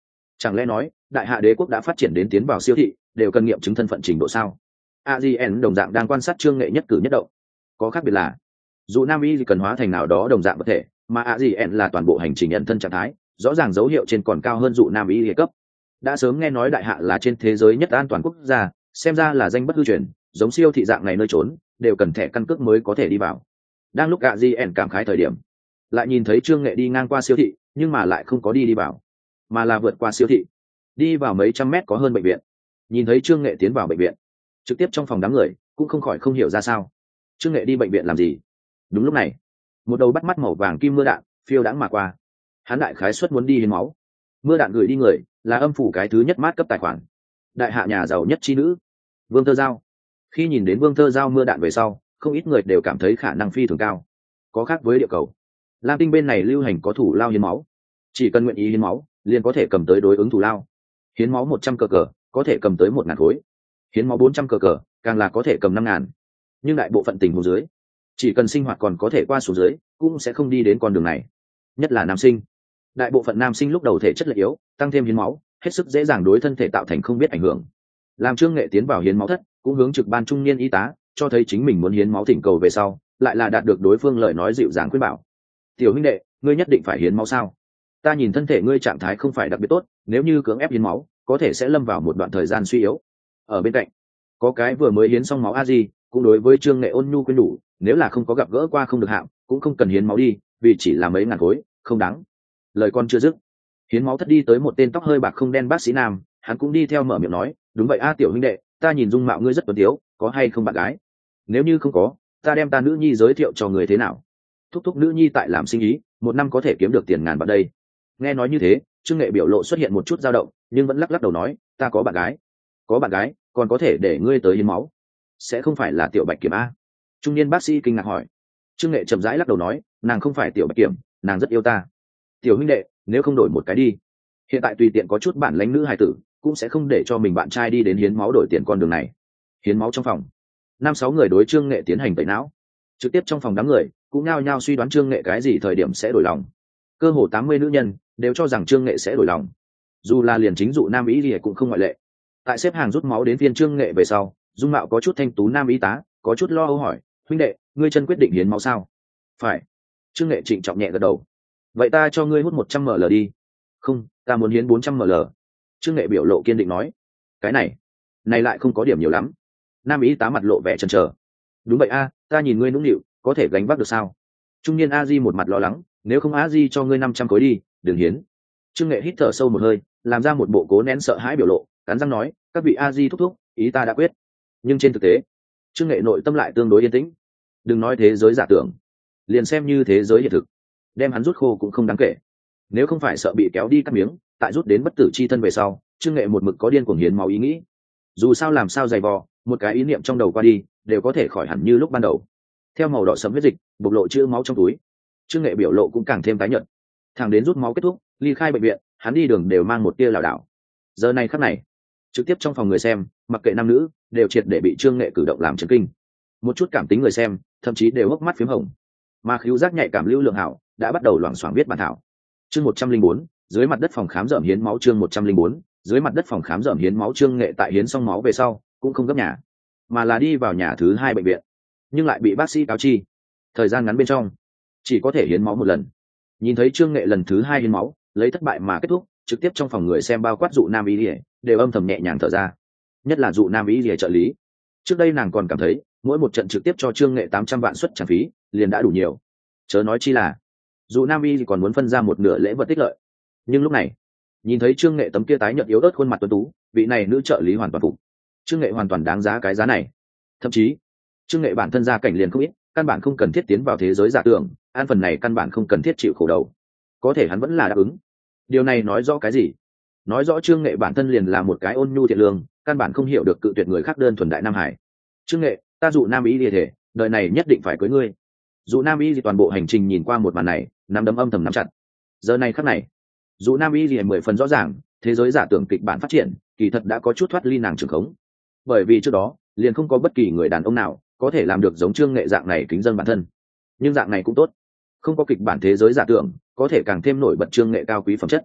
Chẳng lẽ nói đại hạ đế quốc đã phát triển đến tiến vào siêu thị đều cần nghiệm chứng thân phận trình độ sao? Adrien đồng dạng đang quan sát Trương Nghệ nhất cử nhất động. Có khác biệt là dù Nam Y cần hóa thành nào đó đồng dạng vật thể, mà Adrien là toàn bộ hành trình nhận thân trạng thái, rõ ràng dấu hiệu trên còn cao hơn dụ Nam Y cấp. Đã sớm nghe nói đại hạ là trên thế giới nhất an toàn quốc gia, xem ra là danh bất hư truyền, giống siêu thị dạng này nơi trốn đều cần thẻ căn cước mới có thể đi vào. Đang lúc Adrien cảm khái thời điểm, lại nhìn thấy Trương Nghệ đi ngang qua siêu thị, nhưng mà lại không có đi đi vào, mà là vượt qua siêu thị, đi vào mấy trăm mét có hơn bệnh viện. Nhìn thấy Trương Nghệ tiến vào bệnh viện, trực tiếp trong phòng đám người cũng không khỏi không hiểu ra sao. Trương Nghệ đi bệnh viện làm gì? Đúng lúc này, một đầu bắt mắt màu vàng kim mưa đạn phiêu đãng mà qua. Hắn đại khái suất muốn đi hiến máu. Mưa đạn gửi đi người là âm phủ cái thứ nhất mát cấp tài khoản, đại hạ nhà giàu nhất chi nữ Vương Thơ Giao. Khi nhìn đến Vương Thơ Giao mưa đạn về sau, không ít người đều cảm thấy khả năng phi thường cao. Có khác với địa cầu, Lam Tinh bên này lưu hành có thủ lao hiến máu, chỉ cần nguyện ý hiến máu liền có thể cầm tới đối ứng thủ lao. Hiến máu một trăm cờ cờ có thể cầm tới một ngàn khối, hiến máu bốn trăm cờ cờ càng là có thể cầm năm ngàn. Nhưng đại bộ phận tình huống dưới, chỉ cần sinh hoạt còn có thể qua số dưới cũng sẽ không đi đến con đường này. Nhất là nam sinh, đại bộ phận nam sinh lúc đầu thể chất lệ yếu, tăng thêm hiến máu hết sức dễ dàng đối thân thể tạo thành không biết ảnh hưởng. Làm Trương Nghệ tiến vào hiến máu thất, cũng hướng trực ban trung niên y tá cho thấy chính mình muốn hiến máu thỉnh cầu về sau, lại là đạt được đối phương lời nói dịu dàng khuyên bảo. Tiểu huynh đệ, ngươi nhất định phải hiến máu sao? Ta nhìn thân thể ngươi trạng thái không phải đặc biệt tốt, nếu như cưỡng ép hiến máu có thể sẽ lâm vào một đoạn thời gian suy yếu. Ở bên cạnh có cái vừa mới hiến xong máu a di cũng đối với Trương Nghệ ôn nhu khuyên đủ, nếu là không có gặp gỡ qua không được hạng cũng không cần hiến máu đi, vì chỉ là mấy ngàn khối không đáng. Lời con chưa dứt, hiến máu thất đi tới một tên tóc hơi bạc không đen bác sĩ nam, hắn cũng đi theo mở miệng nói, đúng vậy a tiểu huynh đệ, ta nhìn dung mạo ngươi rất tuấn tiếu, có hay không bạn gái? Nếu như không có, ta đem ta nữ nhi giới thiệu cho người thế nào? Thúc thúc nữ nhi tại làm sinh ý, một năm có thể kiếm được tiền ngàn vào đây. Nghe nói như thế, Trương Nghệ biểu lộ xuất hiện một chút dao động, nhưng vẫn lắc lắc đầu nói, ta có bạn gái. Có bạn gái còn có thể để ngươi tới hiến máu, sẽ không phải là tiểu Bạch Kiểm a? Trung niên bác sĩ kinh ngạc hỏi. Trương Nghệ chậm rãi lắc đầu nói, nàng không phải tiểu Bạch Kiểm, nàng rất yêu ta. Tiểu huynh đệ, nếu không đổi một cái đi. Hiện tại tùy tiện có chút bản lãnh nữ hài tử cũng sẽ không để cho mình bạn trai đi đến hiến máu đổi tiền con đường này. Hiến máu trong phòng, năm sáu người đối Trương Nghệ tiến hành tẩy não. Trực tiếp trong phòng đám người cũng nhao nhao suy đoán Trương Nghệ cái gì thời điểm sẽ đổi lòng. Cơ hồ tám mươi nữ nhân đều cho rằng Trương Nghệ sẽ đổi lòng, dù là liền chính dụ nam y thì cũng không ngoại lệ. Tại xếp hàng rút máu đến phiên Trương Nghệ về sau, dung mạo có chút thanh tú nam y tá có chút lo âu hỏi, huynh đệ, ngươi chân quyết định hiến máu sao? Phải. Trương Nghệ trịnh trọng nhẹ gật đầu. Vậy ta cho ngươi hút một trăm ml đi. Không, ta muốn hiến bốn trăm ml. Trương Nghệ biểu lộ kiên định nói. Cái này này lại không có điểm nhiều lắm. Nam y tá mặt lộ vẻ chần chờ. Đúng vậy a, ta nhìn ngươi nũng nịu, có thể gánh vác được sao? Trung niên a di một mặt lo lắng, nếu không a di cho ngươi năm trăm khối đi, đừng hiến. Trương Nghệ hít thở sâu một hơi, làm ra một bộ cố nén sợ hãi biểu lộ, cắn răng nói, các vị a di thúc thúc, ý ta đã quyết. Nhưng trên thực tế, Trương Nghệ nội tâm lại tương đối yên tĩnh. Đừng nói thế giới giả tưởng, liền xem như thế giới hiện thực, đem hắn rút khô cũng không đáng kể. Nếu không phải sợ bị kéo đi cắt miếng, tại rút đến bất tử chi thân về sau, Trương Nghệ một mực có điên cuồng hiến máu ý nghĩ. Dù sao làm sao dày vò, một cái ý niệm trong đầu qua đi, đều có thể khỏi hẳn như lúc ban đầu. Theo màu đỏ sẫm huyết dịch bộc lộ chữ máu trong túi, Trương Nghệ biểu lộ cũng càng thêm tái nhợt. Thẳng đến rút máu kết thúc, ly khai bệnh viện, hắn đi đường đều mang một tia lảo đảo. Giờ này khắc này, trực tiếp trong phòng người xem, mặc kệ nam nữ, đều triệt để bị Trương Nghệ cử động làm chấn kinh. Một chút cảm tính người xem, thậm chí đều hốc mắt phím hồng. Mà khứu giác nhạy cảm Lưu Lượng Hảo đã bắt đầu loảng xoảng viết bản thảo. Chương một trăm linh bốn, dưới mặt đất phòng khám rợm hiến máu. Chương một trăm linh bốn, dưới mặt đất phòng khám rợm hiến máu. Trương Nghệ tại hiến xong máu về sau, cũng không gấp nhà, mà là đi vào nhà thứ hai bệnh viện, nhưng lại bị bác sĩ cáo chi, thời gian ngắn bên trong chỉ có thể hiến máu một lần. Nhìn thấy Trương Nghệ lần thứ hai hiến máu, lấy thất bại mà kết thúc, trực tiếp trong phòng người xem bao quát dụ nam y lìa đều âm thầm nhẹ nhàng thở ra. Nhất là dụ nam y lìa trợ lý, trước đây nàng còn cảm thấy mỗi một trận trực tiếp cho Trương Nghệ tám trăm vạn suất trả phí liền đã đủ nhiều, chớ nói chi là dụ nam y còn muốn phân ra một nửa lễ vật tích lợi. Nhưng lúc này nhìn thấy Trương Nghệ tấm kia tái nhợt yếu ớt khuôn mặt tuấn tú, vị này nữ trợ lý hoàn toàn phục. Trương Nghệ hoàn toàn đáng giá cái giá này. Thậm chí Trương Nghệ bản thân gia cảnh liền không ít, căn bản không cần thiết tiến vào thế giới giả tưởng, an phần này căn bản không cần thiết chịu khổ đầu, có thể hắn vẫn là đáp ứng. Điều này nói rõ cái gì? Nói rõ Trương Nghệ bản thân liền là một cái ôn nhu thiện lương, căn bản không hiểu được cự tuyệt người khác đơn thuần đại nam hải. Trương Nghệ, ta dụ nam ý địa thể, đời này nhất định phải cưới ngươi. Dụ nam ý gì toàn bộ hành trình nhìn qua một màn này, nắm đấm âm thầm nắm chặt. Giờ này khắc này, dụ nam ý gì mười phần rõ ràng, thế giới giả tưởng kịch bản phát triển, kỳ thật đã có chút thoát ly nàng trường khống. Bởi vì trước đó liền không có bất kỳ người đàn ông nào có thể làm được giống Trương Nghệ dạng này kính dân bản thân. Nhưng dạng này cũng tốt, không có kịch bản thế giới giả tưởng có thể càng thêm nổi bật Trương Nghệ cao quý phẩm chất.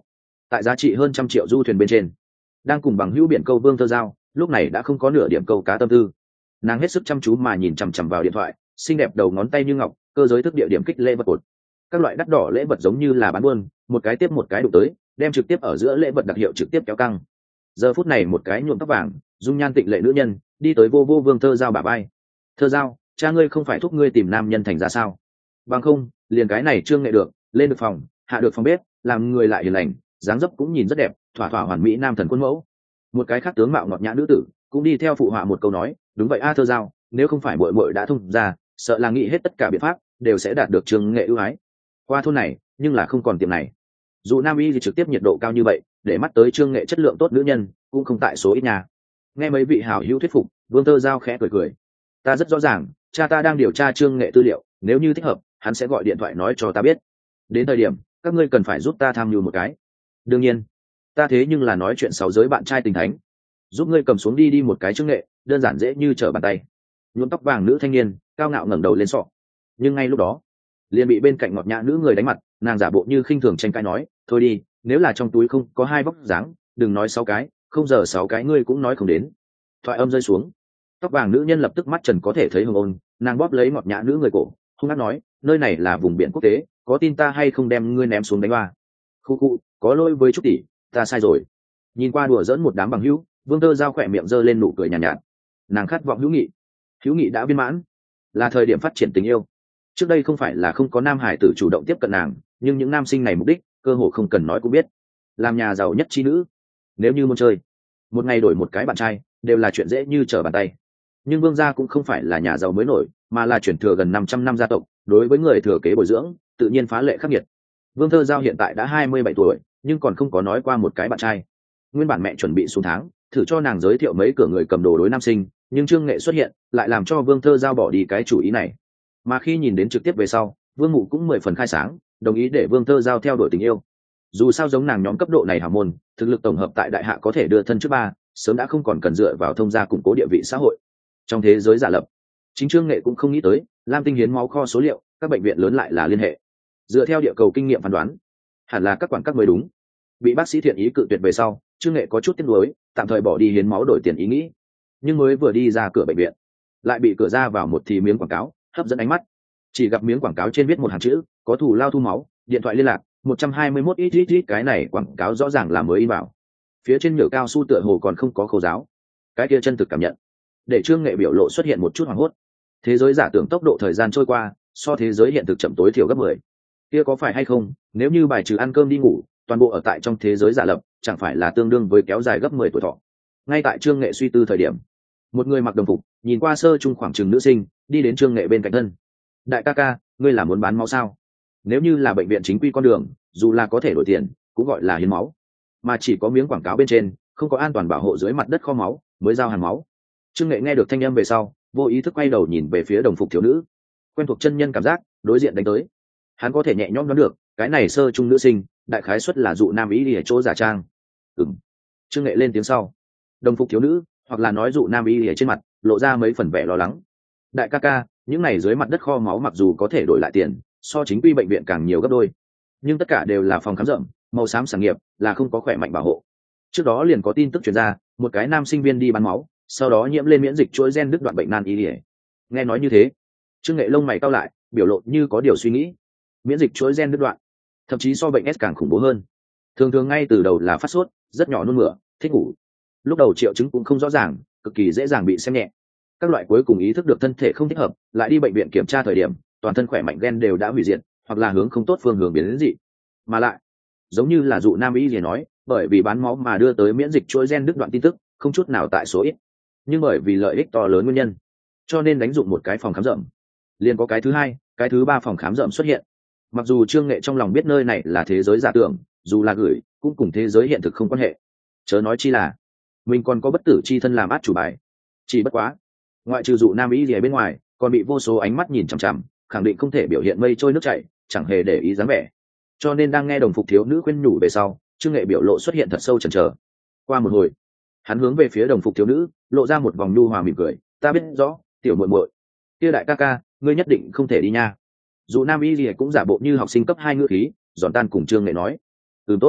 tại giá trị hơn trăm triệu du thuyền bên trên, đang cùng bằng hữu biển câu Vương Thơ Giao lúc này đã không có nửa điểm câu cá tâm tư. Nàng hết sức chăm chú mà nhìn chằm chằm vào điện thoại, xinh đẹp đầu ngón tay như ngọc, cơ giới thức địa điểm kích lễ vật cột. Các loại đắt đỏ lễ vật giống như là bán buôn, một cái tiếp một cái đụng tới, đem trực tiếp ở giữa lễ vật đặc hiệu trực tiếp kéo căng. Giờ phút này một cái nhuộm tóc vàng, dung nhan tịnh lệ nữ nhân đi tới vô vô Vương Thơ Giao bả vai. Thơ Giao, cha ngươi không phải thúc ngươi tìm nam nhân thành ra sao? Bằng không, liền cái này Trương Nghệ được, lên được phòng, hạ được phòng bếp, làm người lại hiền lành, dáng dấp cũng nhìn rất đẹp, thỏa thỏa hoàn mỹ nam thần quân mẫu. Một cái khác tướng mạo ngọt nhã nữ tử cũng đi theo phụ họa một câu nói, đúng vậy a Thơ Giao, nếu không phải muội muội đã thông ra, sợ là nghĩ hết tất cả biện pháp đều sẽ đạt được Trương Nghệ ưu ái. Qua thôn này, nhưng là không còn tiệm này. Dù nam y thì trực tiếp nhiệt độ cao như vậy, để mắt tới Trương Nghệ chất lượng tốt nữ nhân cũng không tại số ít nhà. Nghe mấy vị hảo hữu thuyết phục, Vương Thơ Giao khẽ cười cười. Ta rất rõ ràng, cha ta đang điều tra Trương Nghệ tư liệu, nếu như thích hợp, hắn sẽ gọi điện thoại nói cho ta biết. Đến thời điểm, các ngươi cần phải giúp ta tham mưu một cái. Đương nhiên, ta thế nhưng là nói chuyện sáu giới bạn trai tình thánh, giúp ngươi cầm xuống đi đi một cái Trương Nghệ, đơn giản dễ như trở bàn tay. Nhuộm tóc vàng nữ thanh niên cao ngạo ngẩng đầu lên sọ, nhưng ngay lúc đó liền bị bên cạnh ngọt nhã nữ người đánh mặt. Nàng giả bộ như khinh thường tranh cãi nói, thôi đi, nếu là trong túi không có hai vóc dáng, đừng nói sáu cái, không giờ sáu cái ngươi cũng nói không đến. Thoại âm rơi xuống, tóc vàng nữ nhân lập tức mắt trần có thể thấy hồng ôn, nàng bóp lấy ngọt nhã nữ người cổ, hung hăng nói, nơi này là vùng biển quốc tế, có tin ta hay không đem ngươi ném xuống đánh hoa. Khu khu, có lỗi với Trúc tỷ, ta sai rồi. Nhìn qua đùa dẫn một đám bằng hữu, Vương Thơ Giao khỏe miệng giơ lên nụ cười nhàn nhạt, nhạt. Nàng khát vọng hữu nghị, hữu nghị đã viên mãn, là thời điểm phát triển tình yêu. Trước đây không phải là không có nam hải tử chủ động tiếp cận nàng, nhưng những nam sinh này mục đích cơ hồ không cần nói cũng biết, làm nhà giàu nhất chi nữ. Nếu như muốn chơi, một ngày đổi một cái bạn trai đều là chuyện dễ như trở bàn tay. Nhưng Vương gia cũng không phải là nhà giàu mới nổi, mà là chuyển thừa gần năm trăm năm gia tộc, đối với người thừa kế bồi dưỡng tự nhiên phá lệ khắc nghiệt. Vương Thơ Giao hiện tại đã hai mươi bảy tuổi, nhưng còn không có nói qua một cái bạn trai. Nguyên bản mẹ chuẩn bị xuống tháng thử cho nàng giới thiệu mấy cửa người cầm đồ đối nam sinh, nhưng Trương Nghệ xuất hiện lại làm cho Vương Thơ Giao bỏ đi cái chủ ý này. Mà khi nhìn đến trực tiếp về sau, Vương Mụ cũng mười phần khai sáng, đồng ý để Vương Thơ Giao theo đuổi tình yêu. Dù sao giống nàng nhóm cấp độ này hảo môn, thực lực tổng hợp tại đại hạ có thể đưa thân trước ba, sớm đã không còn cần dựa vào thông gia củng cố địa vị xã hội. Trong thế giới giả lập, chính Trương Nghệ cũng không nghĩ tới, Lam Tinh hiến máu kho số liệu, các bệnh viện lớn lại là liên hệ. Dựa theo địa cầu kinh nghiệm phán đoán, hẳn là các quản các mới đúng. Bị bác sĩ thiện ý cự tuyệt về sau, Trương Nghệ có chút tiếc nuối, tạm thời bỏ đi hiến máu đổi tiền ý nghĩ. Nhưng mới vừa đi ra cửa bệnh viện, lại bị cửa ra vào một thì miếng quảng cáo hấp dẫn ánh mắt. Chỉ gặp miếng quảng cáo trên viết một hàng chữ, có thủ lao thu máu, điện thoại liên lạc một trăm hai mươi mốt ít ít ít, cái này quảng cáo rõ ràng là mới in vào. Phía trên nhựa cao su tựa hồ còn không có khâu giáo. Cái kia chân thực cảm nhận, để Trương Nghệ biểu lộ xuất hiện một chút hoảng hốt. Thế giới giả tưởng tốc độ thời gian trôi qua, so thế giới hiện thực chậm tối thiểu gấp mười. Kia có phải hay không, nếu như bài trừ ăn cơm đi ngủ, toàn bộ ở tại trong thế giới giả lập, chẳng phải là tương đương với kéo dài gấp mười tuổi thọ. Ngay tại Trương Nghệ suy tư thời điểm, một người mặc đồng phục, nhìn qua sơ trung khoảng chừng nữ sinh, đi đến Trương Nghệ bên cạnh thân. Đại ca ca, ngươi là muốn bán máu sao? Nếu như là bệnh viện chính quy con đường, dù là có thể đổi tiền, cũng gọi là hiến máu. Mà chỉ có miếng quảng cáo bên trên, không có an toàn bảo hộ dưới mặt đất kho máu, mới giao hàng máu. Trương Nghệ nghe được thanh âm về sau, vô ý thức quay đầu nhìn về phía đồng phục thiếu nữ. Quen thuộc chân nhân cảm giác, đối diện đánh tới. Hắn có thể nhẹ nhõm đoán được, cái này sơ trung nữ sinh, đại khái suất là dụ nam ý đi ở chỗ giả trang. Ừm. Trương Nghệ lên tiếng sau. Đồng phục thiếu nữ, hoặc là nói dụ nam ý ở trên mặt, lộ ra mấy phần vẻ lo lắng. Đại ca ca, những này dưới mặt đất kho máu mặc dù có thể đổi lại tiền, so chính quy bệnh viện càng nhiều gấp đôi, nhưng tất cả đều là phòng khám rộng, màu xám sản nghiệp, là không có khỏe mạnh bảo hộ. Trước đó liền có tin tức truyền ra, một cái nam sinh viên đi bán máu, sau đó nhiễm lên miễn dịch chuỗi gen đứt đoạn bệnh nan y. Nghe nói như thế, Trương Nghệ lông mày cau lại, biểu lộ như có điều suy nghĩ. Miễn dịch chuỗi gen đứt đoạn, thậm chí so bệnh S càng khủng bố hơn. Thường thường ngay từ đầu là phát sốt, rất nhỏ nôn mửa, thích ngủ. Lúc đầu triệu chứng cũng không rõ ràng, cực kỳ dễ dàng bị xem nhẹ. Các loại cuối cùng ý thức được thân thể không thích hợp, lại đi bệnh viện kiểm tra thời điểm, toàn thân khỏe mạnh gen đều đã hủy diệt, hoặc là hướng không tốt phương hướng biến đến dị. Mà lại, giống như là dụ nam y gì nói, bởi vì bán máu mà đưa tới miễn dịch chuỗi gen đứt đoạn tin tức, không chút nào tại số ít. Nhưng bởi vì lợi ích to lớn nguyên nhân, cho nên đánh dụng một cái phòng khám rộng, liền có cái thứ hai, cái thứ ba phòng khám rộng xuất hiện. Mặc dù Trương Nghệ trong lòng biết nơi này là thế giới giả tưởng, dù là gửi, cũng cùng thế giới hiện thực không quan hệ. Chớ nói chi là, mình còn có bất tử chi thân làm át chủ bài. Chỉ bất quá, ngoại trừ dụ nam ý gì bên ngoài, còn bị vô số ánh mắt nhìn chằm chằm, khẳng định không thể biểu hiện mây trôi nước chảy, chẳng hề để ý dáng vẻ. Cho nên đang nghe đồng phục thiếu nữ khuyên nhủ về sau, Trương Nghệ biểu lộ xuất hiện thật sâu chần chờ. Qua một hồi, hắn hướng về phía đồng phục thiếu nữ, lộ ra một vòng nhu hòa mỉm cười, ta biết rõ, tiểu muội muội, kia đại ca ca, ngươi nhất định không thể đi nha. Dù nam y gì cũng giả bộ như học sinh cấp hai ngữ khí, giòn tan cùng Trương Nghệ nói, ừ tốt.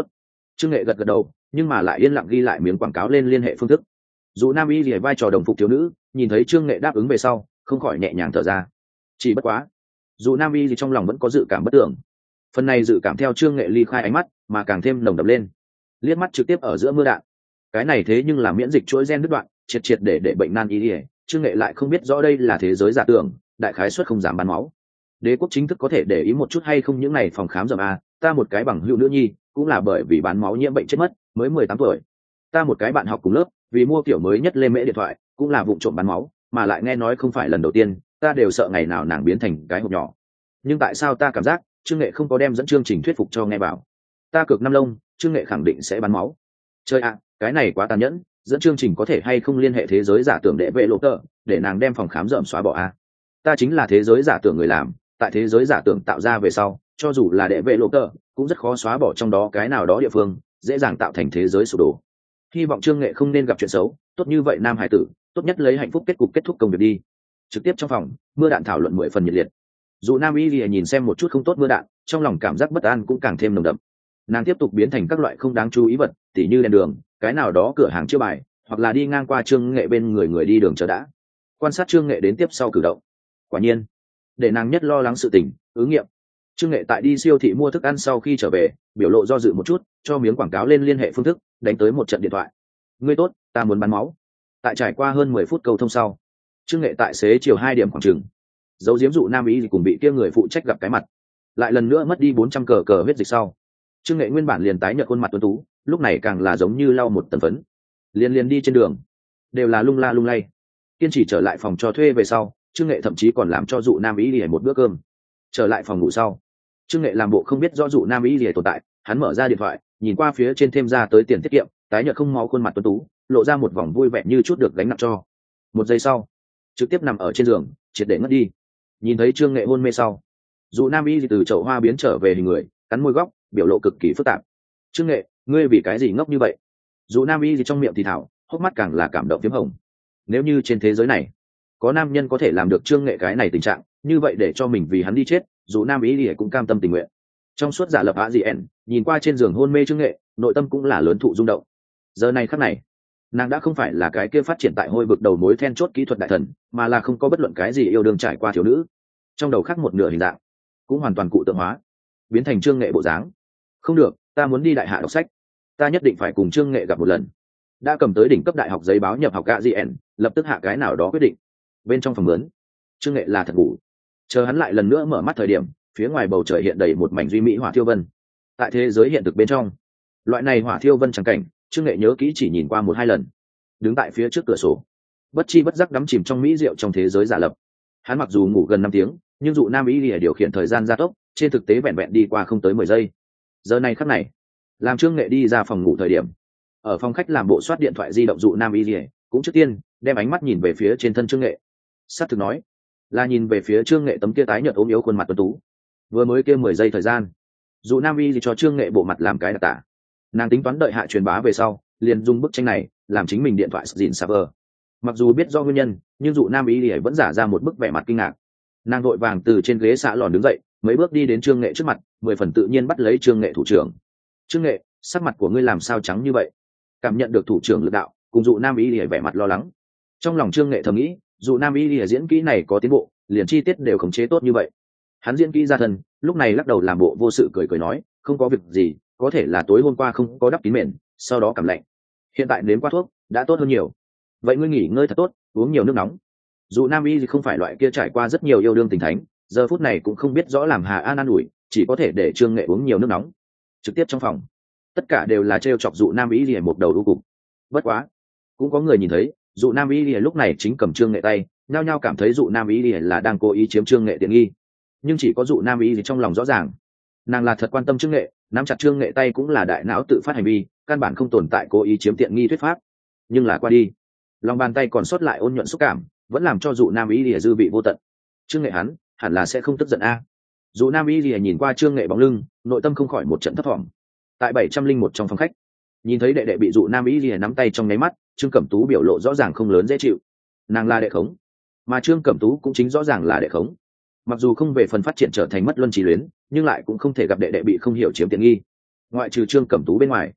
Trương Nghệ gật gật đầu, nhưng mà lại yên lặng ghi lại miếng quảng cáo lên liên hệ phương thức. Dù Nam Y lìa vai trò đồng phục thiếu nữ, nhìn thấy Trương Nghệ đáp ứng về sau, không khỏi nhẹ nhàng thở ra. Chỉ bất quá, dù Nam Y gì trong lòng vẫn có dự cảm bất tưởng. Phần này dự cảm theo Trương Nghệ ly khai ánh mắt, mà càng thêm nồng đậm lên. Liếc mắt trực tiếp ở giữa mưa đạn. Cái này thế nhưng là miễn dịch chuỗi gen đứt đoạn, triệt triệt để để bệnh nan y lìa. Trương Nghệ lại không biết rõ đây là thế giới giả tưởng, đại khái suất không giảm bán máu. Đế quốc chính thức có thể để ý một chút hay không những này phòng khám dầm a, ta một cái bằng hữu nữ nhi, cũng là bởi vì bán máu nhiễm bệnh chết mất, mới mười tám tuổi. Ta một cái bạn học cùng lớp, vì mua kiểu mới nhất lên mễ điện thoại, cũng là vụ trộm bán máu, mà lại nghe nói không phải lần đầu tiên, ta đều sợ ngày nào nàng biến thành cái hộp nhỏ. Nhưng tại sao ta cảm giác Trương Nghệ không có đem dẫn chương trình thuyết phục cho nghe bảo? Ta cược năm lông, Trương Nghệ khẳng định sẽ bán máu. Chơi ạ, cái này quá tàn nhẫn, dẫn chương trình có thể hay không liên hệ thế giới giả tưởng để vệ lộ tờ, để nàng đem phòng khám rợm xóa bỏ a? Ta chính là thế giới giả tưởng người làm, tại thế giới giả tưởng tạo ra về sau, cho dù là đệ vệ lộ tờ, cũng rất khó xóa bỏ trong đó cái nào đó địa phương, dễ dàng tạo thành thế giới sụp đổ. Hy vọng Trương Nghệ không nên gặp chuyện xấu, tốt như vậy nam hải tử, tốt nhất lấy hạnh phúc kết cục kết thúc công việc đi. Trực tiếp trong phòng, mưa đạn thảo luận mười phần nhiệt liệt. Dù Nam Y Lìa nhìn xem một chút không tốt mưa đạn, trong lòng cảm giác bất an cũng càng thêm nồng đậm. Nàng tiếp tục biến thành các loại không đáng chú ý vật, tỉ như đèn đường, cái nào đó cửa hàng chiêu bài, hoặc là đi ngang qua Trương Nghệ bên người người đi đường chờ đã. Quan sát Trương Nghệ đến tiếp sau cử động. Quả nhiên, để nàng nhất lo lắng sự tình, ứng nghiệm. Trương Nghệ tại đi siêu thị mua thức ăn sau khi trở về, biểu lộ do dự một chút, cho miếng quảng cáo lên liên hệ phương thức, đánh tới một trận điện thoại. Ngươi tốt, ta muốn bán máu. Tại trải qua hơn mười phút cầu thông sau, Trương Nghệ tại xế chiều hai điểm khoảng chừng, dấu diếm dụ Nam Y cùng bị kia người phụ trách gặp cái mặt, lại lần nữa mất đi bốn trăm cờ cờ huyết dịch sau, Trương Nghệ nguyên bản liền tái nhợt khuôn mặt tuấn tú, lúc này càng là giống như lau một tầng phấn. Liên liên đi trên đường, đều là lung la lung lay. Kiên trì trở lại phòng cho thuê về sau, Trương Nghệ thậm chí còn làm cho dụ Nam Y lìa một bữa cơm. Trở lại phòng ngủ sau, Trương Nghệ làm bộ không biết rõ dụ Nam Y lìa tồn tại, hắn mở ra điện thoại, nhìn qua phía trên thêm ra tới tiền tiết kiệm, tái nhợt không máu khuôn mặt tuấn tú, lộ ra một vòng vui vẻ như chút được gánh nặng cho. Một giây sau, trực tiếp nằm ở trên giường, triệt để ngất đi. Nhìn thấy Trương Nghệ hôn mê sau, dụ Nam Y từ chậu hoa biến trở về hình người, cắn môi góc, biểu lộ cực kỳ phức tạp. Trương Nghệ, ngươi vì cái gì ngốc như vậy? Dụ Nam Y trong miệng thì thảo, hốc mắt càng là cảm động phiếm hồng. Nếu như trên thế giới này có nam nhân có thể làm được Trương Nghệ cái này tình trạng, như vậy để cho mình vì hắn đi chết, dù Nam Y cũng cam tâm tình nguyện. Trong suốt giả lập á gì ẻn, nhìn qua trên giường hôn mê Trương Nghệ, nội tâm cũng là lớn thụ rung động. Giờ này khắc này, nàng đã không phải là cái kia phát triển tại hôi vực đầu mối then chốt kỹ thuật đại thần, mà là không có bất luận cái gì yêu đương trải qua thiếu nữ. Trong đầu khác một nửa hình dạng, cũng hoàn toàn cụ tượng hóa, biến thành Trương Nghệ bộ dáng. Không được, ta muốn đi đại hạ đọc sách, ta nhất định phải cùng Trương Nghệ gặp một lần. Đã cầm tới đỉnh cấp đại học giấy báo nhập học gạ gì ẻn, lập tức hạ cái nào đó quyết định. Bên trong phòng lớn, Trương Nghệ là thật ngủ. Chờ hắn lại lần nữa mở mắt thời điểm, phía ngoài bầu trời hiện đầy một mảnh duy mỹ hỏa thiêu vân. Tại thế giới hiện thực bên trong, loại này hỏa thiêu vân chẳng cảnh, Trương Nghệ nhớ kỹ chỉ nhìn qua một hai lần. Đứng tại phía trước cửa sổ, bất chi bất giác đắm chìm trong mỹ diệu trong thế giới giả lập. Hắn mặc dù ngủ gần năm tiếng, nhưng dụ Nam Y lìa điều khiển thời gian gia tốc, trên thực tế vẹn vẹn đi qua không tới mười giây. Giờ này khắc này, làm Trương Nghệ đi ra phòng ngủ thời điểm, ở phòng khách làm bộ soát điện thoại di động dụ Nam Y lìa, cũng trước tiên đem ánh mắt nhìn về phía trên thân Trương Nghệ. Sát thực nói, là nhìn về phía Trương Nghệ tấm kia tái nhợt ốm yếu khuôn mặt tuấn tú. Vừa mới kia mười giây thời gian, dụ Nam Y cho Trương Nghệ bộ mặt làm cái đặc tả. Nàng tính toán đợi hạ truyền bá về sau, liền dùng bức tranh này làm chính mình điện thoại dịn server. Mặc dù biết do nguyên nhân, nhưng dụ Nam Y vẫn giả ra một bức vẻ mặt kinh ngạc. Nàng vội vàng từ trên ghế xạ lòn đứng dậy, mấy bước đi đến Trương Nghệ trước mặt, mười phần tự nhiên bắt lấy Trương Nghệ thủ trưởng. Trương Nghệ, sắc mặt của ngươi làm sao trắng như vậy? Cảm nhận được thủ trưởng lực đạo, cùng dụ Nam Y vẻ mặt lo lắng. Trong lòng Trương Nghệ thầm nghĩ, dụ Nam Y diễn kỹ này có tiến bộ, liền chi tiết đều khống chế tốt như vậy. Hắn diễn kỹ ra thân, lúc này lắc đầu làm bộ vô sự cười cười nói, không có việc gì, có thể là tối hôm qua không có đắp kín mền, sau đó cảm lạnh. Hiện tại nếm qua thuốc, đã tốt hơn nhiều. Vậy ngươi nghỉ ngơi thật tốt, uống nhiều nước nóng. Dù Nam Y không phải loại kia trải qua rất nhiều yêu đương tình thánh, giờ phút này cũng không biết rõ làm Hà An an ủi, chỉ có thể để Trương Nghệ uống nhiều nước nóng. Trực tiếp trong phòng, tất cả đều là trêu chọc dụ Nam Y lìa một đầu đu cục. Bất quá, cũng có người nhìn thấy, dụ Nam Y lìa lúc này chính cầm Trương Nghệ tay, nhao nhao cảm thấy dụ Nam Y lìa là đang cố ý chiếm Trương Nghệ tiện nghi. Nhưng chỉ có dụ Nam Y lìa trong lòng rõ ràng, nàng là thật quan tâm Trương Nghệ, nắm chặt Trương Nghệ tay cũng là đại não tự phát hành vi, căn bản không tồn tại cố ý chiếm tiện nghi thuyết pháp. Nhưng là qua đi, lòng bàn tay còn sót lại ôn nhuận xúc cảm, vẫn làm cho dụ Nam Y lìa dư vị vô tận. Trương Nghệ hắn hẳn là sẽ không tức giận a. Dụ Nam Y lìa nhìn qua Trương Nghệ bóng lưng, nội tâm không khỏi một trận thấp thỏm. Tại bảy trăm linh một trong phòng khách, nhìn thấy đệ đệ bị dụ Nam Y lìa nắm tay trong nháy mắt, Trương Cẩm Tú biểu lộ rõ ràng không lớn dễ chịu. Nàng là đệ khống, mà Trương Cẩm Tú cũng chính rõ ràng là đệ khống. Mặc dù không về phần phát triển trở thành mất luân trí luyến, nhưng lại cũng không thể gặp đệ đệ bị không hiểu chiếm tiện nghi. Ngoại trừ Trương Cẩm Tú bên ngoài,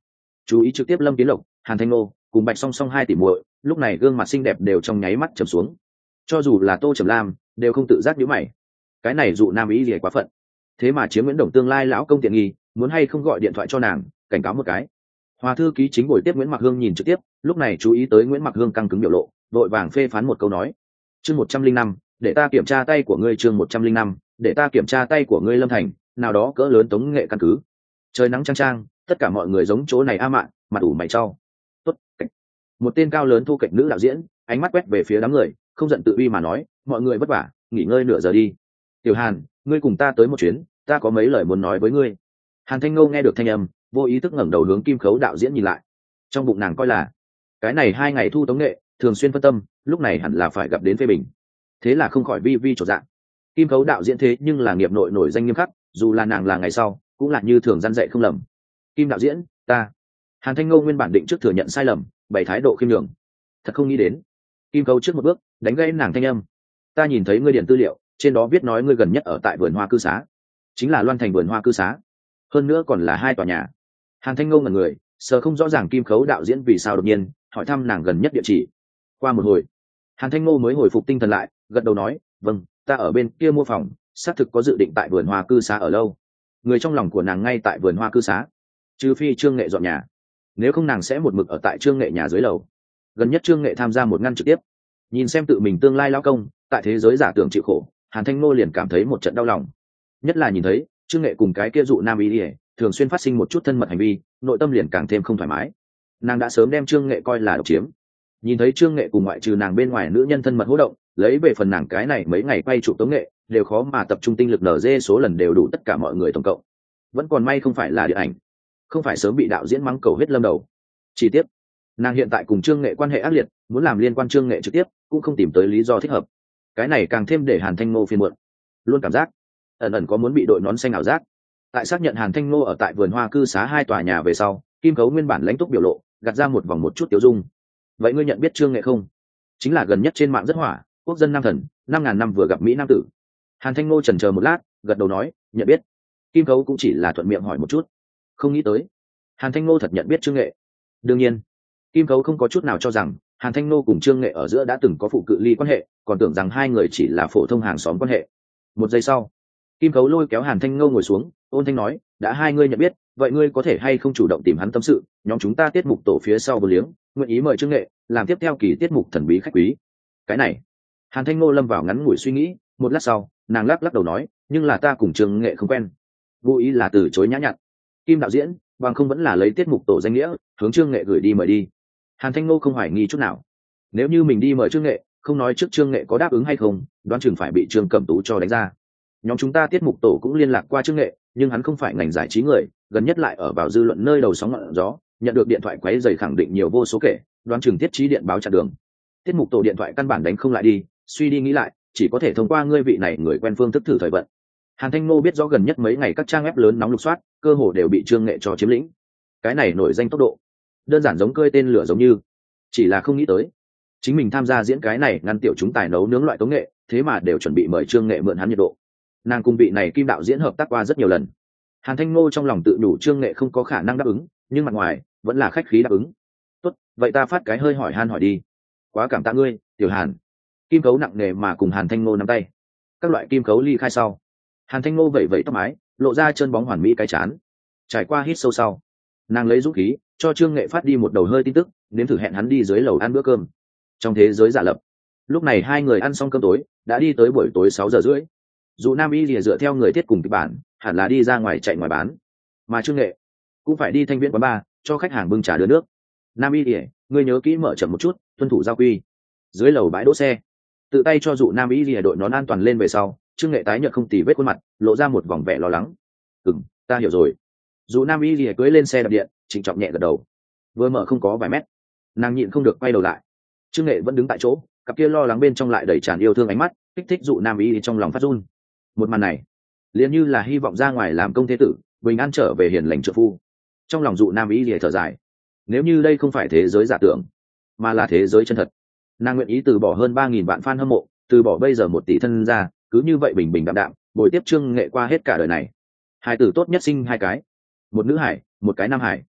chú ý trực tiếp Lâm Kiến Lộc, Hàn Thanh Nô cùng Bạch Song Song hai tỷ muội, lúc này gương mặt xinh đẹp đều trong nháy mắt trầm xuống. Cho dù là Tô Trầm Lam đều không tự giác nhíu mày. Cái này dụ nam ý gì quá phận, thế mà chiếm Nguyễn Đồng tương lai lão công tiện nghi, muốn hay không gọi điện thoại cho nàng cảnh cáo một cái. Hòa thư ký chính buổi tiếp Nguyễn Mặc Hương nhìn trực tiếp, lúc này chú ý tới Nguyễn Mặc Hương căng cứng biểu lộ, vội vàng phê phán một câu nói: chương một trăm linh năm, để ta kiểm tra tay của ngươi. Chương một trăm linh năm, để ta kiểm tra tay của ngươi. Lâm Thành nào đó cỡ lớn tống nghệ căn cứ, trời nắng trang trang, tất cả mọi người giống chỗ này a mạn, mặt ủ mày trao. Tốt, một tên cao lớn thu kệch nữ đạo diễn, ánh mắt quét về phía đám người, không giận tự uy mà nói: mọi người vất vả, nghỉ ngơi nửa giờ đi. Tiểu Hàn, ngươi cùng ta tới một chuyến, ta có mấy lời muốn nói với ngươi. Hàn Thanh Ngô nghe được thanh âm, vô ý thức ngẩng đầu hướng Kim Khấu đạo diễn nhìn lại. Trong bụng nàng coi là cái này hai ngày thu tống nghệ thường xuyên phân tâm, lúc này hẳn là phải gặp đến phê bình, thế là không khỏi vi vi trột dạ. Kim Khấu đạo diễn thế nhưng là nghiệp nội nổi danh nghiêm khắc, dù là nàng là ngày sau cũng là như thường gian dạy không lầm. Kim đạo diễn, ta. Hàn Thanh Ngô nguyên bản định trước thừa nhận sai lầm, bày thái độ khiêm nhường. Thật không nghĩ đến. Kim Khấu trước một bước đánh gãy nàng thanh âm. Ta nhìn thấy ngươi điền tư liệu, trên đó viết nói ngươi gần nhất ở tại vườn hoa cư xá, chính là Loan Thành vườn hoa cư xá, hơn nữa còn là hai tòa nhà. Hàn Thanh Ngô ngẩn người, sờ không rõ ràng Kim Khấu đạo diễn vì sao đột nhiên hỏi thăm nàng gần nhất địa chỉ. Qua một hồi, Hàn Thanh Ngô mới hồi phục tinh thần lại, gật đầu nói: vâng, ta ở bên kia mua phòng, xác thực có dự định tại vườn hoa cư xá ở lâu. Người trong lòng của nàng ngay tại vườn hoa cư xá, trừ phi Trương Nghệ dọn nhà, nếu không nàng sẽ một mực ở tại Trương Nghệ nhà dưới lầu. Gần nhất Trương Nghệ tham gia một ngăn trực tiếp, nhìn xem tự mình tương lai lao công tại thế giới giả tưởng chịu khổ, Hàn Thanh Ngô liền cảm thấy một trận đau lòng. Nhất là nhìn thấy Trương Nghệ cùng cái kia dụ nam y ỉa thường xuyên phát sinh một chút thân mật hành vi, nội tâm liền càng thêm không thoải mái. Nàng đã sớm đem Trương Nghệ coi là độc chiếm, nhìn thấy Trương Nghệ cùng ngoại trừ nàng bên ngoài nữ nhân thân mật hỗ động, lấy về phần nàng cái này mấy ngày quay trụ tống nghệ đều khó mà tập trung tinh lực nở dê số lần đều đủ tất cả mọi người tổng cộng. Vẫn còn may không phải là điện ảnh, không phải sớm bị đạo diễn mắng cầu hết lâm đầu. Chỉ tiếp, nàng hiện tại cùng Trương Nghệ quan hệ ác liệt, muốn làm liên quan Trương Nghệ trực tiếp cũng không tìm tới lý do thích hợp. Cái này càng thêm để Hàn Thanh Ngô phiền muộn, luôn cảm giác ẩn ẩn có muốn bị đội nón xanh ảo giác. Tại xác nhận Hàn Thanh Ngô ở tại vườn hoa cư xá hai tòa nhà về sau, Kim Khấu nguyên bản lãnh túc biểu lộ gạt ra một vòng một chút tiểu dung. Vậy ngươi nhận biết Trương Nghệ không? Chính là gần nhất trên mạng rất hỏa, quốc dân nam thần, năm ngàn năm vừa gặp mỹ nam tử. Hàn Thanh Ngô chần chờ một lát, gật đầu nói: nhận biết. Kim Khấu cũng chỉ là thuận miệng hỏi một chút, không nghĩ tới Hàn Thanh Ngô thật nhận biết Trương Nghệ. Đương nhiên, Kim Khấu không có chút nào cho rằng Hàn Thanh Ngô cùng Trương Nghệ ở giữa đã từng có phụ cự ly quan hệ, còn tưởng rằng hai người chỉ là phổ thông hàng xóm quan hệ. Một giây sau, Kim Khấu lôi kéo Hàn Thanh Ngô ngồi xuống, ôn thanh nói: đã hai ngươi nhận biết, vậy ngươi có thể hay không chủ động tìm hắn tâm sự, nhóm chúng ta tiết mục tổ phía sau vô liếng nguyện ý mời Trương Nghệ làm tiếp theo kỳ tiết mục thần bí khách quý. Cái này, Hàn Thanh Ngô lâm vào ngắn ngủi suy nghĩ, một lát sau nàng lắc lắc đầu nói: nhưng là ta cùng Trương Nghệ không quen. Vô ý là từ chối nhã nhặn. Kim đạo diễn, bằng không vẫn là lấy tiết mục tổ danh nghĩa hướng Trương Nghệ gửi đi mời đi. Hàn Thanh Ngô không hoài nghi chút nào, nếu như mình đi mời Trương Nghệ, không nói trước Trương Nghệ có đáp ứng hay không, đoán chừng phải bị Trương Cẩm Tú cho đánh ra. Nhóm chúng ta tiết mục tổ cũng liên lạc qua Trương Nghệ, nhưng hắn không phải ngành giải trí người, gần nhất lại ở vào dư luận nơi đầu sóng ngọn gió, nhận được điện thoại quấy rầy khẳng định nhiều vô số kể, đoán chừng tiết trí điện báo chặn đường. Tiết mục tổ điện thoại căn bản đánh không lại đi, suy đi nghĩ lại, chỉ có thể thông qua ngươi vị này người quen phương thức thử thời vận. Hàn Thanh Ngô biết rõ gần nhất mấy ngày các trang web lớn nóng lục soát, cơ hồ đều bị Trương Nghệ cho chiếm lĩnh. Cái này nổi danh tốc độ, đơn giản giống cơi tên lửa giống như, chỉ là không nghĩ tới chính mình tham gia diễn cái này ngăn tiểu chúng tài nấu nướng loại tống nghệ, thế mà đều chuẩn bị mời Trương Nghệ mượn hắn nhiệt độ. Nàng cùng vị này Kim đạo diễn hợp tác qua rất nhiều lần. Hàn Thanh Ngô trong lòng tự đủ Trương Nghệ không có khả năng đáp ứng, nhưng mặt ngoài vẫn là khách khí đáp ứng. Tốt, vậy ta phát cái hơi hỏi han hỏi đi. Quá cảm tạ ngươi, Tiểu Hàn. Kim Khấu nặng nề mà cùng Hàn Thanh Ngô nắm tay. Các loại Kim Khấu ly khai sau, Hàn Thanh Ngô vẩy vẩy tóc mái, lộ ra chân bóng hoàn mỹ cái chán. Trải qua hít sâu sau, nàng lấy dũng khí cho Trương Nghệ phát đi một đầu hơi tin tức, nếm thử hẹn hắn đi dưới lầu ăn bữa cơm. Trong thế giới giả lập, lúc này hai người ăn xong cơm tối, đã đi tới buổi tối sáu giờ rưỡi. Dù Nam Y lìa dựa theo người thiết cùng kịch bản, hẳn là đi ra ngoài chạy ngoài bán, mà Trương Nghệ cũng phải đi thanh viễn quán bar cho khách hàng bưng trà đưa nước. Nam Y lìa, ngươi nhớ kỹ mở chậm một chút, tuân thủ giao quy. Dưới lầu bãi đỗ xe, tự tay cho dụ Nam Y lìa đội nón an toàn lên về sau, Trương Nghệ tái nhợt không tì vết khuôn mặt, lộ ra một vòng vẻ lo lắng. Ừm, ta hiểu rồi. Dụ Nam Y lìa cưỡi lên xe đạp điện, trịnh trọng nhẹ gật đầu. Vừa mở không có vài mét, nàng nhịn không được quay đầu lại. Trương Nghệ vẫn đứng tại chỗ, cặp kia lo lắng bên trong lại đầy tràn yêu thương ánh mắt, kích thích dụ Nam Y trong lòng phát run. Một màn này liền như là hy vọng ra ngoài làm công thế tử, bình an trở về hiền lành trợ phu. Trong lòng dụ Nam Y lìa thở dài, nếu như đây không phải thế giới giả tưởng mà là thế giới chân thật, nàng nguyện ý từ bỏ hơn ba nghìn vạn fan hâm mộ, từ bỏ bây giờ một tỷ thân ra, cứ như vậy bình bình đạm đạm bồi tiếp Trương Nghệ qua hết cả đời này. Hai tử tốt nhất sinh hai cái, một nữ hải một cái nam hải.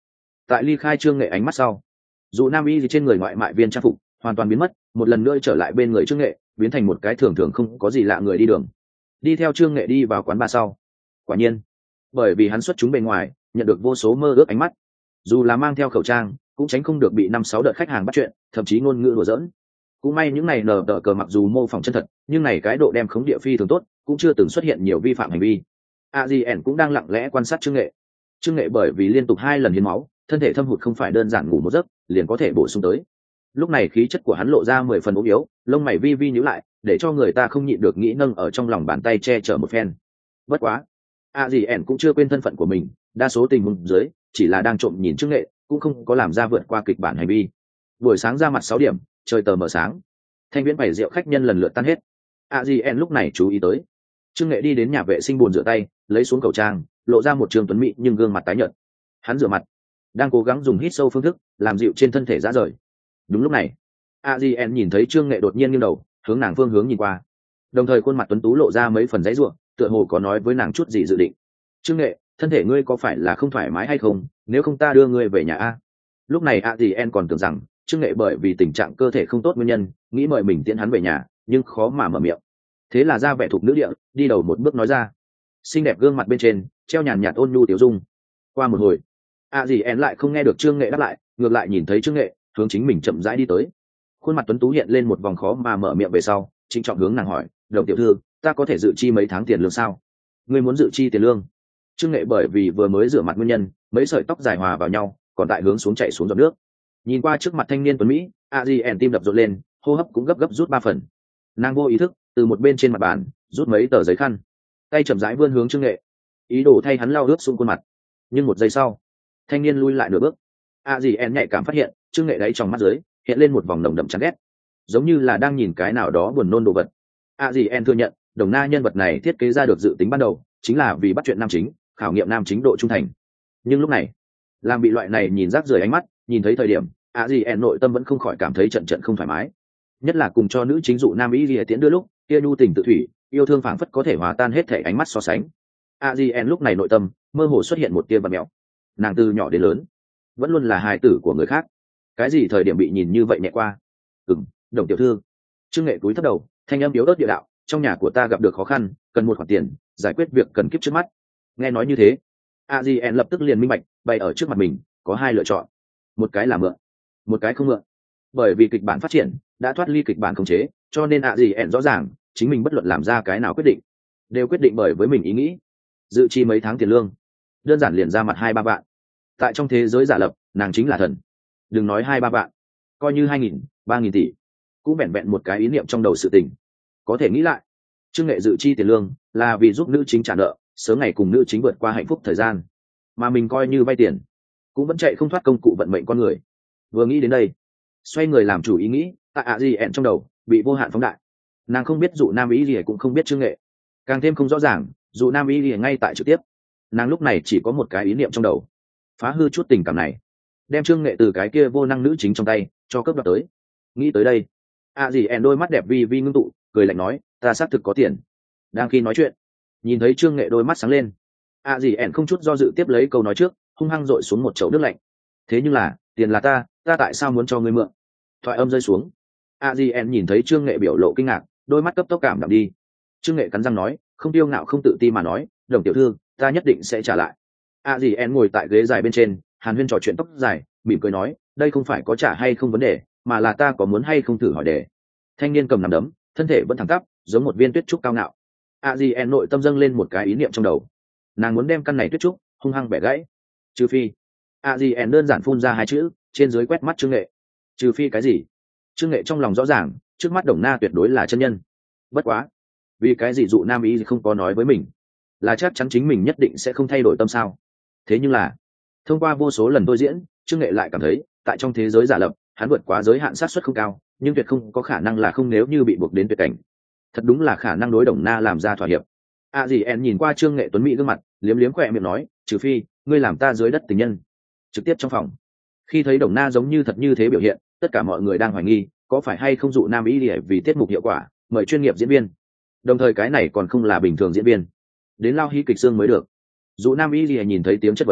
tại ly khai trương nghệ ánh mắt sau, dù nam y gì trên người ngoại mại viên trang phục hoàn toàn biến mất, một lần nữa trở lại bên người trương nghệ, biến thành một cái thường thường không có gì lạ người đi đường. Đi theo trương nghệ đi vào quán bar sau, quả nhiên bởi vì hắn xuất chúng bề ngoài, nhận được vô số mơ ước ánh mắt, dù là mang theo khẩu trang cũng tránh không được bị năm sáu đợt khách hàng bắt chuyện, thậm chí ngôn ngữ đùa giỡn. Cũng may những này nở tờ cờ mặc dù mô phỏng chân thật, nhưng này cái độ đem khống địa phi thường tốt, cũng chưa từng xuất hiện nhiều vi phạm hành vi. Adrien cũng đang lặng lẽ quan sát trương nghệ. Trương nghệ bởi vì liên tục hai lần hiến máu, thân thể thâm hụt không phải đơn giản ngủ một giấc liền có thể bổ sung tới. Lúc này khí chất của hắn lộ ra mười phần ốm yếu, lông mày vi vi nhíu lại, để cho người ta không nhịn được nghĩ nâng ở trong lòng bàn tay che chở một phen. Bất quá, Adrien cũng chưa quên thân phận của mình, đa số tình huống dưới chỉ là đang trộm nhìn trương nghệ, cũng không có làm ra vượt qua kịch bản hành vi. Buổi sáng ra mặt sáu điểm, trời tờ mờ sáng, thanh viễn bày rượu khách nhân lần lượt tan hết. Adrien lúc này chú ý tới trương nghệ đi đến nhà vệ sinh bồn rửa tay, lấy xuống khẩu trang, lộ ra một trường tuấn mỹ nhưng gương mặt tái nhợt. Hắn rửa mặt, đang cố gắng dùng hít sâu phương thức làm dịu trên thân thể rã rời. Đúng lúc này, Adrien nhìn thấy trương nghệ đột nhiên nghiêng đầu hướng nàng phương hướng nhìn qua, đồng thời khuôn mặt tuấn tú lộ ra mấy phần giãy giụa, tựa hồ có nói với nàng chút gì dự định. Trương nghệ, thân thể ngươi có phải là không thoải mái hay không, nếu không ta đưa ngươi về nhà a. Lúc này Adrien còn tưởng rằng trương nghệ bởi vì tình trạng cơ thể không tốt nguyên nhân nghĩ mời mình tiễn hắn về nhà, nhưng khó mà mở miệng. Thế là ra vẻ thục nữ địa, đi đầu một bước nói ra. Xinh đẹp gương mặt bên trên treo nhàn nhạt ôn nhu tiểu dung. Qua một hồi, Adrien lại không nghe được trương nghệ đáp lại, ngược lại nhìn thấy trương nghệ hướng chính mình chậm rãi đi tới. Khuôn mặt tuấn tú hiện lên một vòng khó mà mở miệng về sau, trịnh trọng hướng nàng hỏi, "Đồng tiểu thư, ta có thể dự chi mấy tháng tiền lương sao?" "Ngươi muốn dự chi tiền lương?" Trương nghệ bởi vì vừa mới rửa mặt nguyên nhân, mấy sợi tóc dài hòa vào nhau, còn tại hướng xuống chảy xuống giọt nước. Nhìn qua trước mặt thanh niên tuấn mỹ, Adrien tim đập rộn lên, hô hấp cũng gấp gấp rút ba phần. Nàng vô ý thức từ một bên trên mặt bàn rút mấy tờ giấy khăn, tay chậm rãi vươn hướng trương nghệ, ý đồ thay hắn lau ướt xuống khuôn mặt. Nhưng một giây sau, thanh niên lui lại nửa bước. Adrien nhạy cảm phát hiện trương nghệ đáy trong mắt dưới hiện lên một vòng nồng đậm chán ghét, giống như là đang nhìn cái nào đó buồn nôn đồ vật. Adrien thừa nhận Đồng Na nhân vật này thiết kế ra được dự tính ban đầu chính là vì bắt chuyện nam chính, khảo nghiệm nam chính độ trung thành. Nhưng lúc này, làm bị loại này nhìn rác rưởi ánh mắt nhìn thấy thời điểm, Adrien nội tâm vẫn không khỏi cảm thấy trận trận không thoải mái. Nhất là cùng cho nữ chính dụ nam ý lìa tiễn đưa lúc kia nhu tình tự thủy, yêu thương phảng phất có thể hòa tan hết thể ánh mắt so sánh. Adrien lúc này nội tâm mơ hồ xuất hiện một tia vật mèo. Nàng từ nhỏ đến lớn vẫn luôn là hài tử của người khác, cái gì thời điểm bị nhìn như vậy nhẹ qua. "Ừm, Đồng tiểu thư." Trương nghệ cúi thấp đầu, thanh âm yếu ớt địa đạo, "Trong nhà của ta gặp được khó khăn, cần một khoản tiền giải quyết việc cần kiếp trước mắt." Nghe nói như thế, Adrien lập tức liền minh bạch, bày ở trước mặt mình có hai lựa chọn, một cái là mượn, một cái không mượn. Bởi vì kịch bản phát triển đã thoát ly kịch bản khống chế, cho nên Adrien rõ ràng chính mình bất luận làm ra cái nào quyết định đều quyết định bởi với mình ý nghĩ. Dự chi mấy tháng tiền lương, đơn giản liền ra mặt hai ba vạn. Tại trong thế giới giả lập, nàng chính là thần. Đừng nói hai ba vạn, coi như hai nghìn, ba nghìn tỷ, cũng vẹn vẹn một cái ý niệm trong đầu sự tình. Có thể nghĩ lại, trương nghệ dự chi tiền lương là vì giúp nữ chính trả nợ, sớm ngày cùng nữ chính vượt qua hạnh phúc thời gian, mà mình coi như vay tiền cũng vẫn chạy không thoát công cụ vận mệnh con người. Vừa nghĩ đến đây, xoay người làm chủ ý nghĩ tại Adrien trong đầu bị vô hạn phóng đại. Nàng không biết dụ nam ý gì cũng không biết trương nghệ, càng thêm không rõ ràng dụ nam ý gì ngay tại trực tiếp. Nàng lúc này chỉ có một cái ý niệm trong đầu, phá hư chút tình cảm này, đem trương nghệ từ cái kia vô năng nữ chính trong tay cho cướp đoạt tới. Nghĩ tới đây, Adrien đôi mắt đẹp vi vi ngưng tụ, cười lạnh nói, "Ta xác thực có tiền." Đang khi nói chuyện, nhìn thấy trương nghệ đôi mắt sáng lên, Adrien không chút do dự tiếp lấy câu nói trước, hung hăng dội xuống một chậu nước lạnh. "Thế nhưng là tiền là ta ta tại sao muốn cho ngươi mượn?" Thoại âm rơi xuống, Adrien nhìn thấy trương nghệ biểu lộ kinh ngạc, đôi mắt cấp tốc cảm đạm đi. Trương nghệ cắn răng nói, không tiêu ngạo không tự ti mà nói, "Đồng tiểu thư, ta nhất định sẽ trả lại." Adrien ngồi tại ghế dài bên trên, hàn huyên trò chuyện tóc dài, mỉm cười nói, "Đây không phải có trả hay không vấn đề, mà là ta có muốn hay không thử hỏi đề." Thanh niên cầm nắm đấm, thân thể vẫn thẳng tắp, giống một viên tuyết trúc cao ngạo. Adrien nội tâm dâng lên một cái ý niệm trong đầu, nàng muốn đem căn này tuyết trúc hung hăng bẻ gãy. Trừ phi, Adrien đơn giản phun ra hai chữ, trên dưới quét mắt trương nghệ. Trừ phi cái gì? Trương nghệ trong lòng rõ ràng, trước mắt Đồng Na tuyệt đối là chân nhân. Bất quá, vì cái gì dụ nam ý không có nói với mình, là chắc chắn chính mình nhất định sẽ không thay đổi tâm sao? Thế nhưng là, thông qua vô số lần tôi diễn, trương nghệ lại cảm thấy tại trong thế giới giả lập, hắn vượt quá giới hạn sát suất không cao, nhưng tuyệt không có khả năng là không nếu như bị buộc đến tuyệt cảnh. Thật đúng là khả năng đối Đồng Na làm ra thỏa hiệp. Adrien nhìn qua trương nghệ tuấn mỹ gương mặt, liếm liếm khỏe miệng nói, "Trừ phi ngươi làm ta dưới đất tình nhân." Trực tiếp trong phòng, khi thấy Đồng Na giống như thật như thế biểu hiện, tất cả mọi người đang hoài nghi có phải hay không dụ nam ý để vì tiết mục hiệu quả mời chuyên nghiệp diễn viên, đồng thời cái này còn không là bình thường diễn viên, đến lao hí kịch xương mới được. Dụ nam ý gì nhìn thấy tiếng chất vấn,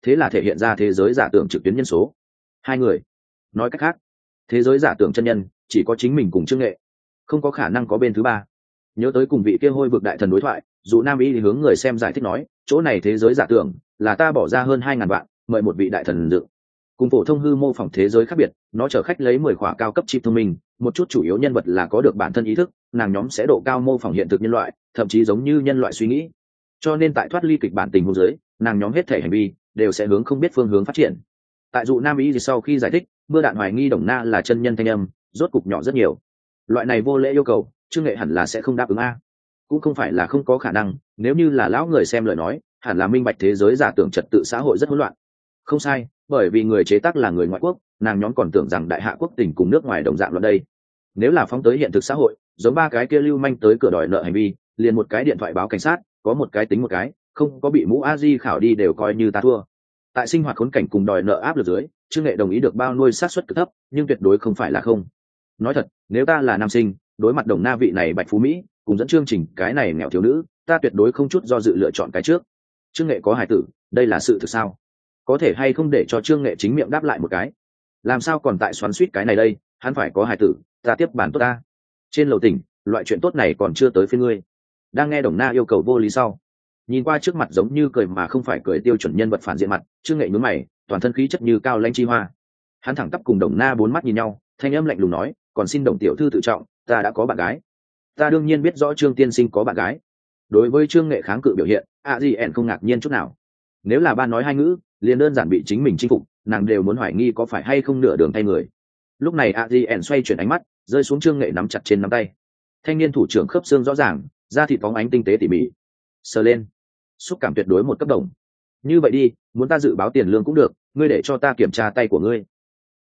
thế là thể hiện ra thế giới giả tưởng trực tuyến nhân số hai người. Nói cách khác, thế giới giả tưởng chân nhân chỉ có chính mình cùng Trương Nghệ, không có khả năng có bên thứ ba. Nhớ tới cùng vị kia hôi vực đại thần đối thoại, dù Nam Y thì hướng người xem giải thích nói, chỗ này thế giới giả tưởng là ta bỏ ra hơn hai ngàn vạn mời một vị đại thần dự. Cùng phổ thông hư mô phỏng thế giới khác biệt, nó chở khách lấy mười khỏa cao cấp chip thông minh, một chút chủ yếu nhân vật là có được bản thân ý thức, nàng nhóm sẽ độ cao mô phỏng hiện thực nhân loại, thậm chí giống như nhân loại suy nghĩ. Cho nên tại thoát ly kịch bản tình huống dưới, nàng nhóm hết thể hành vi đều sẽ hướng không biết phương hướng phát triển. Tại dụ Nam Y sau khi giải thích, mưa đạn hoài nghi Đồng Na là chân nhân thanh âm, rốt cục nhỏ rất nhiều. Loại này vô lễ yêu cầu, Trương Nghệ hẳn là sẽ không đáp ứng a. Cũng không phải là không có khả năng, nếu như là lão người xem lời nói, hẳn là minh bạch thế giới giả tưởng trật tự xã hội rất hỗn loạn. Không sai, bởi vì người chế tác là người ngoại quốc, nàng nhóm còn tưởng rằng đại hạ quốc tình cùng nước ngoài đồng dạng loạn đây. Nếu là phóng tới hiện thực xã hội, giống ba cái kia lưu manh tới cửa đòi nợ hành vi, liền một cái điện thoại báo cảnh sát, có một cái tính một cái, không có bị mũ a di khảo đi đều coi như ta thua. Tại sinh hoạt khốn cảnh cùng đòi nợ áp lực dưới, Trương Nghệ đồng ý được bao nuôi sát suất cực thấp, nhưng tuyệt đối không phải là không. Nói thật, nếu ta là nam sinh, đối mặt Đồng Na vị này bạch phú mỹ, cùng dẫn chương trình cái này nghèo thiếu nữ, ta tuyệt đối không chút do dự lựa chọn cái trước. Trương Nghệ có hài tử, đây là sự thực sao? Có thể hay không để cho Trương Nghệ chính miệng đáp lại một cái? Làm sao còn tại xoắn xuýt cái này đây, hắn phải có hài tử, ta tiếp bản tốt ta. Trên lầu tỉnh, loại chuyện tốt này còn chưa tới phiên ngươi. Đang nghe Đồng Na yêu cầu vô lý sau, nhìn qua trước mặt giống như cười mà không phải cười tiêu chuẩn nhân vật phản diện mặt, Trương Nghệ nhướng mày, toàn thân khí chất như cao lãnh chi hoa. Hắn thẳng tắp cùng Đồng Na bốn mắt nhìn nhau, thanh âm lạnh lùng nói, còn xin Đồng tiểu thư tự trọng, ta đã có bạn gái. Ta đương nhiên biết rõ Trương tiên sinh có bạn gái. Đối với Trương Nghệ kháng cự biểu hiện, a di ẻn không ngạc nhiên chút nào. Nếu là ba nói hai ngữ, liền đơn giản bị chính mình chinh phục, nàng đều muốn hoài nghi có phải hay không nửa đường thay người. Lúc này a di ẻn xoay chuyển ánh mắt, rơi xuống Trương Nghệ nắm chặt trên nắm tay. Thanh niên thủ trưởng khớp xương rõ ràng, da thịt phóng ánh tinh tế tỉ mỉ, sờ lên, xúc cảm tuyệt đối một cấp đồng. Như vậy đi, muốn ta dự báo tiền lương cũng được, ngươi để cho ta kiểm tra tay của ngươi.